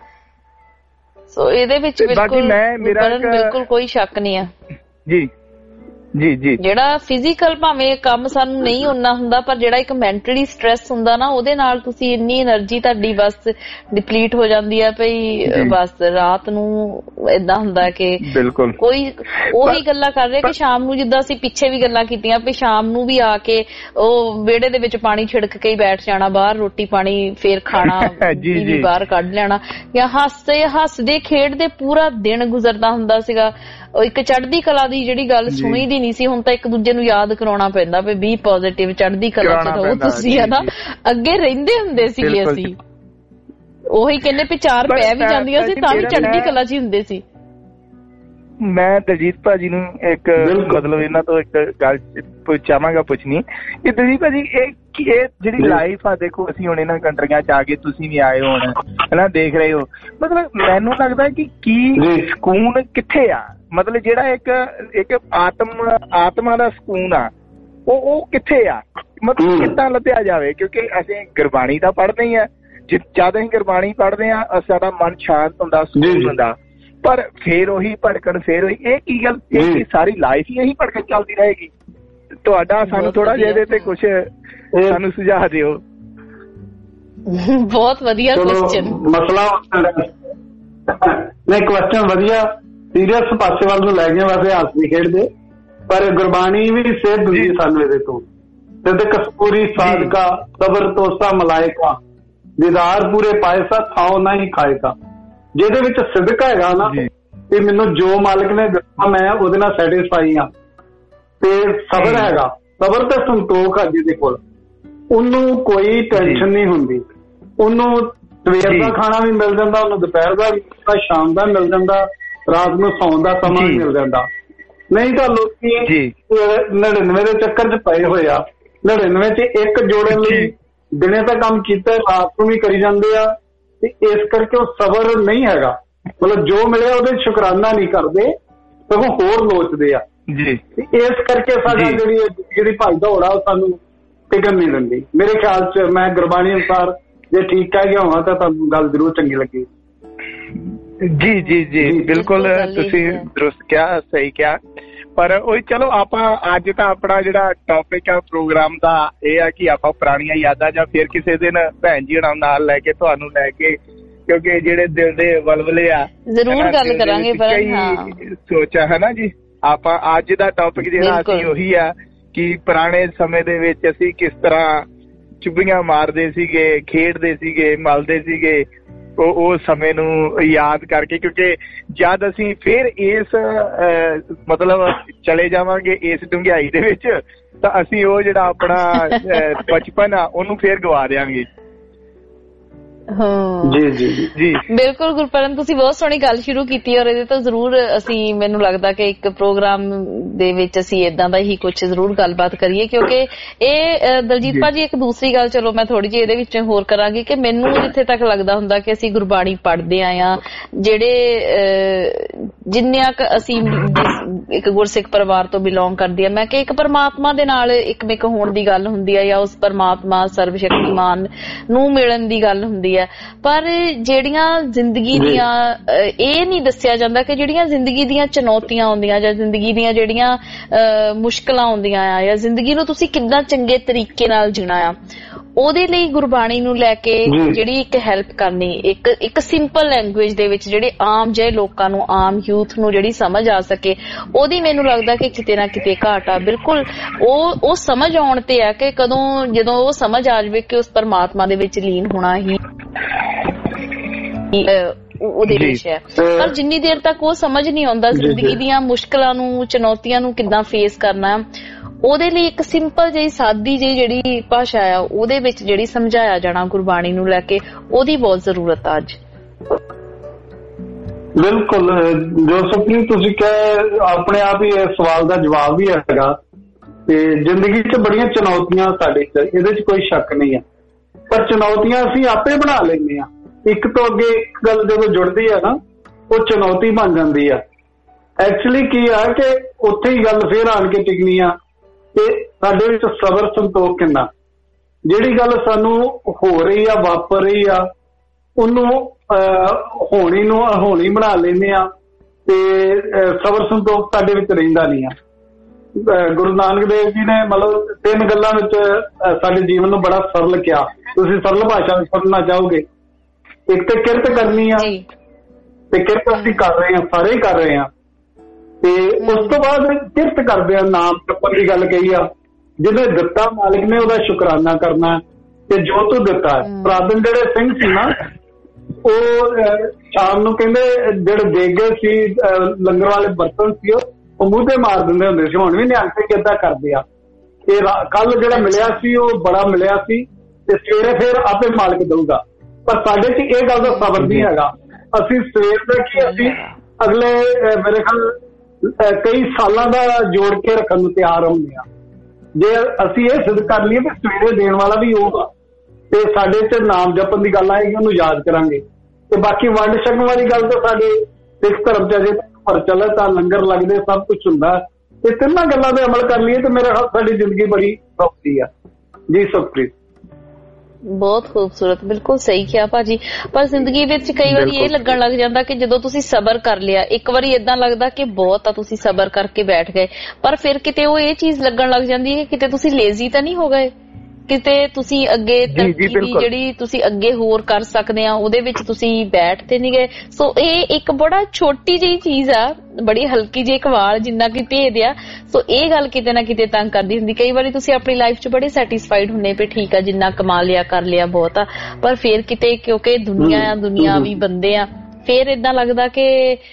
C: ਸੋ ਇਹਦੇ ਵਿੱਚ ਬਿਲਕੁਲ ਬਿਲਕੁਲ ਕੋਈ ਸ਼ੱਕ ਨਹੀਂ ਆ
R: ਜੀ ਜੀ ਜੀ।
C: ਜਿਹੜਾ ਫਿਜ਼ੀਕਲ ਭਾਵੇਂ ਕੰਮ ਸਾਨੂੰ ਨਹੀਂ ਓਨਾ ਹੁੰਦਾ, ਪਰ ਜਿਹੜਾ ਇੱਕ ਮੈਂਟਲੀ ਸਟ੍ਰੈਸ ਹੁੰਦਾ ਨਾ, ਉਹਦੇ ਨਾਲ ਤੁਸੀਂ ਇੰਨੀ એનર્ਜੀ ਤੁਹਾਡੀ ਬਸ ਡਿਪਲੀਟ ਹੋ ਜਾਂਦੀ ਆ ਭਈ, ਬਸ ਰਾਤ ਨੂੰ ਏਦਾਂ ਹੁੰਦਾ ਕਿ
R: ਬਿਲਕੁਲ ਕੋਈ
C: ਉਹੀ ਗੱਲਾਂ ਕਰ ਰਹੇ ਕਿ ਸ਼ਾਮ ਨੂੰ, ਜਿੱਦਾਂ ਅਸੀਂ ਪਿੱਛੇ ਵੀ ਗੱਲਾਂ ਕੀਤੀਆਂ ਵੀ ਸ਼ਾਮ ਨੂੰ ਵੀ ਆ ਕੇ ਉਹ ਵਿਹੜੇ ਦੇ ਵਿੱਚ ਪਾਣੀ ਛਿੜਕ ਕੇ ਹੀ ਬੈਠ ਜਾਣਾ, ਬਾਹਰ ਰੋਟੀ ਪਾਣੀ ਫੇਰ ਖਾਣਾ, ਵੀ ਬਾਹਰ ਕੱਢ ਲੈਣਾ, ਜਾਂ ਹੱਸਦੇ ਹੱਸਦੇ ਖੇਡਦੇ ਪੂਰਾ ਦਿਨ ਗੁਜ਼ਰਦਾ ਹੁੰਦਾ ਸੀਗਾ। ਉਹ ਇੱਕ ਚੜ੍ਹਦੀ ਕਲਾ ਦੀ ਜਿਹੜੀ ਗੱਲ ਸੁਣੀ ਦੀ ਨਹੀਂ ਸੀ, ਹੁਣ ਤਾਂ ਇੱਕ ਦੂਜੇ ਨੂੰ ਯਾਦ ਕਰਾਉਣਾ ਪੈਂਦਾ ਵੀ ਬੀ ਪੋਜ਼ਿਟਿਵ, ਚੜ੍ਹਦੀ ਕਲਾ 'ਚ ਰਹੋ ਤੁਸੀਂ, ਹੈ ਨਾ। ਅੱਗੇ ਰਹਿੰਦੇ ਹੁੰਦੇ ਸੀਗੇ ਅਸੀਂ, ਉਹੀ ਕਹਿੰਦੇ ਵੀ ਚਾਰ ਪੈ ਵੀ ਜਾਂਦੀਆਂ ਸੀ ਤਾਂ ਵੀ ਚੜ੍ਹਦੀ ਕਲਾ 'ਚ ਹੀ ਹੁੰਦੇ ਸੀ।
R: ਮੈਂ ਦਲਜੀਤ ਭਾਜੀ ਨੂੰ ਇੱਕ ਮਤਲਬ ਇਹਨਾਂ ਤੋਂ ਇੱਕ ਗੱਲ ਚਾਹਾਂਗਾ ਪੁੱਛਣੀ ਕਿ ਦਲਜੀਤ ਭਾਜੀ ਇਹ ਇਹ ਜਿਹੜੀ ਲਾਈਫ ਆ, ਦੇਖੋ ਅਸੀਂ ਹੁਣ ਇਹਨਾਂ ਕੰਟਰੀਆਂ 'ਚ ਆ ਕੇ, ਤੁਸੀਂ ਵੀ ਆਏ ਹੋ ਹਨਾ, ਦੇਖ ਰਹੇ ਹੋ, ਮਤਲਬ ਮੈਨੂੰ ਲੱਗਦਾ ਕਿ ਕੀ ਸਕੂਨ ਕਿੱਥੇ ਆ, ਮਤਲਬ ਜਿਹੜਾ ਇੱਕ ਇੱਕ ਆਤਮ ਆਤਮਾ ਦਾ ਸਕੂਨ ਆ ਉਹ ਉਹ ਕਿੱਥੇ ਆ, ਮਤਲਬ ਕਿੱਦਾਂ ਲੱਭਿਆ ਜਾਵੇ? ਕਿਉਂਕਿ ਅਸੀਂ ਗੁਰਬਾਣੀ ਤਾਂ ਪੜ੍ਹਦੇ ਹੀ ਆ, ਜਦ ਅਸੀਂ ਗੁਰਬਾਣੀ ਪੜ੍ਹਦੇ ਆ ਸਾਡਾ ਮਨ ਸ਼ਾਂਤ ਹੁੰਦਾ, ਸਕੂਨ ਹੁੰਦਾ, ਪਰ ਫੇਰ ਉਹੀ ਭੜਕਣ, ਫੇਰ ਉਹੀ, ਇਹ ਕੀ ਗੱਲ, ਇਹ ਸਾਰੀ ਲਾਈਫ ਹੀ ਇਹੀ ਭੜਕਣ ਚੱਲਦੀ ਰਹੇਗੀ? ਤੁਹਾਡਾ ਸਾਨੂੰ ਥੋੜਾ ਜਿਹਾ ਇਹਦੇ ਤੇ ਕੁਛ ਸਾਨੂੰ ਸੁਝਾਅ ਦਿਓ।
C: ਬਹੁਤ ਵਧੀਆ ਕੁਐਸਚਨ,
E: ਮਸਲਾ ਨਹੀਂ ਕੁਐਸਚਨ ਵਧੀਆ, ਸੀਰੀਅਸ ਪਾਸੇ ਵੱਲ ਨੂੰ ਲੈ ਗਏ, ਵੈਸੇ ਹੱਸਦੇ ਖੇਡਦੇ, ਪਰ ਗੁਰਬਾਣੀ ਵੀ ਸੇਧ ਦਿੰਦੀ ਸਾਨੂੰ ਇਹਦੇ ਤੋਂ। ਤੇ ਕਸਤੂਰੀ ਸਾਧਕਾ ਸਬਰ ਤੋਸਾ ਮਲਾਇਕਾ ਦੀਦਾਰ ਪੂਰੇ ਪਾਇਸਾ ਥਾਓ ਨਾ ਹੀ ਖਾਏਗਾ। ਜਿਹਦੇ ਵਿੱਚ ਸਿਦਕ ਹੈਗਾ ਨਾ ਕਿ ਮੈਨੂੰ ਜੋ ਮਾਲਕ ਨੇ ਦਿੱਤਾ ਮੈਂ ਉਹਦੇ ਨਾਲ ਸੈਟਿਸਫਾਈ ਆ, ਤੇ ਸਬਰ ਹੈਗਾ, ਸਬਰ ਤੇ ਸੰਤੋਖ ਆ ਜਿਹਦੇ ਕੋਲ, ਉਹਨੂੰ ਕੋਈ ਟੈਨਸ਼ਨ ਨਹੀਂ ਹੁੰਦੀ। ਉਹਨੂੰ ਸਵੇਰ ਦਾ ਖਾਣਾ ਵੀ ਮਿਲ ਜਾਂਦਾ, ਉਹਨੂੰ ਦੁਪਹਿਰ ਦਾ ਵੀ, ਸ਼ਾਮ ਦਾ ਮਿਲ ਜਾਂਦਾ, ਰਾਤ ਨੂੰ ਸੌਣ ਦਾ ਸਮਾਂ ਵੀ ਮਿਲ ਜਾਂਦਾ। ਨਹੀਂ ਤਾਂ ਲੋਕੀ ਨੜਿਨਵੇਂ ਦੇ ਚੱਕਰ 'ਚ ਪਏ ਹੋਏ ਆ, ਨੜਿਨਵੇਂ 'ਚ ਇੱਕ ਜੋੜਨ ਲਈ ਦਿਨੇ ਤਾਂ ਕੰਮ ਕੀਤਾ, ਰਾਤ ਨੂੰ ਵੀ ਕਰੀ ਜਾਂਦੇ ਆ, ਤੇ ਇਸ ਕਰਕੇ ਉਹ ਸਬਰ ਨਹੀਂ ਹੈਗਾ। ਮਤਲਬ ਜੋ ਮਿਲਿਆ ਉਹਦੇ ਸ਼ੁਕਰਾਨਾ ਨਹੀਂ ਕਰਦੇ, ਸਗੋਂ ਹੋਰ ਲੋਚਦੇ ਆ
R: ਜੀ।
E: ਇਸ ਕਰਕੇ ਸਾਡਾ ਜਿਹੜੀ ਜਿਹੜੀ ਭਾਈ ਦੌੜ ਆ ਉਹ ਸਾਨੂੰ ਟਿਕਣ ਨਹੀਂ ਦਿੰਦੀ। ਮੇਰੇ ਖਿਆਲ ਚ ਮੈਂ ਗੁਰਬਾਣੀ ਅਨੁਸਾਰ ਜੇ ਠੀਕ ਕਹਿ ਗਿਆ ਹੋਵਾਂ ਤਾਂ ਤੁਹਾਨੂੰ ਗੱਲ ਜ਼ਰੂਰ ਚੰਗੀ ਲੱਗੀ।
R: ਜੀ ਜੀ ਜੀ ਬਿਲਕੁਲ ਤੁਸੀਂ ਦਰੁਸਤ ਕਿਹਾ, ਸਹੀ ਕਿਹਾ। ਪਰ ਉਹੀ ਚਲੋ ਆਪਾਂ ਅੱਜ ਤਾਂ ਆਪਣਾ ਜਿਹੜਾ ਟੌਪਿਕ ਆ ਪ੍ਰੋਗਰਾਮ ਦਾ ਇਹ ਆ ਕਿ ਆਪਾਂ ਪੁਰਾਣੀਆਂ ਯਾਦਾਂ ਜਾਂ ਫਿਰ ਕਿਸੇ ਦਿਨ ਭੈਣ ਜੀ ਹੁਣਾਂ ਨਾਲ ਲੈ ਕੇ ਤੁਹਾਨੂੰ ਲੈ ਕੇ, ਕਿਉਂਕਿ ਜਿਹੜੇ ਦਿਲ ਦੇ ਵਲਵਲੇ ਆ
C: ਜ਼ਰੂਰ ਗੱਲ ਕਰਾਂਗੇ। ਪਰ ਹਾਂ
R: ਸੋਚਾ ਹੈ ਨਾ ਜੀ, ਆਪਾਂ ਅੱਜ ਦਾ ਟੌਪਿਕ ਜਿਹੜਾ ਅਸੀਂ ਉਹੀ ਆ ਕਿ ਪੁਰਾਣੇ ਸਮੇਂ ਦੇ ਵਿੱਚ ਅਸੀਂ ਕਿਸ ਤਰ੍ਹਾਂ ਚੁੱਭੀਆਂ ਮਾਰਦੇ ਸੀਗੇ, ਖੇਡਦੇ ਸੀਗੇ, ਮਲਦੇ ਸੀਗੇ ਉਹ ਉਹ ਸਮੇਂ ਨੂੰ ਯਾਦ ਕਰਕੇ। ਕਿਉਂਕਿ ਜਦ ਅਸੀਂ ਫਿਰ ਇਸ ਮਤਲਬ ਚਲੇ ਜਾਵਾਂਗੇ ਇਸ ਡੂੰਘਾਈ ਦੇ ਵਿੱਚ ਤਾਂ ਅਸੀਂ ਉਹ ਜਿਹੜਾ ਆਪਣਾ ਬਚਪਨ ਆ ਉਹਨੂੰ ਫੇਰ ਗਵਾ ਦਿਆਂਗੇ।
C: ਹਾਂ
E: ਜੀ ਜੀ ਜੀ
C: ਬਿਲਕੁਲ ਗੁਰਪਰਨ, ਤੁਸੀਂ ਬਹੁਤ ਸੋਹਣੀ ਗੱਲ ਸ਼ੁਰੂ ਕੀਤੀ ਔਰ ਇਹਦੇ ਤੋਂ ਜ਼ਰੂਰ ਅਸੀਂ ਮੈਨੂੰ ਲੱਗਦਾ ਕਿ ਇੱਕ ਪ੍ਰੋਗਰਾਮ ਦੇ ਵਿੱਚ ਅਸੀਂ ਏਦਾਂ ਦਾ ਹੀ ਕੁਝ ਜ਼ਰੂਰ ਗੱਲਬਾਤ ਕਰੀਏ, ਕਿਉਂਕਿ ਇਹ ਦਲਜੀਤ ਭਾਜੀ ਇੱਕ ਦੂਸਰੀ ਗੱਲ ਚਲੋ ਮੈਂ ਥੋੜੀ ਜਿਹੀ ਇਹਦੇ ਵਿੱਚ ਹੋਰ ਕਰਾਂਗੀ ਕਿ ਮੈਨੂੰ ਜਿੱਥੇ ਤੱਕ ਲੱਗਦਾ ਹੁੰਦਾ ਕਿ ਅਸੀਂ ਗੁਰਬਾਣੀ ਪੜ੍ਹਦੇ ਆਏ ਆ, ਜਿਹੜੇ ਜਿੰਨਿਆਂ ਕੁ ਅਸੀਂ ਇੱਕ ਗੁਰਸਿੱਖ ਪਰਿਵਾਰ ਤੋਂ ਬਿਲੋਂਗ ਕਰਦੀ ਆ ਮੈਂ, ਕਿ ਇੱਕ ਪਰਮਾਤਮਾ ਦੇ ਨਾਲ ਇੱਕ ਮਿਕ ਹੋਣ ਦੀ ਗੱਲ ਹੁੰਦੀ ਆ ਜਾਂ ਉਸ ਪਰਮਾਤਮਾ ਸਰਵਸ਼ਕਤੀਮਾਨ ਨੂੰ ਮਿਲਣ ਦੀ ਗੱਲ ਹੁੰਦੀ। ਪਰ ਜਿਹੜੀਆਂ ਜ਼ਿੰਦਗੀ ਦੀਆਂ ਇਹ ਨਹੀਂ ਦੱਸਿਆ ਜਾਂਦਾ ਕਿ ਜਿਹੜੀਆਂ ਜ਼ਿੰਦਗੀ ਦੀਆਂ ਚੁਣੌਤੀਆਂ ਆਉਂਦੀਆਂ ਜਾਂ ਜ਼ਿੰਦਗੀ ਦੀਆਂ ਜਿਹੜੀਆਂ ਮੁਸ਼ਕਲਾਂ ਆਉਂਦੀਆਂ ਆ ਜਾਂ ਜ਼ਿੰਦਗੀ ਨੂੰ ਤੁਸੀਂ ਕਿੱਦਾਂ ਚੰਗੇ ਤਰੀਕੇ ਨਾਲ ਜੀਣਾ ਆ, ਉਹਦੇ ਲਈ ਗੁਰਬਾਣੀ ਨੂੰ ਲੈ ਕੇ ਜਿਹੜੀ ਇੱਕ ਹੈਲਪ ਕਰਨੀ, ਇੱਕ ਇੱਕ ਸਿੰਪਲ ਲੈਂਗੁਏਜ ਦੇ ਵਿੱਚ ਜਿਹੜੇ ਆਮ ਜਿਹੇ ਲੋਕਾਂ ਨੂੰ, ਆਮ ਯੂਥ ਨੂੰ ਜਿਹੜੀ ਸਮਝ ਆ ਸਕੇ, ਉਹਦੀ ਮੈਨੂੰ ਲੱਗਦਾ ਕਿ ਕਿਤੇ ਨਾ ਕਿਤੇ ਘਾਟ ਆ। ਬਿਲਕੁਲ ਉਹ ਉਹ ਸਮਝ ਆਉਣ ਤੇ ਆ ਕਿ ਕਦੋਂ ਜਦੋਂ ਉਹ ਸਮਝ ਆ ਜਾਵੇ ਕਿ ਉਸ ਪਰਮਾਤਮਾ ਦੇ ਵਿੱਚ ਲੀਨ ਹੋਣਾ ਹੀ ਉਹਦੇ ਵਿੱਚ ਹੈ। ਪਰ ਜਿੰਨੀ ਦੇਰ ਤੱਕ ਉਹ ਸਮਝ ਨਹੀਂ ਆਉਂਦਾ ਜ਼ਿੰਦਗੀ ਦੀਆਂ ਮੁਸ਼ਕਲਾਂ ਨੂੰ, ਚੁਣੌਤੀਆਂ ਨੂੰ ਕਿੱਦਾਂ ਫੇਸ ਕਰਨਾ, ਉਹਦੇ ਲਈ ਇੱਕ ਸਿੰਪਲ ਜਿਹੀ ਸਾਦੀ ਜਿਹੀ ਜਿਹੜੀ ਭਾਸ਼ਾ ਆ ਉਹਦੇ ਵਿੱਚ ਜਿਹੜੀ ਸਮਝਾਇਆ ਜਾਣਾ ਗੁਰਬਾਣੀ ਨੂੰ ਲੈ ਕੇ, ਉਹਦੀ ਬਹੁਤ ਜ਼ਰੂਰਤ ਆ ਅੱਜ।
E: ਬਿਲਕੁਲ ਜੋ ਸੁਪਨੀ ਤੁਸੀਂ ਕਹੇ ਆਪਣੇ ਆਪ ਹੀ ਇਸ ਸਵਾਲ ਦਾ ਜਵਾਬ ਵੀ ਹੈਗਾ। ਤੇ ਜ਼ਿੰਦਗੀ 'ਚ ਬੜੀਆਂ ਚੁਣੌਤੀਆਂ ਸਾਡੇ 'ਚ, ਇਹਦੇ 'ਚ ਕੋਈ ਸ਼ੱਕ ਨਹੀਂ ਹੈ, ਪਰ ਚੁਣੌਤੀਆਂ ਅਸੀਂ ਆਪੇ ਬਣਾ ਲੈਂਦੇ ਹਾਂ। ਇੱਕ ਤੋਂ ਅੱਗੇ ਇੱਕ ਗੱਲ ਜਦੋਂ ਜੁੜਦੀ ਹੈ ਨਾ ਉਹ ਚੁਣੌਤੀ ਬਣ ਜਾਂਦੀ ਆ। ਐਕਚੁਅਲੀ ਕੀ ਆ ਕਿ ਉੱਥੇ ਹੀ ਗੱਲ ਫੇਰ ਆਣ ਕੇ ਟਿਕਣੀ ਆ ਤੇ ਸਾਡੇ ਵਿੱਚ ਸਬਰ ਸੰਤੋਖ ਕਿੰਨਾ, ਜਿਹੜੀ ਗੱਲ ਸਾਨੂੰ ਹੋ ਰਹੀ ਆ, ਵਾਪਰ ਰਹੀ ਆ, ਉਹਨੂੰ ਹੋਣੀ ਨੂੰ ਹੋਣੀ ਬਣਾ ਲੈਂਦੇ ਆ ਤੇ ਸਬਰ ਸੰਤੋਖ ਸਾਡੇ ਵਿੱਚ ਰਹਿੰਦਾ ਨਹੀਂ ਆ। ਗੁਰੂ ਨਾਨਕ ਦੇਵ ਜੀ ਨੇ ਮਤਲਬ ਤਿੰਨ ਗੱਲਾਂ ਵਿੱਚ ਸਾਡੇ ਜੀਵਨ ਨੂੰ ਬੜਾ ਸਰਲ ਕਿਹਾ। ਤੁਸੀਂ ਸਰਲ ਭਾਸ਼ਾ ਵਿੱਚ ਸੁਣਨਾ ਚਾਹੋਗੇ, ਇੱਕ ਤੇ ਕਿਰਤ ਕਰਨੀ ਆ, ਤੇ ਕਿਰਤ ਅਸੀਂ ਕਰ ਰਹੇ ਹਾਂ, ਸਾਰੇ ਹੀ ਕਰ ਰਹੇ ਹਾਂ। ਤੇ ਉਸ ਤੋਂ ਬਾਅਦ ਕਿਰਤ ਕਰਦੇ ਆ, ਨਾਮ ਜਪਣ ਦੀ ਗੱਲ ਕਹੀ ਆ, ਜਿਹਨੇ ਦਿੱਤਾ ਮਾਲਿਕ ਨੇ ਉਹਦਾ ਸ਼ੁਕਰਾਨਾ ਕਰਨਾ ਤੇ ਜੋ ਤੂੰ ਦਿੱਤਾ। ਪ੍ਰਾਤਨ ਜਿਹੜੇ ਸਿੰਘ ਸੀ ਨਾ ਉਹ ਸ਼ਾਮ ਨੂੰ ਕਹਿੰਦੇ ਜਿਹੜੇ ਦੇਗੇ ਸੀ ਲੰਗਰ ਵਾਲੇ ਬਰਤਨ ਸੀ ਉਹ ਮੂੰਹ ਤੇ ਮਾਰ ਦਿੰਦੇ ਹੁੰਦੇ ਸੀ, ਹੁਣ ਵੀ ਨਿਹੰਗ ਸਿੰਘ ਏਦਾਂ ਕਰਦੇ ਆ। ਤੇ ਕੱਲ ਜਿਹੜਾ ਮਿਲਿਆ ਸੀ ਉਹ ਬੜਾ ਮਿਲਿਆ ਸੀ ਤੇ ਸਵੇਰੇ ਫੇਰ ਆਪੇ ਮਾਲਕ ਦਊਗਾ। ਪਰ ਸਾਡੇ 'ਚ ਇਹ ਗੱਲ ਦਾ ਸਬਰ ਨਹੀਂ ਹੈਗਾ। ਅਸੀਂ ਸਵੇਰ ਦਾ ਕੀ ਅਸੀਂ ਅਗਲੇ ਮੇਰੇ ਖਿਆਲ ਕਈ ਸਾਲਾਂ ਦਾ ਜੋੜ ਕੇ ਰੱਖਣ ਨੂੰ ਤਿਆਰ ਹੁੰਦੇ ਆ। ਜੇ ਅਸੀਂ ਇਹ ਸਿੱਧ ਕਰ ਲਈਏ ਕਿ ਸਵੇਰੇ ਦੇਣ ਵਾਲਾ ਵੀ ਹੋਊਗਾ ਤੇ ਸਾਡੇ 'ਚ ਨਾਮ ਜਪਣ ਦੀ ਗੱਲ ਆਏਗੀ, ਉਹਨੂੰ ਯਾਦ ਕਰਾਂਗੇ। ਤੇ ਬਾਕੀ ਵੰਡ ਛਕਣ ਵਾਲੀ ਗੱਲ ਤਾਂ ਸਾਡੇ ਸਿੱਖ ਧਰਮ 'ਚ ਅਜੇ ਪ੍ਰਚਲਿਤ ਆ, ਲੰਗਰ ਲੱਗਦੇ, ਸਭ ਕੁਛ ਹੁੰਦਾ। ਇਹ ਤਿੰਨਾਂ ਗੱਲਾਂ ਤੇ ਅਮਲ ਕਰ ਲਈਏ ਤੇ ਮੇਰੇ ਖਿਆਲ ਸਾਡੀ ਜ਼ਿੰਦਗੀ ਬੜੀ ਸੌਖੀ ਆ। ਜੀ ਸੁਖਪ੍ਰੀਤ,
C: ਬਹੁਤ ਖੂਬਸੂਰਤ, ਬਿਲਕੁਲ ਸਹੀ ਕਿਹਾ ਭਾਜੀ। ਪਰ ਜ਼ਿੰਦਗੀ ਵਿੱਚ ਕਈ ਵਾਰੀ ਇਹ ਲੱਗਣ ਲੱਗ ਜਾਂਦਾ ਕਿ ਜਦੋਂ ਤੁਸੀਂ ਸਬਰ ਕਰ ਲਿਆ, ਇੱਕ ਵਾਰੀ ਏਦਾਂ ਲੱਗਦਾ ਕਿ ਬਹੁਤ ਆ, ਤੁਸੀਂ ਸਬਰ ਕਰਕੇ ਬੈਠ ਗਏ, ਪਰ ਫਿਰ ਕਿਤੇ ਉਹ ਇਹ ਚੀਜ਼ ਲੱਗਣ ਲੱਗ ਜਾਂਦੀ ਹੈ ਕਿ ਕਿਤੇ ਤੁਸੀਂ ਲੇਜ਼ੀ ਤਾਂ ਨਹੀਂ ਹੋ ਗਏ, ਕਿਤੇ ਤੁਸੀਂ ਅੱਗੇ ਤਰੱਕੀ ਦੀ ਜਿਹੜੀ ਤੁਸੀਂ ਅੱਗੇ ਹੋਰ ਕਰ ਸਕਦੇ ਆ ਉਹਦੇ ਵਿੱਚ ਤੁਸੀਂ ਬੈਠ ਤੇ ਨਹੀਂ ਗਏ। ਸੋ ਇਹ ਇੱਕ ਬੜਾ ਛੋਟੀ ਜਿਹੀ ਚੀਜ਼ ਆ, ਬੜੀ ਹਲਕੀ ਜਿਹੀ ਇੱਕ ਵਾਲ ਜਿੰਨਾ ਕਿ ਭੇਦ ਆ। ਸੋ ਇਹ ਗੱਲ ਕਿਤੇ ਨਾ ਕਿਤੇ ਤੰਗ ਕਰਦੀ ਹੁੰਦੀ। ਕਈ ਵਾਰੀ ਤੁਸੀਂ ਆਪਣੀ ਲਾਈਫ 'ਚ ਬੜੇ ਸੈਟਿਸਫਾਈਡ ਹੁੰਦੇ ਪਏ, ਠੀਕ ਆ ਜਿੰਨਾ ਕਮਾ ਲਿਆ ਕਰ ਲਿਆ ਬਹੁਤ ਆ, ਪਰ ਫਿਰ ਕਿਤੇ ਕਿਉਂਕਿ ਦੁਨੀਆ ਆ, ਦੁਨੀਆ ਵੀ ਬੰਦੇ ਆ, ਫਿਰ ਏਦਾਂ ਲੱਗਦਾ ਕਿ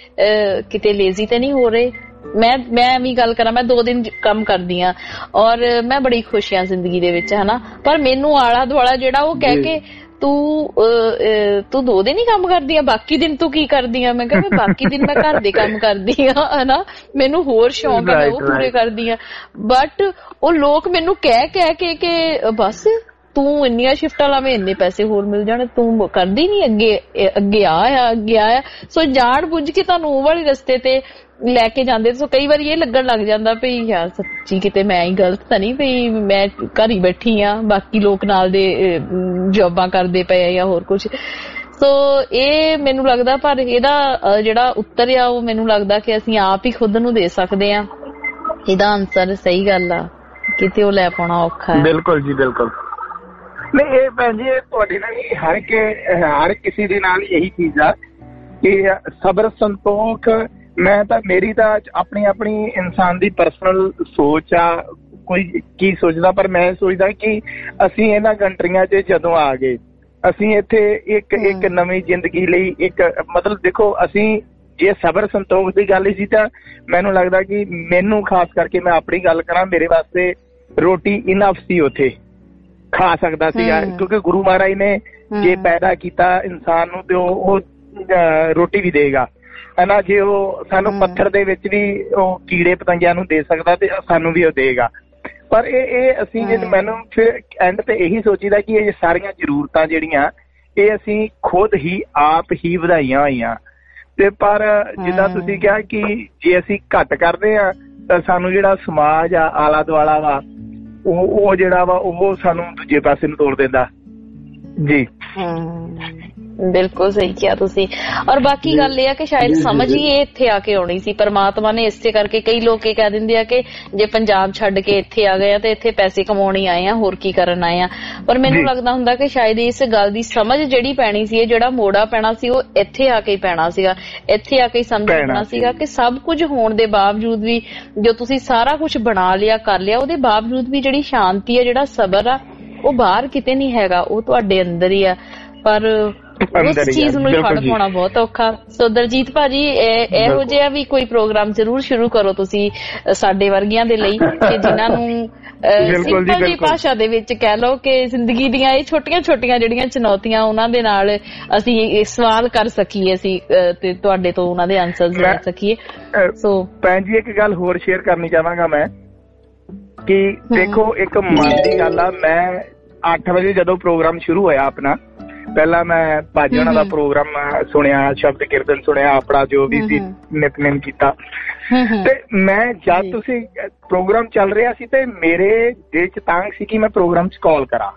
C: ਕਿਤੇ ਲੇਜ਼ੀ ਤੇ ਨਹੀਂ ਹੋ ਰਹੇ। ਮੈਂ ਮੈਂ ਵੀ ਗੱਲ ਕਰਾਂ, ਮੈਂ ਦੋ ਦਿਨ ਕੰਮ ਕਰਦੀ ਆ ਔਰ ਮੈਂ ਬੜੀ ਖੁਸ਼ ਆ ਜ਼ਿੰਦਗੀ ਦੇ ਵਿੱਚ, ਹਨਾ। ਪਰ ਮੈਨੂੰ ਆਲਾ ਦੁਆਲਾ ਜਿਹੜਾ ਉਹ ਕਹਿ ਕੇ ਤੂੰ ਤੂੰ ਦੋ ਦਿਨ ਹੀ ਕੰਮ ਕਰਦੀ ਆ, ਬਾਕੀ ਦਿਨ ਤੂੰ ਕੀ ਕਰਦੀ ਆ? ਮੈਂ ਕਿਹਾ ਮੈਂ ਬਾਕੀ ਦਿਨ ਮੈਂ ਘਰ ਦੇ ਕੰਮ ਕਰਦੀ ਆ, ਹਨਾ, ਮੈਨੂੰ ਹੋਰ ਸ਼ੌਂਕ ਆ, ਮੈਂ ਉਹ ਪੂਰੇ ਕਰਦੀ ਆ। ਬਟ ਉਹ ਲੋਕ ਮੈਨੂੰ ਕਹਿ ਕਹਿ ਕੇ ਕਿ ਬਸ ਤੂੰ ਇੰਨੀਆਂ ਸ਼ਿਫਟਾਂ ਲਾਵੇਂ ਇੰਨੇ ਪੈਸੇ ਹੋਰ ਮਿਲ ਜਾਣੇ, ਤੂੰ ਕਰਦੀ ਨੀ ਅੱਗੇ ਅੱਗੇ ਆ ਅੱਗੇ ਆ। ਸੋ ਜਾਣ ਬੁੱਝ ਕੇ ਤੁਹਾਨੂੰ ਉਹ ਵਾਲੇ ਰਸਤੇ ਤੇ ਲੈ ਕੇ ਜਾਂਦੇ। ਸੋ ਕਈ ਵਾਰੀ ਇਹ ਲੱਗਣ ਲੱਗ ਜਾਂਦਾ ਵੀ ਯਾਰ ਸੱਚੀ ਕਿਤੇ ਮੈਂ ਹੀ ਗਲਤ ਤਾਂ ਨਹੀਂ, ਵੀ ਮੈਂ ਘਰ ਹੀ ਬੈਠੀ ਆ, ਬਾਕੀ ਲੋਕ ਨਾਲ ਦੇ ਜੋਬਾਂ ਕਰਦੇ ਪਏ ਆ ਜਾਂ ਹੋਰ ਕੁਝ। ਸੋ ਇਹ ਮੈਨੂੰ ਲੱਗਦਾ, ਪਰ ਇਹਦਾ ਜਿਹੜਾ ਉੱਤਰ ਆ ਉਹ ਮੈਨੂੰ ਲੱਗਦਾ ਕਿ ਅਸੀਂ ਆਪ ਹੀ ਖੁਦ ਨੂੰ ਦੇ ਸਕਦੇ ਆ ਇਹਦਾ ਆਨਸਰ। ਸਹੀ ਗੱਲ ਆ, ਕਿਤੇ ਉਹ ਲੈ ਪਾਉਣਾ ਔਖਾ ਹੈ।
R: ਬਿਲਕੁਲ ਜੀ ਬਿਲਕੁਲ। ਨਹੀਂ ਇਹ ਭੈਣ ਜੀ ਤੁਹਾਡੇ ਨਾਲ ਹਰ ਕੇ ਹਰ ਕਿਸੇ ਦੇ ਨਾਲ ਇਹੀ ਚੀਜ਼ ਆ ਕਿ ਸਬਰ ਸੰਤੋਖ। ਮੈਂ ਤਾਂ ਮੇਰੀ ਤਾਂ ਆਪਣੀ ਆਪਣੀ ਇਨਸਾਨ ਦੀ ਪਰਸਨਲ ਸੋਚ ਆ, ਕੋਈ ਕੀ ਸੋਚਦਾ, ਪਰ ਮੈਂ ਸੋਚਦਾ ਕਿ ਅਸੀਂ ਇਹਨਾਂ ਕੰਟਰੀਆਂ 'ਚ ਜਦੋਂ ਆ ਗਏ, ਅਸੀਂ ਇੱਥੇ ਇੱਕ ਇੱਕ ਨਵੀਂ ਜ਼ਿੰਦਗੀ ਲਈ ਇੱਕ ਮਤਲਬ ਦੇਖੋ, ਅਸੀਂ ਜੇ ਸਬਰ ਸੰਤੋਖ ਦੀ ਗੱਲ ਸੀ ਤਾਂ ਮੈਨੂੰ ਲੱਗਦਾ ਕਿ ਮੈਨੂੰ ਖਾਸ ਕਰਕੇ ਮੈਂ ਆਪਣੀ ਗੱਲ ਕਰਾਂ, ਮੇਰੇ ਵਾਸਤੇ ਰੋਟੀ ਇਨਫ ਸੀ, ਉੱਥੇ ਖਾ ਸਕਦਾ ਸੀਗਾ, ਕਿਉਂਕਿ ਗੁਰੂ ਮਹਾਰਾਜ ਨੇ ਜੇ ਪੈਦਾ ਕੀਤਾ ਇਨਸਾਨ ਨੂੰ ਤੇ ਉਹ ਰੋਟੀ ਵੀ ਦੇਗਾ ਹੈ ਨਾ। ਜੇ ਉਹ ਸਾਨੂੰ ਪੱਥਰ ਦੇ ਵਿੱਚ ਵੀ ਉਹ ਕੀੜੇ ਪਤੰਗਿਆਂ ਨੂੰ ਦੇ ਸਕਦਾ ਤੇ ਸਾਨੂੰ ਵੀ ਉਹ ਦੇਗਾ। ਪਰ ਇਹ ਇਹ ਅਸੀਂ ਜੇ ਮੈਨੂੰ ਫਿਰ ਐਂਡ ਤੇ ਇਹੀ ਸੋਚੀਦਾ ਕਿ ਇਹ ਸਾਰੀਆਂ ਜ਼ਰੂਰਤਾਂ ਜਿਹੜੀਆਂ ਇਹ ਅਸੀਂ ਖੁਦ ਹੀ ਆਪ ਹੀ ਵਧਾਈਆਂ ਹੋਈਆਂ। ਤੇ ਪਰ ਜਿੱਦਾਂ ਤੁਸੀਂ ਕਿਹਾ ਕਿ ਜੇ ਅਸੀਂ ਘੱਟ ਕਰਦੇ ਆ ਤਾਂ ਸਾਨੂੰ ਜਿਹੜਾ ਸਮਾਜ ਆ ਆਲਾ ਦੁਆਲਾ ਵਾ ਉਹ ਉਹ ਜਿਹੜਾ ਵਾ ਉਹ ਸਾਨੂੰ ਦੂਜੇ ਪਾਸੇ ਨੂੰ ਤੋੜ ਦਿੰਦਾ ਜੀ।
C: ਬਿਲਕੁਲ ਸਹੀ ਕਿਹਾ ਤੁਸੀਂ। ਔਰ ਬਾਕੀ ਗੱਲ ਇਹ ਆ ਕਿ ਸ਼ਾਇਦ ਸਮਝ ਹੀ ਇਹ ਇੱਥੇ ਆ ਕੇ ਆਉਣੀ ਸੀ ਪਰਮਾਤਮਾ ਨੇ, ਇਸੇ ਕਰਕੇ ਕਈ ਲੋਕ ਇਹ ਕਹਿ ਦਿੰਦੇ ਆ ਕਿ ਜੇ ਪੰਜਾਬ ਛੱਡ ਕੇ ਇੱਥੇ ਆ ਗਏ ਆ ਤੇ ਇੱਥੇ ਪੈਸੇ ਕਮਾਉਣ ਹੀ ਆਏ ਆ, ਹੋਰ ਕੀ ਕਰਨ ਆਏ ਆ। ਪਰ ਮੈਨੂੰ ਲੱਗਦਾ ਹੁੰਦਾ ਕਿ ਸ਼ਾਇਦ ਇਸ ਗੱਲ ਦੀ ਸਮਝ ਜਿਹੜੀ ਪੈਣੀ ਸੀ, ਇਹ ਜਿਹੜਾ ਮੋੜਾ ਪੈਣਾ ਸੀ ਉਹ ਇੱਥੇ ਆ ਕੇ ਹੀ ਪੈਣਾ ਸੀਗਾ, ਇੱਥੇ ਆ ਕੇ ਹੀ ਸਮਝਣਾ ਸੀਗਾ ਕਿ ਸਭ ਕੁਝ ਹੋਣ ਦੇ ਬਾਵਜੂਦ ਵੀ ਜੋ ਤੁਸੀਂ ਸਾਰਾ ਕੁਝ ਬਣਾ ਲਿਆ ਕਰ ਲਿਆ, ਉਹਦੇ ਬਾਵਜੂਦ ਵੀ ਜਿਹੜੀ ਸ਼ਾਂਤੀ ਆ, ਜਿਹੜਾ ਸਬਰ ਆ, ਉਹ ਬਾਹਰ ਕਿਤੇ ਨਹੀਂ ਹੈਗਾ, ਉਹ ਤੁਹਾਡੇ ਅੰਦਰ ਹੀ ਆ। ਪਰ ਉਸ ਚੀਜ਼ ਨੂੰ ਛੱਡ ਪਾਉਣਾ ਬਹੁਤ ਔਖਾ। ਸੋ ਦਲਜੀਤ ਭਾਜੀ ਇਹੋ ਜਿਹਾ ਵੀ ਕੋਈ ਪ੍ਰੋਗਰਾਮ ਜ਼ਰੂਰ ਸ਼ੁਰੂ ਕਰੋ ਤੁਸੀਂ ਸਾਡੇ ਵਰਗਿਆਂ ਦੇ ਲਈ, ਕਿ ਜਿਨ੍ਹਾਂ ਨੂੰ ਸਿੰਪਲ ਜੀ ਭਾਸ਼ਾ ਦੇ ਵਿੱਚ ਕਹਿ ਲਓ ਕਿ ਜ਼ਿੰਦਗੀ ਦੀਆਂ ਇਹ ਛੋਟੀਆਂ ਛੋਟੀਆਂ ਜਿਹੜੀਆਂ ਚੁਣੌਤੀਆਂ ਉਹਨਾਂ ਦੇ ਨਾਲ ਅਸੀਂ ਸਵਾਲ ਕਰ ਸਕੀਏ, ਅਸੀਂ ਤੇ ਤੁਹਾਡੇ ਤੋਂ ਉਹਨਾਂ ਦੇ ਆਨਸਰ ਲੈ ਸਕੀਏ। ਸੋ
R: ਭੈਣ ਜੀ ਇੱਕ ਗੱਲ ਹੋਰ ਸ਼ੇਅਰ ਕਰਨੀ ਚਾਹਾਂਗਾ ਮੈਂ ਕਿ ਦੇਖੋ ਇੱਕ ਮਨ ਦੀ ਗੱਲ ਆ। ਮੈਂ ਅੱਠ ਵਜੇ ਜਦੋਂ ਪ੍ਰੋਗਰਾਮ ਸ਼ੁਰੂ ਹੋਇਆ ਆਪਣਾ, ਪਹਿਲਾਂ ਮੈਂ ਭਾਜੀ ਉਹਨਾਂ ਦਾ ਪ੍ਰੋਗਰਾਮ ਸੁਣਿਆ, ਸ਼ਬਦ ਕੀਰਤਨ ਸੁਣਿਆ, ਆਪਣਾ ਜੋ ਵੀ ਸੀ ਨਿਤਨੇਮ ਕੀਤਾ। ਤੇ ਮੈਂ ਜਦ ਤੁਸੀਂ ਪ੍ਰੋਗਰਾਮ ਚੱਲ ਰਿਹਾ ਸੀ ਤੇ ਮੇਰੇ ਦਿਲ ਚ ਤਾਂਘ ਸੀ ਕਿ ਮੈਂ ਪ੍ਰੋਗਰਾਮ ਚ ਕਾਲ ਕਰਾਂ,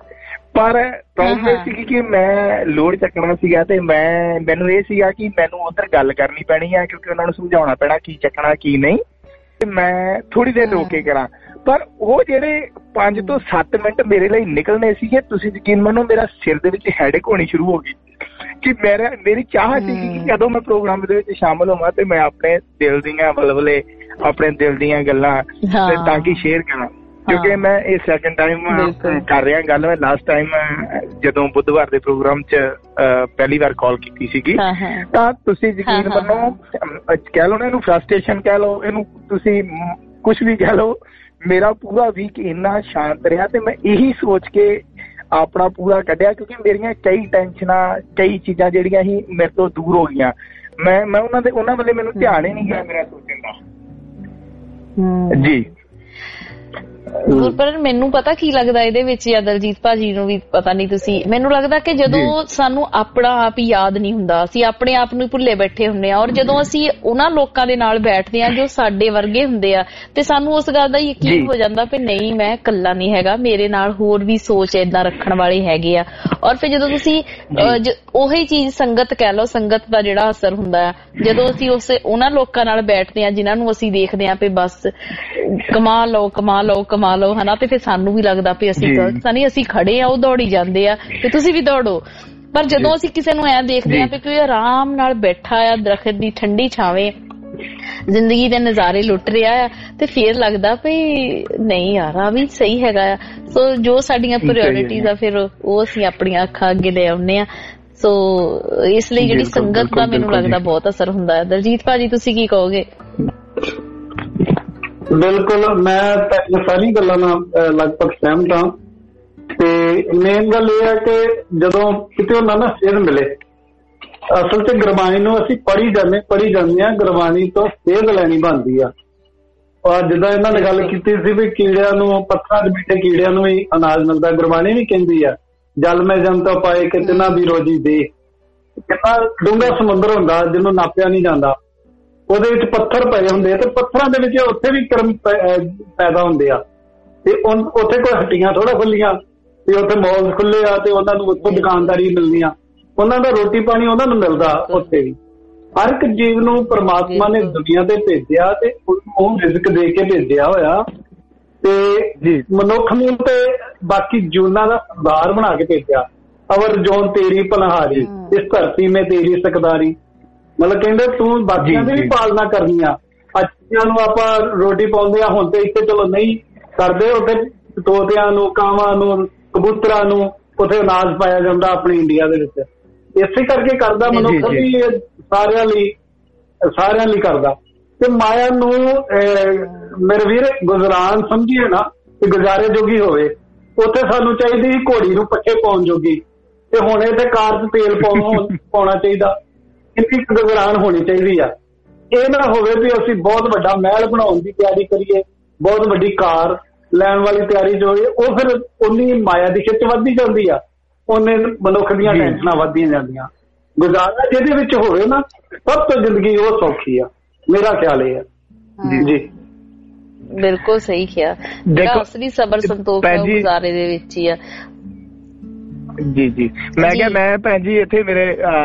R: ਪਰ ਪ੍ਰੋਬਲਮ ਇਹ ਸੀ ਕਿ ਮੈਂ ਲੋਡ ਚੱਕਣਾ ਸੀਗਾ ਤੇ ਮੈਂ ਮੈਨੂੰ ਇਹ ਸੀਗਾ ਕਿ ਮੈਨੂੰ ਉੱਧਰ ਗੱਲ ਕਰਨੀ ਪੈਣੀ ਆ, ਕਿਉਂਕਿ ਉਹਨਾਂ ਨੂੰ ਸਮਝਾਉਣਾ ਪੈਣਾ ਕੀ ਚੱਕਣਾ ਕੀ ਨਹੀਂ, ਤੇ ਮੈਂ ਥੋੜੀ ਦੇਰ ਰੋਕ ਕੇ ਕਰਾਂ। ਪਰ ਉਹ ਜਿਹੜੇ ਪੰਜ ਤੋਂ ਸੱਤ ਮਿੰਟ ਮੇਰੇ ਲਈ ਨਿਕਲਣੇ ਸੀਗੇ, ਤੁਸੀਂ ਯਕੀਨ ਮੰਨੋ ਮੇਰਾ ਸਿਰ ਦੇ ਵਿੱਚ ਹੈਡੇਕ ਹੋਣੀ ਸ਼ੁਰੂ ਹੋ ਗਈ ਕਿ ਮੇਰਾ ਮੇਰੀ ਚਾਹ ਸੀ ਕਿ ਜਦੋਂ ਮੈਂ ਪ੍ਰੋਗਰਾਮ ਦੇ ਵਿੱਚ ਸ਼ਾਮਲ ਹੋਵਾਂ ਤੇ ਮੈਂ ਆਪਣੇ ਦਿਲ ਦੀਆਂ ਬਲਬਲੇ, ਆਪਣੇ ਦਿਲ ਦੀਆਂ ਗੱਲਾਂ ਤਾਂ ਕਿ ਸ਼ੇਅਰ ਕਰਾਂ, ਕਿਉਂਕਿ ਮੈਂ ਇਹ ਸੈਕਿੰਡ ਟਾਈਮ ਕਰ ਰਿਹਾ ਗੱਲ। ਮੈਂ ਲਾਸਟ ਟਾਈਮ ਜਦੋਂ ਬੁੱਧਵਾਰ ਦੇ ਪ੍ਰੋਗਰਾਮ ਚ ਪਹਿਲੀ ਵਾਰ ਕਾਲ ਕੀਤੀ ਸੀਗੀ ਤਾਂ ਤੁਸੀਂ ਯਕੀਨ ਮੰਨੋ, ਕਹਿ ਲਓ ਨਾ ਇਹਨੂੰ ਫਰਸਟ੍ਰੇਸ਼ਨ ਕਹਿ ਲਓ, ਇਹਨੂੰ ਤੁਸੀਂ ਕੁਛ ਵੀ ਕਹਿ ਲਓ, ਮੇਰਾ ਪੂਰਾ ਵੀਕ ਇੰਨਾ ਸ਼ਾਂਤ ਰਿਹਾ ਤੇ ਮੈਂ ਇਹੀ ਸੋਚ ਕੇ ਆਪਣਾ ਪੂਰਾ ਕੱਢਿਆ, ਕਿਉਂਕਿ ਮੇਰੀਆਂ ਕਈ ਟੈਨਸ਼ਨਾਂ, ਕਈ ਚੀਜ਼ਾਂ ਜਿਹੜੀਆਂ ਸੀ ਮੇਰੇ ਤੋਂ ਦੂਰ ਹੋ ਗਈਆਂ। ਮੈਂ ਮੈਂ ਉਹਨਾਂ ਦੇ ਉਹਨਾਂ ਵੱਲੇ ਮੈਨੂੰ ਧਿਆਨ ਹੀ ਨਹੀਂ ਗਿਆ ਮੇਰਾ ਸੋਚਣ ਦਾ ਜੀ।
C: ਪਰ ਮੈਨੂੰ ਪਤਾ ਕੀ ਲੱਗਦਾ ਇਹਦੇ ਵਿੱਚ, ਜਾਂ ਦਲਜੀਤ ਭਾਜੀ ਨੂੰ ਵੀ ਪਤਾ ਨਹੀਂ, ਤੁਸੀਂ ਮੈਨੂੰ ਲੱਗਦਾ ਕਿ ਜਦੋਂ ਸਾਨੂੰ ਆਪਣਾ ਆਪ ਹੀ ਯਾਦ ਨਹੀਂ ਹੁੰਦਾ, ਅਸੀਂ ਆਪਣੇ ਆਪ ਨੂੰ ਭੁੱਲੇ ਬੈਠੇ ਹੁੰਦੇ ਆ, ਔਰ ਜਦੋਂ ਅਸੀਂ ਉਹਨਾਂ ਲੋਕਾਂ ਦੇ ਨਾਲ ਬੈਠਦੇ ਆ ਜੋ ਸਾਡੇ ਵਰਗੇ ਹੁੰਦੇ ਆ ਤੇ ਸਾਨੂੰ ਉਸ ਗੱਲ ਦਾ ਯਕੀਨ ਹੋ ਜਾਂਦਾ ਵੀ ਨਹੀਂ ਮੈਂ ਇਕੱਲਾ ਨਹੀਂ ਹੈਗਾ, ਮੇਰੇ ਨਾਲ ਹੋਰ ਵੀ ਸੋਚ ਏਦਾਂ ਰੱਖਣ ਵਾਲੇ ਹੈਗੇ ਆ। ਔਰ ਫਿਰ ਜਦੋਂ ਤੁਸੀਂ ਉਹੀ ਚੀਜ਼ ਸੰਗਤ ਕਹਿ ਲਓ, ਸੰਗਤ ਦਾ ਜਿਹੜਾ ਅਸਰ ਹੁੰਦਾ ਆ, ਜਦੋਂ ਅਸੀਂ ਉਸ ਉਹਨਾਂ ਲੋਕਾਂ ਨਾਲ ਬੈਠਦੇ ਆ ਜਿਨ੍ਹਾਂ ਨੂੰ ਅਸੀਂ ਦੇਖਦੇ ਆ ਵੀ ਬਸ ਕਮਾ ਲਓ ਕਮਾ ਲਓ ਕਮਾ ਲਓ ਹਨਾ, ਤੇ ਫਿਰ ਸਾਨੂੰ ਵੀ ਲੱਗਦਾ ਵੀ ਅਸੀਂ ਗਲਤ ਤਾਂ ਨਹੀਂ, ਅਸੀਂ ਖੜੇ ਆ, ਉਹ ਦੌੜੀ ਜਾਂਦੇ ਆ ਤੇ ਤੁਸੀਂ ਵੀ ਦੌੜੋ। ਪਰ ਜਦੋਂ ਅਸੀਂ ਕਿਸੇ ਨੂੰ ਐਂ ਦੇਖਦੇ ਆ ਵੀ ਕੋਈ ਆਰਾਮ ਨਾਲ ਬੈਠਾ ਆ ਦਰਖਤ ਦੀ ਠੰਡੀ ਛਾਵੇਂ, ਜ਼ਿੰਦਗੀ ਦੇ ਨਜ਼ਾਰੇ ਲੁੱਟ ਰਿਹਾ ਆ, ਤੇ ਫੇਰ ਲੱਗਦਾ ਵੀ ਨਹੀਂ ਯਾਰ ਆ ਵੀ ਸਹੀ ਹੈਗਾ ਆ। ਸੋ ਜੋ ਸਾਡੀਆਂ ਪ੍ਰਾਇਓਰਿਟੀਜ਼ ਆ ਫਿਰ ਉਹ ਅਸੀਂ ਆਪਣੀਆਂ ਅੱਖਾਂ ਅੱਗੇ ਲੈ ਆਉਂਦੇ ਆ। ਸੋ ਇਸ ਲਈ ਜਿਹੜੀ ਸੰਗਤ ਦਾ ਮੈਨੂੰ ਲੱਗਦਾ ਬਹੁਤ ਅਸਰ ਹੁੰਦਾ ਹੈ। ਦਲਜੀਤ ਭਾਜੀ ਤੁਸੀਂ ਕੀ ਕਹੋਗੇ?
E: ਬਿਲਕੁਲ, ਮੈਂ ਤਾਂ ਸਾਰੀ ਗੱਲਾਂ ਨਾਲ ਲਗਭਗ ਸਹਿਮਤ ਹਾਂ। ਤੇ ਮੇਨ ਗੱਲ ਇਹ ਹੈ ਕਿ ਜਦੋਂ ਕਿਤੇ ਉਹਨਾਂ ਨਾਲ ਸੇਧ ਮਿਲੇ, ਅਸਲ ਚ ਗੁਰਬਾਣੀ ਨੂੰ ਅਸੀਂ ਪੜ੍ਹੀ ਜਾਂਦੇ ਪੜ੍ਹੀ ਜਾਂਦੇ ਹਾਂ, ਗੁਰਬਾਣੀ ਤੋਂ ਸੇਧ ਲੈਣੀ ਬਣਦੀ ਆ। ਜਿੱਦਾਂ ਇਹਨਾਂ ਨੇ ਗੱਲ ਕੀਤੀ ਸੀ ਵੀ ਕੀੜਿਆਂ ਨੂੰ, ਪੱਥਰਾਂ ਦੇ ਬੈਠੇ ਕੀੜਿਆਂ ਨੂੰ ਵੀ ਅਨਾਜ ਮਿਲਦਾ, ਗੁਰਬਾਣੀ ਵੀ ਕਹਿੰਦੀ ਆ ਜਲ ਮੈਂ ਜਨਤਾ ਪਾਏ ਕਿਤਨਾ ਵੀ ਰੋਜੀ ਦੇ। ਕਿੰਨਾ ਡੂੰਘਾ ਸਮੁੰਦਰ ਹੁੰਦਾ ਜਿਹਨੂੰ ਨਾਪਿਆ ਨਹੀਂ ਜਾਂਦਾ, ਉਹਦੇ ਵਿੱਚ ਪੱਥਰ ਪਏ ਹੁੰਦੇ ਆ ਤੇ ਪੱਥਰਾਂ ਦੇ ਵਿੱਚ ਉੱਥੇ ਵੀ ਕਰਮ ਪੈਦਾ ਹੁੰਦੇ ਆ ਤੇ ਉੱਥੇ ਕੋਈ ਹੱਟੀਆਂ ਥੋੜਾ ਖੁੱਲੀਆਂ ਤੇ ਉੱਥੇ ਮੌਲ ਖੁੱਲੇ ਆ ਤੇ ਉਹਨਾਂ ਨੂੰ ਉੱਥੋਂ ਦੁਕਾਨਦਾਰੀ ਮਿਲਦੀ ਆ, ਉਹਨਾਂ ਦਾ ਰੋਟੀ ਪਾਣੀ ਉਹਨਾਂ ਨੂੰ ਮਿਲਦਾ। ਉੱਥੇ ਵੀ ਹਰ ਇੱਕ ਜੀਵ ਨੂੰ ਪਰਮਾਤਮਾ ਨੇ ਦੁਨੀਆ ਤੇ ਭੇਜਿਆ ਤੇ ਉਹ ਰਿਜ਼ਕ ਦੇ ਕੇ ਭੇਜਿਆ ਹੋਇਆ ਤੇ ਮਨੁੱਖ ਨੂੰ ਤੇ ਬਾਕੀ ਜੂਨਾਂ ਦਾ ਸਰਦਾਰ ਬਣਾ ਕੇ ਭੇਜਿਆ। ਅਵਰ ਜੋਨ ਤੇਰੀ ਪਨਹਾਰੀ ਇਸ ਧਰਤੀ ਮੇ ਤੇਰੀ ਸਕਦਾਰੀ, ਮਤਲਬ ਕਹਿੰਦੇ ਤੂੰ ਬਾਕੀਆਂ ਦੀ ਵੀ ਪਾਲਣਾ ਕਰਨੀ ਆ। ਅੱਛੀਆਂ ਨੂੰ ਆਪਾਂ ਰੋਟੀ ਪਾਉਂਦੇ ਆ, ਹੁਣ ਤੇ ਇੱਥੇ ਚਲੋ ਨਹੀਂ ਕਰਦੇ, ਉੱਥੇ ਤੋਤਿਆਂ ਨੂੰ, ਕਾਵਾਂ ਨੂੰ, ਕਬੂਤਰਾਂ ਨੂੰ ਉੱਥੇ ਅਨਾਜ ਪਾਇਆ ਜਾਂਦਾ ਆਪਣੇ ਇੰਡੀਆ ਦੇ ਵਿੱਚ। ਇਸੇ ਕਰਕੇ ਕਰਦਾ ਮਨੁੱਖ ਵੀ ਸਾਰਿਆਂ ਲਈ ਸਾਰਿਆਂ ਲਈ ਕਰਦਾ। ਤੇ ਮਾਇਆ ਨੂੰ ਮੇਰੇ ਵੀਰ ਗੁਜ਼ਰਾਨ ਸਮਝੀਏ ਨਾ ਕਿ ਗੁਜ਼ਾਰੇ ਜੋਗੀ ਹੋਵੇ, ਉੱਥੇ ਸਾਨੂੰ ਚਾਹੀਦੀ ਸੀ ਘੋੜੀ ਨੂੰ ਪੱਠੇ ਪਾਉਣ ਜੋਗੀ, ਤੇ ਹੁਣ ਇੱਥੇ ਕਾਰ 'ਚ ਤੇਲ ਪਾਉਣਾ ਚਾਹੀਦਾ। ਇੰਨੀ ਗੁਜ਼ਰਾਨ ਹੋਣੀ ਚਾਹੀਦੀ ਆ। ਇਹ ਨਾ ਹੋਵੇ ਵੀ ਅਸੀਂ ਬਹੁਤ ਵੱਡਾ ਮਹਿਲ ਬਣਾਉਣ ਦੀ ਤਿਆਰੀ ਕਰੀਏ, ਬਹੁਤ ਵੱਡੀ ਕਾਰ ਲੈਣ ਵਾਲੀ ਤਿਆਰੀ ਜੋ ਹੋਏ, ਉਹ ਫਿਰ ਉਨੀ ਮਾਇਆ ਦੀ ਖਿੱਚ ਵੱਧਦੀ ਜਾਂਦੀ ਆ, ਉਹਨੇ ਮਨੁੱਖ ਦੀਆਂ ਟੈਨਸ਼ਨਾਂ ਵੱਧਦੀਆਂ ਜਾਂਦੀਆਂ। ਗੁਜ਼ਾਰਾ ਜਿਹਦੇ ਵਿੱਚ ਹੋਵੇ ਨਾ, ਸਭ ਤੋਂ ਜ਼ਿੰਦਗੀ ਉਹ ਸੌਖੀ ਆ, ਮੇਰਾ ਖਿਆਲ ਇਹ ਆ। ਜੀ ਜੀ
C: ਬਿਲਕੁਲ ਸਹੀ ਕਿਹਾ। ਜਿਹੜਾ ਅਸਲੀ ਸਬਰ ਸੰਤੋਖ ਹੈ ਉਹ ਗੁਜ਼ਾਰੇ ਦੇ ਵਿੱਚ ਹੀ ਆ।
R: ਜੀ ਜੀ ਮੈਂ ਕਿਹਾ ਮੈਂ ਭੈਣ ਜੀ ਇੱਥੇ ਮੇਰੇ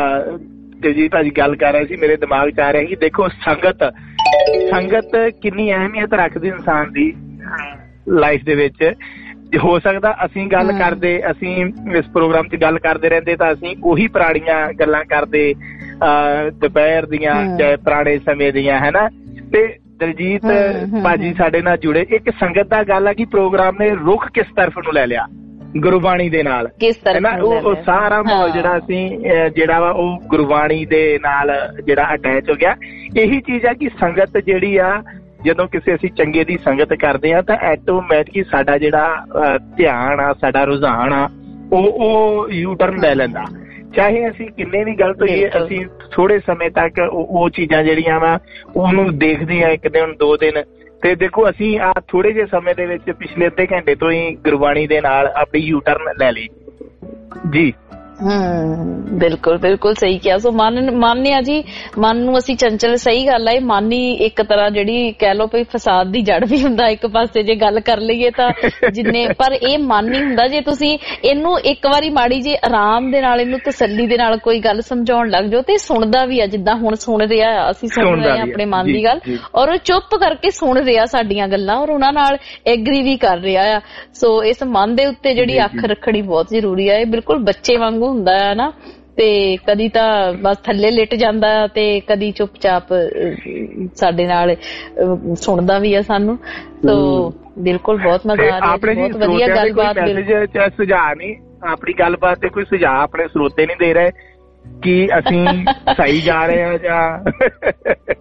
R: ਜੀ ਭਾਜੀ ਗੱਲ ਕਰ ਰਹੇ ਸੀ, ਮੇਰੇ ਦਿਮਾਗ 'ਚ ਆ ਰਿਹਾ ਕਿ ਦੇਖੋ ਸੰਗਤ ਸੰਗਤ ਕਿੰਨੀ ਅਹਿਮੀਅਤ ਰੱਖਦੀ ਇਨਸਾਨ ਦੀ ਲਾਈਫ ਦੇ ਵਿੱਚ। ਹੋ ਸਕਦਾ ਅਸੀਂ ਗੱਲ ਕਰਦੇ, ਅਸੀਂ ਇਸ ਪ੍ਰੋਗਰਾਮ 'ਚ ਗੱਲ ਕਰਦੇ ਰਹਿੰਦੇ ਤਾਂ ਅਸੀਂ ਉਹੀ ਪੁਰਾਣੀਆਂ ਗੱਲਾਂ ਕਰਦੇ ਦੁਪਹਿਰ ਦੀਆਂ ਚਾਹੇ ਪੁਰਾਣੇ ਸਮੇਂ ਦੀਆਂ, ਹੈ ਨਾ। ਤੇ ਦਲਜੀਤ ਭਾਜੀ ਸਾਡੇ ਨਾਲ ਜੁੜੇ। ਇੱਕ ਸੰਗਤ ਦਾ ਗੱਲ ਆ ਕਿ ਪ੍ਰੋਗਰਾਮ ਨੇ ਰੁਖ ਕਿਸ ਤਰਫ ਨੂੰ ਲੈ ਲਿਆ ਗੁਰਬਾਣੀ ਦੇ ਨਾਲ, ਹੈ ਨਾ। ਉਹ ਸਾਰਾ ਮਾਹੌਲ ਜਿਹੜਾ ਅਸੀਂ ਜਿਹੜਾ ਵਾ ਉਹ ਗੁਰਬਾਣੀ ਦੇ ਨਾਲ ਜਿਹੜਾ ਅਟੈਚ ਹੋ ਗਿਆ। ਇਹੀ ਚੀਜ਼ ਆ ਕਿ ਸੰਗਤ ਜਿਹੜੀ ਆ, ਜਦੋਂ ਕਿਸੇ ਅਸੀਂ ਚੰਗੇ ਦੀ ਸੰਗਤ ਕਰਦੇ ਹਾਂ ਤਾਂ ਐਟੋਮੈਟਿਕ ਸਾਡਾ ਜਿਹੜਾ ਧਿਆਨ ਆ, ਸਾਡਾ ਰੁਝਾਨ ਆ, ਉਹ ਉਹ ਯੂ ਟਰਨ ਲੈ ਲੈਂਦਾ। ਚਾਹੇ ਅਸੀਂ ਕਿੰਨੇ ਵੀ ਗਲਤ ਹੋਈਏ, ਅਸੀਂ ਥੋੜੇ ਸਮੇਂ ਤੱਕ ਉਹ ਚੀਜ਼ਾਂ ਜਿਹੜੀਆਂ ਵਾ ਉਹਨੂੰ ਦੇਖਦੇ ਆ, ਇੱਕ ਦਿਨ ਦੋ ਦਿਨ। ਤੇ ਦੇਖੋ ਅਸੀਂ ਆ ਥੋੜੇ ਜਿਹੇ ਸਮੇਂ ਦੇ ਵਿੱਚ ਪਿਛਲੇ ਅੱਧੇ ਘੰਟੇ ਤੋਂ ਹੀ ਗੁਰਬਾਣੀ ਦੇ ਨਾਲ ਆਪਣੀ ਯੂ ਟਰਨ ਲੈ ਲਈ। ਜੀ
C: ਹਮ ਬਿਲਕੁਲ ਬਿਲਕੁਲ ਸਹੀ ਕਿਹਾ। ਸੋ ਮਨ ਮੰਨਿਆ ਜੀ, ਮਨ ਨੂੰ ਅਸੀਂ ਚੰਚਲ, ਸਹੀ ਗੱਲ ਹੈ, ਮਨ ਹੀ ਇੱਕ ਤਰ੍ਹਾਂ ਜਿਹੜੀ ਕਹਿ ਲਓ ਵੀ ਫਸਾਦ ਦੀ ਜੜ ਵੀ ਹੁੰਦਾ ਇੱਕ ਪਾਸੇ ਜੇ ਗੱਲ ਕਰ ਲਈਏ ਤਾਂ। ਜਿੰਨੇ ਪਰ ਇਹ ਮਨ ਨਹੀਂ ਹੁੰਦਾ, ਜੇ ਤੁਸੀਂ ਇਹਨੂੰ ਇੱਕ ਵਾਰੀ ਮਾੜੀ ਜੇ ਆਰਾਮ ਦੇ ਨਾਲ, ਇਹਨੂੰ ਤਸੱਲੀ ਦੇ ਨਾਲ ਕੋਈ ਗੱਲ ਸਮਝਾਉਣ ਲੱਗ ਜਾਓ ਤੇ ਸੁਣਦਾ ਵੀ ਆ। ਜਿੱਦਾਂ ਹੁਣ ਸੁਣ ਰਿਹਾ, ਅਸੀਂ ਸੁਣ ਰਹੇ ਹਾਂ ਆਪਣੇ ਮਨ ਦੀ ਗੱਲ, ਔਰ ਉਹ ਚੁੱਪ ਕਰਕੇ ਸੁਣ ਰਿਹਾ ਸਾਡੀਆਂ ਗੱਲਾਂ, ਔਰ ਉਹਨਾਂ ਨਾਲ ਐਗਰੀ ਵੀ ਕਰ ਰਿਹਾ ਆ। ਸੋ ਇਸ ਮਨ ਦੇ ਉੱਤੇ ਜਿਹੜੀ ਅੱਖ ਰੱਖਣੀ ਬਹੁਤ ਜ਼ਰੂਰੀ ਆ। ਇਹ ਬਿਲਕੁਲ ਬੱਚੇ ਵਾਂਗੂ ਹੁੰਦਾ ਹੈ ਨਾ, ਤੇ ਕਦੀ ਤਾਂ ਬਸ ਥੱਲੇ ਲਿਟ ਜਾਂਦਾ ਤੇ ਕਦੀ ਚੁੱਪਚਾਪ ਸਾਡੇ ਨਾਲ ਸੁਣਦਾ ਵੀ ਆ ਸਾਨੂੰ। ਸੋ ਬਿਲਕੁਲ ਬਹੁਤ ਮਜ਼ਾ ਆ ਰਿਹਾ, ਬਹੁਤ ਵਧੀਆ ਗੱਲਬਾਤ।
R: ਸੁਝਾਅ ਨਹੀਂ, ਆਪਣੀ ਗੱਲਬਾਤ ਤੇ ਕੋਈ ਸੁਝਾਅ ਆਪਣੇ ਸਰੋਤੇ ਨਹੀਂ ਦੇ ਰਹੇ ਕਿ ਅਸੀਂ ਸਹੀ ਜਾ ਰਹੇ ਹਾਂ ਜਾਂ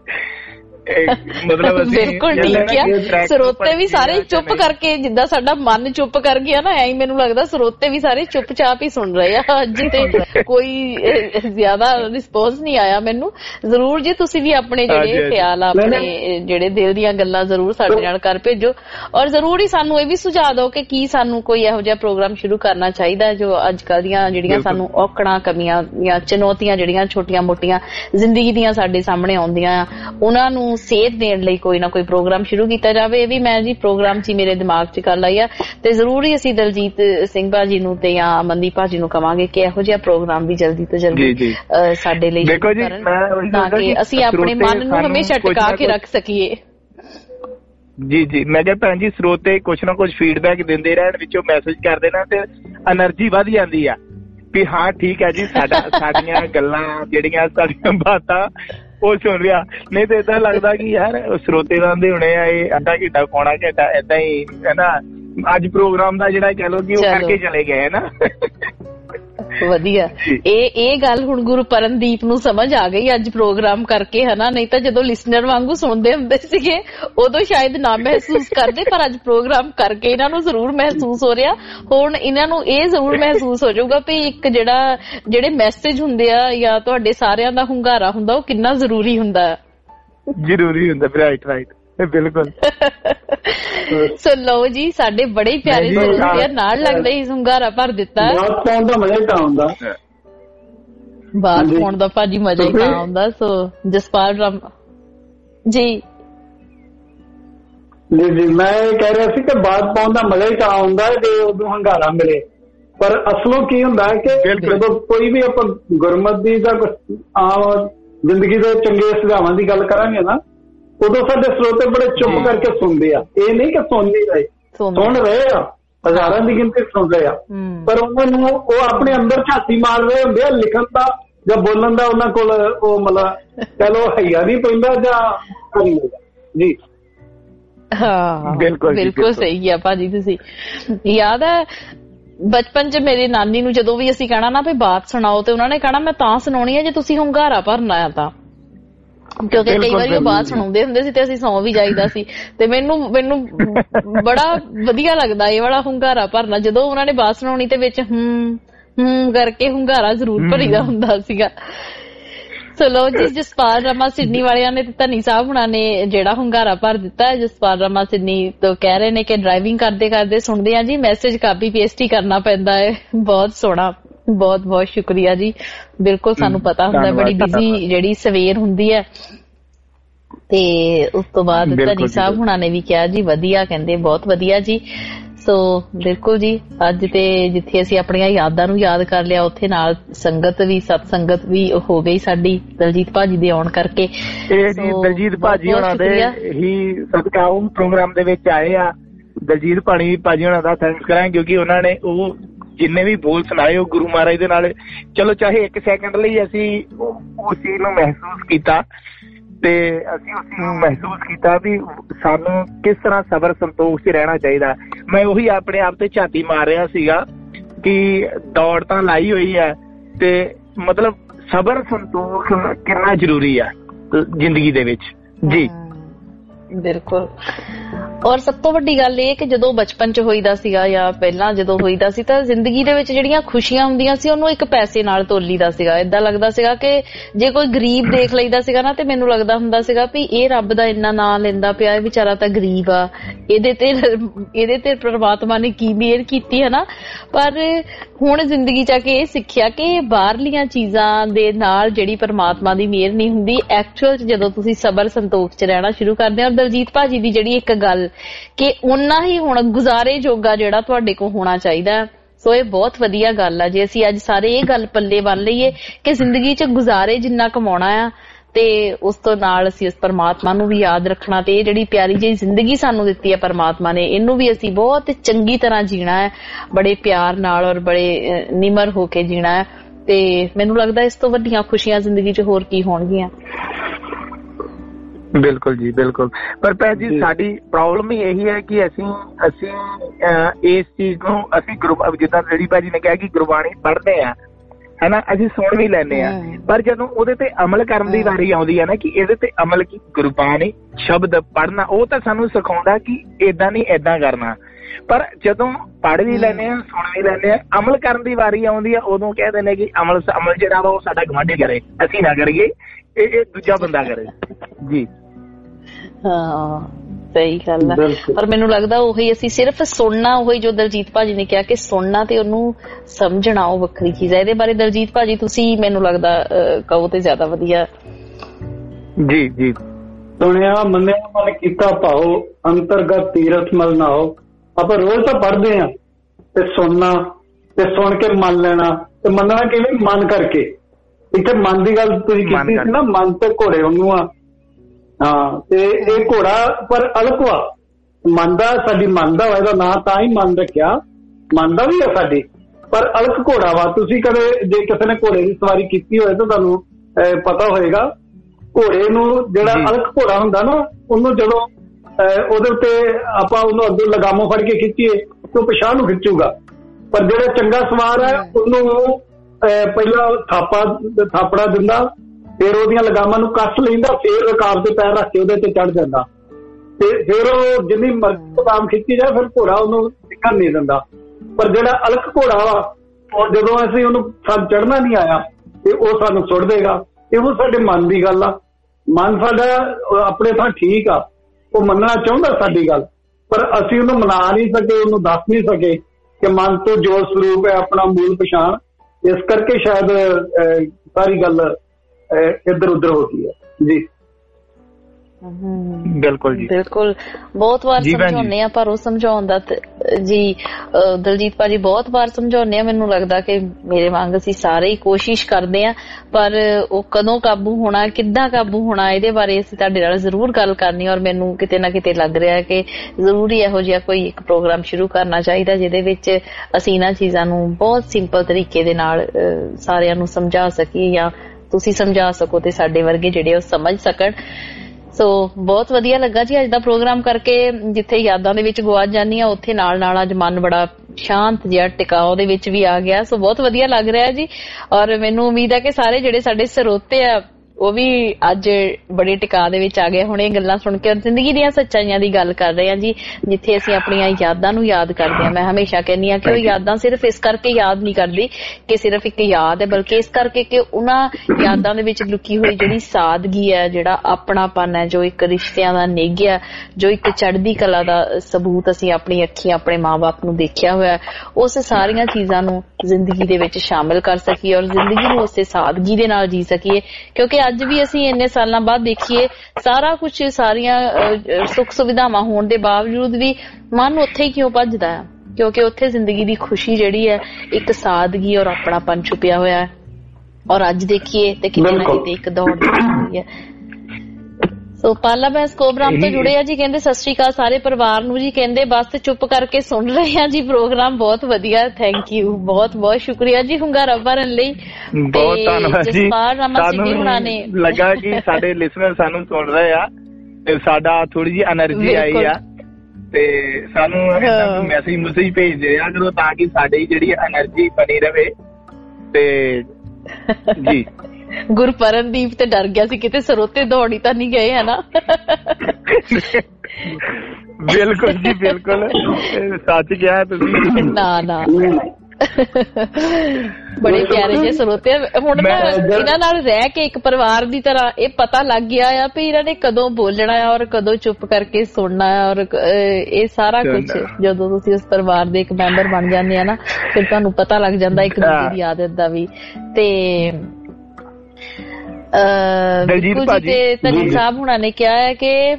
R: ਮਤਲਬ
C: ਬਿਲਕੁਲ ਠੀਕ ਆ। ਸਰੋਤੇ ਵੀ ਸਾਰੇ ਚੁੱਪ ਕਰਕੇ, ਜਿੱਦਾਂ ਸਾਡਾ ਮਨ ਚੁੱਪ ਕਰ ਗਿਆ ਨਾ, ਐਂ ਮੈਨੂੰ ਲੱਗਦਾ ਸਰੋਤੇ ਵੀ ਸਾਰੇ ਚੁੱਪਚਾਪ ਹੀ ਸੁਣ ਰਹੇ ਆ ਅੱਜ, ਤੇ ਕੋਈ ਜ਼ਿਆਦਾ ਰਿਸਪੌਂਸ ਨਹੀਂ ਆਇਆ ਮੈਨੂੰ। ਜ਼ਰੂਰ ਜੀ ਤੁਸੀਂ ਵੀ ਆਪਣੇ ਜਿਹੜੇ ਖਿਆਲ, ਆਪਣੇ ਜਿਹੜੇ ਦਿਲ ਦੀਆਂ ਗੱਲਾਂ ਜ਼ਰੂਰ ਸਾਡੇ ਨਾਲ ਕਰ ਭੇਜੋ, ਔਰ ਜ਼ਰੂਰ ਹੀ ਸਾਨੂੰ ਇਹ ਵੀ ਸੁਝਾਅ ਦਿਓ ਕਿ ਕੀ ਸਾਨੂੰ ਕੋਈ ਇਹੋ ਜਿਹਾ ਪ੍ਰੋਗਰਾਮ ਸ਼ੁਰੂ ਕਰਨਾ ਚਾਹੀਦਾ ਜੋ ਅੱਜ ਕੱਲ੍ਹ ਦੀਆਂ ਜਿਹੜੀਆਂ ਸਾਨੂੰ ਔਕੜਾਂ, ਕਮੀਆਂ ਜਾਂ ਚੁਣੌਤੀਆਂ ਜਿਹੜੀਆਂ ਛੋਟੀਆਂ ਮੋਟੀਆਂ ਜ਼ਿੰਦਗੀ ਦੀਆਂ ਸਾਡੇ ਸਾਹਮਣੇ ਆਉਂਦੀਆਂ ਆ, ਉਹਨਾਂ ਨੂੰ ਸੇਧ ਦੇਣ ਲਈ ਕੋਈ ਨਾ ਕੋਈ ਪ੍ਰੋਗਰਾਮ ਸ਼ੁਰੂ ਕੀਤਾ ਜਾਵੇ। ਇਹ ਵੀ ਮੈਂ ਜੀ ਪ੍ਰੋਗਰਾਮ 'ਚ ਹੀ ਮੇਰੇ ਦਿਮਾਗ 'ਚ ਕਰ ਲਈ ਆ, ਤੇ ਜ਼ਰੂਰ ਹੀ ਅਸੀਂ ਦਲਜੀਤ ਸਿੰਘ ਭਾਜੀ ਨੂੰ ਤੇ ਜਾਂ ਅਮਨਦੀਪ ਭਾਜੀ ਨੂੰ ਕਵਾਂਗੇ ਕਿ ਇਹੋ ਜਿਹਾ ਪ੍ਰੋਗਰਾਮ ਵੀ ਜਲਦੀ ਤੋਂ ਜਲਦੀ ਸਾਡੇ ਲਈ ਸ਼ੁਰੂ ਕਰਨ, ਤਾਂ ਕਿ ਅਸੀਂ ਆਪਣੇ ਮਨ ਨੂੰ ਹਮੇਸ਼ਾ ਟਿਕਾ ਕੇ ਰੱਖ ਸਕੀਏ।
R: ਜੀ ਜੀ ਮੈਂ ਕਿਹਾ ਭੈਣ ਜੀ ਸਰੋਤੇ ਕੁਛ ਨਾ ਕੁਛ ਫੀਡਬੈਕ ਦਿੰਦੇ ਰਹਿਣ, ਵਿੱਚੋਂ ਮੈਸੇਜ ਕਰਦੇ ਨਾ, ਤੇ ਐਨਰਜੀ ਵੱਧ ਜਾਂਦੀ ਆ ਵੀ ਹਾਂ ਠੀਕ ਹੈ ਜੀ, ਸਾਡਾ ਸਾਡੀਆਂ ਗੱਲਾਂ ਜਿਹੜੀਆਂ ਸਾਡੀਆਂ ਬਾਤਾਂ ਉਹ ਸੁਣ ਰਿਹਾ। ਨਹੀਂ ਤੇ ਏਦਾਂ ਲੱਗਦਾ ਕਿ ਯਾਰ ਸਰੋਤੇ ਲਾਉਂਦੇ ਹੋਣੇ ਆ ਇਹ ਅੱਧਾ ਘੰਟਾ ਪੌਣਾ ਘੰਟਾ ਏਦਾਂ ਹੀ, ਹੈ ਨਾ। ਅੱਜ ਪ੍ਰੋਗਰਾਮ ਦਾ ਜਿਹੜਾ ਕਹਿ ਲਓ ਕਿ ਉਹ ਕਰਕੇ ਚਲੇ ਗਏ, ਹੈ ਨਾ।
C: ਵਧੀਆ। ਇਹ ਇਹ ਗੱਲ ਹੁਣ ਗੁਰੂ ਪਰਮਦੀਪ ਨੂੰ ਸਮਝ ਆ ਗਈ ਅੱਜ ਪ੍ਰੋਗਰਾਮ ਕਰਕੇ, ਹਨਾ। ਨਹੀਂ ਤਾਂ ਜਦੋਂ ਲਿਸਨਰ ਵਾਂਗੂ ਸੁਣਦੇ ਹੁੰਦੇ ਸੀਗੇ ਉਦੋਂ ਸ਼ਾਇਦ ਨਾ ਮਹਿਸੂਸ ਕਰਦੇ, ਪਰ ਅੱਜ ਪ੍ਰੋਗਰਾਮ ਕਰਕੇ ਇਹਨਾਂ ਨੂੰ ਜ਼ਰੂਰ ਮਹਿਸੂਸ ਹੋ ਰਿਹਾ। ਹੁਣ ਇਹਨਾਂ ਨੂੰ ਇਹ ਜ਼ਰੂਰ ਮਹਿਸੂਸ ਹੋ ਜਾਊਗਾ ਵੀ ਇੱਕ ਜਿਹੜਾ ਜਿਹੜੇ ਮੈਸੇਜ ਹੁੰਦੇ ਆ ਜਾਂ ਤੁਹਾਡੇ ਸਾਰਿਆਂ ਦਾ ਹੁੰਗਾਰਾ ਹੁੰਦਾ ਉਹ ਕਿੰਨਾ ਜ਼ਰੂਰੀ ਹੁੰਦਾ।
R: ਜ਼ਰੂਰੀ ਹੁੰਦਾ। ਰਾਈਟ ਰਾਈਟ ਬਿਲਕੁਲ।
C: ਸੋ ਲਓ ਜੀ, ਸਾਡੇ ਬੜੇ ਪਿਆਰੇ ਸਰੋਤ ਨਾਲ ਲੱਗਦਾ ਹੀ ਹੁੰਗਾਰਾ ਭਰ ਦਿੱਤਾ।
E: ਬਾਤ ਪਾਉਣ ਦਾ ਮਜ਼ਾ ਹੀ ਤਾਂ ਆਉਂਦਾ,
C: ਬਾਤ ਪਾਉਣ ਦਾ ਭਾਜੀ ਮਜ਼ਾ ਹੀ ਤਾਂ ਆਉਂਦਾ। ਸੋ ਜਸਪਾਲ ਰਾਮ ਜੀ
E: ਜੀ ਜੀ ਮੈਂ ਇਹ ਕਹਿ ਰਿਹਾ ਸੀ ਕਿ ਬਾਤ ਪਾਉਣ ਦਾ ਮਜ਼ਾ ਹੀ ਤਾਂ ਆਉਂਦਾ ਜੇ ਉਦੋਂ ਹੰਗਾਰਾ ਮਿਲੇ। ਪਰ ਅਸਲੋਂ ਕੀ ਹੁੰਦਾ ਹੈ ਕਿ ਜਦੋਂ ਕੋਈ ਵੀ ਆਪਾਂ ਗੁਰਮਤ ਦੀ ਜਾਂ ਆਮ ਜ਼ਿੰਦਗੀ ਦੇ ਚੰਗੇ ਸੁਝਾਵਾਂ ਦੀ ਗੱਲ ਕਰਾਂਗੇ ਨਾ, ਉਦੋਂ ਸਾਡੇ ਸਰੋਤੇ ਬੜੇ ਚੁੱਪ ਕਰਕੇ ਸੁਣਦੇ ਆ। ਇਹ ਨਹੀਂ ਕਿ ਸੁਣ ਨਹੀਂ ਰਹੇ, ਸੁਣ ਰਹੇ ਆ, ਹਜ਼ਾਰਾਂ ਦੀ ਗਿਣਤੀ ਸੁਣ ਰਹੇ ਆ, ਪਰ ਉਹਨਾਂ ਨੂੰ ਉਹ ਆਪਣੇ ਅੰਦਰ ਝਾਤੀ ਮਾਰ ਰਹੇ ਹੁੰਦੇ ਆ। ਲਿਖਣ ਦਾ ਜਾਂ ਬੋਲਣ ਦਾ ਉਹਨਾਂ ਕੋਲ ਉਹ ਮਤਲਬ ਕਹਿ ਲਓ ਹਈਆ ਨਹੀਂ ਪੈਂਦਾ ਜਾਂ ਜੀ।
C: ਹਾਂ ਬਿਲਕੁਲ ਬਿਲਕੁਲ ਸਹੀ ਆ ਭਾਜੀ। ਤੁਸੀਂ ਯਾਦ ਹੈ ਬਚਪਨ ਚ ਮੇਰੀ ਨਾਨੀ ਨੂੰ ਜਦੋਂ ਵੀ ਅਸੀਂ ਕਹਿਣਾ ਨਾ ਵੀ ਬਾਤ ਸੁਣਾਓ, ਤੇ ਉਹਨਾਂ ਨੇ ਕਹਿਣਾ ਮੈਂ ਤਾਂ ਸੁਣਾਉਣੀ ਆ ਜੇ ਤੁਸੀਂ ਹੁੰਗਾਰਾ ਭਰਨਾ ਆ ਤਾਂ, ਕਿਉਂਕਿ ਕਈ ਵਾਰੀ ਉਹ ਬਾਤ ਸੁਣਾਉਂਦੇ ਹੁੰਦੇ ਸੀ ਤੇ ਅਸੀਂ ਸੌਂ ਵੀ ਜਾਈਦਾ ਸੀ। ਤੇ ਮੈਨੂੰ ਮੈਨੂੰ ਬੜਾ ਵਧੀਆ ਲੱਗਦਾ ਇਹ ਵਾਲਾ ਹੁੰਗਾਰਾ ਭਰਨਾ, ਜਦੋਂ ਉਹਨਾਂ ਨੇ ਬਾਤ ਸੁਣਾਉਣੀ ਤੇ ਵਿੱਚ ਹੂੰ ਹੂੰ ਕਰਕੇ ਹੁੰਗਾਰਾ ਜ਼ਰੂਰ ਭਰੀਦਾ ਹੁੰਦਾ ਸੀਗਾ। ਚਲੋ ਜੀ, ਜਸਪਾਲ ਰਾਮਾ ਸਿਡਨੀ ਵਾਲਿਆਂ ਨੇ ਤੇ ਧਨੀ ਸਾਹਿਬ ਹੁਣਾਂ ਨੇ ਜਿਹੜਾ ਹੁੰਗਾਰਾ ਭਰ ਦਿੱਤਾ ਹੈ। ਜਸਪਾਲ ਰਾਮਾ ਸਿਡਨੀ ਤੋਂ ਕਹਿ ਰਹੇ ਨੇ ਕਿ ਡਰਾਈਵਿੰਗ ਕਰਦੇ ਕਰਦੇ ਸੁਣਦੇ ਆ ਜੀ, ਮੈਸੇਜ ਕਾਪੀ ਪੇਸਟ ਹੀ ਕਰਨਾ ਪੈਂਦਾ ਹੈ। ਬਹੁਤ ਸੋਹਣਾ, ਬਹੁਤ ਬਹੁਤ ਸ਼ੁਕਰੀਆ ਜੀ। ਬਿਲਕੁਲ ਸਾਨੂੰ ਪਤਾ ਹੁੰਦਾ ਬੜੀ ਬਿਜ਼ੀ ਜਿਹੜੀ ਸਵੇਰ ਹੁੰਦੀ ਹੈ। ਤੇ ਉਸ ਤੋਂ ਬਾਅਦ ਧਨੀ ਸਾਹਿਬ ਹੁਣਾਂ ਨੇ ਵੀ ਕਿਹਾ ਜੀ ਵਧੀਆ, ਕਹਿੰਦੇ ਬਹੁਤ ਵਧੀਆ ਜੀ। ਸੋ ਬਿਲਕੁਲ ਜੀ, ਅੱਜ ਤੇ ਜਿੱਥੇ ਅਸੀਂ ਆਪਣੀਆਂ ਯਾਦਾਂ ਨੂੰ ਯਾਦ ਕਰ ਲਿਆ, ਉੱਥੇ ਨਾਲ ਸੰਗਤ ਵੀ, ਸਤ ਸੰਗਤ ਵੀ ਹੋ ਗਈ ਸਾਡੀ ਦਲਜੀਤ ਭਾਜੀ ਦੇ ਆਉਣ ਕਰਕੇ।
R: ਇਹ ਜੀ ਦਲਜੀਤ ਭਾਜੀ ਹੋਣਾ ਦੇ ਹੀ ਸਦਕਾ ਉਹ ਪ੍ਰੋਗਰਾਮ ਦੇ ਵਿੱਚ ਆਏ ਆ। ਦਲਜੀਤ ਭਾਣੀ ਭਾਜੀ ਹੋਣਾ ਦਾ ਥੈਂਕਸ ਕਰਾਂਗੇ, ਕਿਉਂਕਿ ਉਹਨਾਂ ਨੇ ਉਹ ਜਿੰਨੇ ਵੀ ਬੋਲ ਸੁਣਾਏ ਉਹ ਗੁਰੂ ਮਹਾਰਾਜ ਦੇ ਨਾਲ, ਚਲੋ ਚਾਹੇ ਇੱਕ ਸੈਕਿੰਡ ਲਈ ਅਸੀਂ ਉਸ ਚੀਜ਼ ਨੂੰ ਮਹਿਸੂਸ ਕੀਤਾ ਤੇ ਅਸੀਂ ਉਸ ਨੂੰ ਮਹਿਸੂਸ ਕੀਤਾ ਵੀ ਸਾਨੂੰ ਕਿਸ ਤਰ੍ਹਾਂ ਸਬਰ ਸੰਤੋਖ 'ਚ ਰਹਿਣਾ ਚਾਹੀਦਾ। ਮੈਂ ਉਹੀ ਆਪਣੇ ਆਪ ਤੇ ਝਾਤੀ ਮਾਰ ਰਿਹਾ ਸੀਗਾ ਕਿ ਦੌੜ ਤਾਂ ਲਾਈ ਹੋਈ ਹੈ ਤੇ ਮਤਲਬ ਸਬਰ ਸੰਤੋਖ ਕਿੰਨਾ ਜ਼ਰੂਰੀ ਆ ਜ਼ਿੰਦਗੀ ਦੇ ਵਿੱਚ ਜੀ।
C: ਬਿਲਕੁਲ। ਔਰ ਸਭ ਤੋਂ ਵੱਡੀ ਗੱਲ ਇਹ ਕਿ ਜਦੋਂ ਬਚਪਨ ਚ ਹੋਈਦਾ ਸੀਗਾ ਜਾਂ ਪਹਿਲਾਂ ਜਦੋਂ ਹੋਈਦਾ ਸੀ ਤਾਂ ਜ਼ਿੰਦਗੀ ਦੇ ਵਿੱਚ ਜਿਹੜੀਆਂ ਖੁਸ਼ੀਆਂ ਹੁੰਦੀਆਂ ਸੀ ਉਹਨੂੰ ਇੱਕ ਪੈਸੇ ਨਾਲ ਤੋਲੀਦਾ ਸੀਗਾ। ਏਦਾਂ ਲੱਗਦਾ ਸੀਗਾ ਕਿ ਜੇ ਕੋਈ ਗਰੀਬ ਦੇਖ ਲਈਦਾ ਸੀਗਾ ਨਾ ਤੇ ਮੈਨੂੰ ਲੱਗਦਾ ਹੁੰਦਾ ਸੀਗਾ ਵੀ ਇਹ ਰੱਬ ਦਾ ਇੰਨਾ ਨਾਂ ਲੈਂਦਾ ਪਿਆ, ਇਹ ਵਿਚਾਰਾ ਤਾਂ ਗਰੀਬ ਆ, ਇਹਦੇ ਤੇ ਇਹਦੇ ਤੇ ਪ੍ਰਮਾਤਮਾ ਨੇ ਕੀ ਮਿਹਰ ਕੀਤੀ ਹੈ ਨਾ। ਪਰ ਹੁਣ ਜ਼ਿੰਦਗੀ ਚ ਆ ਕੇ ਇਹ ਸਿੱਖਿਆ ਕਿ ਬਾਹਰਲੀਆਂ ਚੀਜ਼ਾਂ ਦੇ ਨਾਲ ਜਿਹੜੀ ਪ੍ਰਮਾਤਮਾ ਦੀ ਮਿਹਰ ਨਹੀਂ ਹੁੰਦੀ। ਐਕਚੁਅਲ ਚ ਜਦੋਂ ਤੁਸੀਂ ਸਬਰ ਸੰਤੋਖ ਚ ਰਹਿਣਾ ਸ਼ੁਰੂ ਕਰਦੇ ਹੋ, ਔਰ ਦਲਜੀਤ ਭਾਜੀ ਦੀ ਜਿਹੜੀ ਇੱਕ ਗੱਲ ਕਿ ਉਹਨਾਂ ਹੀ ਹੁਣ ਗੁਜ਼ਾਰੇ ਜੋਗਾ ਜਿਹੜਾ ਤੁਹਾਡੇ ਕੋਲ ਹੋਣਾ ਚਾਹੀਦਾ। ਸੋ ਇਹ ਬਹੁਤ ਵਧੀਆ ਗੱਲ ਆ ਜੇ ਅਸੀਂ ਅੱਜ ਸਾਰੇ ਇਹ ਗੱਲ ਪੱਲੇ ਬੰਨ ਲਈਏ ਕਿ ਜ਼ਿੰਦਗੀ ਚ ਗੁਜ਼ਾਰੇ ਜਿੰਨਾ ਕਮਾਉਣਾ ਆ ਤੇ ਉਸ ਤੋਂ ਨਾਲ ਅਸੀਂ ਇਸ ਪਰਮਾਤਮਾ ਨੂੰ ਵੀ ਯਾਦ ਰੱਖਣਾ ਤੇ ਇਹ ਜਿਹੜੀ ਪਿਆਰੀ ਜਿਹੀ ਜ਼ਿੰਦਗੀ ਸਾਨੂੰ ਦਿੱਤੀ ਹੈ ਪਰਮਾਤਮਾ ਨੇ, ਇਹਨੂੰ ਵੀ ਅਸੀਂ ਬਹੁਤ ਚੰਗੀ ਤਰ੍ਹਾਂ ਜੀਣਾ ਹੈ, ਬੜੇ ਪਿਆਰ ਨਾਲ ਔਰ ਬੜੇ ਨਿਮਰ ਹੋ ਕੇ ਜੀਣਾ ਹੈ। ਤੇ ਮੈਨੂੰ ਲੱਗਦਾ ਇਸ ਤੋਂ ਵੱਡੀਆਂ ਖੁਸ਼ੀਆਂ ਜ਼ਿੰਦਗੀ ਚ ਹੋਰ ਕੀ ਹੋਣਗੀਆਂ।
R: ਬਿਲਕੁਲ ਜੀ ਬਿਲਕੁਲ। ਪਰ ਭੈਣ ਜੀ ਸਾਡੀ ਪ੍ਰੋਬਲਮ ਹੀ ਇਹੀ ਹੈ ਕਿ ਅਸੀਂ ਅਸੀਂ ਇਸ ਚੀਜ਼ ਨੂੰ ਅਸੀਂ ਜਿੱਦਾਂ ਜਿਹੜੀ ਭਾਜੀ ਨੇ ਕਿਹਾ ਕਿ ਗੁਰਬਾਣੀ ਪੜ੍ਹਦੇ ਆ ਹਨਾ, ਅਸੀਂ ਸੁਣ ਵੀ ਲੈਂਦੇ ਆ, ਪਰ ਜਦੋਂ ਉਹਦੇ ਤੇ ਅਮਲ ਕਰਨ ਦੀ ਵਾਰੀ ਆਉਂਦੀ ਹੈ ਨਾ ਕਿ ਇਹਦੇ ਤੇ ਅਮਲ ਕੀ ਗੁਰਬਾਣੀ ਸ਼ਬਦ ਪੜ੍ਹਨਾ, ਉਹ ਤਾਂ ਸਾਨੂੰ ਸਿਖਾਉਂਦਾ ਕਿ ਏਦਾਂ ਨਹੀਂ ਏਦਾਂ ਕਰਨਾ। ਪਰ ਜਦੋਂ ਪੜ੍ਹ ਵੀ ਲੈਂਦੇ ਆ, ਸੁਣ ਵੀ ਲੈਂਦੇ ਆ, ਅਮਲ ਕਰਨ ਦੀ ਵਾਰੀ ਆਉਂਦੀ ਆ, ਉਦੋਂ ਕਹਿ ਦਿੰਦੇ ਕਿ ਅਮਲ ਅਮਲ ਜਿਹੜਾ ਵਾ ਉਹ ਸਾਡਾ ਗੁਆਂਢੀ ਕਰੇ, ਅਸੀਂ ਨਾ ਕਰੀਏ, ਇਹ ਇਹ ਦੂਜਾ ਬੰਦਾ ਕਰੇ ਜੀ।
C: ਹਾਂ ਸਹੀ ਗੱਲ ਆ। ਪਰ ਮੈਨੂੰ ਲੱਗਦਾ ਉਹੀ ਅਸੀਂ ਸਿਰਫ ਸੁਣਨਾ, ਉਹੀ ਜੋ ਦਲਜੀਤ ਭਾਜੀ ਨੇ ਕਿਹਾ ਕਿ ਸੁਣਨਾ ਤੇ ਉਹਨੂੰ ਸਮਝਣਾ ਉਹ ਵੱਖਰੀ ਚੀਜ਼ ਹੈ। ਇਹਦੇ ਬਾਰੇ ਦਲਜੀਤ ਭਾਜੀ ਤੁਸੀਂ ਮੈਨੂੰ ਲੱਗਦਾ ਕਹੋ ਤੇ ਜ਼ਿਆਦਾ ਵਧੀਆ।
R: ਜੀ ਜੀ।
E: ਸੁਣਿਆ ਮੰਨਿਆ ਮਨ ਕੀਤਾ ਭਾਓ, ਅੰਤਰਗਤ ਤੀਰਥ ਮਲ ਨਾਓ। ਆਪਾਂ ਰੋਜ਼ ਤਾਂ ਪੜ੍ਹਦੇ ਆ ਤੇ ਸੁਣਨਾ ਤੇ ਸੁਣ ਕੇ ਮੰਨ ਲੈਣਾ, ਤੇ ਮੰਨਣਾ ਕਿਵੇਂ? ਮਨ ਕਰਕੇ। ਇੱਥੇ ਮਨ ਦੀ ਗੱਲ ਤੁਸੀਂ ਕੀਤੀ ਸੀ ਨਾ, ਮਨ ਤੇ ਘੋੜੇ ਉਹਨੂੰ ਆ। ਹਾਂ ਤੇ ਇਹ ਘੋੜਾ ਪਰ ਅਲਕਵਾ ਮੰਨਦਾ, ਸਾਡੀ ਮੰਨਦਾ ਵਾ, ਇਹਦਾ ਨਾਂ ਤਾਂ ਹੀ ਮਨ ਰੱਖਿਆ, ਮੰਨਦਾ ਵੀ ਆ ਸਾਡੀ, ਪਰ ਅਲਕ ਘੋੜਾ ਵਾ। ਤੁਸੀਂ ਕਦੇ ਜੇ ਕਿਸੇ ਨੇ ਘੋੜੇ ਦੀ ਸਵਾਰੀ ਕੀਤੀ ਹੋਏ ਤਾਂ ਤੁਹਾਨੂੰ ਪਤਾ ਹੋਏਗਾ, ਘੋੜੇ ਨੂੰ ਜਿਹੜਾ ਅਲਕ ਘੋੜਾ ਹੁੰਦਾ ਨਾ, ਉਹਨੂੰ ਜਦੋਂ ਉਹਦੇ ਉੱਤੇ ਆਪਾਂ ਉਹਨੂੰ ਅੱਗੇ ਲਗਾਮੋਂ ਫੜ ਕੇ ਖਿੱਚੀਏ ਤੇ ਉਹ ਪਿਛਾਂਹ ਨੂੰ ਖਿੱਚੂਗਾ। ਪਰ ਜਿਹੜਾ ਚੰਗਾ ਸਵਾਰ ਹੈ ਉਹਨੂੰ ਪਹਿਲਾਂ ਥਾਪਾ ਥਾਪੜਾ ਦਿੰਦਾ, ਫਿਰ ਉਹਦੀਆਂ ਲਗਾਮਾਂ ਨੂੰ ਕੱਸ ਲੈਂਦਾ, ਫਿਰ ਰਕਾਬ ਤੇ ਪੈਰ ਰੱਖ ਕੇ ਉਹਦੇ ਤੇ ਚੜ ਜਾਂਦਾ ਤੇ ਫਿਰ ਉਹ ਜਿੰਨੀ ਮਰਜ਼ੀ ਲਗਾਮ ਖਿੱਚੀ ਜਾਏ ਫਿਰ ਘੋੜਾ ਉਹਨੂੰ ਨਿਕਲ ਨਹੀਂ ਦਿੰਦਾ। ਪਰ ਜਿਹੜਾ ਅਲਕ ਘੋੜਾ ਵਾ, ਉਹ ਜਦੋਂ ਅਸੀਂ ਉਹਨੂੰ ਸਾਨੂੰ ਚੜ੍ਹਨਾ ਨਹੀਂ ਆਇਆ ਤੇ ਉਹ ਸਾਨੂੰ ਸੁੱਟ ਦੇਗਾ। ਇਹੋ ਸਾਡੇ ਮਨ ਦੀ ਗੱਲ ਆ। ਮਨ ਸਾਡਾ ਆਪਣੇ ਥਾਂ ਠੀਕ ਆ, ਉਹ ਮੰਨਣਾ ਚਾਹੁੰਦਾ ਸਾਡੀ ਗੱਲ, ਪਰ ਅਸੀਂ ਉਹਨੂੰ ਮਨਾ ਨਹੀਂ ਸਕੇ, ਉਹਨੂੰ ਦੱਸ ਨਹੀਂ ਸਕੇ ਕਿ ਮਨ ਤੋਂ ਜੋ ਸਰੂਪ ਹੈ ਆਪਣਾ ਮੂਲ ਪਛਾਣ। ਇਸ ਕਰਕੇ ਸ਼ਾਇਦ ਸਾਰੀ ਗੱਲ ਇੱਧਰ ਉੱਧਰ ਹੋ ਗਈ ਹੈ ਜੀ।
R: ਬਿਲਕੁਲ ਜੀ,
C: ਬਿਲਕੁਲ। ਬਹੁਤ ਵਾਰ ਸਮਝਾਉਂਦੇ ਆ ਪਰ ਉਹ ਸਮਝਾਉਣ ਦਾ ਜੀ ਦਲਜੀਤ ਭਾਜੀ ਬਹੁਤ ਵਾਰ ਸਮਝਾਉਂਦੇ ਆ, ਮੈਨੂੰ ਲੱਗਦਾ ਕਿ ਮੇਰੇ ਵਾਂਗ ਅਸੀਂ ਸਾਰੇ ਹੀ ਕੋਸ਼ਿਸ਼ ਕਰਦੇ ਆ, ਪਰ ਉਹ ਕਦੋਂ ਕਾਬੂ ਹੋਣਾ, ਕਿੱਦਾਂ ਕਾਬੂ ਹੋਣਾ, ਇਹਦੇ ਬਾਰੇ ਅਸੀਂ ਤੁਹਾਡੇ ਨਾਲ ਜ਼ਰੂਰ ਗੱਲ ਕਰਨੀ। ਔਰ ਮੈਨੂੰ ਕਿਤੇ ਨਾ ਕਿਤੇ ਲੱਗ ਰਿਹਾ ਕਿ ਜ਼ਰੂਰੀ ਇਹੋ ਜਿਹਾ ਕੋਈ ਇੱਕ ਪ੍ਰੋਗਰਾਮ ਸ਼ੁਰੂ ਕਰਨਾ ਚਾਹੀਦਾ ਜਿਹਦੇ ਵਿੱਚ ਅਸੀਂ ਇਹਨਾਂ ਚੀਜ਼ਾਂ ਨੂੰ ਬਹੁਤ ਸਿੰਪਲ ਤਰੀਕੇ ਦੇ ਨਾਲ ਸਾਰਿਆਂ ਨੂੰ ਸਮਝਾ ਸਕੀਏ, ਜਾਂ ਤੁਸੀਂ ਸਮਝਾ ਸਕੋ ਤੇ ਸਾਡੇ ਵਰਗੇ ਜਿਹੜੇ ਉਹ ਸਮਝ ਸਕਣ। ਸੋ ਬਹੁਤ ਵਧੀਆ ਲੱਗਾ ਜੀ ਅੱਜ ਦਾ ਪ੍ਰੋਗਰਾਮ ਕਰਕੇ। ਜਿੱਥੇ ਯਾਦਾਂ ਦੇ ਵਿੱਚ ਗੁਆਚ ਜਾਂਦੀ ਆ ਉੱਥੇ ਨਾਲ ਨਾਲ ਅੱਜ ਮਨ ਬੜਾ ਸ਼ਾਂਤ ਜਿਹਾ ਟਿਕਾਅ ਉਹਦੇ ਵਿੱਚ ਵੀ ਆ ਗਿਆ। ਸੋ ਬਹੁਤ ਵਧੀਆ ਲੱਗ ਰਿਹਾ ਜੀ। ਔਰ ਮੈਨੂੰ ਉਮੀਦ ਹੈ ਕਿ ਸਾਰੇ ਜਿਹੜੇ ਸਾਡੇ ਸਰੋਤੇ ਆ ਉਹ ਵੀ ਅੱਜ ਬੜੇ ਟਿਕਾਅ ਦੇ ਵਿੱਚ ਆ ਗਏ ਹੁਣ ਇਹ ਗੱਲਾਂ ਸੁਣ ਕੇ। ਔਰ ਜ਼ਿੰਦਗੀ ਦੀਆਂ ਸੱਚਾਈਆਂ ਦੀ ਗੱਲ ਕਰ ਰਹੇ ਹਾਂ ਜੀ, ਜਿੱਥੇ ਅਸੀਂ ਆਪਣੀਆਂ ਯਾਦਾਂ ਨੂੰ ਯਾਦ ਕਰਦੇ ਹਾਂ। ਮੈਂ ਹਮੇਸ਼ਾ ਕਹਿੰਦੀ ਹਾਂ ਕਿ ਉਹ ਯਾਦਾਂ ਸਿਰਫ ਇਸ ਕਰਕੇ ਯਾਦ ਨਹੀਂ ਕਰਦੀ ਕਿ ਸਿਰਫ ਇੱਕ ਯਾਦ ਹੈ, ਬਲਕਿ ਇਸ ਕਰਕੇ ਕਿ ਉਹਨਾਂ ਯਾਦਾਂ ਦੇ ਵਿੱਚ ਲੁਕੀ ਹੋਈ ਜਿਹੜੀ ਸਾਦਗੀ ਹੈ, ਜਿਹੜਾ ਆਪਣਾਪਨ ਹੈ, ਜੋ ਇੱਕ ਰਿਸ਼ਤਿਆਂ ਦਾ ਨਿੱਘ ਹੈ, ਜੋ ਇੱਕ ਚੜ੍ਹਦੀ ਕਲਾ ਦਾ ਸਬੂਤ ਅਸੀਂ ਆਪਣੀ ਅੱਖੀਂ ਆਪਣੇ ਮਾਂ-ਬਾਪ ਨੂੰ ਦੇਖਿਆ ਹੋਇਆ, ਉਸ ਸਾਰੀਆਂ ਚੀਜ਼ਾਂ ਨੂੰ ਜ਼ਿੰਦਗੀ ਦੇ ਵਿੱਚ ਸ਼ਾਮਿਲ ਕਰ ਸਕੀਏ ਔਰ ਜ਼ਿੰਦਗੀ ਨੂੰ ਉਸੇ ਸਾਦਗੀ ਦੇ ਨਾਲ ਜੀ ਸਕੀਏ। ਕਿਉਂਕਿ ਅੱਜ ਵੀ ਅਸੀਂ ਇੰਨੇ ਸਾਲਾਂ ਬਾਅਦ ਦੇਖੀਏ ਸਾਰਾ ਕੁਝ, ਸਾਰੀਆਂ ਸੁੱਖ ਸੁਵਿਧਾਵਾਂ ਹੋਣ ਦੇ ਬਾਵਜੂਦ ਵੀ ਮਨ ਉੱਥੇ ਹੀ ਕਿਉਂ ਭੱਜਦਾ ਹੈ? ਕਿਉਂਕਿ ਉੱਥੇ ਜ਼ਿੰਦਗੀ ਦੀ ਖੁਸ਼ੀ ਜਿਹੜੀ ਹੈ ਇੱਕ ਸਾਦਗੀ ਔਰ ਆਪਣਾਪਨ ਛੁਪਿਆ ਹੋਇਆ ਹੈ। ਔਰ ਅੱਜ ਦੇਖੀਏ ਤੇ ਕਿਤੇ ਨਾ ਕਿਤੇ ਇੱਕ ਦੌੜ ਹੋਈ ਹੈ। ਸੋ ਪਾਲਾ ਬੈਂਸ ਕੋਬਰਾਮ ਤੋਂ ਜੁੜੇ ਆ ਜੀ, ਕਹਿੰਦੇ ਸਤਿ ਸ਼੍ਰੀ ਅਕਾਲ ਸਾਰੇ ਪਰਿਵਾਰ ਨੂੰ ਜੀ। ਕਹਿੰਦੇ ਬਸ ਚੁੱਪ ਕਰਕੇ ਸੁਣ ਰਹੇ ਆ ਜੀ ਪ੍ਰੋਗਰਾਮ, ਬਹੁਤ ਵਧੀਆ, ਥੈਂਕ ਯੂ, ਬਹੁਤ ਬਹੁਤ ਸ਼ੁਕਰੀਆ ਜੀ ਹੁੰਗਾਰਾ ਭਰਨ ਲਈ।
R: ਬਹੁਤ ਧੰਨਵਾਦ ਜੀ।
C: ਸਾਨੂੰ
R: ਲੱਗਾ ਕਿ ਸਾਡੇ ਲਿਸਨਰ ਸਾਨੂੰ ਸੁਣ ਰਹੇ ਆ ਤੇ ਸਾਡਾ ਥੋੜੀ ਜਿਹੀ એનર્ਜੀ ਆਈ ਆ ਤੇ ਸਾਨੂੰ ਮੈਸੇਜ ਮੈਸੇਜ ਭੇਜਦੇ ਆ ਕਰੋ ਤਾਂ ਕਿ ਸਾਡੀ ਜਿਹੜੀ એનર્ਜੀ ਬਣੀ ਰਵੇ। ਤੇ ਜੀ
C: ਗੁਰਪਰਨਦੀਪ ਤੇ ਡਰ ਗਿਆ ਸੀ ਕਿਤੇ ਸਰੋਤੇ ਦੌੜੀ ਤਾਂ ਨਹੀਂ ਗਏ ਹੈ ਨਾ।
R: ਬਿਲਕੁਲ ਜੀ ਬਿਲਕੁਲ ਸੱਚ ਕਿਹਾ ਤੁਸੀਂ।
C: ਨਾ ਨਾ ਬੜੇ ਪਿਆਰੇ ਜਿਹੇ ਸਰੋਤੇ। ਹੁਣ ਨਾ ਇਹਨਾਂ ਨਾਲ ਰਹਿ ਕੇ ਇੱਕ ਪਰਿਵਾਰ ਦੀ ਤਰ੍ਹਾਂ ਇਹ ਪਤਾ ਲੱਗ ਗਿਆ ਆ ਵੀ ਇਹਨਾਂ ਨੇ ਕਦੋਂ ਬੋਲਣਾ ਆ ਔਰ ਕਦੋਂ ਚੁੱਪ ਕਰਕੇ ਸੁਣਨਾ ਆ। ਔਰ ਇਹ ਸਾਰਾ ਕੁਝ ਜਦੋਂ ਤੁਸੀਂ ਉਸ ਪਰਿਵਾਰ ਦੇ ਇੱਕ ਮੈਂਬਰ ਬਣ ਜਾਂਦੇ ਆ ਨਾ, ਫਿਰ ਤੁਹਾਨੂੰ ਪਤਾ ਲੱਗ ਜਾਂਦਾ ਇੱਕ ਦੂਜੇ ਦੀ ਆਦਤ ਦਾ ਵੀ। ਤੇ ਬਿਲਕੁਲ ਜੀ। ਤੇ ਤਜੀਬ ਸਾਹਿਬ ਹੁਣਾਂ ਨੇ ਕਿਹਾ ਹੈ ਕਿ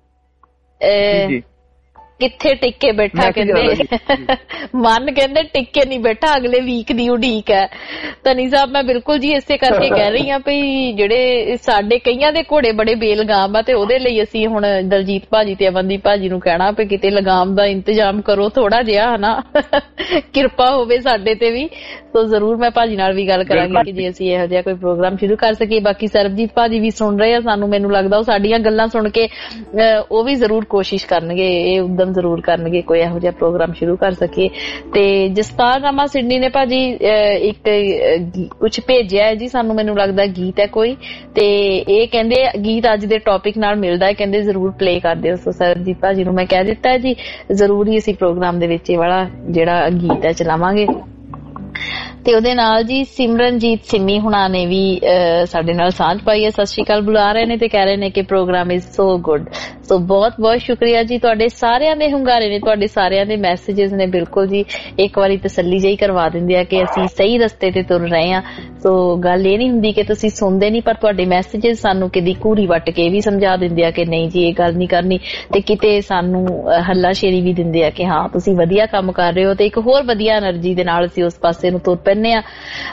C: ਕਿੱਥੇ ਟਿੱਕੇ ਬੈਠਾ, ਕਹਿੰਦੇ ਮਨ ਕਹਿੰਦੇ ਟਿੱਕੇ ਨਹੀਂ ਬੈਠਾ, ਅਗਲੇ ਵੀਕ ਦੀ ਉਡੀਕ ਹੈ। ਤਨੀ ਸਾਹਿਬ ਮੈਂ ਬਿਲਕੁਲ ਜੀ ਇਸੇ ਕਰਕੇ ਕਹਿ ਰਹੀ ਹਾਂ ਵੀ ਜਿਹੜੇ ਸਾਡੇ ਕਈਆਂ ਦੇ ਘੋੜੇ ਬੜੇ ਬੇਲਗਾਮ ਆ ਤੇ ਉਹਦੇ ਲਈ ਅਸੀਂ ਹੁਣ ਦਲਜੀਤ ਭਾਜੀ ਤੇ ਅਮਨਦੀਪ ਭਾਜੀ ਨੂੰ ਕਹਿਣਾ ਵੀ ਕਿਤੇ ਲਗਾਮ ਦਾ ਇੰਤਜ਼ਾਮ ਕਰੋ ਥੋੜਾ ਜਿਹਾ, ਹਨਾ, ਕਿਰਪਾ ਹੋਵੇ ਸਾਡੇ ਤੇ ਵੀ। ਸੋ ਜ਼ਰੂਰ ਮੈਂ ਭਾਜੀ ਨਾਲ ਵੀ ਗੱਲ ਕਰਾਂਗੀ ਕਿ ਜੇ ਅਸੀਂ ਇਹੋ ਜਿਹਾ ਕੋਈ ਪ੍ਰੋਗਰਾਮ ਸ਼ੁਰੂ ਕਰ ਸਕੀਏ। ਬਾਕੀ ਸਰਬਜੀਤ ਭਾਜੀ ਵੀ ਸੁਣ ਰਹੇ ਆ ਸਾਨੂੰ, ਮੈਨੂੰ ਲੱਗਦਾ ਉਹ ਸਾਡੀਆਂ ਗੱਲਾਂ ਸੁਣ ਕੇ ਉਹ ਵੀ ਜ਼ਰੂਰ ਕੋਸ਼ਿਸ਼ ਕਰਨਗੇ, ਇਹ ਉਦਮ ਜ਼ਰੂਰ ਕਰਨਗੇ ਕੋਈ ਇਹੋ ਜਿਹਾ ਪ੍ਰੋਗਰਾਮ ਸ਼ੁਰੂ ਕਰ ਸਕੀਏ। ਤੇ ਜਸਪਾਲ ਰਾਮਾ ਸਿਡਨੀ ਨੇ ਭਾਜੀ ਇੱਕ ਕੁਛ ਭੇਜਿਆ ਹੈ ਜੀ ਸਾਨੂੰ, ਮੈਨੂੰ ਲੱਗਦਾ ਗੀਤ ਹੈ ਕੋਈ, ਤੇ ਇਹ ਕਹਿੰਦੇ ਗੀਤ ਅੱਜ ਦੇ ਟੌਪਿਕ ਨਾਲ ਮਿਲਦਾ ਹੈ, ਕਹਿੰਦੇ ਜ਼ਰੂਰ ਪਲੇ ਕਰ ਦਿਓ। ਸੋ ਸਰਬਜੀਤ ਭਾਜੀ ਨੂੰ ਮੈਂ ਕਹਿ ਦਿੱਤਾ ਹੈ ਜੀ ਜ਼ਰੂਰੀ ਅਸੀਂ ਪ੍ਰੋਗਰਾਮ ਦੇ ਵਿੱਚ ਇਹ ਵਾਲਾ ਜਿਹੜਾ ਗੀਤ ਹੈ ਚਲਾਵਾਂਗੇ। ਤੇ ਉਹਦੇ ਨਾਲ ਜੀ ਸਿਮਰਨਜੀਤ ਸਿੰਮੀ ਹੁਣਾਂ ਨੇ ਵੀ ਸਾਡੇ ਨਾਲ ਸਾਂਝ ਪਾਈ ਹੈ, ਸਤਿ ਸ਼੍ਰੀ ਅਕਾਲ ਬੁਲਾ ਰਹੇ ਨੇ ਤੇ ਕਹਿ ਰਹੇ ਨੇ ਕਿ program is so good. So ਬਹੁਤ ਬਹੁਤ ਸ਼ੁਕਰੀਆ ਜੀ, ਤੁਹਾਡੇ ਸਾਰਿਆਂ ਦੇ ਹੁੰਗਾਰੇ ਨੇ, ਤੁਹਾਡੇ ਸਾਰਿਆਂ ਦੇ ਮੈਸੇजेस ਨੇ ਬਿਲਕੁਲ ਜੀ ਇੱਕ ਵਾਰੀ ਤਸੱਲੀ ਜਿਹੀ ਕਰਵਾ ਦਿੰਦੇ ਆ ਕਿ ਅਸੀਂ ਸਹੀ ਰਸਤੇ ਤੇ ਤੁਰ ਰਹੇ ਹਾਂ। ਸੋ ਗੱਲ ਇਹ ਨਹੀਂ ਹੁੰਦੀ ਕਿ ਤੁਸੀਂ ਸੁਣਦੇ ਨਹੀਂ, ਪਰ ਤੁਹਾਡੇ ਮੈਸੇजेस ਸਾਨੂੰ ਕਿਦੀ ਘੂਰੀ ਵੱਟ ਕੇ ਵੀ ਸਮਝਾ ਦਿੰਦੇ ਆ ਕਿ ਨਹੀਂ ਜੀ ਇਹ ਗੱਲ ਨਹੀਂ ਕਰਨੀ, ਤੇ ਕਿਤੇ ਸਾਨੂੰ ਹੱਲਾਸ਼ੇਰੀ ਵੀ ਦਿੰਦੇ ਆ ਕਿ ਹਾਂ ਤੁਸੀਂ ਵਧੀਆ ਕੰਮ ਕਰ ਰਹੇ ਹੋ, ਤੇ ਇੱਕ ਹੋਰ ਵਧੀਆ એનર્ਜੀ ਦੇ ਨਾਲ ਅਸੀਂ ਉਸ ਪਾਸੇ ਨੂੰ ਤੁਰ ਪੈਂਦੇ ਆ।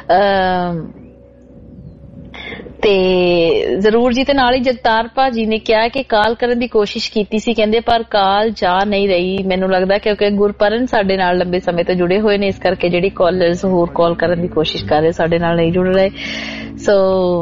C: ਤੇ ਜ਼ਰੂਰ ਜੀ। ਤੇ ਨਾਲ ਹੀ ਜਗਤਾਰ ਭਾਜੀ ਨੇ ਕਿਹਾ ਕਿ ਕਾਲ ਕਰਨ ਦੀ ਕੋਸ਼ਿਸ਼ ਕੀਤੀ ਸੀ, ਕਹਿੰਦੇ ਪਰ ਕਾਲ ਜਾ ਨਹੀਂ ਰਹੀ, ਮੈਨੂੰ ਲੱਗਦਾ ਕਿਉਂਕਿ ਗੁਰਪਰਨ ਸਾਡੇ ਨਾਲ ਲੰਬੇ ਸਮੇਂ ਤੋਂ ਜੁੜੇ ਹੋਏ ਨੇ, ਇਸ ਕਰਕੇ ਜਿਹੜੀ ਕਾਲਰਸ ਹੋਰ ਕਾਲ ਕਰਨ ਦੀ ਕੋਸ਼ਿਸ਼ ਕਰ ਰਹੇ ਸਾਡੇ ਨਾਲ ਨਹੀਂ ਜੁੜ ਰਹੇ। ਸੋ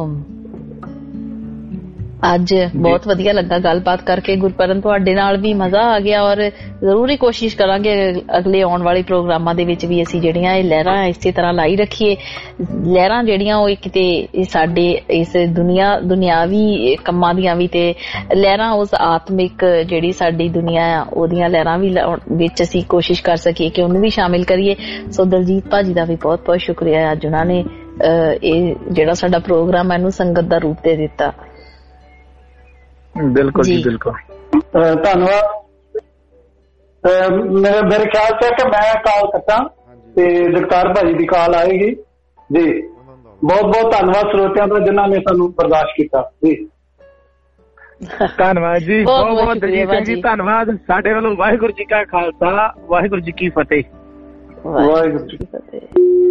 C: ਅੱਜ ਬਹੁਤ ਵਧੀਆ ਲੱਗਾ ਗੱਲਬਾਤ ਕਰਕੇ ਗੁਰਪਰਨ, ਤੁਹਾਡੇ ਨਾਲ ਵੀ ਮਜ਼ਾ ਆ ਗਿਆ। ਔਰ ਜ਼ਰੂਰ ਹੀ ਕੋਸ਼ਿਸ਼ ਕਰਾਂਗੇ ਅਗਲੇ ਆਉਣ ਵਾਲੇ ਪ੍ਰੋਗਰਾਮਾਂ ਦੇ ਵਿੱਚ ਵੀ ਅਸੀਂ ਜਿਹੜੀਆਂ ਇਹ ਲਹਿਰਾਂ ਇਸੇ ਤਰ੍ਹਾਂ ਲਾਈ ਰੱਖੀਏ। ਲਹਿਰਾਂ ਜਿਹੜੀਆਂ ਉਹ ਕਿਤੇ ਸਾਡੇ ਇਸ ਦੁਨੀਆ ਦੁਨਿਆਵੀ ਕੰਮਾਂ ਦੀਆਂ ਵੀ, ਤੇ ਲਹਿਰਾਂ ਉਸ ਆਤਮਿਕ ਜਿਹੜੀ ਸਾਡੀ ਦੁਨੀਆ ਆ ਉਹਦੀਆਂ ਲਹਿਰਾਂ ਵੀ ਵਿੱਚ ਅਸੀਂ ਕੋਸ਼ਿਸ਼ ਕਰ ਸਕੀਏ ਕਿ ਉਹਨੂੰ ਵੀ ਸ਼ਾਮਿਲ ਕਰੀਏ। ਸੋ ਦਲਜੀਤ ਭਾਜੀ ਦਾ ਵੀ ਬਹੁਤ ਬਹੁਤ ਸ਼ੁਕਰੀਆ, ਅੱਜ ਉਹਨਾਂ ਨੇ ਇਹ ਜਿਹੜਾ ਸਾਡਾ ਪ੍ਰੋਗਰਾਮ ਹੈ ਇਹਨੂੰ ਸੰਗਤ ਦਾ ਰੂਪ ਦੇ ਦਿੱਤਾ।
R: ਬਿਲਕੁਲ ਜੀ ਬਿਲਕੁਲ।
E: ਧੰਨਵਾਦ। ਮੇਰੇ ਮੇਰੇ ਖਿਆਲ ਚ ਕਿ ਮੈਂ ਕਾਲ ਕੱਟਾਂ ਤੇ ਜਗਤਾਰ ਭਾਜੀ ਦੀ ਕਾਲ ਆਏਗੀ ਜੀ। ਬਹੁਤ ਬਹੁਤ ਧੰਨਵਾਦ ਸਰੋਤਿਆਂ ਦਾ ਜਿਨ੍ਹਾਂ ਨੇ ਸਾਨੂੰ ਬਰਦਾਸ਼ਤ ਕੀਤਾ ਜੀ।
R: ਧੰਨਵਾਦ ਜੀ, ਬਹੁਤ ਬਹੁਤ ਦਲਜੀਤ ਸਿੰਘ ਜੀ ਧੰਨਵਾਦ। ਸਾਡੇ ਵੱਲੋਂ ਵਾਹਿਗੁਰੂ ਜੀ ਕਾ ਖਾਲਸਾ, ਵਾਹਿਗੁਰੂ ਜੀ ਕੀ ਫਤਿਹ।
E: ਵਾਹਿਗੁਰੂ ਜੀ ਕੀ ਫਤਿਹ।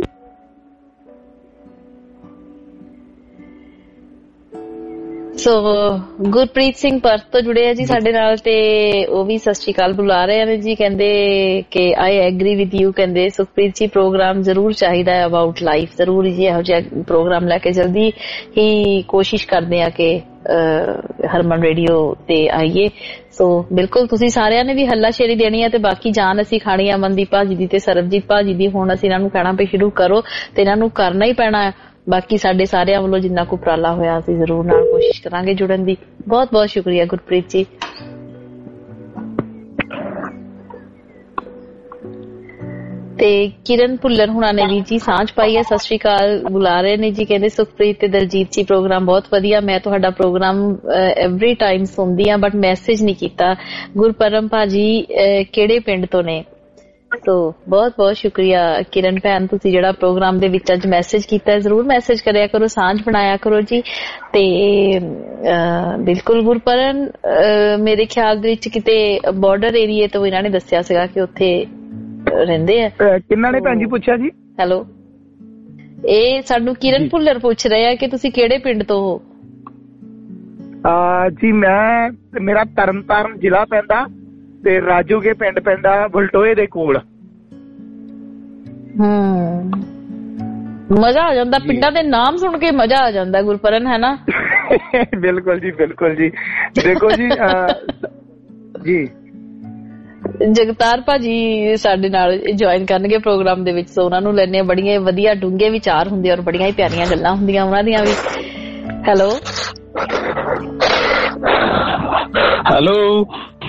C: ਸੋ ਗੁਰਪ੍ਰੀਤ ਸਿੰਘ ਪਰਥ ਤੋਂ ਜੁੜੇ ਆ ਜੀ ਸਾਡੇ ਨਾਲ, ਤੇ ਉਹ ਵੀ ਸਤਿ ਸ਼੍ਰੀ ਅਕਾਲ ਬੁਲਾ ਰਹੇ ਨੇ ਜੀ। ਕਹਿੰਦੇ ਕਿ ਆਈ ਐਗਰੀ ਵਿਦ ਯੂ, ਕਹਿੰਦੇ ਸੁਖਪ੍ਰੀਤ ਜੀ ਪ੍ਰੋਗਰਾਮ ਜ਼ਰੂਰ ਚਾਹੀਦਾ ਹੈ ਅਬਾਊਟ ਲਾਈਫ, ਜ਼ਰੂਰ ਜੀ ਇਹੋ ਜਿਹਾ ਪ੍ਰੋਗਰਾਮ ਲੈ ਕੇ ਜਲਦੀ ਹੀ ਕੋਸ਼ਿਸ਼ ਕਰਦੇ ਆ ਕਿ ਹਰਮਨ ਰੇਡੀਓ ਤੇ ਆਈਏ। ਸੋ ਬਿਲਕੁਲ ਤੁਸੀਂ ਸਾਰਿਆਂ ਨੇ ਵੀ ਹੱਲਾਸ਼ੇਰੀ ਦੇਣੀ ਹੈ ਤੇ ਬਾਕੀ ਜਾਨ ਅਸੀਂ ਖਾਣੀ ਆ ਅਮਨਦੀਪ ਭਾਜੀ ਦੀ ਤੇ ਸਰਬਜੀਤ ਭਾਜੀ ਦੀ। ਹੁਣ ਅਸੀਂ ਇਹਨਾਂ ਨੂੰ ਕਹਿਣਾ ਵੀ ਸ਼ੁਰੂ ਕਰੋ ਤੇ ਇਹਨਾਂ ਨੂੰ ਕਰਨਾ ਹੀ ਪੈਣਾ ਹੈ। ਬਾਕੀ ਸਾਡੇ ਸਾਰਿਆਂ ਵੱਲੋਂ ਜਿੰਨਾ ਕੁ ਉਪਰਾਲਾ ਹੋਇਆ ਅਸੀਂ ਜ਼ਰੂਰ ਨਾਲ ਕੋਸ਼ਿਸ਼ ਕਰਾਂਗੇ ਜੁੜਨ ਦੀ। ਬਹੁਤ ਬਹੁਤ ਸ਼ੁਕਰੀਆ ਗੁਰਪ੍ਰੀਤ ਜੀ। ਤੇ ਕਿਰਨ ਭੁੱਲਰ ਹੁਣਾਂ ਨੇ ਵੀ ਜੀ ਸਾਂਝ ਪਾਈ ਹੈ, ਸਤਿ ਸ਼੍ਰੀ ਅਕਾਲ ਬੁਲਾ ਰਹੇ ਨੇ ਜੀ। ਕਹਿੰਦੇ ਸੁਖਪ੍ਰੀਤ ਤੇ ਦਲਜੀਤ ਜੀ ਪ੍ਰੋਗਰਾਮ ਬਹੁਤ ਵਧੀਆ, ਮੈਂ ਤੁਹਾਡਾ ਪ੍ਰੋਗਰਾਮ ਐਵਰੀ ਟਾਈਮ ਸੁਣਦੀ ਆ ਬਟ ਮੈਸੇਜ ਨਹੀਂ ਕੀਤਾ। ਗੁਰਪਰਮ ਭਾਜੀ ਕਿਹੜੇ ਪਿੰਡ ਤੋਂ ਨੇ? ਸੋ ਬਹੁਤ ਬਹੁਤ ਸ਼ੁਕਰੀਆ ਕਿਰਨ ਭੈਣ, ਤੁਸੀਂ ਜਿਹੜਾ ਪ੍ਰੋਗਰਾਮ ਦੇ ਵਿੱਚ ਅੱਜ ਮੈਸੇਜ ਕੀਤਾ, ਜ਼ਰੂਰ ਮੈਸੇਜ ਕਰਿਆ ਕਰੋ, ਸਾਂਝ ਬਣਾਇਆ ਕਰੋ ਜੀ। ਤੇ ਬਿਲਕੁਲ ਗੁਰਪਰਨ ਮੇਰੇ ਖਿਆਲ ਦੇ ਵਿੱਚ ਕਿਤੇ ਬਾਰਡਰ ਏਰੀਏ ਤੋਂ ਇਹਨਾਂ ਨੇ ਦੱਸਿਆ ਸੀਗਾ ਕਿ ਉੱਥੇ ਰਹਿੰਦੇ ਆ।
R: ਕਿੰਨਾ ਨੇ ਭੈਣ ਜੀ ਪੁੱਛਿਆ ਜੀ?
C: ਹੈਲੋ, ਇਹ ਸਾਨੂੰ ਕਿਰਨ ਭੁੱਲਰ ਪੁੱਛ ਰਹੇ ਆ ਕਿ ਤੁਸੀਂ ਕਿਹੜੇ ਪਿੰਡ ਤੋਂ ਹੋ?
R: ਜੀ ਮੈਂ, ਮੇਰਾ ਤਰਨਤਾਰਨ ਜ਼ਿਲ੍ਹਾ ਪੈਂਦਾ ਤੇ ਰਾਜੋਗੇ ਪਿੰਡ ਪੈਂਦਾ ਬਲਟੋਏ ਦੇ ਕੋਲ।
C: ਹਮ ਮਜ਼ਾ ਆ ਜਾਂਦਾ, ਪਿੰਡਾਂ ਦੇ ਨਾਮ ਸੁਣ ਕੇ ਮਜ਼ਾ ਆ ਜਾਂਦਾ ਗੁਰਪਰਨ, ਹੈ ਨਾ?
R: ਬਿਲਕੁਲ ਜੀ ਬਿਲਕੁਲ ਜੀ। ਦੇਖੋ ਜੀ ਜੀ
C: ਜਗਤਾਰ ਭਾਜੀ ਸਾਡੇ ਨਾਲ ਜੁਆਇਨ ਕਰਨਗੇ ਪ੍ਰੋਗਰਾਮ ਦੇ ਵਿੱਚ, ਸੋ ਉਹਨਾਂ ਨੂੰ ਲੈਣੇ ਬੜੀਆਂ ਵਧੀਆ ਡੂੰਘੇ ਵਿਚਾਰ ਹੁੰਦੇ ਔਰ ਬੜੀਆਂ ਹੀ ਪਿਆਰੀਆਂ ਗੱਲਾਂ ਹੁੰਦੀਆਂ ਉਹਨਾਂ ਦੀਆਂ ਵੀ। ਹੈਲੋ
Q: ਹੈਲੋ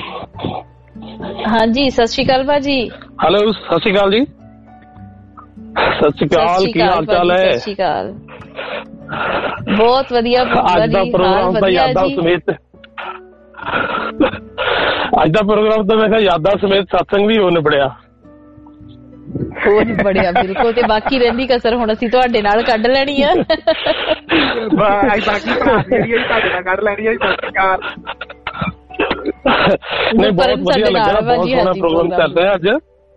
C: ਹਾਂਜੀ ਸਤਿ ਸ਼੍ਰੀ ਅਕਾਲ ਭਾਜੀ।
Q: ਹੈਲੋ ਸਤਿ ਸ਼੍ਰੀ ਅਕਾਲ ਜੀ। ਸਤਿ ਸ਼੍ਰੀ ਅਕਾਲ, ਕੀ ਹਾਲ ਚਾਲ ਹੈ?
C: ਸਤਿ ਸ਼੍ਰੀ ਅਕਾਲ, ਬਹੁਤ ਵਧੀਆ।
Q: ਅੱਜ ਦਾ ਪ੍ਰੋਗਰਾਮ ਤਾਂ ਯਾਦਾਂ ਸਮੇਤ, ਅੱਜ ਦਾ ਪ੍ਰੋਗਰਾਮ ਤਾਂ ਮੈਂ ਕਿਹਾ ਯਾਦਾਂ ਸਮੇਤ ਸਤਸੰਗ ਵੀ ਹੋ ਨਿਬੜਿਆ।
C: ਹੋ ਨਿਬੜਿਆ ਬਿਲਕੁਲ, ਤੇ ਬਾਕੀ ਰਹਿੰਦੀ ਕਸਰ ਹੁਣ ਅਸੀਂ ਤੁਹਾਡੇ ਨਾਲ ਕੱਢ ਲੈਣੀ ਆ।
R: ਬਾਕੀ ਕੱਢ ਲੈਣੀ ਆ। ਸਤਿ ਸ਼੍ਰੀ ਅਕਾਲ।
Q: ਨਹੀਂ ਬਹੁਤ ਵਧੀਆ ਲੱਗਾ, ਬਹੁਤ ਸੋਹਣਾ ਪ੍ਰੋਗਰਾਮ ਚੱਲ ਰਿਹਾ ਅੱਜ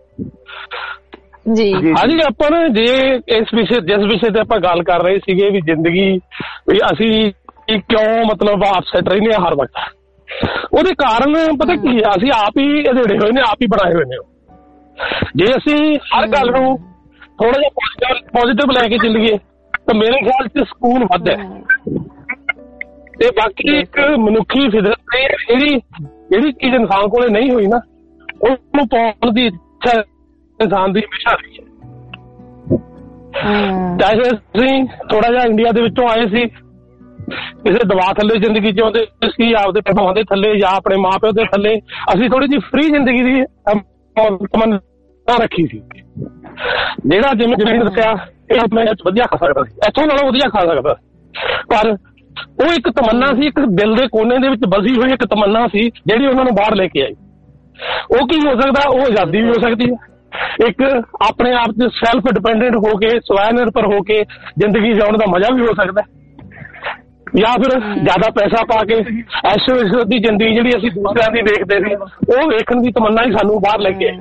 Q: ਜੀ। ਹਾਂਜੀ ਆਪਾਂ ਨਾ ਜੇ ਇਸ ਵਿਸ਼ੇ ਜਿਸ ਵਿਸ਼ੇ ਤੇ ਆਪਾਂ ਗੱਲ ਕਰ ਰਹੇ ਸੀਗੇ ਵੀ ਜ਼ਿੰਦਗੀ ਵੀ ਅਸੀਂ ਕਿਉਂ ਮਤਲਬ ਅਪਸੈਟ ਰਹਿੰਦੇ ਹਾਂ ਹਰ ਵਕਤ, ਉਹਦੇ ਕਾਰਨ ਪਤਾ ਕੀ ਹੈ, ਅਸੀਂ ਆਪ ਹੀ ਅਧੇੜੇ ਹੋਏ ਨੇ, ਆਪ ਹੀ ਬਣਾਏ ਹੋਏ ਨੇ। ਜੇ ਅਸੀਂ ਹਰ ਗੱਲ ਨੂੰ ਥੋੜਾ ਜਿਹਾ ਪੋਜ਼ਿਟਿਵ ਲੈ ਕੇ ਚੱਲੀਏ ਤਾਂ ਮੇਰੇ ਖਿਆਲ ਚ ਸਕੂਨ ਵੱਧ ਹੈ। ਤੇ ਬਾਕੀ ਇੱਕ ਮਨੁੱਖੀ ਫਿਤਰਤ ਤੇ ਜਿਹੜੀ ਜਿਹੜੀ ਚੀਜ਼ ਇਨਸਾਨ ਕੋਲੇ ਨਹੀਂ ਹੋਈ ਨਾ, ਉਹਨੂੰ ਪਾਉਣ ਦੀ ਇੱਛਾ ਇਨਸਾਨ ਦੀ ਹਮੇਸ਼ਾ ਰਹੀ ਹੈ। ਚਾਹੇ ਅਸੀਂ ਥੋੜਾ ਜਿਹਾ ਇੰਡੀਆ ਦੇ ਵਿੱਚੋਂ ਆਏ ਸੀ, ਕਿਸੇ ਦਬਾਅ ਥੱਲੇ ਜ਼ਿੰਦਗੀ ਜਿਉਂਦੇ ਸੀ, ਆਪਦੇ ਪਿਓ ਦੇ ਥੱਲੇ ਜਾਂ ਆਪਣੇ ਮਾਂ ਪਿਓ ਦੇ ਥੱਲੇ, ਅਸੀਂ ਥੋੜੀ ਜਿਹੀ ਫ੍ਰੀ ਜ਼ਿੰਦਗੀ ਦੀ ਤਮੰਨਾ ਰੱਖੀ ਸੀ। ਜਿਹੜਾ ਜਿਵੇਂ ਜਿਵੇਂ ਦੱਸਿਆ ਇਹ ਮੈਂ ਵਧੀਆ ਖਾ ਸਕਦਾ ਸੀ, ਇੱਥੋਂ ਨਾਲੋਂ ਵਧੀਆ ਖਾ ਸਕਦਾ, ਪਰ ਉਹ ਇੱਕ ਤਮੰਨਾ ਸੀ, ਇੱਕ ਦਿਲ ਦੇ ਕੋਨੇ ਦੇ ਵਿੱਚ ਬਸੀ ਹੋਈ ਇੱਕ ਤਮੰਨਾ ਸੀ ਜਿਹੜੀ ਉਹਨਾਂ ਨੂੰ ਬਾਹਰ ਲੈ ਕੇ ਆਈ। ਉਹ ਕੀ ਹੋ ਸਕਦਾ? ਉਹ ਆਜ਼ਾਦੀ ਵੀ ਹੋ ਸਕਦੀ ਹੈ, ਇੱਕ ਆਪਣੇ ਆਪ ਤੇ ਸੈਲਫ ਡਿਪੈਂਡੈਂਟ ਹੋ ਕੇ, ਸਵੈ ਨਿਰਭਰ ਹੋ ਕੇ ਜ਼ਿੰਦਗੀ ਜਿਉਣ ਦਾ ਮਜ਼ਾ ਵੀ ਹੋ ਸਕਦਾ, ਜਾਂ ਫਿਰ ਜ਼ਿਆਦਾ ਪੈਸਾ ਪਾ ਕੇ ਐਸ਼ੋ ਇਸ਼ਰਤ ਦੀ ਜ਼ਿੰਦਗੀ ਜਿਹੜੀ ਅਸੀਂ ਦੂਸਰਿਆਂ ਦੀ ਦੇਖਦੇ ਸੀ ਉਹ ਵੇਖਣ ਦੀ ਤਮੰਨਾ ਹੀ ਸਾਨੂੰ ਬਾਹਰ ਲੈ ਕੇ ਆਈ।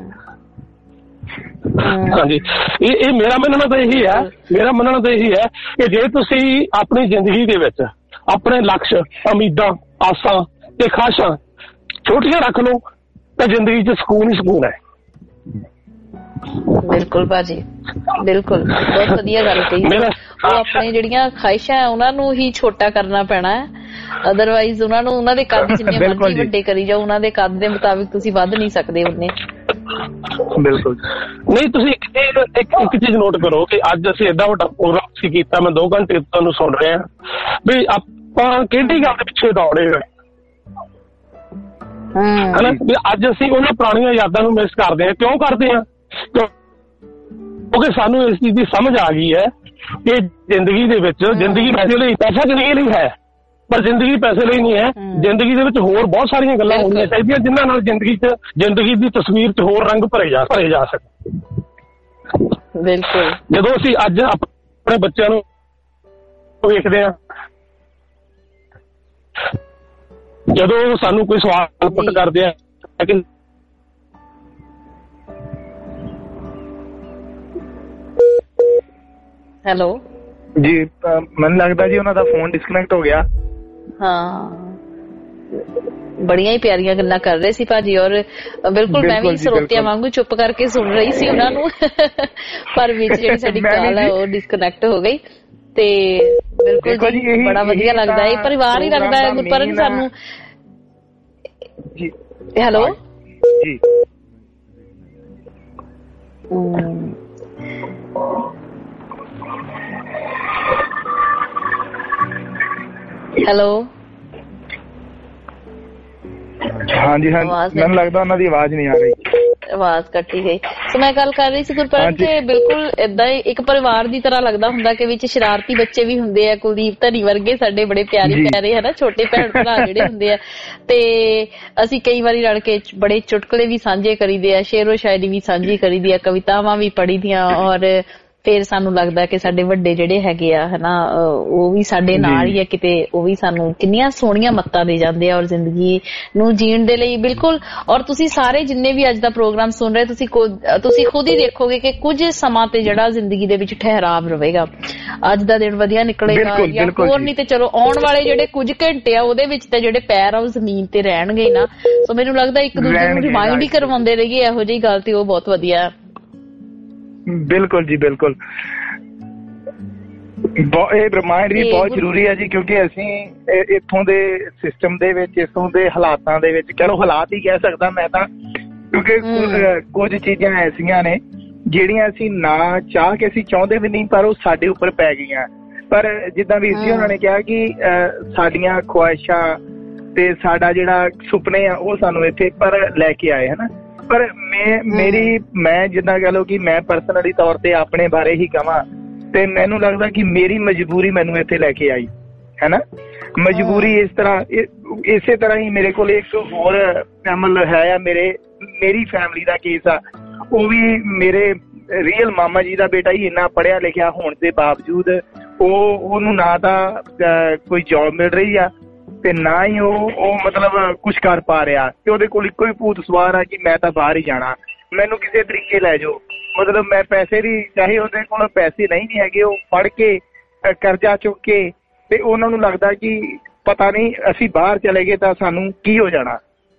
Q: ਹਾਂਜੀ, ਇਹ ਇਹ ਮੇਰਾ ਮੰਨਣਾ ਤਾਂ ਇਹੀ ਹੈ, ਮੇਰਾ ਮੰਨਣਾ ਤਾਂ ਇਹੀ ਹੈ ਕਿ ਜੇ ਤੁਸੀਂ ਆਪਣੀ ਜ਼ਿੰਦਗੀ ਦੇ ਵਿੱਚ ਆਪਣੇ ਲਕਸ਼, ਉਮੀਦਾਂ, ਆਸਾਂ ਤੇ ਖਾਸ਼ਾਂ ਛੋਟੀਆਂ ਰੱਖ ਲਓ ਤਾਂ ਜ਼ਿੰਦਗੀ 'ਚ ਸਕੂਨ ਹੀ ਸਕੂਨ ਹੈ।
C: ਬਿਲਕੁਲ ਭਾਜੀ, ਬਿਲਕੁਲ ਬਹੁਤ ਵਧੀਆ ਗੱਲ ਕਹੀ। ਉਹ ਆਪਣੀ ਜਿਹੜੀਆਂ ਖਾਹਿਸ਼ਾਂ ਉਹਨਾਂ ਨੂੰ ਹੀ ਛੋਟਾ ਕਰਨਾ ਪੈਣਾ ਹੈ, ਅਦਰਵਾਈਜ਼ ਉਹਨਾਂ ਨੂੰ ਉਹਨਾਂ ਦੇ ਕੱਦ ਜਿੰਨੇ ਮਰਜ਼ੀ ਵੱਡੇ ਕਰੀ ਜਾਓ, ਉਹਨਾਂ ਦੇ ਕੱਦ ਦੇ ਮੁਤਾਬਿਕ ਤੁਸੀਂ ਵੱਧ ਨਹੀਂ ਸਕਦੇ ਉਹਨੇ।
Q: ਬਿਲਕੁਲ ਨਹੀਂ। ਤੁਸੀਂ ਇੱਕ ਇੱਕ ਚੀਜ਼ ਨੋਟ ਕਰੋ ਕਿ ਅੱਜ ਅਸੀਂ ਏਡਾ ਵੱਡਾ ਪ੍ਰੋਗਰਾਮ ਸੀ ਕੀਤਾ, ਮੈਂ ਦੋ ਘੰਟੇ ਤੁਹਾਨੂੰ ਸੁਣ ਰਿਹਾ ਵੀ ਆਪਾਂ ਕਿਹੜੀ ਗੱਲ ਦੇ ਪਿੱਛੇ ਦੌੜੇ ਹੋਏ ਹਨਾ, ਵੀ ਅੱਜ ਅਸੀਂ ਉਹਨਾਂ ਪੁਰਾਣੀਆਂ ਯਾਦਾਂ ਨੂੰ ਮਿਸ ਕਰਦੇ ਹਾਂ। ਕਿਉਂ ਕਰਦੇ ਹਾਂ? ਕਿਉਂਕਿ ਸਾਨੂੰ ਇਸ ਚੀਜ਼ ਦੀ ਸਮਝ ਆ ਗਈ ਹੈ ਕਿ ਜ਼ਿੰਦਗੀ ਦੇ ਵਿੱਚ ਜ਼ਿੰਦਗੀ ਪੈਸੇ ਲਈ, ਪੈਸਾ ਜ਼ਿੰਦਗੀ ਲਈ ਹੈ, ਪਰ ਜ਼ਿੰਦਗੀ ਪੈਸੇ ਲਈ ਨਹੀਂ ਹੈ। ਜ਼ਿੰਦਗੀ ਦੇ ਵਿੱਚ ਹੋਰ ਬਹੁਤ ਸਾਰੀਆਂ ਗੱਲਾਂ ਹੋਣੀਆਂ ਚਾਹੀਦੀਆਂ ਜਿਨ੍ਹਾਂ ਨਾਲ ਜ਼ਿੰਦਗੀ 'ਚ ਜ਼ਿੰਦਗੀ ਦੀ ਤਸਵੀਰ 'ਚ ਹੋਰ ਰੰਗ ਭਰੇ ਜਾ ਭਰੇ ਜਾ ਸਕਣ।
C: ਬਿਲਕੁਲ। ਜਦੋਂ
Q: ਅਸੀਂ ਅੱਜ ਆਪਣੇ ਬੱਚਿਆਂ ਨੂੰ ਵੇਖਦੇ ਹਾਂ, ਜਦੋਂ ਸਾਨੂੰ ਕੋਈ ਸਵਾਲ ਪੁੱਟ ਕਰਦੇ ਆ ਕਿ
C: ਹੈਲੋ
R: ਜੀ, ਮੈਨੂੰ ਲੱਗਦਾ ਜੀ ਉਹਨਾਂ ਦਾ ਫੋਨ ਡਿਸਕਨੈਕਟ ਹੋ ਗਿਆ।
C: ਹਾਂ, ਬੜੀਆਂ ਹੀ ਪਿਆਰੀਆਂ ਗੱਲਾਂ ਕਰ ਰਹੇ ਸੀ ਭਾਜੀ, ਔਰ ਬਿਲਕੁਲ ਮੈਂ ਵੀ ਸਰੋਤਿਆਂ ਵਾਂਗੂ ਚੁੱਪ ਕਰਕੇ ਸੁਣ ਰਹੀ ਸੀ ਉਹਨਾਂ ਨੂੰ, ਪਰ ਵਿੱਚ ਜਿਹੜੀ ਸਾਡੀ ਕਾਲ ਹੈ ਉਹ ਡਿਸਕਨੈਕਟ ਹੋ ਗਈ। ਤੇ ਬਿਲਕੁਲ ਜੀ ਬੜਾ ਵਧੀਆ ਲੱਗਦਾ ਹੈ, ਪਰਿਵਾਰ ਹੀ ਲੱਗਦਾ ਹੈ ਗੁਰਪਰਨ ਸਾਨੂੰ। ਹੈਲੋ
R: ਜੀ,
C: ਹੈਲੋ
R: ਹਾਂਜੀ ਹਾਂਜੀ, ਮੈਨੂੰ ਲੱਗਦਾ ਉਹਨਾਂ ਦੀ ਆਵਾਜ਼ ਨਹੀਂ ਆ ਰਹੀ,
C: ਆਵਾਜ਼ ਕੱਟੀ ਗਈ। ਸੋ ਮੈਂ ਗੱਲ ਕਰ ਰਹੀ ਸੀ ਗੁਰਪ੍ਰੀਤ ਕਿ ਬਿਲਕੁਲ ਏਦਾਂ ਹੀ ਇੱਕ ਪਰਿਵਾਰ ਦੀ ਤਰ੍ਹਾਂ ਲੱਗਦਾ ਹੁੰਦਾ ਕਿ ਵਿੱਚ ਸ਼ਰਾਰਤੀ ਬੱਚੇ ਵੀ ਹੁੰਦੇ ਆ, ਕੁਲਦੀਪ ਧਨੀ ਵਰਗੇ ਸਾਡੇ ਬੜੇ ਪਿਆਰੇ ਪਿਆਰੇ ਹਨਾ ਛੋਟੇ ਭੈਣ ਭਰਾ ਜਿਹੜੇ ਹੁੰਦੇ ਆ, ਤੇ ਅਸੀਂ ਕਈ ਵਾਰੀ ਰਲ ਕੇ ਬੜੇ ਚੁਟਕਲੇ ਵੀ ਸਾਂਝੇ ਕਰੀਦੇ ਆ, ਸ਼ੇਰੋ ਸ਼ਾਇਰੀ ਵੀ ਸਾਂਝੀ ਕਰੀਦੀ ਆ, ਕਵਿਤਾਵਾਂ ਵੀ ਪੜ੍ਹੀ ਦੀਆਂ, ਔਰ ਫਿਰ ਸਾਨੂੰ ਲੱਗਦਾ ਕਿ ਸਾਡੇ ਵੱਡੇ ਜਿਹੜੇ ਹੈਗੇ ਆ ਹਨਾ ਉਹ ਵੀ ਸਾਡੇ ਨਾਲ ਹੀ ਆ ਕਿਤੇ, ਉਹ ਵੀ ਸਾਨੂੰ ਕਿੰਨੀਆਂ ਸੋਹਣੀਆਂ ਮੱਤਾਂ ਦੇ ਜਾਂਦੇ ਆ ਔਰ ਜ਼ਿੰਦਗੀ ਨੂੰ ਜੀਣ ਦੇ ਲਈ। ਬਿਲਕੁਲ, ਔਰ ਤੁਸੀਂ ਸਾਰੇ ਜਿੰਨੇ ਵੀ ਅੱਜ ਦਾ ਪ੍ਰੋਗਰਾਮ ਸੁਣ ਰਹੇ ਤੁਸੀਂ ਤੁਸੀਂ ਖੁਦ ਹੀ ਦੇਖੋਗੇ ਕਿ ਕੁਝ ਸਮਾਂ ਤੇ ਜਿਹੜਾ ਜ਼ਿੰਦਗੀ ਦੇ ਵਿੱਚ ਠਹਿਰਾਵ ਰਹੇਗਾ, ਅੱਜ ਦਾ ਦਿਨ ਵਧੀਆ ਨਿਕਲੇਗਾ ਜਾਂ ਹੋਰ ਨਹੀਂ ਤੇ ਚਲੋ ਆਉਣ ਵਾਲੇ ਜਿਹੜੇ ਕੁਝ ਘੰਟੇ ਆ ਉਹਦੇ ਵਿੱਚ ਤੇ ਜਿਹੜੇ ਪੈਰ ਆ ਉਹ ਜ਼ਮੀਨ ਤੇ ਰਹਿਣਗੇ ਨਾ। ਸੋ ਮੈਨੂੰ ਲੱਗਦਾ ਇੱਕ ਦੂਜੇ ਨੂੰ ਰਿਮਾਈਂਡ ਹੀ ਕਰਵਾਉਂਦੇ ਰਹੀਏ ਇਹੋ ਜਿਹੀ ਗੱਲ, ਤੇ ਉਹ ਬਹੁਤ ਵਧੀਆ।
R: ਬਿਲਕੁਲ ਜੀ, ਬਿਲਕੁਲ, ਇਹ ਰਿਮਾਈਂਡ ਵੀ ਬਹੁਤ ਜ਼ਰੂਰੀ ਹੈ ਜੀ, ਕਿਉਂਕਿ ਅਸੀਂ ਇੱਥੋਂ ਦੇ ਸਿਸਟਮ ਦੇ ਵਿੱਚ, ਇੱਥੋਂ ਦੇ ਹਾਲਾਤਾਂ ਦੇ ਵਿੱਚ, ਚਲੋ ਹਾਲਾਤ ਹੀ ਕਹਿ ਸਕਦਾ ਮੈਂ ਤਾਂ, ਕਿਉਂਕਿ ਕੁਝ ਚੀਜ਼ਾਂ ਐਸੀਆਂ ਨੇ ਜਿਹੜੀਆਂ ਅਸੀਂ ਨਾ ਚਾਹ ਕੇ ਅਸੀਂ ਚਾਹੁੰਦੇ ਵੀ ਨਹੀਂ, ਪਰ ਉਹ ਸਾਡੇ ਉੱਪਰ ਪੈ ਗਈਆਂ। ਪਰ ਜਿੱਦਾਂ ਵੀਰ ਜੀ ਉਹਨਾਂ ਨੇ ਕਿਹਾ ਕਿ ਸਾਡੀਆਂ ਖੁਆਇਸ਼ਾਂ ਤੇ ਸਾਡਾ ਜਿਹੜਾ ਸੁਪਨੇ ਆ ਉਹ ਸਾਨੂੰ ਇੱਥੇ ਪਰ ਲੈ ਕੇ ਆਏ ਹਨਾ। ਪਰ ਮੈਂ ਮੇਰੀ ਮੈਂ ਜਿੱਦਾਂ ਕਹਿ ਲਓ ਕਿ ਮੈਂ ਪਰਸਨਲੀ ਤੌਰ ਤੇ ਆਪਣੇ ਬਾਰੇ ਹੀ ਕਹਾਂ ਤੇ ਮੈਨੂੰ ਲੱਗਦਾ ਕਿ ਮੇਰੀ ਮਜਬੂਰੀ ਮੈਨੂੰ ਇੱਥੇ ਲੈ ਕੇ ਆਈ ਹੈ ਨਾ। ਮਜਬੂਰੀ ਇਸ ਤਰ੍ਹਾਂ ਇਸੇ ਤਰ੍ਹਾਂ ਹੀ ਮੇਰੇ ਕੋਲ ਇੱਕ ਹੋਰ ਮਤਲਬ ਹੈ ਆ, ਮੇਰੇ ਮੇਰੀ ਫੈਮਿਲੀ ਦਾ ਕੇਸ ਆ, ਉਹ ਵੀ ਮੇਰੇ ਰੀਅਲ ਮਾਮਾ ਜੀ ਦਾ ਬੇਟਾ ਹੀ ਇੰਨਾ ਪੜ੍ਹਿਆ ਲਿਖਿਆ ਹੋਣ ਦੇ ਬਾਵਜੂਦ ਉਹ ਉਹਨੂੰ ਨਾ ਤਾਂ ਕੋਈ ਜੌਬ ਮਿਲ ਰਹੀ ਆ ਤੇ ਨਾ ਹੀ ਉਹ ਉਹ ਮਤਲਬ ਕੁਛ ਕਰ ਪਾ ਰਿਹਾ, ਤੇ ਉਹਦੇ ਕੋਲ ਇੱਕੋ ਹੀ ਭੂਤ ਸਵਾਰ ਆ ਕਿ ਮੈਂ ਤਾਂ ਬਾਹਰ ਹੀ ਜਾਣਾ, ਮੈਨੂੰ ਕਿਸੇ ਤਰੀਕੇ ਲੈ ਜਾਓ। ਮਤਲਬ ਮੈਂ ਪੈਸੇ ਦੀ, ਚਾਹੇ ਉਹਦੇ ਕੋਲ ਪੈਸੇ ਨਹੀਂ ਵੀ ਹੈਗੇ, ਉਹ ਫੜ ਕੇ ਕਰਜ਼ਾ ਚੁੱਕ ਕੇ, ਤੇ ਉਹਨਾਂ ਨੂੰ ਲੱਗਦਾ ਕਿ ਪਤਾ ਨਹੀਂ ਅਸੀਂ ਬਾਹਰ ਚਲੇ ਗਏ ਤਾਂ ਸਾਨੂੰ ਕੀ ਹੋ ਜਾਣਾ।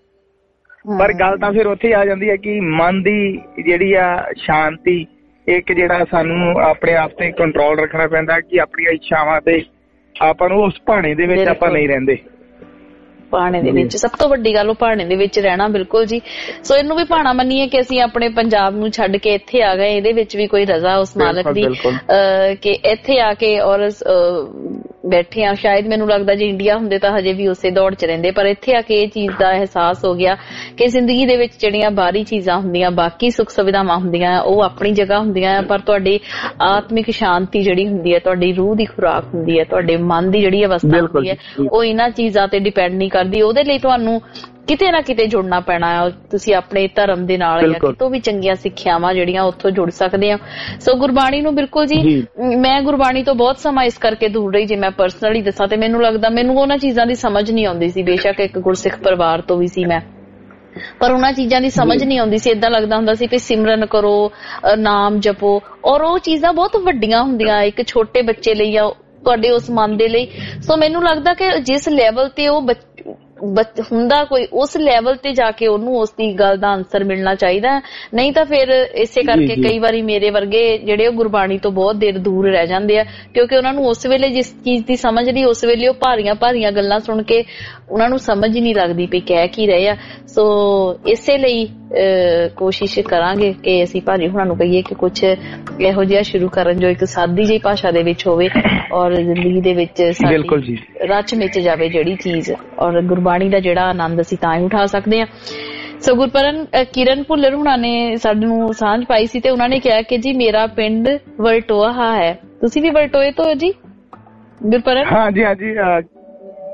R: ਪਰ ਗੱਲ ਤਾਂ ਫਿਰ ਉੱਥੇ ਆ ਜਾਂਦੀ ਹੈ ਕਿ ਮਨ ਦੀ ਜਿਹੜੀ ਆ ਸ਼ਾਂਤੀ, ਇੱਕ ਜਿਹੜਾ ਸਾਨੂੰ ਆਪਣੇ ਆਪ ਤੇ ਕੰਟਰੋਲ ਰੱਖਣਾ ਪੈਂਦਾ ਕਿ ਆਪਣੀਆਂ ਇੱਛਾਵਾਂ ਤੇ ਆਪਾਂ ਨੂੰ ਉਸ ਭਾਣੇ ਦੇ ਵਿੱਚ ਆਪਾਂ ਨਹੀਂ ਰਹਿੰਦੇ।
C: ਭਾਣੇ ਦੇ ਵਿੱਚ ਸਭ ਤੋਂ ਵੱਡੀ ਗੱਲ ਉਹ ਭਾਣੇ ਦੇ ਵਿੱਚ ਰਹਿਣਾ। ਬਿਲਕੁਲ ਜੀ, ਸੋ ਇਹਨੂੰ ਵੀ ਭਾਣਾ ਮੰਨੀਏ ਕਿ ਅਸੀਂ ਆਪਣੇ ਪੰਜਾਬ ਨੂੰ ਛੱਡ ਕੇ ਇੱਥੇ ਆ ਗਏ, ਇਹਦੇ ਵਿੱਚ ਵੀ ਕੋਈ ਰਜ਼ਾ ਉਸ ਮਾਲਕ ਦੀ ਕਿ ਇੱਥੇ ਆ ਕੇ ਔਰ ਬੈਠੇ ਆ। ਸ਼ਾਇਦ ਮੈਨੂੰ ਲੱਗਦਾ ਜੇ ਇੰਡੀਆ ਹੁੰਦੇ ਤਾਂ ਹਜੇ ਵੀ ਉਸੇ ਦੌੜ ਚ ਰਹਿੰਦੇ, ਪਰ ਇੱਥੇ ਆ ਕੇ ਇਹ ਚੀਜ਼ ਦਾ ਅਹਿਸਾਸ ਹੋ ਗਿਆ ਕਿ ਜ਼ਿੰਦਗੀ ਦੇ ਵਿੱਚ ਜਿਹੜੀਆਂ ਬਾਹਰੀ ਚੀਜ਼ਾਂ ਹੁੰਦੀਆਂ, ਬਾਕੀ ਸੁੱਖ ਸੁਵਿਧਾਵਾਂ ਹੁੰਦੀਆਂ, ਉਹ ਆਪਣੀ ਜਗ੍ਹਾ ਹੁੰਦੀਆਂ, ਪਰ ਤੁਹਾਡੀ ਆਤਮਿਕ ਸ਼ਾਂਤੀ ਜਿਹੜੀ ਹੁੰਦੀ ਹੈ, ਤੁਹਾਡੀ ਰੂਹ ਦੀ ਖੁਰਾਕ ਹੁੰਦੀ ਹੈ, ਤੁਹਾਡੇ ਮਨ ਦੀ ਜਿਹੜੀ ਅਵਸਥਾ ਹੁੰਦੀ ਹੈ, ਉਹ ਇਹਨਾਂ ਚੀਜ਼ਾਂ ਤੇ ਡਿਪੈਂਡ ਨਹੀਂ ਕਰਦੀ। ਉਹਦੇ ਲਈ ਤੁਹਾਨੂੰ ਕਿਤੇ ਨਾ ਕਿਤੇ ਜੁੜਨਾ ਪੈਣਾ ਹੈ। ਤੁਸੀਂ ਆਪਣੇ ਧਰਮ ਦੇ ਨਾਲ ਜਾਂ ਕਿਤੋਂ ਵੀ ਚੰਗੀਆਂ ਸਿੱਖਿਆਵਾਂ ਜਿਹੜੀਆਂ ਉੱਥੋਂ ਜੁੜ ਸਕਦੇ ਆ। ਸੋ ਗੁਰਬਾਣੀ ਨੂੰ ਬਿਲਕੁਲ ਜੀ, ਮੈਂ ਗੁਰਬਾਣੀ ਤੋਂ ਬਹੁਤ ਸਮਾਂ ਇਸ ਕਰਕੇ ਦੂਰ ਰਹੀ, ਜੇ ਮੈਂ ਪਰਸਨਲੀ ਦੱਸਾਂ ਤੇ ਮੈਨੂੰ ਲੱਗਦਾ ਮੈਨੂੰ ਉਹਨਾਂ ਚੀਜ਼ਾਂ ਦੀ ਸਮਝ ਨਹੀਂ ਆਉਂਦੀ ਸੀ। ਬੇਸ਼ੱਕ ਇੱਕ ਗੁਰਸਿੱਖ ਪਰਿਵਾਰ ਤੋਂ ਵੀ ਸੀ ਮੈਂ, ਪਰ ਉਹਨਾਂ ਚੀਜ਼ਾਂ ਦੀ ਸਮਝ ਨਹੀਂ ਆਉਂਦੀ ਸੀ। ਏਦਾਂ ਲੱਗਦਾ ਹੁੰਦਾ ਸੀ ਕਿ ਸਿਮਰਨ ਕਰੋ, ਨਾਮ ਜਪੋ, ਔਰ ਉਹ ਚੀਜ਼ਾਂ ਬਹੁਤ ਵੱਡੀਆਂ ਹੁੰਦੀਆਂ ਇੱਕ ਛੋਟੇ ਬੱਚੇ ਲਈ ਜਾਂ ਤੁਹਾਡੇ ਉਸ ਮਨ ਦੇ ਲਈ। ਸੋ ਮੈਨੂੰ ਲੱਗਦਾ ਕਿ ਜਿਸ ਲੈਵਲ ਤੇ ਉਹ ਹੁੰਦਾ ਕੋਈ, ਉਸ ਲੈਵਲ ਤੇ ਜਾ ਕੇ ਉਹਨੂੰ ਉਸ ਦੀ ਗੱਲ ਦਾ ਆਨਸਰ ਮਿਲਣਾ ਚਾਹੀਦਾ। ਨਹੀਂ ਤਾਂ ਫਿਰ ਇਸੇ ਕਰਕੇ ਕਈ ਵਾਰੀ ਮੇਰੇ ਵਰਗੇ ਜਿਹੜੇ ਉਹ ਗੁਰਬਾਣੀ ਤੋਂ ਬਹੁਤ ਦੇਰ ਦੂਰ ਰਹਿ ਜਾਂਦੇ ਆ, ਕਿਉਂਕਿ ਉਹਨਾਂ ਨੂੰ ਉਸ ਵੇਲੇ ਜਿਸ ਚੀਜ਼ ਦੀ ਸਮਝ ਨਹੀਂ, ਉਸ ਵੇਲੇ ਉਹ ਭਾਰੀਆਂ ਭਾਰੀਆਂ ਗੱਲਾਂ ਸੁਣ ਕੇ ਉਹਨਾਂ ਨੂੰ ਸਮਝ ਹੀ ਨਹੀਂ ਲੱਗਦੀ ਵੀ ਕਹਿ ਕੀ ਰਹੇ ਆ। ਸੋ ਇਸੇ ਲਈ ਕੋਸ਼ਿਸ਼ ਕਰਾਂਗੇ ਕਿ ਅਸੀਂ ਭਾਜੀ ਹੁਣਾਂ ਨੂੰ ਕਹੀਏ ਕਿ ਕੁਛ ਇਹੋ ਜਿਹਾ ਸ਼ੁਰੂ ਕਰਨ ਜੋ ਇੱਕ ਸਾਦੀ ਜਿਹੀ ਭਾਸ਼ਾ ਦੇ ਵਿੱਚ ਹੋਵੇ ਔਰ ਜ਼ਿੰਦਗੀ ਦੇ ਵਿੱਚ ਸਾਡੀ ਰਚ ਮਿਚ ਜਾਵੇ ਜਿਹੜੀ ਚੀਜ਼, ਔਰ ਗੁਰਬਾਣੀ ਦਾ ਜਿਹੜਾ ਆਨੰਦ ਅਸੀਂ ਤਾਂ ਹੀ ਉਠਾ ਸਕਦੇ ਹਾਂ। ਸੋ ਗੁਰਪਰਨ ਕਿਰਨ ਭੁੱਲਰ ਹੁਣਾਂ ਨੇ ਸਾਨੂੰ ਸਾਂਝ ਪਾਈ ਸੀ ਤੇ ਉਹਨਾਂ ਨੇ ਕਿਹਾ ਕਿ ਜੀ ਮੇਰਾ ਪਿੰਡ ਵਲਟੋਹਾ ਹੈ। ਤੁਸੀਂ ਵੀ ਵਲਟੋਏ ਤੋਂ ਜੀ ਗੁਰਪਰਨ?
R: ਹਾਂਜੀ ਹਾਂਜੀ,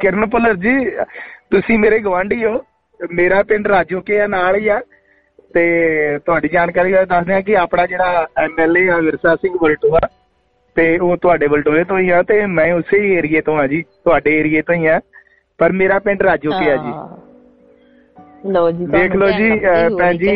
R: ਕਿਰਨ ਭੁੱਲਰ ਜੀ, ਤੁਸੀਂ ਮੇਰੇ ਗਵਾਂਢੀ ਹੋ। ਮੇਰਾ ਪਿੰਡ ਰਾਜੋਕੇ ਆ, ਨਾਲ ਹੀ ਆ। ਤੇ ਤੁਹਾਡੀ ਜਾਣਕਾਰੀ ਦੱਸਦੇ ਆ ਕਿ ਆਪਣਾ ਜਿਹੜਾ ਐਮ ਐਲ ਏ ਆ ਵਿਰਸਾ ਸਿੰਘ ਵਲਟੋਆ, ਤੇ ਉਹ ਤੁਹਾਡੇ ਵਲਟੋਏ ਤੋਂ ਹੀ ਆ, ਤੇ ਮੈਂ ਉਸੇ ਹੀ ਏਰੀਏ ਤੋਂ ਆ ਜੀ, ਤੁਹਾਡੇ ਏਰੀਏ ਤੋਂ ਹੀ ਆ, ਪਰ ਮੇਰਾ ਪਿੰਡ ਰਾਜੋਕੇ ਆ ਜੀ।
C: ਲੋ ਜੀ,
R: ਦੇਖ ਲਓ ਜੀ ਭੈਣ ਜੀ।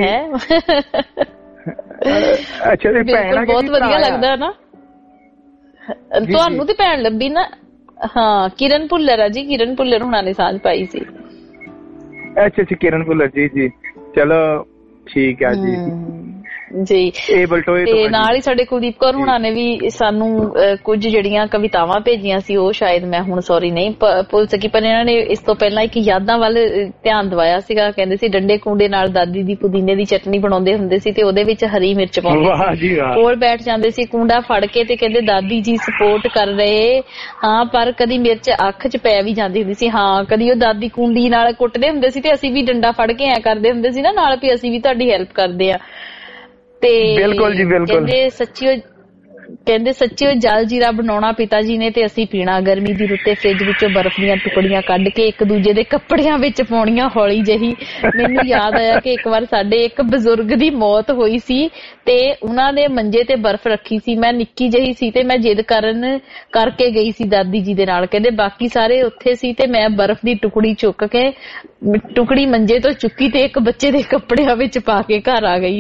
R: ਅੱਛਾ ਜੀ, ਭੈਣ
C: ਬਹੁਤ ਵਧੀਆ ਲੱਗਦਾ ਨਾ ਤੁਹਾਨੂੰ। ਤੇ ਭੈਣ ਲੱਭੀ ਨਾ। ਹਾਂ, ਕਿਰਨ ਭੁੱਲਰ ਆ ਜੀ, ਕਿਰਨ ਭੁੱਲਰ ਹੁਣਾਂ ਨੇ ਸਾਂਝ ਪਾਈ ਸੀ।
R: ਅੱਛਾ ਅੱਛਾ, ਕਿਰਨ ਭੁੱਲਰ ਜੀ ਜੀ, ਚਲੋ ਠੀਕ ਆ ਜੀ
C: ਜੀ। ਤੇ ਨਾਲ ਹੀ ਸਾਡੇ ਕੁਲਦੀਪ ਕੌਰ ਹੁਣਾਂ ਨੇ ਵੀ ਸਾਨੂੰ ਕੁਝ ਜਿਹੜੀਆਂ ਕਵਿਤਾਵਾਂ ਭੇਜੀਆਂ ਸੀ, ਉਹ ਸ਼ਾਇਦ ਮੈਂ ਹੁਣ ਸੌਰੀ ਨਹੀਂ ਭੁੱਲ ਸਕੀ, ਪਰ ਇਹਨਾਂ ਨੇ ਇਸ ਤੋਂ ਪਹਿਲਾਂ ਇੱਕ ਯਾਦਾਂ ਵੱਲ ਧਿਆਨ ਦਵਾਇਆ ਸੀਗਾ। ਕਹਿੰਦੇ ਸੀ ਡੰਡੇ ਕੁੰਡੇ ਨਾਲ ਦਾਦੀ ਦੀ ਪੁਦੀਨੇ ਦੀ ਚਟਨੀ ਬਣਾਉਂਦੇ ਹੁੰਦੇ ਸੀ ਤੇ ਉਹਦੇ ਵਿੱਚ ਹਰੀ ਮਿਰਚ ਪਾਉਂਦੇ ਸੀ, ਕੋਲ ਬੈਠ ਜਾਂਦੇ ਸੀ ਕੁੰਡਾ ਫੜ ਕੇ ਤੇ ਕਹਿੰਦੇ ਦਾਦੀ ਜੀ ਸਪੋਰਟ ਕਰ ਰਹੇ ਹਾਂ, ਪਰ ਕਦੀ ਮਿਰਚ ਅੱਖ 'ਚ ਪੈ ਵੀ ਜਾਂਦੀ ਹੁੰਦੀ ਸੀ। ਹਾਂ, ਕਦੀ ਉਹ ਦਾਦੀ ਕੁੰਡੀ ਨਾਲ ਕੁੱਟਦੇ ਹੁੰਦੇ ਸੀ ਤੇ ਅਸੀਂ ਵੀ ਡੰਡਾ ਫੜ ਕੇ ਐ ਕਰਦੇ ਹੁੰਦੇ ਸੀ ਨਾ ਨਾਲ, ਵੀ ਅਸੀਂ ਵੀ ਤੁਹਾਡੀ ਹੈਲਪ ਕਰਦੇ ਆ। ਤੇ
R: ਬਿਲਕੁਲ ਜੀ ਬਿਲਕੁਲ।
C: ਕਹਿੰਦੇ ਸੱਚੀ ਕਹਿੰਦੇ ਸੱਚੀ ਜਲ ਜੀਰਾ ਬਣਾਉਣਾ ਪਿਤਾ ਜੀ ਨੇ ਤੇ ਅਸੀਂ ਪੀਣਾ। ਗਰਮੀ ਦੀ ਰੁੱਤੇ ਫ੍ਰਿਜ ਵਿੱਚੋਂ ਬਰਫ਼ ਦੀਆਂ ਟੁਕੜੀਆਂ ਕੱਢ ਕੇ ਇੱਕ ਦੂਜੇ ਦੇ ਕੱਪੜਿਆਂ ਵਿੱਚ ਪਾਉਣੀਆਂ ਹੌਲੀ ਜਿਹੀ। ਮੈਨੂੰ ਯਾਦ ਆਇਆ ਕਿ ਇੱਕ ਵਾਰ ਸਾਡੇ ਇੱਕ ਬਜ਼ੁਰਗ ਦੀ ਮੌਤ ਹੋਈ ਸੀ ਤੇ ਉਹਨਾਂ ਦੇ ਮੰਜੇ ਤੇ ਬਰਫ਼ ਰੱਖੀ ਸੀ। ਮੈਂ ਨਿੱਕੀ ਜਿਹੀ ਸੀ ਤੇ ਮੈਂ ਜਿੱਦ ਕਰਨ ਕਰਕੇ ਗਈ ਸੀ ਦਾਦੀ ਜੀ ਦੇ ਨਾਲ। ਕਹਿੰਦੇ ਬਾਕੀ ਸਾਰੇ ਉੱਥੇ ਸੀ ਤੇ ਮੈਂ ਬਰਫ਼ ਦੀ ਟੁਕੜੀ ਚੁੱਕ ਕੇ ਟੁਕੜੀ ਮੰਜੇ ਤੋਂ ਚੁੱਕੀ ਤੇ ਇੱਕ ਬੱਚੇ ਦੇ ਕੱਪੜਿਆਂ ਵਿੱਚ ਪਾ ਕੇ ਘਰ ਆ ਗਈ।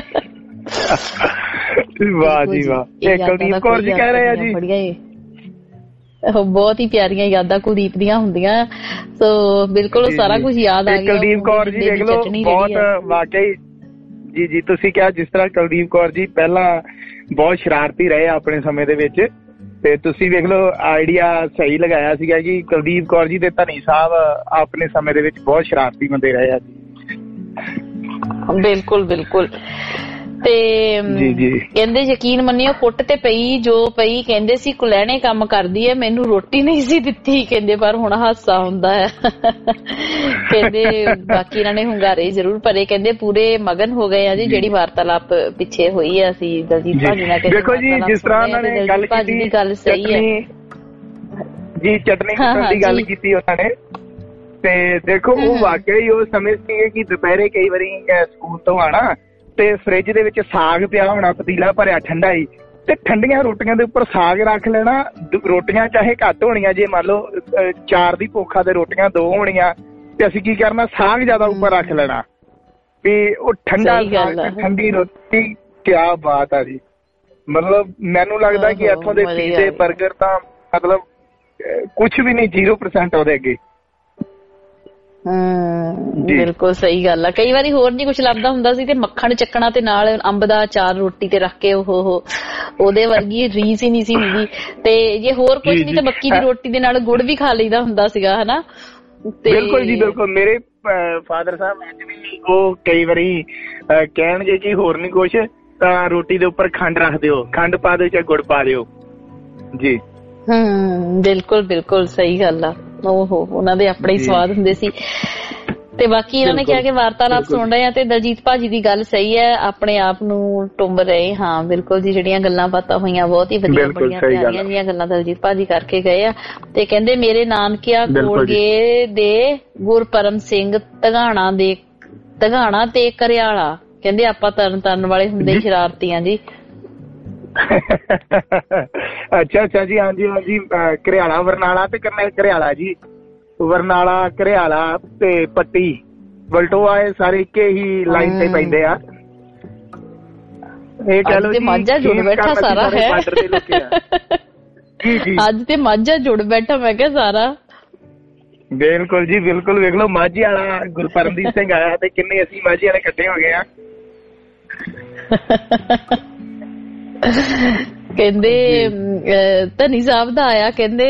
R: ਵਾਹ ਜੀ ਵਾਹ। ਇਹ ਕੁਲਦੀਪ ਕੌਰ ਜੀ ਕਹਿ ਰਹੇ ਆ ਜੀ,
C: ਬਹੁਤ ਹੀ ਪਿਆਰੀਆਂ ਯਾਦਾਂ ਕੁਲਦੀਪ ਦੀਆਂ ਹੁੰਦੀਆਂ। ਸੋ ਬਿਲਕੁਲ ਸਾਰਾ ਕੁਝ ਯਾਦ ਆ ਗਿਆ।
R: ਕੁਲਦੀਪ ਕੌਰ ਜੀ ਦੇਖ ਲਓ, ਬਹੁਤ ਵਾਕਈ ਜੀ ਜੀ ਤੁਸੀਂ ਕਿਹਾ ਜਿਸ ਤਰ੍ਹਾਂ ਕੁਲਦੀਪ ਕੌਰ ਜੀ ਪਹਿਲਾਂ ਬਹੁਤ ਸ਼ਰਾਰਤੀ ਰਹੇ ਆਪਣੇ ਸਮੇਂ ਦੇ ਵਿੱਚ, ਤੇ ਤੁਸੀਂ ਵੇਖ ਲਓ ਆਈਡੀਆ ਸਹੀ ਲਗਾਇਆ ਸੀਗਾ ਕਿ ਕੁਲਦੀਪ ਕੌਰ ਜੀ ਤੇ ਧਨੀ ਸਾਹਿਬ ਆਪਣੇ ਸਮੇਂ ਦੇ ਵਿੱਚ ਬਹੁਤ ਸ਼ਰਾਰਤੀ ਬੰਦੇ ਰਹੇ ਆ ਜੀ।
C: ਬਿਲਕੁਲ ਬਿਲਕੁਲ। ਤੇ ਕਹਿੰਦੇ ਯਕੀਨ ਮੰਨਿਓ ਕੁੱਟ ਤੇ ਪਈ ਜੋ ਪਈ, ਕਹਿੰਦੇ ਸੀ ਕੁਲੈਣੇ ਕੰਮ ਕਰਦੀ ਹੈ, ਮੈਨੂੰ ਰੋਟੀ ਨਹੀਂ ਸੀ ਦਿੱਤੀ, ਕਹਿੰਦੇ ਪਰ ਹੁਣ ਹਾਸਾ ਹੁੰਦਾ ਹੈ। ਕਹਿੰਦੇ ਬਾਕੀ ਇਹਨਾਂ ਨੇ ਹੁੰਗਾਰੇ ਜ਼ਰੂਰ ਭਰੇ, ਕਹਿੰਦੇ ਪੂਰੇ ਮਗਨ ਹੋ ਗਏ ਆ ਜੀ ਜਿਹੜੀ ਵਾਰਤਾਲਾਪ ਪਿੱਛੇ ਹੋਈ ਹੈ। ਅਸੀਂ ਦਲਜੀਤ ਭਾਜੀ ਨਾਲ
R: ਦੇਖੋ ਜੀ ਜਿਸ ਤਰ੍ਹਾਂ ਉਹਨਾਂ ਨੇ ਗੱਲ ਕੀਤੀ,
C: ਗੱਲ ਸਹੀ ਹੈ
R: ਜੀ, ਚਟਨੀ ਦੀ ਗੱਲ ਕੀਤੀ ਉਹਨਾਂ ਨੇ, ਤੇ ਦੇਖੋ ਉਹ ਵਾਕਈ ਉਹ ਸਮੇਂ ਸੀ ਕਿ ਦੁਪਹਿਰੇ ਕਈ ਵਾਰੀ ਸਕੂਲ ਤੋਂ ਆਣਾ ਤੇ ਫ੍ਰਿਜ ਦੇ ਵਿੱਚ ਸਾਗ ਪਿਆ ਹੋਣਾ, ਪਤੀਲਾ ਭਰਿਆ ਠੰਡਾ ਹੀ, ਤੇ ਠੰਡੀਆਂ ਰੋਟੀਆਂ ਦੇ ਉੱਪਰ ਸਾਗ ਰੱਖ ਲੈਣਾ। ਰੋਟੀਆਂ ਚਾਹੇ ਘੱਟ ਹੋਣੀਆਂ, ਜੇ ਮੰਨ ਲਓ ਚਾਰ ਦੀ ਭੁੱਖਾ ਤੇ ਰੋਟੀਆਂ ਦੋ ਹੋਣੀਆਂ, ਤੇ ਅਸੀਂ ਕੀ ਕਰਨਾ ਸਾਗ ਜ਼ਿਆਦਾ ਉੱਪਰ ਰੱਖ ਲੈਣਾ ਵੀ ਉਹ ਠੰਡਾ ਠੰਡੀ ਰੋਟੀ। ਕਿਆ ਬਾਤ ਆ ਜੀ। ਮਤਲਬ ਮੈਨੂੰ ਲੱਗਦਾ ਕਿ ਇੱਥੋਂ ਦੇ ਪੀਜ਼ੇ ਬਰਗਰ ਤਾਂ ਮਤਲਬ ਕੁਛ ਵੀ ਨਹੀਂ, ਜ਼ੀਰੋ ਪਰਸੈਂਟ ਉਹਦੇ ਅੱਗੇ।
C: ਹਮ ਬਿਲਕੁਲ ਸਹੀ ਗੱਲ ਆ। ਕਈ ਵਾਰੀ ਹੋਰ ਨੀ ਕੁਛ ਲੱਭਦਾ ਹੁੰਦਾ ਸੀ ਤੇ ਮੱਖਣ ਚੱਕਣਾ ਤੇ ਨਾਲ ਅੰਬ ਦਾ ਅਚਾਰ ਰੋਟੀ ਤੇ ਰੱਖ ਕੇ ਉਹ ਉਹਦੇ ਵਰਗੀ ਰੀਸ ਹੀ ਨਹੀਂ ਸੀ ਹੁੰਦੀ। ਤੇ ਜੇ ਹੋਰ ਕੁਛ ਨੀ ਤੇ ਮੱਕੀ ਦੀ ਰੋਟੀ ਦੇ ਨਾਲ ਗੁੜ ਵੀ ਖਾ ਲਈਦਾ ਹੁੰਦਾ ਸੀਗਾ, ਹਨਾ।
R: ਬਿਲਕੁਲ ਜੀ ਬਿਲਕੁਲ। ਮੇਰੇ ਫਾਦਰ ਸਾਹਿਬ ਅੱਜ ਵੀ ਉਹ ਕਈ ਵਾਰੀ ਕਹਿਣਗੇ ਕਿ ਹੋਰ ਨੀ ਕੁਛ ਤਾਂ ਰੋਟੀ ਦੇ ਉੱਪਰ ਖੰਡ ਰੱਖ ਦਿਓ, ਖੰਡ ਪਾ ਦਿਓ ਚਾਹੇ ਗੁੜ ਪਾ ਦਿਓ ਜੀ।
C: ਹਮ ਬਿਲਕੁਲ ਬਿਲਕੁਲ ਸਹੀ ਗੱਲ ਆ। ਓਹੋ ਉਹਨਾਂ ਦੇ ਆਪਣੇ ਹੀ ਸਵਾਦ ਹੁੰਦੇ ਸੀ। ਤੇ ਬਾਕੀ ਇਹਨਾਂ ਨੇ ਕਿਹਾ ਕਿ ਵਾਰਤਾਲਾਪ ਸੁਣ ਰਹੇ ਆ ਤੇ ਦਲਜੀਤ ਭਾਜੀ ਦੀ ਗੱਲ ਸਹੀ ਹੈ, ਆਪਣੇ ਆਪ ਨੂੰ ਟੁੰਬ ਰਹੇ। ਹਾਂ ਬਿਲਕੁਲ ਜੀ, ਜਿਹੜੀਆਂ ਗੱਲਾਂ ਬਾਤਾਂ ਹੋਈਆਂ ਬਹੁਤ ਹੀ ਵਧੀਆ, ਬੜੀਆਂ ਪਿਆਰੀਆਂ ਜਿਹੀਆਂ ਗੱਲਾਂ ਦਲਜੀਤ ਭਾਜੀ ਕਰਕੇ ਗਏ ਆ। ਤੇ ਕਹਿੰਦੇ ਮੇਰੇ ਨਾਨਕਿਆ ਕੋਲਗੇ ਦੇ ਗੁਰਪਰਮ ਸਿੰਘ ਧਗਾਣਾ ਦੇ ਧਗਾਣਾ ਤੇ ਕਰਿਆਲਾ, ਕਹਿੰਦੇ ਆਪਾਂ ਤਰਨ ਤਾਰਨ ਵਾਲੇ ਹੁੰਦੇ ਸ਼ਰਾਰਤੀਆਂ ਜੀ।
R: ਅੱਛਾ ਅੱਛਾ ਜੀ, ਹਾਂਜੀ ਹਾਂਜੀ। ਘਰਿਆਲਾ ਬਰਨਾਲਾ ਤੇ ਘਰਿਆਲਾ ਜੀ, ਬਰਨਾਲਾ ਘਰਿਆਲਾ ਤੇ ਪੱਟੀ ਵਲਟੋਆ ਇਹ ਸਾਰੇ ਇੱਕੇ ਹੀ ਲਾਈਨ ਤੇ ਪੈਂਦੇ ਆ। ਇਹ ਕਹਿ ਲਓ ਜੀ
C: ਮਾਝਾ ਜੁੜ ਬੈਠਾ ਸਾਰਾ ਹੈ। ਅੱਜ ਤੇ ਮਾਝਾ ਜੁੜ ਬੈਠਾ ਮੈਂ ਕਿਹਾ ਸਾਰਾ।
R: ਬਿਲਕੁਲ ਜੀ ਬਿਲਕੁਲ। ਵੇਖ ਲਓ ਮਾਝੇ ਵਾਲਾ ਗੁਰਪਰਮਦੀਪ ਸਿੰਘ ਆਇਆ ਤੇ ਕਿੰਨੇ ਅਸੀਂ ਮਾਝੇ ਵਾਲੇ ਇਕੱਠੇ ਹੋ ਗਏ ਆ।
C: ਕਹਿੰਦੇ ਧਨੀ ਸਾਹਿਬ ਦਾ ਆਇਆ, ਕਹਿੰਦੇ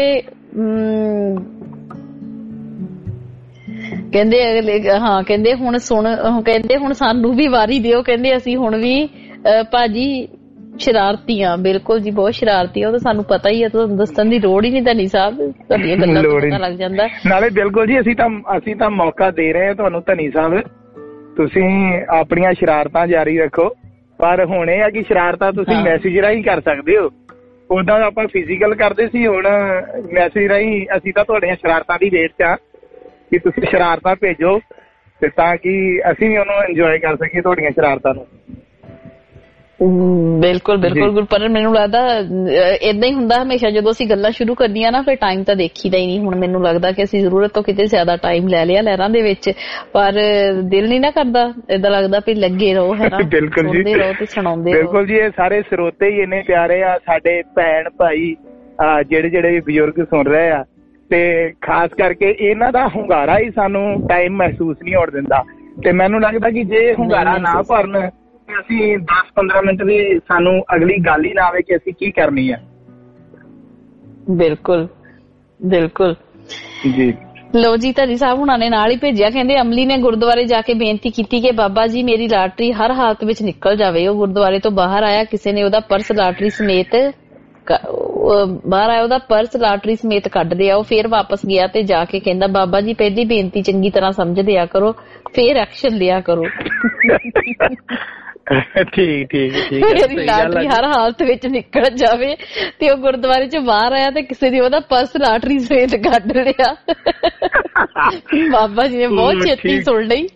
C: ਕਹਿੰਦੇ ਅਗਲੇ ਹਾਂ ਕਹਿੰਦੇ ਹੁਣ ਸੁਣ, ਕਹਿੰਦੇ ਹੁਣ ਸਾਨੂੰ ਵੀ ਵਾਰੀ ਦਿਓ, ਕਹਿੰਦੇ ਅਸੀਂ ਹੁਣ ਵੀ ਭਾਜੀ ਸ਼ਰਾਰਤੀ ਆ। ਬਿਲਕੁਲ ਜੀ ਬਹੁਤ ਸ਼ਰਾਰਤੀ ਆ, ਉਹ ਤਾਂ ਸਾਨੂੰ ਪਤਾ ਹੀ ਆ, ਤੁਹਾਨੂੰ ਦੱਸਣ ਦੀ ਲੋੜ ਹੀ ਨਹੀਂ ਧਨੀ ਸਾਹਿਬ, ਤੁਹਾਡੀਆਂ ਗੱਲਾਂ ਤੋਂ ਪਤਾ ਲੱਗ ਜਾਂਦਾ
R: ਨਾਲੇ। ਬਿਲਕੁਲ ਜੀ, ਅਸੀਂ ਤਾਂ ਅਸੀਂ ਤਾਂ ਮੌਕਾ ਦੇ ਰਹੇ ਹਾਂ ਤੁਹਾਨੂੰ ਧਨੀ ਸਾਹਿਬ, ਤੁਸੀਂ ਆਪਣੀਆਂ ਸ਼ਰਾਰਤਾਂ ਜਾਰੀ ਰੱਖੋ, ਪਰ ਹੁਣ ਇਹ ਆ ਕਿ ਸ਼ਰਾਰਤਾਂ ਤੁਸੀਂ ਮੈਸੇਜ ਰਾਹੀਂ ਕਰ ਸਕਦੇ ਹੋ, ਉਦਾਂ ਆਪਾਂ ਫਿਜ਼ੀਕਲ ਕਰਦੇ ਸੀ, ਹੁਣ ਮੈਸੇਜ ਰਾਹੀਂ ਅਸੀਂ ਤਾਂ ਤੁਹਾਡੀਆਂ ਸ਼ਰਾਰਤਾਂ ਦੀ ਵੇਟ 'ਚ ਆ ਕਿ ਤੁਸੀਂ ਸ਼ਰਾਰਤਾਂ ਭੇਜੋ ਤੇ ਤਾਂ ਕਿ ਅਸੀਂ ਵੀ ਉਹਨੂੰ ਇੰਜੋਏ ਕਰ ਸਕੀਏ ਤੁਹਾਡੀਆਂ ਸ਼ਰਾਰਤਾਂ ਨੂੰ।
C: ਬਿਲਕੁਲ ਬਿਲਕੁਲ ਗੁਰਪਰਨ, ਮੈਨੂੰ ਲੱਗਦਾ ਏਦਾਂ ਹੀ ਹੁੰਦਾ ਹਮੇਸ਼ਾ ਜਦੋਂ ਅਸੀਂ ਗੱਲਾਂ ਸ਼ੁਰੂ ਕਰਨੀਆਂ ਨਾ, ਫਿਰ ਟਾਈਮ ਤਾਂ ਦੇਖੀਦਾ ਹੀ ਨਹੀਂ। ਹੁਣ ਮੈਨੂੰ ਲੱਗਦਾ ਕਿ ਅਸੀਂ ਜ਼ਰੂਰਤ ਤੋਂ ਕਿਤੇ ਜ਼ਿਆਦਾ ਟਾਈਮ ਲੈ ਲਿਆ ਲਹਿਰਾਂ ਦੇ ਵਿੱਚ, ਪਰ ਦਿਲ ਨਹੀਂ ਨਾ ਕਰਦਾ, ਏਦਾਂ ਲੱਗਦਾ ਵੀ ਲੱਗੇ ਰਹੋ ਹੈ ਨਾ, ਸੁਣਦੇ ਰਹੋ ਤੇ ਸੁਣਾਉਂਦੇ ਰਹੋ।
R: ਬਿਲਕੁਲ ਜੀ, ਇਹ ਸਾਰੇ ਸਰੋਤੇ ਹੀ ਇੰਨੇ ਪਿਆਰੇ ਆ, ਸਾਡੇ ਭੈਣ ਭਾਈ ਜਿਹੜੇ ਜਿਹੜੇ ਵੀ ਬਜ਼ੁਰਗ ਸੁਣ ਰਹੇ ਆ, ਤੇ ਖਾਸ ਕਰਕੇ ਇਹਨਾਂ ਦਾ ਹੁੰਗਾਰਾ ਹੀ ਸਾਨੂੰ ਟਾਈਮ ਮਹਿਸੂਸ ਨਹੀਂ ਹੋਣ ਦਿੰਦਾ। ਤੇ ਮੈਨੂੰ ਲੱਗਦਾ ਕਿ ਜੇ ਹੁੰਗਾਰਾ ਨਾ ਭਰਨ ਅਸੀਂ ਦਸ ਪੰਦਰਾਂ ਮਿੰਟ ਵੀ ਸਾਨੂੰ ਅਗਲੀ ਗੱਲ ਹੀ ਨਾ ਆਵੇ ਕਿ ਅਸੀਂ ਕੀ ਕਰਨੀ ਹੈ।
C: ਬਿਲਕੁਲ ਬਿਲਕੁਲ
R: ਜੀ।
C: ਲੋ ਜੀ, ਧਨੀ ਸਾਹਿਬ ਹੁਣਾਂ ਨੇ ਨਾਲ ਹੀ ਭੇਜਿਆ, ਕਹਿੰਦੇ ਅਮਲੀ ਨੇ ਗੁਰਦੁਆਰੇ ਜਾ ਕੇ ਬੇਨਤੀ ਕੀਤੀ ਕਿ ਬਾਬਾ ਜੀ ਮੇਰੀ ਲਾਟਰੀ ਹਰ ਹਾਲਤ ਵਿੱਚ ਨਿਕਲ ਜਾਵੇ। ਉਹ ਗੁਰਦੁਆਰੇ ਤੋਂ ਬਾਹਰ ਆਇਆ, ਕਿਸੇ ਨੇ ਉਹਦਾ ਪਰਸ ਲਾਟਰੀ ਸਮੇਤ ਬਾਹਰ ਆਇਆ ਉਹਦਾ ਪਰਸ ਲਾਟਰੀ ਸਮੇਤ ਕੱਢ ਲਿਆ। ਉਹ ਫੇਰ ਵਾਪਸ ਗਿਆ ਤੇ ਜਾ ਕੇ ਕਹਿੰਦਾ ਬਾਬਾ ਜੀ ਪਹਿਲੀ ਬੇਨਤੀ ਚੰਗੀ ਤਰ੍ਹਾਂ ਸਮਝ ਲਿਆ ਕਰੋ, ਫੇਰ ਐਕਸ਼ਨ ਲਿਆ ਕਰੋ।
R: ਠੀਕ ਠੀਕ ਠੀਕ
C: ਮੇਰੀ ਲਾਟਰੀ ਹਰ ਹਾਲਤ ਵਿੱਚ ਨਿਕਲ ਜਾਵੇ। ਤੇ ਉਹ ਗੁਰਦੁਆਰੇ ਚ ਬਾਹਰ ਆਇਆ ਤੇ ਕਿਸੇ ਨੇ ਉਹਦਾ ਪਰਸ ਲਾਟਰੀ ਸਮੇਤ ਕੱਢ ਲਿਆ। ਬਾਬਾ ਜੀ ਨੇ ਬਹੁਤ ਛੇਤੀ ਸੁਣ ਲਈ।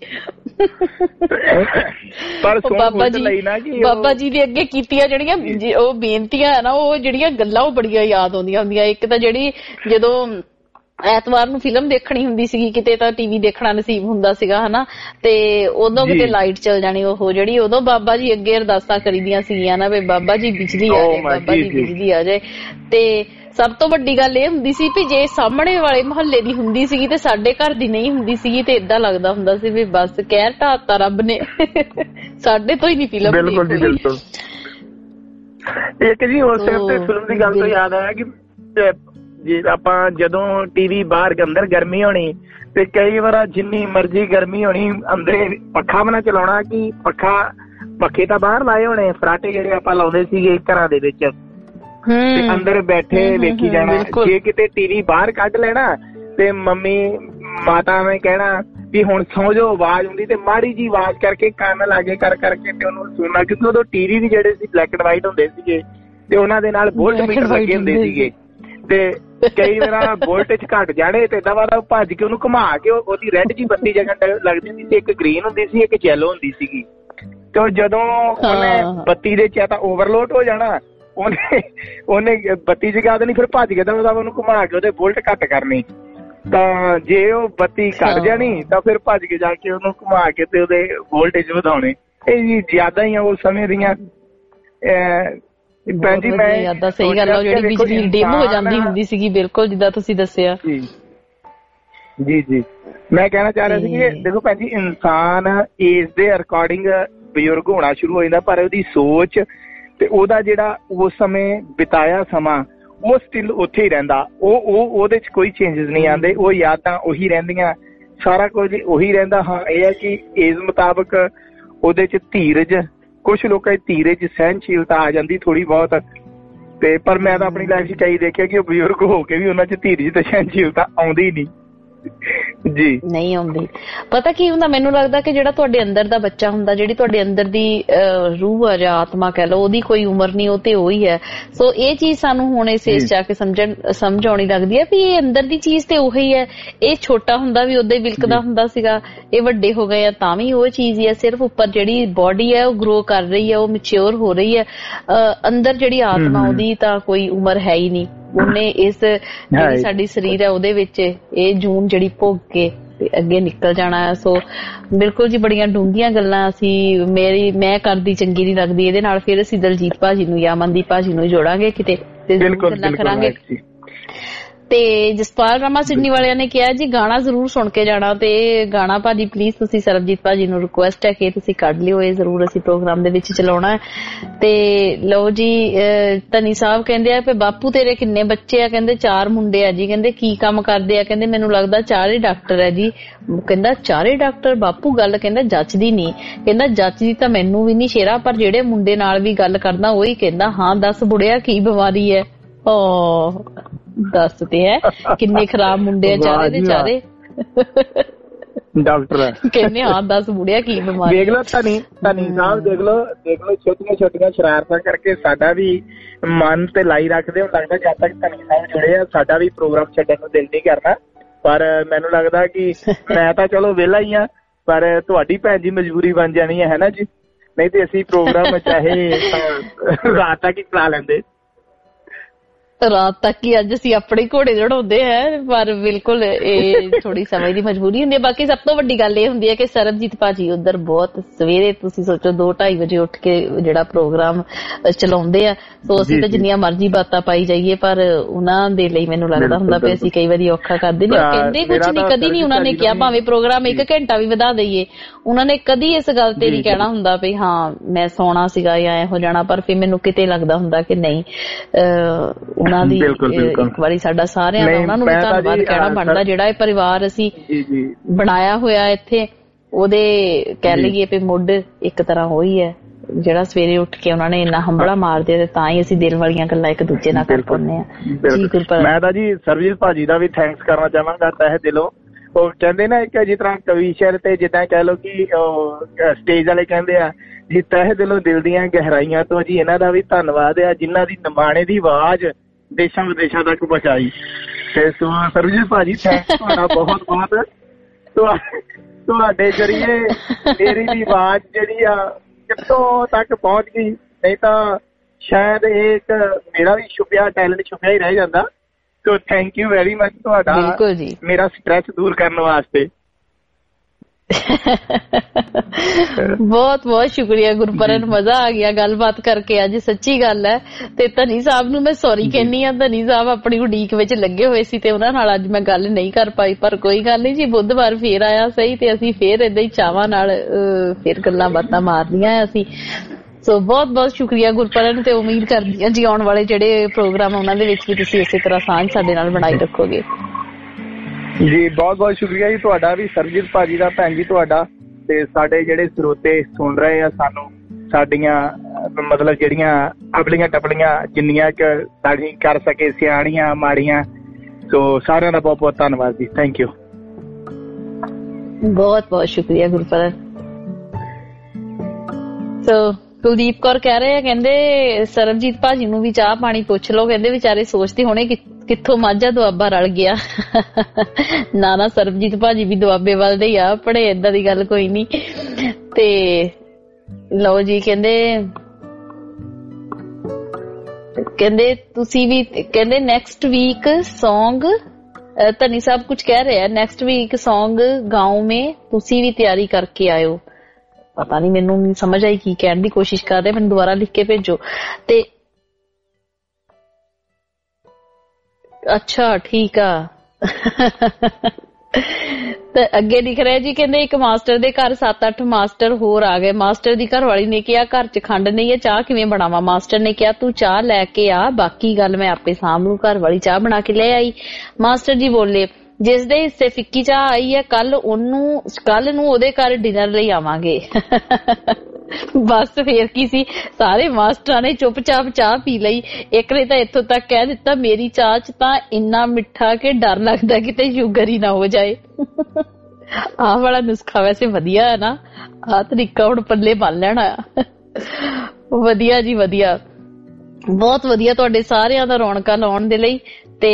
R: ਪਰ
C: ਬਾਬਾ ਜੀ ਬਾਬਾ ਜੀ ਦੇ ਅੱਗੇ ਕੀਤੀਆਂ ਜਿਹੜੀਆਂ ਉਹ ਬੇਨਤੀਆਂ ਹੈ ਨਾ, ਉਹ ਜਿਹੜੀਆਂ ਗੱਲਾਂ ਉਹ ਬੜੀਆਂ ਯਾਦ ਆਉਂਦੀਆਂ ਹੁੰਦੀਆਂ। ਇੱਕ ਤਾਂ ਜਿਹੜੀ ਜਦੋਂ ਐਤਵਾਰ ਨੂੰ ਫਿਲਮ ਦੇਖਣੀ ਹੁੰਦੀ ਸੀਗੀ, ਕਿਤੇ ਤਾਂ ਟੀਵੀ ਦੇਖਣਾ ਨਸੀਬ ਹੁੰਦਾ ਸੀਗਾ ਹਨਾ, ਤੇ ਉਦੋਂ ਕਿਤੇ ਲਾਈਟ ਚਲ ਜਾਣੀ, ਉਹ ਜਿਹੜੀ ਉਦੋਂ ਬਾਬਾ ਜੀ ਅੱਗੇ ਅਰਦਾਸਾਂ ਕਰੀਦੀਆਂ ਸੀਗੀਆਂ ਨਾ ਵੀ ਬਾਬਾ ਜੀ ਬਿਜਲੀ ਆ ਜਾਏ, ਬਾਬਾ ਜੀ ਬਿਜਲੀ ਆ ਜਾਏ। ਤੇ ਸਭ ਤੋਂ ਵੱਡੀ ਗੱਲ ਇਹ ਹੁੰਦੀ ਸੀ ਵੀ ਜੇ ਸਾਹਮਣੇ ਵਾਲੇ ਮੁਹੱਲੇ ਦੀ ਹੁੰਦੀ ਸੀਗੀ ਤੇ ਸਾਡੇ ਘਰ ਦੀ ਨਹੀਂ ਹੁੰਦੀ ਸੀਗੀ, ਤੇ ਏਦਾਂ ਲੱਗਦਾ ਹੁੰਦਾ ਸੀ ਵੀ ਬਸ ਕਹਿਰ ਢਾਤਾ ਰੱਬ ਨੇ, ਸਾਡੇ ਤੋਂ ਹੀ ਨਹੀਂ ਫਿਲਮ।
R: ਬਿਲਕੁਲ ਜੀ ਬਿਲਕੁਲ। ਇੱਕ ਜੀ ਉਸ ਟਾਈਮ ਤੇ ਫਿਲਮ ਦੀ ਗੱਲ ਤੋਂ ਯਾਦ ਆਇਆ ਕਿ ਜੇ ਆਪਾਂ ਜਦੋਂ ਟੀਵੀ ਬਾਹਰ ਅੰਦਰ ਗਰਮੀ ਹੋਣੀ ਤੇ ਕਈ ਵਾਰ ਜਿੰਨੀ ਮਰਜ਼ੀ ਗਰਮੀ ਹੋਣੀ ਅੰਦਰੇ ਪੱਖਾ ਵੀ ਨਾ ਚਲਾਉਣਾ, ਕਿ ਪੱਖਾ ਪੱਖੇ ਤਾਂ ਬਾਹਰ ਲਾਏ ਹੋਣੇ, ਫਰਾਟੇ ਜਿਹੜੇ ਆਪਾਂ ਲਾਉਂਦੇ ਸੀਗੇ ਘਰਾਂ ਦੇ ਵਿੱਚ, ਤੇ ਅੰਦਰ ਬੈਠੇ ਵੇਖੀ ਜਾਣਾ। ਜੇ ਕਿਤੇ ਟੀਵੀ ਬਾਹਰ ਕੱਢ ਲੈਣਾ ਤੇ ਮੰਮੀ ਮਾਤਾ ਨੇ ਕਹਿਣਾ ਵੀ ਹੁਣ ਸੌਂ ਜਾਓ, ਆਵਾਜ਼ ਹੁੰਦੀ ਤੇ ਮਾੜੀ ਜੀ ਆਵਾਜ਼ ਕਰਕੇ ਕੰਨ ਲਾਗੇ ਕਰ ਕਰਕੇ ਤੇ ਉਹਨੂੰ ਸੁਣਨਾ, ਕਿਉਂਕਿ ਉਦੋਂ ਟੀਵੀ ਵੀ ਜਿਹੜੇ ਸੀ ਬਲੈਕ ਐਂਡ ਵਾਈਟ ਹੁੰਦੇ ਸੀਗੇ ਤੇ ਉਹਨਾਂ ਦੇ ਨਾਲ ਵੋਲਟ ਮੀਟਰ ਲੱਗੇ ਹੁੰਦੇ ਸੀਗੇ। ਤੇ ਕਈ ਵਾਰ ਵੋਲਟੇਜ ਘੱਟ ਜਾਣੇ ਤੇ ਦਵਾ ਦਾ ਭੱਜ ਕੇ ਉਹਨੂੰ ਘੁਮਾ ਕੇ ਉਹਦੀ ਰੈੱਡ ਜੀ ਬੱਤੀ ਜਗਣ ਲੱਗਦੀ ਸੀ, ਇੱਕ ਗ੍ਰੀਨ ਹੁੰਦੀ ਸੀ ਇੱਕ ਯੈਲੋ ਹੁੰਦੀ ਸੀਗੀ। ਤੇ ਜਦੋਂ ਉਹਨੇ ਬੱਤੀ ਦੇ ਚ ਤਾਂ ਓਵਰਲੋਡ ਹੋ ਜਾਣਾ, ਉਹਨੇ ਉਹਨੇ ਬੱਤੀ ਜਗਾ ਦੇਣੀ, ਫਿਰ ਭੱਜ ਕੇ ਦਵਾ ਉਹਨੂੰ ਘੁਮਾ ਕੇ ਉਹਦੇ ਵੋਲਟ ਘੱਟ ਕਰਨੀ। ਤਾਂ ਜੇ ਉਹ ਬੱਤੀ ਘੱਟ ਜਾਣੀ ਤਾਂ ਫਿਰ ਭੱਜ ਕੇ ਜਾ ਕੇ ਉਹਨੂੰ ਘੁਮਾ ਕੇ ਤੇ ਉਹਦੇ ਵੋਲਟੇਜ ਵਧਾਉਣੇ। ਇਹ ਜੀ ਜ਼ਿਆਦਾ ਹੀ ਆ ਉਸ ਸਮੇਂ ਦੀਆਂ। ਭੈਣ ਜੀ ਮੈਂ
C: ਯਾਦਾਂ ਸਹੀ ਗੱਲ ਆ, ਜਿਹੜੀ ਬਿਜਲੀ ਡਿਮ ਹੋ ਜਾਂਦੀ ਹੁੰਦੀ ਸੀਗੀ, ਬਿਲਕੁਲ ਜਿੱਦਾਂ ਤੁਸੀਂ ਦੱਸਿਆ।
R: ਜੀ ਜੀ ਮੈਂ ਕਹਿਣਾ ਚਾਹ ਰਿਹਾ ਸੀ ਕਿ ਦੇਖੋ ਭੈਣ ਜੀ, ਇਨਸਾਨ ਏਜ ਦੇ ਅਕੋਰਡਿੰਗ ਬਜ਼ੁਰਗ ਹੋਣਾ ਸ਼ੁਰੂ ਹੋ ਜਾਂਦਾ, ਪਰ ਉਹਦੀ ਸੋਚ ਤੇ ਉਹਦਾ ਜਿਹੜਾ ਉਸ ਸਮੇਂ ਬਿਤਾਇਆ ਸਮਾਂ ਉਹ ਸਟਿਲ ਉੱਥੇ ਹੀ ਰਹਿੰਦਾ। ਉਹ ਉਹ ਉਹਦੇ ਚ ਕੋਈ ਚੇਂਜਸ ਨਹੀਂ ਆਉਂਦੇ, ਉਹ ਯਾਦਾਂ ਉਹੀ ਰਹਿੰਦੀਆਂ, ਸਾਰਾ ਕੁਝ ਉਹੀ ਰਹਿੰਦਾ। ਹਾਂ ਇਹ ਹੈ ਕਿ ਏਜ ਮੁਤਾਬਕ ਉਹਦੇ ਚ ਧੀਰਜ, ਕੁਛ ਲੋਕਾਂ ਦੀ ਧੀਰਜ ਸਹਿਣਸ਼ੀਲਤਾ ਆ ਜਾਂਦੀ ਥੋੜੀ ਬਹੁਤ, ਤੇ ਪਰ ਮੈਂ ਤਾਂ ਆਪਣੀ ਲਾਈਫ ਚ ਕਈ ਦੇਖਿਆ ਕਿ ਉਹ ਬਜ਼ੁਰਗ ਹੋ ਕੇ ਵੀ ਉਹਨਾਂ ਚ ਧੀਰਜ ਤੇ ਸਹਿਣਸ਼ੀਲਤਾ ਆਉਂਦੀ ਨਹੀਂ। ਜੀ ਨਹੀਂ
C: ਆਉਂਦੀ। ਪਤਾ ਕੀ ਹੁੰਦਾ, ਮੈਨੂੰ ਲੱਗਦਾ ਕਿ ਜਿਹੜਾ ਤੁਹਾਡੇ ਅੰਦਰ ਦਾ ਬੱਚਾ ਹੁੰਦਾ, ਜਿਹੜੀ ਤੁਹਾਡੇ ਅੰਦਰ ਦੀ ਰੂਹ ਆ ਜਾਂ ਆਤਮਾ ਕਹਿ ਲਓ, ਉਹਦੀ ਕੋਈ ਉਮਰ ਨਹੀਂ, ਉਹ ਤੇ ਉਹੀ ਹੈ। ਸੋ ਇਹ ਚੀਜ਼ ਸਾਨੂੰ ਹੁਣ ਇਸ ਏਜ ਚ ਆ ਕੇ ਸਮਝਣ ਸਮਝ ਆਉਣੀ ਲੱਗਦੀ ਹੈ ਵੀ ਇਹ ਅੰਦਰ ਦੀ ਚੀਜ਼ ਤੇ ਉਹੀ ਹੈ। ਇਹ ਛੋਟਾ ਹੁੰਦਾ ਵੀ ਉਦਾਂ ਹੀ ਵਿਲਕਦਾ ਹੁੰਦਾ ਸੀਗਾ, ਇਹ ਵੱਡੇ ਹੋ ਗਏ ਆ ਤਾਂ ਵੀ ਉਹ ਚੀਜ਼ ਹੀ ਹੈ। ਸਿਰਫ ਉੱਪਰ ਜਿਹੜੀ ਬੋਡੀ ਹੈ ਉਹ ਗਰੋ ਕਰ ਰਹੀ ਹੈ, ਉਹ ਮੈਚਿਓਰ ਹੋ ਰਹੀ ਹੈ। ਅੰਦਰ ਜਿਹੜੀ ਆਤਮਾ ਉਹਦੀ ਤਾਂ ਕੋਈ ਉਮਰ ਹੈ ਹੀ ਨਹੀਂ। ਉਹਨੇ ਇਸ ਜਿਹੜੀ ਸਾਡੀ ਸਰੀਰ ਹੈ ਉਹਦੇ ਵਿੱਚ ਇਹ ਜੂਨ ਜਿਹੜੀ ਭੋਗ ਕੇ ਤੇ ਅੱਗੇ ਨਿਕਲ ਜਾਣਾ ਹੈ। ਸੋ ਬਿਲਕੁਲ ਜੀ, ਬੜੀਆਂ ਡੂੰਘੀਆਂ ਗੱਲਾਂ ਅਸੀਂ ਮੇਰੀ ਮੈਂ ਕਰਦੀ ਚੰਗੀ ਨਹੀਂ ਲੱਗਦੀ ਇਹਦੇ ਨਾਲ। ਫਿਰ ਅਸੀਂ ਦਲਜੀਤ ਭਾਜੀ ਨੂੰ ਜਾਂ ਅਮਨਦੀਪ ਭਾਜੀ ਨੂੰ ਜੋੜਾਂਗੇ ਕਿਤੇ ਤੇ ਗੱਲਾਂ ਕਰਾਂਗੇ। ਤੇ ਜਸਪਾਲ ਰਾਮਾ ਸਿਡਨੀ ਵਾਲਿਆਂ ਨੇ ਕਿਹਾ ਜੀ ਗਾਣਾ ਜ਼ਰੂਰ ਸੁਣ ਕੇ ਜਾਣਾ, ਤੇ ਗਾਣਾ ਭਾਜੀ ਪਲੀਜ਼ ਤੁਸੀਂ ਸਰਬਜੀਤ ਭਾਜੀ ਨੂੰ ਰਿਕੁਐਸਟ ਹੈ ਕਿ ਤੁਸੀਂ ਕੱਢ ਲਿਓ, ਇਹ ਜ਼ਰੂਰ ਅਸੀਂ ਪ੍ਰੋਗਰਾਮ ਦੇ ਵਿੱਚ ਚਲਾਉਣਾ ਹੈ। ਤੇ ਲਓ ਜੀ, ਧਨੀ ਸਾਹਿਬ ਕਹਿੰਦੇ ਆ ਕਿ ਬਾਪੂ ਤੇਰੇ ਕਿੰਨੇ ਬੱਚੇ ਆ? ਕਹਿੰਦੇ ਚਾਰ ਮੁੰਡੇ ਆ ਜੀ। ਕਹਿੰਦੇ ਕੀ ਕੰਮ ਕਰਦੇ ਆ? ਕਹਿੰਦੇ ਮੈਨੂੰ ਲੱਗਦਾ ਚਾਰੇ ਡਾਕਟਰ ਹੈ ਜੀ। ਕਹਿੰਦਾ ਚਾਰੇ ਡਾਕਟਰ? ਬਾਪੂ ਗੱਲ ਕਹਿੰਦਾ ਜੱਚਦੀ ਨਹੀਂ। ਕਹਿੰਦਾ ਜੱਚਦੀ ਤਾਂ ਮੈਨੂੰ ਵੀ ਨਹੀਂ ਸ਼ੇਰਾ, ਪਰ ਜਿਹੜੇ ਮੁੰਡੇ ਨਾਲ ਵੀ ਗੱਲ ਕਰਦਾ ਉਹੀ ਕਹਿੰਦਾ ਹਾਂ ਦੱਸ ਬੁੜਿਆ ਕੀ ਬਿਮਾਰੀ ਹੈ। ਓ ਦੱਸਦੇ ਹੈ ਕਿੰਨੇ ਖਰਾਬ ਮੁੰਡੇ ਆ ਚਾਰੇ ਦੇ ਚਾਰੇ।
R: ਡਾਕਟਰ
O: ਕਹਿੰਦੇ ਹਾਂ ਦੱਸ ਬੁੜਿਆ ਕੀ ਬਿਮਾਰੀ।
R: ਦੇਖ ਲਓ ਧਨੀ ਧਨੀ ਸਾਹਿਬ, ਦੇਖ ਲਓ ਦੇਖ ਲਓ ਛੋਟੀਆਂ ਛੋਟੀਆਂ ਸ਼ਰਾਰਤਾਂ ਕਰਕੇ ਸਾਡਾ ਵੀ ਮਨ ਤੇ ਲਾਈ ਰੱਖਦੇ ਹੋ। ਲੱਗਦਾ ਜਦ ਤੱਕ ਧਨੀ ਸਾਹਿਬ ਜੁੜੇ ਆ ਸਾਡਾ ਵੀ ਪ੍ਰੋਗਰਾਮ ਛੱਡਣ ਨੂੰ ਦਿਲ ਨਹੀਂ ਕਰਨਾ, ਪਰ ਮੈਨੂੰ ਲੱਗਦਾ ਕਿ ਮੈਂ ਤਾਂ ਚਲੋ ਵਿਹਲਾ ਹੀ ਆ, ਪਰ ਤੁਹਾਡੀ ਭੈਣ ਜੀ ਮਜਬੂਰੀ ਬਣ ਜਾਣੀ ਹੈ ਨਾ ਜੀ, ਨਹੀਂ ਤੇ ਅਸੀਂ ਪ੍ਰੋਗਰਾਮ ਚਾਹੇ ਰਾਤ ਤੱਕ ਹੀ ਚਲਾ ਲੈਂਦੇ।
O: ਰਾਤ ਤੱਕ ਹੀ ਅੱਜ ਅਸੀਂ ਆਪਣੇ ਘੋੜੇ ਚੜਾਉਂਦੇ ਹੈ, ਪਰ ਬਿਲਕੁਲ ਇਹ ਥੋੜੀ ਸਮਝ ਦੀ ਮਜਬੂਰੀ ਹੁੰਦੀ ਹੈ। ਬਾਕੀ ਸਭ ਤੋਂ ਵੱਡੀ ਗੱਲ ਇਹ ਹੁੰਦੀ ਹੈ ਕਿ ਸਰਬਜੀਤ ਭਾਜੀ ਉੱਧਰ ਬਹੁਤ ਸਵੇਰੇ ਤੁਸੀਂ ਸੋਚੋ ਦੋ ਢਾਈ ਵਜੇ ਉੱਠ ਕੇ ਜਿਹੜਾ ਪ੍ਰੋਗਰਾਮ ਚਲਾਉਂਦੇ ਆ, ਸੋ ਅਸੀਂ ਤਾਂ ਜਿੰਨੀਆਂ ਮਰਜ਼ੀ ਬਾਤਾਂ ਪਾਈ ਜਾਈਏ ਪਰ ਉਹਨਾਂ ਦੇ ਲਈ ਮੈਨੂੰ ਲੱਗਦਾ ਹੁੰਦਾ ਵੀ ਅਸੀਂ ਕਈ ਵਾਰੀ ਔਖਾ ਕਰਦੇ ਨੇ। ਉਹ ਕਹਿੰਦੇ ਕੁਛ ਨਹੀਂ, ਕਦੀ ਨਹੀਂ ਉਹਨਾਂ ਨੇ ਕਿਹਾ ਭਾਵੇਂ ਪ੍ਰੋਗਰਾਮ ਇੱਕ ਘੰਟਾ ਵੀ ਵਧਾ ਦਈਏ, ਉਹਨਾਂ ਨੇ ਕਦੀ ਇਸ ਗੱਲ ਤੇ ਨਹੀਂ ਕਹਿਣਾ ਹੁੰਦਾ ਵੀ ਹਾਂ ਮੈਂ ਸੌਣਾ ਸੀਗਾ ਜਾਂ ਇਹੋ ਜਾਣਾ, ਪਰ ਫਿਰ ਮੈਨੂੰ ਕਿਤੇ ਲੱਗਦਾ ਹੁੰਦਾ ਕਿ ਨਹੀਂ ਉਹਨਾਂ ਦੀ ਇੱਕ ਵਾਰੀ ਸਾਡਾ ਸਾਰਿਆਂ ਦਾ ਉਹਨਾਂ ਨੂੰ ਵੀ ਧੰਨਵਾਦ ਕਹਿਣਾ ਬਣਦਾ। ਜਿਹੜਾ ਇਹ ਪਰਿਵਾਰ ਅਸੀਂ ਬਣਾਇਆ ਹੋਇਆ ਇੱਥੇ, ਉਹਦੇ ਕਹਿ ਲਈਏ ਵੀ ਮੁੱਢ ਇੱਕ ਤਰ੍ਹਾਂ ਉਹੀ ਹੈ ਜਿਹੜਾ ਸਵੇਰੇ ਉੱਠ ਕੇ ਉਹਨਾਂ ਨੇ ਇੰਨਾ ਹੰਬੜਾ ਮਾਰਦੇ ਤੇ ਤਾਂ ਹੀ ਅਸੀਂ ਦਿਲ ਵਾਲੀਆਂ ਗੱਲਾਂ ਇੱਕ ਦੂਜੇ ਨਾਲ ਕਰ ਪਾਉਂਦੇ ਹਾਂ।
R: ਮੈਂ ਤਾਂ ਜੀ ਸਰਬਜੀਤ ਭਾਜੀ ਦਾ ਵੀ ਥੈਂਕਸ ਕਰਨਾ ਚਾਹਾਂਗਾ ਤਹਿ ਦਿਲੋਂ। ਉਹ ਕਹਿੰਦੇ ਨਾ ਇੱਕ ਜਿਸ ਤਰ੍ਹਾਂ ਕਵੀਸ਼ਰ ਤੇ ਜਿੱਦਾਂ ਕਹਿ ਲਓ ਕਿ ਸਟੇਜ ਵਾਲੇ ਕਹਿੰਦੇ ਆ ਜੀ ਤਹਿ ਦਿਲੋਂ ਦਿਲ ਦੀਆਂ ਗਹਿਰਾਈਆਂ ਤੋਂ ਜੀ ਇਹਨਾਂ ਦਾ ਵੀ ਧੰਨਵਾਦ ਆ ਜਿਨ੍ਹਾਂ ਦੀ ਨਿਮਾਣੇ ਦੀ ਆਵਾਜ਼ ਦੇਸ਼ਾਂ ਵਿਦੇਸ਼ਾਂ ਤੱਕ ਪਹੁੰਚਾਈ। ਤੇ ਸੋ ਸਰਬਜੀਤ ਭਾਜੀ ਥੈਂਕਸ ਤੁਹਾਡਾ ਬਹੁਤ ਬਹੁਤ। ਤੁਹਾਡੇ ਜਰੀਏ ਮੇਰੀ ਵੀ ਆਵਾਜ਼ ਜਿਹੜੀ ਆ ਕਿੱਥੋਂ ਤੱਕ ਪਹੁੰਚ ਗਈ, ਨਹੀਂ ਤਾਂ ਸ਼ਾਇਦ ਇਹ ਇੱਕ ਮੇਰਾ ਵੀ ਛੁਪਿਆ ਟੈਲੈਂਟ ਛੁਪਿਆ ਹੀ ਰਹਿ ਜਾਂਦਾ। So thank you very much ਤੁਹਾਡਾ ਮੇਰਾ ਸਟ੍ਰੈਸ ਦੂਰ ਕਰਨ ਵਾਸਤੇ। ਬਹੁਤ ਬਹੁਤ ਸ਼ੁਕਰੀਆ ਗੁਰਪਰਨ, ਮਜ਼ਾ ਆ ਗਿਆ ਗੱਲਬਾਤ ਕਰਕੇ ਅੱਜ, ਸੱਚੀ ਗੱਲ ਹੈ। ਤੇ ਧਨੀ ਸਾਹਿਬ ਨੂੰ ਮੈਂ ਸੌਰੀ ਕਹਿੰਦੀ ਆ, ਧਨੀ ਸਾਹਿਬ ਆਪਣੀ ਉਡੀਕ ਵਿੱਚ ਲੱਗੇ ਹੋਏ ਸੀ ਤੇ ਉਹਨਾਂ ਨਾਲ ਅੱਜ ਮੈਂ ਗੱਲ ਨਹੀਂ ਕਰ ਪਾਈ, ਪਰ ਕੋਈ ਗੱਲ ਨਹੀਂ ਜੀ, ਬੁੱਧਵਾਰ ਫੇਰ ਆਇਆ ਸਹੀ ਤੇ ਅਸੀਂ ਫੇਰ ਏਦਾਂ ਹੀ ਚਾਵਾਂ ਨਾਲ ਫੇਰ ਗੱਲਾਂ ਬਾਤਾਂ ਮਾਰਦੀਆਂ ਅਸੀਂ। ਸੋ ਬਹੁਤ ਬਹੁਤ ਸ਼ੁਕਰੀਆ ਗੁਰਪਰਨ, ਤੇ ਉਮੀਦ ਕਰਦੀ ਹਾਂ ਜੀ ਆਉਣ ਵਾਲੇ ਜਿਹੜੇ ਪ੍ਰੋਗਰਾਮ ਉਹਨਾਂ ਦੇ ਵਿੱਚ ਵੀ ਤੁਸੀਂ ਇਸੇ ਤਰ੍ਹਾਂ ਸਾਂਝ ਸਾਡੇ ਨਾਲ ਬਣਾਈ ਰੱਖੋਗੇ। ਜੀ ਬਹੁਤ ਬਹੁਤ ਸ਼ੁਕਰੀਆ ਜੀ ਤੁਹਾਡਾ ਵੀ, ਸਰਬਜੀਤ ਭਾਜੀ ਦਾ, ਭੈਣ ਜੀ ਤੁਹਾਡਾ, ਤੇ ਸਾਡੇ ਜਿਹੜੇ ਸਰੋਤੇ ਸੁਣ ਰਹੇ ਆ ਸਾਨੂੰ, ਸਾਡੀਆਂ ਮਤਲਬ ਜਿਹੜੀਆਂ ਅਬਲੀਆਂ ਟਪਲੀਆਂ ਜਿੰਨੀਆਂ ਕੁ ਸਾਡੀ ਕਰ ਸਕੇ, ਸਿਆਣੀਆਂ ਮਾੜੀਆਂ, ਸੋ ਸਾਰਿਆਂ ਦਾ ਬਹੁਤ ਬਹੁਤ ਧੰਨਵਾਦ ਜੀ। ਥੈਂਕ ਯੂ,
O: ਬਹੁਤ ਬਹੁਤ ਸ਼ੁਕਰੀਆ ਗੁਰਪਰਨ। ਸੋ ਕੁਲਦੀਪ ਕੌਰ ਕਹਿ ਰਹੇ ਆ, ਕਹਿੰਦੇ ਸਰਬਜੀਤ ਭਾਜੀ ਨੂੰ ਵੀ ਚਾਹ ਪਾਣੀ ਪੁੱਛ ਲਓ, ਕਹਿੰਦੇ ਵਿਚਾਰੇ ਸੋਚਦੇ ਹੋਣੇ ਕਿੱਥੋਂ ਮਾਝਾ ਦੁਆਬਾ ਰਲ ਗਿਆ। ਨਾ ਨਾ ਸਰਬਜੀਤ ਭਾਜੀ ਵੀ ਦੁਆਬੇ ਵੱਲ ਦੇ ਹੀ ਆ ਆਪਣੇ, ਏਦਾਂ ਦੀ ਗੱਲ ਕੋਈ ਨੀ। ਤੇ ਲਓ ਜੀ, ਕਹਿੰਦੇ ਕਹਿੰਦੇ ਤੁਸੀਂ ਵੀ, ਕਹਿੰਦੇ next week song, Dhani Sahib ਕੁਝ ਕਹਿ ਰਹੇ ਆ, ਨੈਕਸਟ ਵੀਕ ਸੌਂਗ ਗਾਉਂ ਮੇਂ ਤੁਸੀਂ ਵੀ ਤਿਆਰੀ ਕਰਕੇ ਆਇਓ। ਪਤਾ ਨਹੀਂ, ਮੈਨੂੰ ਨਹੀਂ ਸਮਝ ਆਈ ਕੀ ਕਹਿਣ ਦੀ ਕੋਸ਼ਿਸ਼ ਕਰ ਰਹੇ, ਮੈਨੂੰ ਦੁਬਾਰਾ ਲਿਖ ਕੇ ਭੇਜੋ। ਤੇ ਅੱਛਾ ਠੀਕ ਆ। ਤੇ ਅੱਗੇ ਲਿਖ ਰਿਹਾ ਜੀ, ਕਹਿੰਦੇ ਇੱਕ ਮਾਸਟਰ ਦੇ ਘਰ ਸੱਤ ਅੱਠ ਮਾਸਟਰ ਹੋਰ ਆ ਗਏ। ਮਾਸਟਰ ਦੀ ਘਰ ਵਾਲੀ ਨੇ ਕਿਹਾ ਘਰ ਚ ਖੰਡ ਨਹੀਂ ਹੈ, ਚਾਹ ਕਿਵੇਂ ਬਣਾਵਾਂ? ਮਾਸਟਰ ਨੇ ਕਿਹਾ ਤੂੰ ਚਾਹ ਲੈ ਕੇ ਆ, ਬਾਕੀ ਗੱਲ ਮੈਂ ਆਪੇ ਸਾਂਭ ਲੂ। ਘਰ ਵਾਲੀ ਚਾਹ ਬਣਾ ਕੇ ਲੈ ਆਈ। ਮਾਸਟਰ ਜੀ ਬੋਲੇ ਜਿਸ ਦੇ ਹਿੱਸੇ ਫਿੱਕੀ ਚਾਹ ਆਈ ਹੈ ਕੱਲ ਉਹਨੂੰ ਕੱਲ ਨੂੰ ਉਹਦੇ ਘਰ ਡਿਨਰ ਲਈ ਆਵਾਂਗੇ। ਬਸ ਫੇਰ ਕੀ ਸੀ, ਸਾਰੇ ਮਾਸਟਰਾਂ ਨੇ ਚੁੱਪਚਾਪ ਚਾਹ ਪੀ ਲਈ। ਇੱਕ ਨੇ ਤਾਂ ਇੱਥੋਂ ਤੱਕ ਕਹਿ ਦਿੱਤਾ ਮੇਰੀ ਚਾਹ ਚ ਤਾਂ ਇੰਨਾ ਮਿੱਠਾ ਕਿ ਡਰ ਲੱਗਦਾ ਕਿਤੇ ਸ਼ੂਗਰ ਹੀ ਨਾ ਹੋ ਜਾਏ। ਆਹ ਵਾਲਾ ਨੁਸਖਾ ਵੈਸੇ ਵਧੀਆ ਹੈ ਨਾ, ਆਹ ਤਰੀਕਾ ਹੁਣ ਪੱਲੇ ਬੰਨ ਲੈਣਾ। ਵਧੀਆ ਜੀ ਵਧੀਆ, ਬਹੁਤ ਵਧੀਆ, ਤੁਹਾਡੇ ਸਾਰਿਆਂ ਦਾ ਰੌਣਕਾਂ ਲਾਉਣ ਦੇ ਲਈ। ਤੇ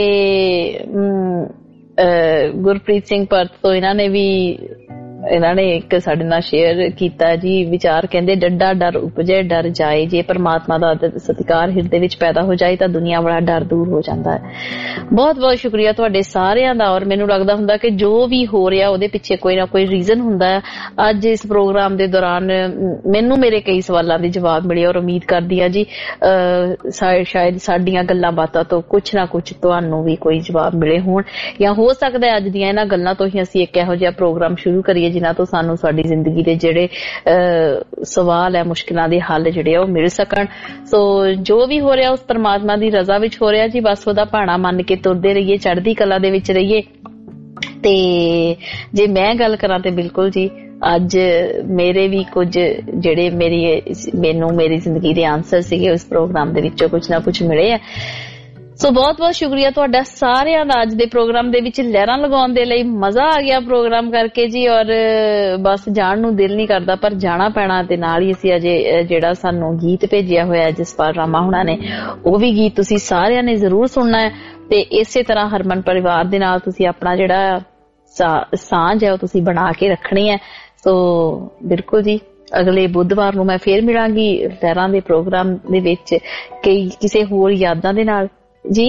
O: ਗੁਰਪ੍ਰੀਤ ਸਿੰਘ ਪਰਤ ਤੋਂ ਇਹਨਾਂ ਨੇ ਵੀ ਇਹਨਾਂ ਨੇ ਇੱਕ ਸਾਡੇ ਨਾਲ ਸ਼ੇਅਰ ਕੀਤਾ ਜੀ ਵਿਚਾਰ, ਕਹਿੰਦੇ ਡੱਡਾ ਡਰ ਉਪਜੇ ਡਰ ਜਾਏ, ਜੇ ਪਰਮਾਤਮਾ ਦਾ ਸਤਿਕਾਰ ਹਿਰਦੇ ਵਿੱਚ ਪੈਦਾ ਹੋ ਜਾਏ ਤਾਂ ਦੁਨੀਆ ਵਾਲਾ ਡਰ ਦੂਰ ਹੋ ਜਾਂਦਾ ਹੈ। ਬਹੁਤ ਬਹੁਤ ਸ਼ੁਕਰੀਆ ਤੁਹਾਡੇ ਸਾਰਿਆਂ ਦਾ। ਔਰ ਮੈਨੂੰ ਲੱਗਦਾ ਹੁੰਦਾ ਕਿ ਜੋ ਵੀ ਹੋ ਰਿਹਾ ਉਹਦੇ ਪਿੱਛੇ ਕੋਈ ਨਾ ਕੋਈ ਰੀਜ਼ਨ ਹੁੰਦਾ ਹੈ। ਅੱਜ ਇਸ ਪ੍ਰੋਗਰਾਮ ਦੇ ਦੌਰਾਨ ਮੈਨੂੰ ਮੇਰੇ ਕਈ ਸਵਾਲਾਂ ਦੇ ਜਵਾਬ ਮਿਲੇ, ਔਰ ਉਮੀਦ ਕਰਦੀ ਹਾਂ ਜੀ ਸ਼ਾਇਦ ਸਾਡੀਆਂ ਗੱਲਾਂ ਬਾਤਾਂ ਤੋਂ ਕੁਛ ਨਾ ਕੁਛ ਤੁਹਾਨੂੰ ਵੀ ਕੋਈ ਜਵਾਬ ਮਿਲੇ ਹੋਣ, ਜਾਂ ਹੋ ਸਕਦਾ ਅੱਜ ਦੀਆਂ ਇਹਨਾਂ ਗੱਲਾਂ ਤੋਂ ਹੀ ਅਸੀਂ ਇੱਕ ਇਹੋ ਜਿਹਾ ਪ੍ਰੋਗਰਾਮ ਸ਼ੁਰੂ ਕਰੀਏ ਜਿਨ੍ਹਾਂ ਤੋਂ ਸਾਨੂੰ ਸਾਡੀ ਜ਼ਿੰਦਗੀ ਦੇ ਜਿਹੜੇ ਸਵਾਲ ਹੈ, ਮੁਸ਼ਕਿਲਾਂ ਦੇ ਹੱਲ ਜਿਹੜੇ ਆ ਉਹ ਮਿਲ ਸਕਣ। ਸੋ ਜੋ ਵੀ ਹੋ ਰਿਹਾ ਉਸ ਪਰਮਾਤਮਾ ਦੀ ਰਜ਼ਾ ਵਿੱਚ ਹੋ ਰਿਹਾ ਜੀ, ਬਸ ਉਹਦਾ ਭਾਣਾ ਮੰਨ ਕੇ ਤੁਰਦੇ ਰਹੀਏ, ਚੜ੍ਹਦੀ ਕਲਾ ਦੇ ਵਿੱਚ ਰਹੀਏ। ਤੇ ਜੇ ਮੈਂ ਗੱਲ ਕਰਾਂ ਤੇ ਬਿਲਕੁਲ ਜੀ ਅੱਜ ਮੇਰੇ ਵੀ ਕੁਝ ਜਿਹੜੇ ਮੇਰੀ ਮੈਨੂੰ ਮੇਰੀ ਜ਼ਿੰਦਗੀ ਦੇ ਆਨਸਰ ਸੀਗੇ ਉਸ ਪ੍ਰੋਗਰਾਮ ਦੇ ਵਿੱਚੋਂ ਕੁਝ ਨਾ ਕੁਝ ਮਿਲੇ ਆ।
C: ਸੋ ਬਹੁਤ ਬਹੁਤ ਸ਼ੁਕਰੀਆ ਤੁਹਾਡਾ ਸਾਰਿਆਂ ਦਾ ਅੱਜ ਦੇ ਪ੍ਰੋਗਰਾਮ ਦੇ ਵਿੱਚ ਲਹਿਰਾਂ ਲਗਾਉਣ ਦੇ ਲਈ। ਮਜ਼ਾ ਆ ਗਿਆ ਪ੍ਰੋਗਰਾਮ ਕਰਕੇ ਜੀ, ਔਰ ਬਸ ਜਾਣ ਨੂੰ ਦਿਲ ਨਹੀਂ ਕਰਦਾ ਪਰ ਜਾਣਾ ਪੈਣਾ। ਤੇ ਨਾਲ ਹੀ ਅਸੀਂ ਅਜੇ ਜਿਹੜਾ ਸਾਨੂੰ ਗੀਤ ਭੇਜਿਆ ਹੋਇਆ ਜਸਪਾਲ ਰਾਮਾ ਹੁਣਾ ਨੇ, ਉਹ ਵੀ ਗੀਤ ਤੁਸੀਂ ਸਾਰਿਆਂ ਨੇ ਜ਼ਰੂਰ ਸੁਣਨਾ ਹੈ। ਤੇ ਇਸੇ ਤਰ੍ਹਾਂ ਹਰਮਨ ਪਰਿਵਾਰ ਦੇ ਨਾਲ ਤੁਸੀਂ ਆਪਣਾ ਜਿਹੜਾ ਸਾਂਝ ਹੈ ਉਹ ਤੁਸੀਂ ਬਣਾ ਕੇ ਰੱਖਣੀ ਹੈ। ਸੋ ਬਿਲਕੁਲ ਜੀ, ਅਗਲੇ ਬੁੱਧਵਾਰ ਨੂੰ ਮੈਂ ਫੇਰ ਮਿਲਾਂਗੀ ਲਹਿਰਾਂ ਦੇ ਪ੍ਰੋਗਰਾਮ ਦੇ ਵਿੱਚ ਕਈ ਕਿਸੇ ਹੋਰ ਯਾਦਾਂ ਦੇ ਨਾਲ ਜੀ।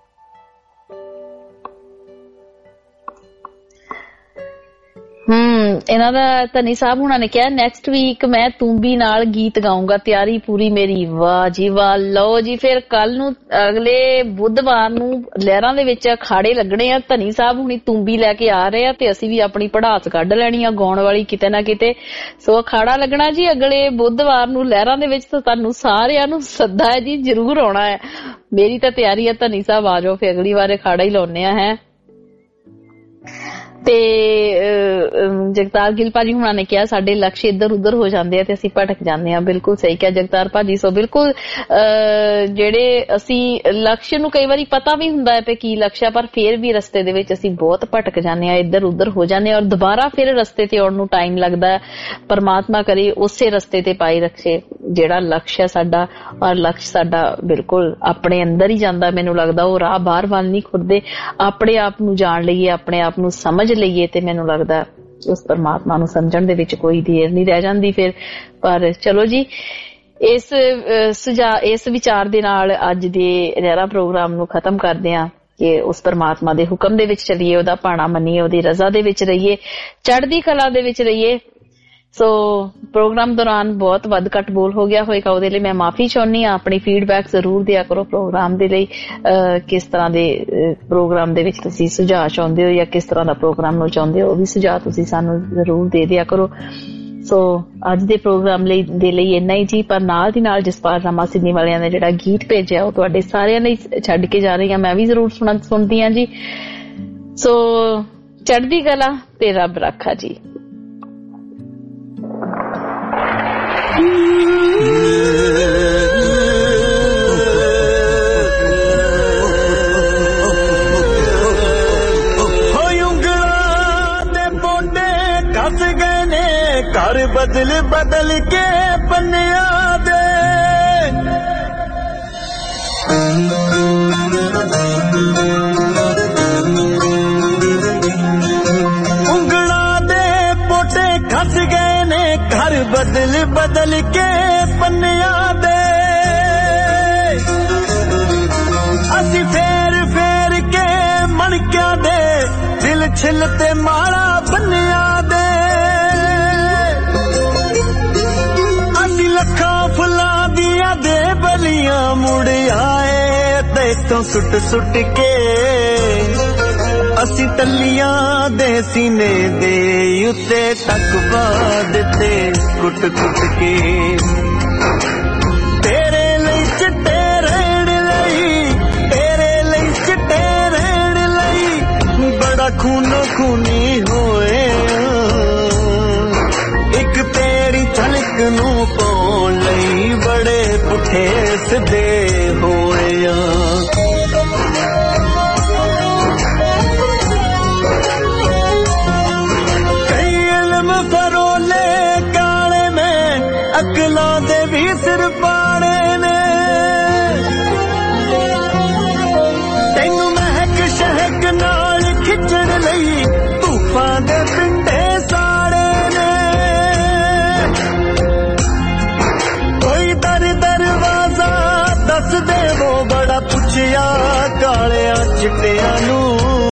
C: ਹਮ ਇਹਨਾਂ ਦਾ ਧਨੀ ਸਾਹਿਬ ਹੁਣਾਂ ਨੇ ਕਿਹਾ ਨੈਕਸਟ ਵੀਕ ਮੈਂ ਤੂੰਬੀ ਨਾਲ ਗੀਤ ਗਾਉਂਗਾ, ਤਿਆਰੀ ਪੂਰੀ ਮੇਰੀ। ਵਾਹ ਜੀ ਵਾਹ। ਲਓ ਜੀ ਫਿਰ ਕੱਲ ਨੂੰ ਅਗਲੇ ਬੁੱਧਵਾਰ ਨੂੰ ਲਹਿਰਾਂ ਦੇ ਵਿੱਚ ਅਖਾੜੇ ਲੱਗਣੇ ਆ। ਧਨੀ ਸਾਹਿਬ ਹੁਣੀ ਤੂੰਬੀ ਲੈ ਕੇ ਆ ਰਹੇ ਆ ਤੇ ਅਸੀਂ ਵੀ ਆਪਣੀ ਪੜਾਸ ਕੱਢ ਲੈਣੀ ਆ ਗਾਉਣ ਵਾਲੀ ਕਿਤੇ ਨਾ ਕਿਤੇ। ਸੋ ਅਖਾੜਾ ਲੱਗਣਾ ਜੀ ਅਗਲੇ ਬੁੱਧਵਾਰ ਨੂੰ ਲਹਿਰਾਂ ਦੇ ਵਿੱਚ। ਤਾਂ ਤੁਹਾਨੂੰ ਸਾਰਿਆਂ ਨੂੰ ਸੱਦਾ ਹੈ ਜੀ, ਜ਼ਰੂਰ ਆਉਣਾ ਹੈ। ਮੇਰੀ ਤਾਂ ਤਿਆਰੀ ਹੈ। ਧਨੀ ਸਾਹਿਬ ਆ ਜਾਓ ਫਿਰ ਅਗਲੀ ਵਾਰ ਅਖਾੜਾ ਹੀ ਲਾਉਣੇ ਆ ਹੈ। ਤੇ ਜਗਤਾਰ ਗਿੱਲ ਭਾਜੀ ਹੁਣਾਂ ਨੇ ਕਿਹਾ ਸਾਡੇ ਲਕਸ਼ ਇੱਧਰ ਉੱਧਰ ਹੋ ਜਾਂਦੇ ਆ ਤੇ ਅਸੀਂ ਭਟਕ ਜਾਂਦੇ ਆ। ਬਿਲਕੁਲ ਸਹੀ ਕਿਹਾ ਜਗਤਾਰ ਭਾਜੀ। ਸੋ ਬਿਲਕੁਲ ਜਿਹੜੇ ਅਸੀਂ ਲਕਸ਼ ਨੂੰ ਕਈ ਵਾਰੀ ਪਤਾ ਵੀ ਹੁੰਦਾ ਹੈ ਕਿ ਕੀ ਲਕਸ਼ ਆ, ਪਰ ਫੇਰ ਵੀ ਰਸਤੇ ਦੇ ਵਿੱਚ ਅਸੀਂ ਬਹੁਤ ਭਟਕ ਜਾਂਦੇ ਆ, ਇੱਧਰ ਉੱਧਰ ਹੋ ਜਾਂਦੇ ਆ ਔਰ ਦੁਬਾਰਾ ਫਿਰ ਰਸਤੇ ਤੇ ਆਉਣ ਨੂੰ ਟਾਈਮ ਲੱਗਦਾ ਹੈ। ਪਰਮਾਤਮਾ ਕਰੇ ਉਸੇ ਰਸਤੇ ਤੇ ਪਾਈ ਰੱਖੇ ਜਿਹੜਾ ਲਕਸ਼ ਹੈ ਸਾਡਾ। ਔਰ ਲਕਸ਼ ਸਾਡਾ ਬਿਲਕੁਲ ਆਪਣੇ ਅੰਦਰ ਹੀ ਜਾਂਦਾ। ਮੈਨੂੰ ਲੱਗਦਾ ਉਹ ਰਾਹ ਬਾਹਰ ਵੱਲ ਨਹੀਂ ਖੁੱਲਦੇ। ਆਪਣੇ ਆਪ ਨੂੰ ਜਾਣ ਲਈਏ, ਆਪਣੇ ਆਪ ਨੂੰ ਸਮਝ ਲਈਏ ਤੇ ਮੈਨੂੰ ਲੱਗਦਾ ਉਸ ਪਰਮਾਤਮਾ ਨੂੰ ਸਮਝਣ ਦੇ ਵਿੱਚ ਕੋਈ ਦੇਰ ਨਹੀਂ ਰਹਿ ਜਾਂਦੀ ਫਿਰ। ਪਰ ਚਲੋ ਜੀ, ਇਸ ਸੁਝਾਅ ਇਸ ਵਿਚਾਰ ਦੇ ਨਾਲ ਅੱਜ ਦੇ ਲਹਿਰਾ ਪ੍ਰੋਗਰਾਮ ਨੂੰ ਖਤਮ ਕਰਦੇ ਹਾਂ ਕਿ ਉਸ ਪਰਮਾਤਮਾ ਦੇ ਹੁਕਮ ਦੇ ਵਿੱਚ ਚੱਲੀਏ, ਉਹਦਾ ਭਾਣਾ ਮੰਨੀਏ, ਉਹਦੀ ਰਜ਼ਾ ਦੇ ਵਿੱਚ ਰਹੀਏ, ਚੜ੍ਹਦੀ ਕਲਾ ਦੇ ਵਿੱਚ ਰਹੀਏ। ਸੋ ਪ੍ਰੋਗਰਾਮ ਦੌਰਾਨ ਬਹੁਤ ਵੱਧ ਘੱਟ ਬੋਲ ਹੋ ਗਿਆ ਹੋਏਗਾ, ਉਹਦੇ ਲਈ ਮੈਂ ਮਾਫੀ ਚਾਹੁੰਦੀ ਹਾਂ। ਆਪਣੀ ਫੀਡਬੈਕ ਜ਼ਰੂਰ ਦਿਆ ਕਰੋ ਪ੍ਰੋਗਰਾਮ ਦੇ ਲਈ। ਕਿਸ ਤਰ੍ਹਾਂ ਦੇ ਪ੍ਰੋਗਰਾਮ ਦੇ ਵਿੱਚ ਤੁਸੀਂ ਸੁਝਾਅ ਚਾਹੁੰਦੇ ਹੋ ਜਾਂ ਕਿਸ ਤਰ੍ਹਾਂ ਦਾ ਪ੍ਰੋਗਰਾਮ ਨੂੰ ਚਾਹੁੰਦੇ ਹੋ, ਉਹ ਵੀ ਸੁਝਾਅ ਤੁਸੀਂ ਸਾਨੂੰ ਜ਼ਰੂਰ ਦੇ ਦਿਆ ਕਰੋ। ਸੋ ਅੱਜ ਦੇ ਪ੍ਰੋਗਰਾਮ ਲਈ ਦੇ ਲਈ ਇੰਨਾ ਹੀ ਜੀ। ਪਰ ਨਾਲ ਦੀ ਨਾਲ ਜਸਪਾਲ ਰਾਮਾ ਸਿਡਨੀ ਵਾਲਿਆਂ ਨੇ ਜਿਹੜਾ ਗੀਤ ਭੇਜਿਆ ਉਹ ਤੁਹਾਡੇ ਸਾਰਿਆਂ ਲਈ ਛੱਡ ਕੇ ਜਾ ਰਹੀ ਹਾਂ। ਮੈਂ ਵੀ ਜ਼ਰੂਰ ਸੁਣ ਸੁਣਦੀ ਹਾਂ ਜੀ। ਸੋ ਚੜ੍ਹਦੀ ਕਲਾ ਤੇ ਰੱਬ ਰਾਖਾ ਜੀ।
D: ਘਰ ਬਦਲ ਬਦਲ ਕੇ ਪੰਨਿਆਂ ਦੇ ਉਂਗਲਾਂ ਦੇ ਪੋਟੇ ਖਸ ਗਏ ਨੇ। ਘਰ ਬਦਲ ਬਦਲ ਕੇ ਪੰਨਿਆਂ ਦੇ ਅਸੀਂ ਫੇਰ ਫੇਰ ਕੇ ਮਣਕਿਆਂ ਦੇ ਦਿਲ ਛਿਲ ਤੇ ਮਾਲਾ ਬੰਨਿਆਂ ਦੇ ਲੱਖਾਂ ਫੁੱਲਾਂ ਦੀਆਂ ਦੇ ਬਲੀਆਂ ਮੁੜ ਆਏ ਤੇ ਤੋਂ ਸੁੱਟ ਸੁੱਟ ਕੇ ਅਸੀਂ ਟੱਲੀਆਂ ਦੇ ਸੀਨੇ ਦੇ ਉੱਤੇ ਤੱਕ ਪਾ ਦਿੱਤੇ ਕੁੱਟ ਕੁੱਟ ਕੇ। ਤੇਰੇ ਲਈ ਚਿੱਟੇ ਰਹਿਣ ਲਈ, ਤੇਰੇ ਲਈ ਚਿੱਟੇ ਰਹਿਣ ਲਈ ਬੜਾ ਖੂਨੋ ਖੂਨੀ ਹੋਏ। ਇੱਕ ਤੇਰੀ ਝਲਕ ਨੂੰ ਪਾਉਣ ਲਈ ਬੜੇ ਪੁੱਠੇ ਸਿੱਧੇ ਹੋਏ ਆ। ਕਈ ਇਲਮ ਫਰੋਲੇ ਕਾਲੇ ਮੈਂ ਅਕਲਾਂ ਦੇ ਵੀ ਸਿਰ ਪਾੜੇ ਨੇ। ਤੈਨੂੰ ਮਹਿਕ ਸ਼ਹਿਕ ਨਾਲ ਖਿੱਚਣ ਲਈ ਧੂਫਾਂ ਦੇ ਪਿੰਡੇ ਦਰਵਾਜ਼ਾ ਦੱਸ ਦੇਵੋ ਬੜਾ ਪੁੱਛਿਆ ਕਾਲਿਆਂ ਚਿੱਟਿਆਂ ਨੂੰ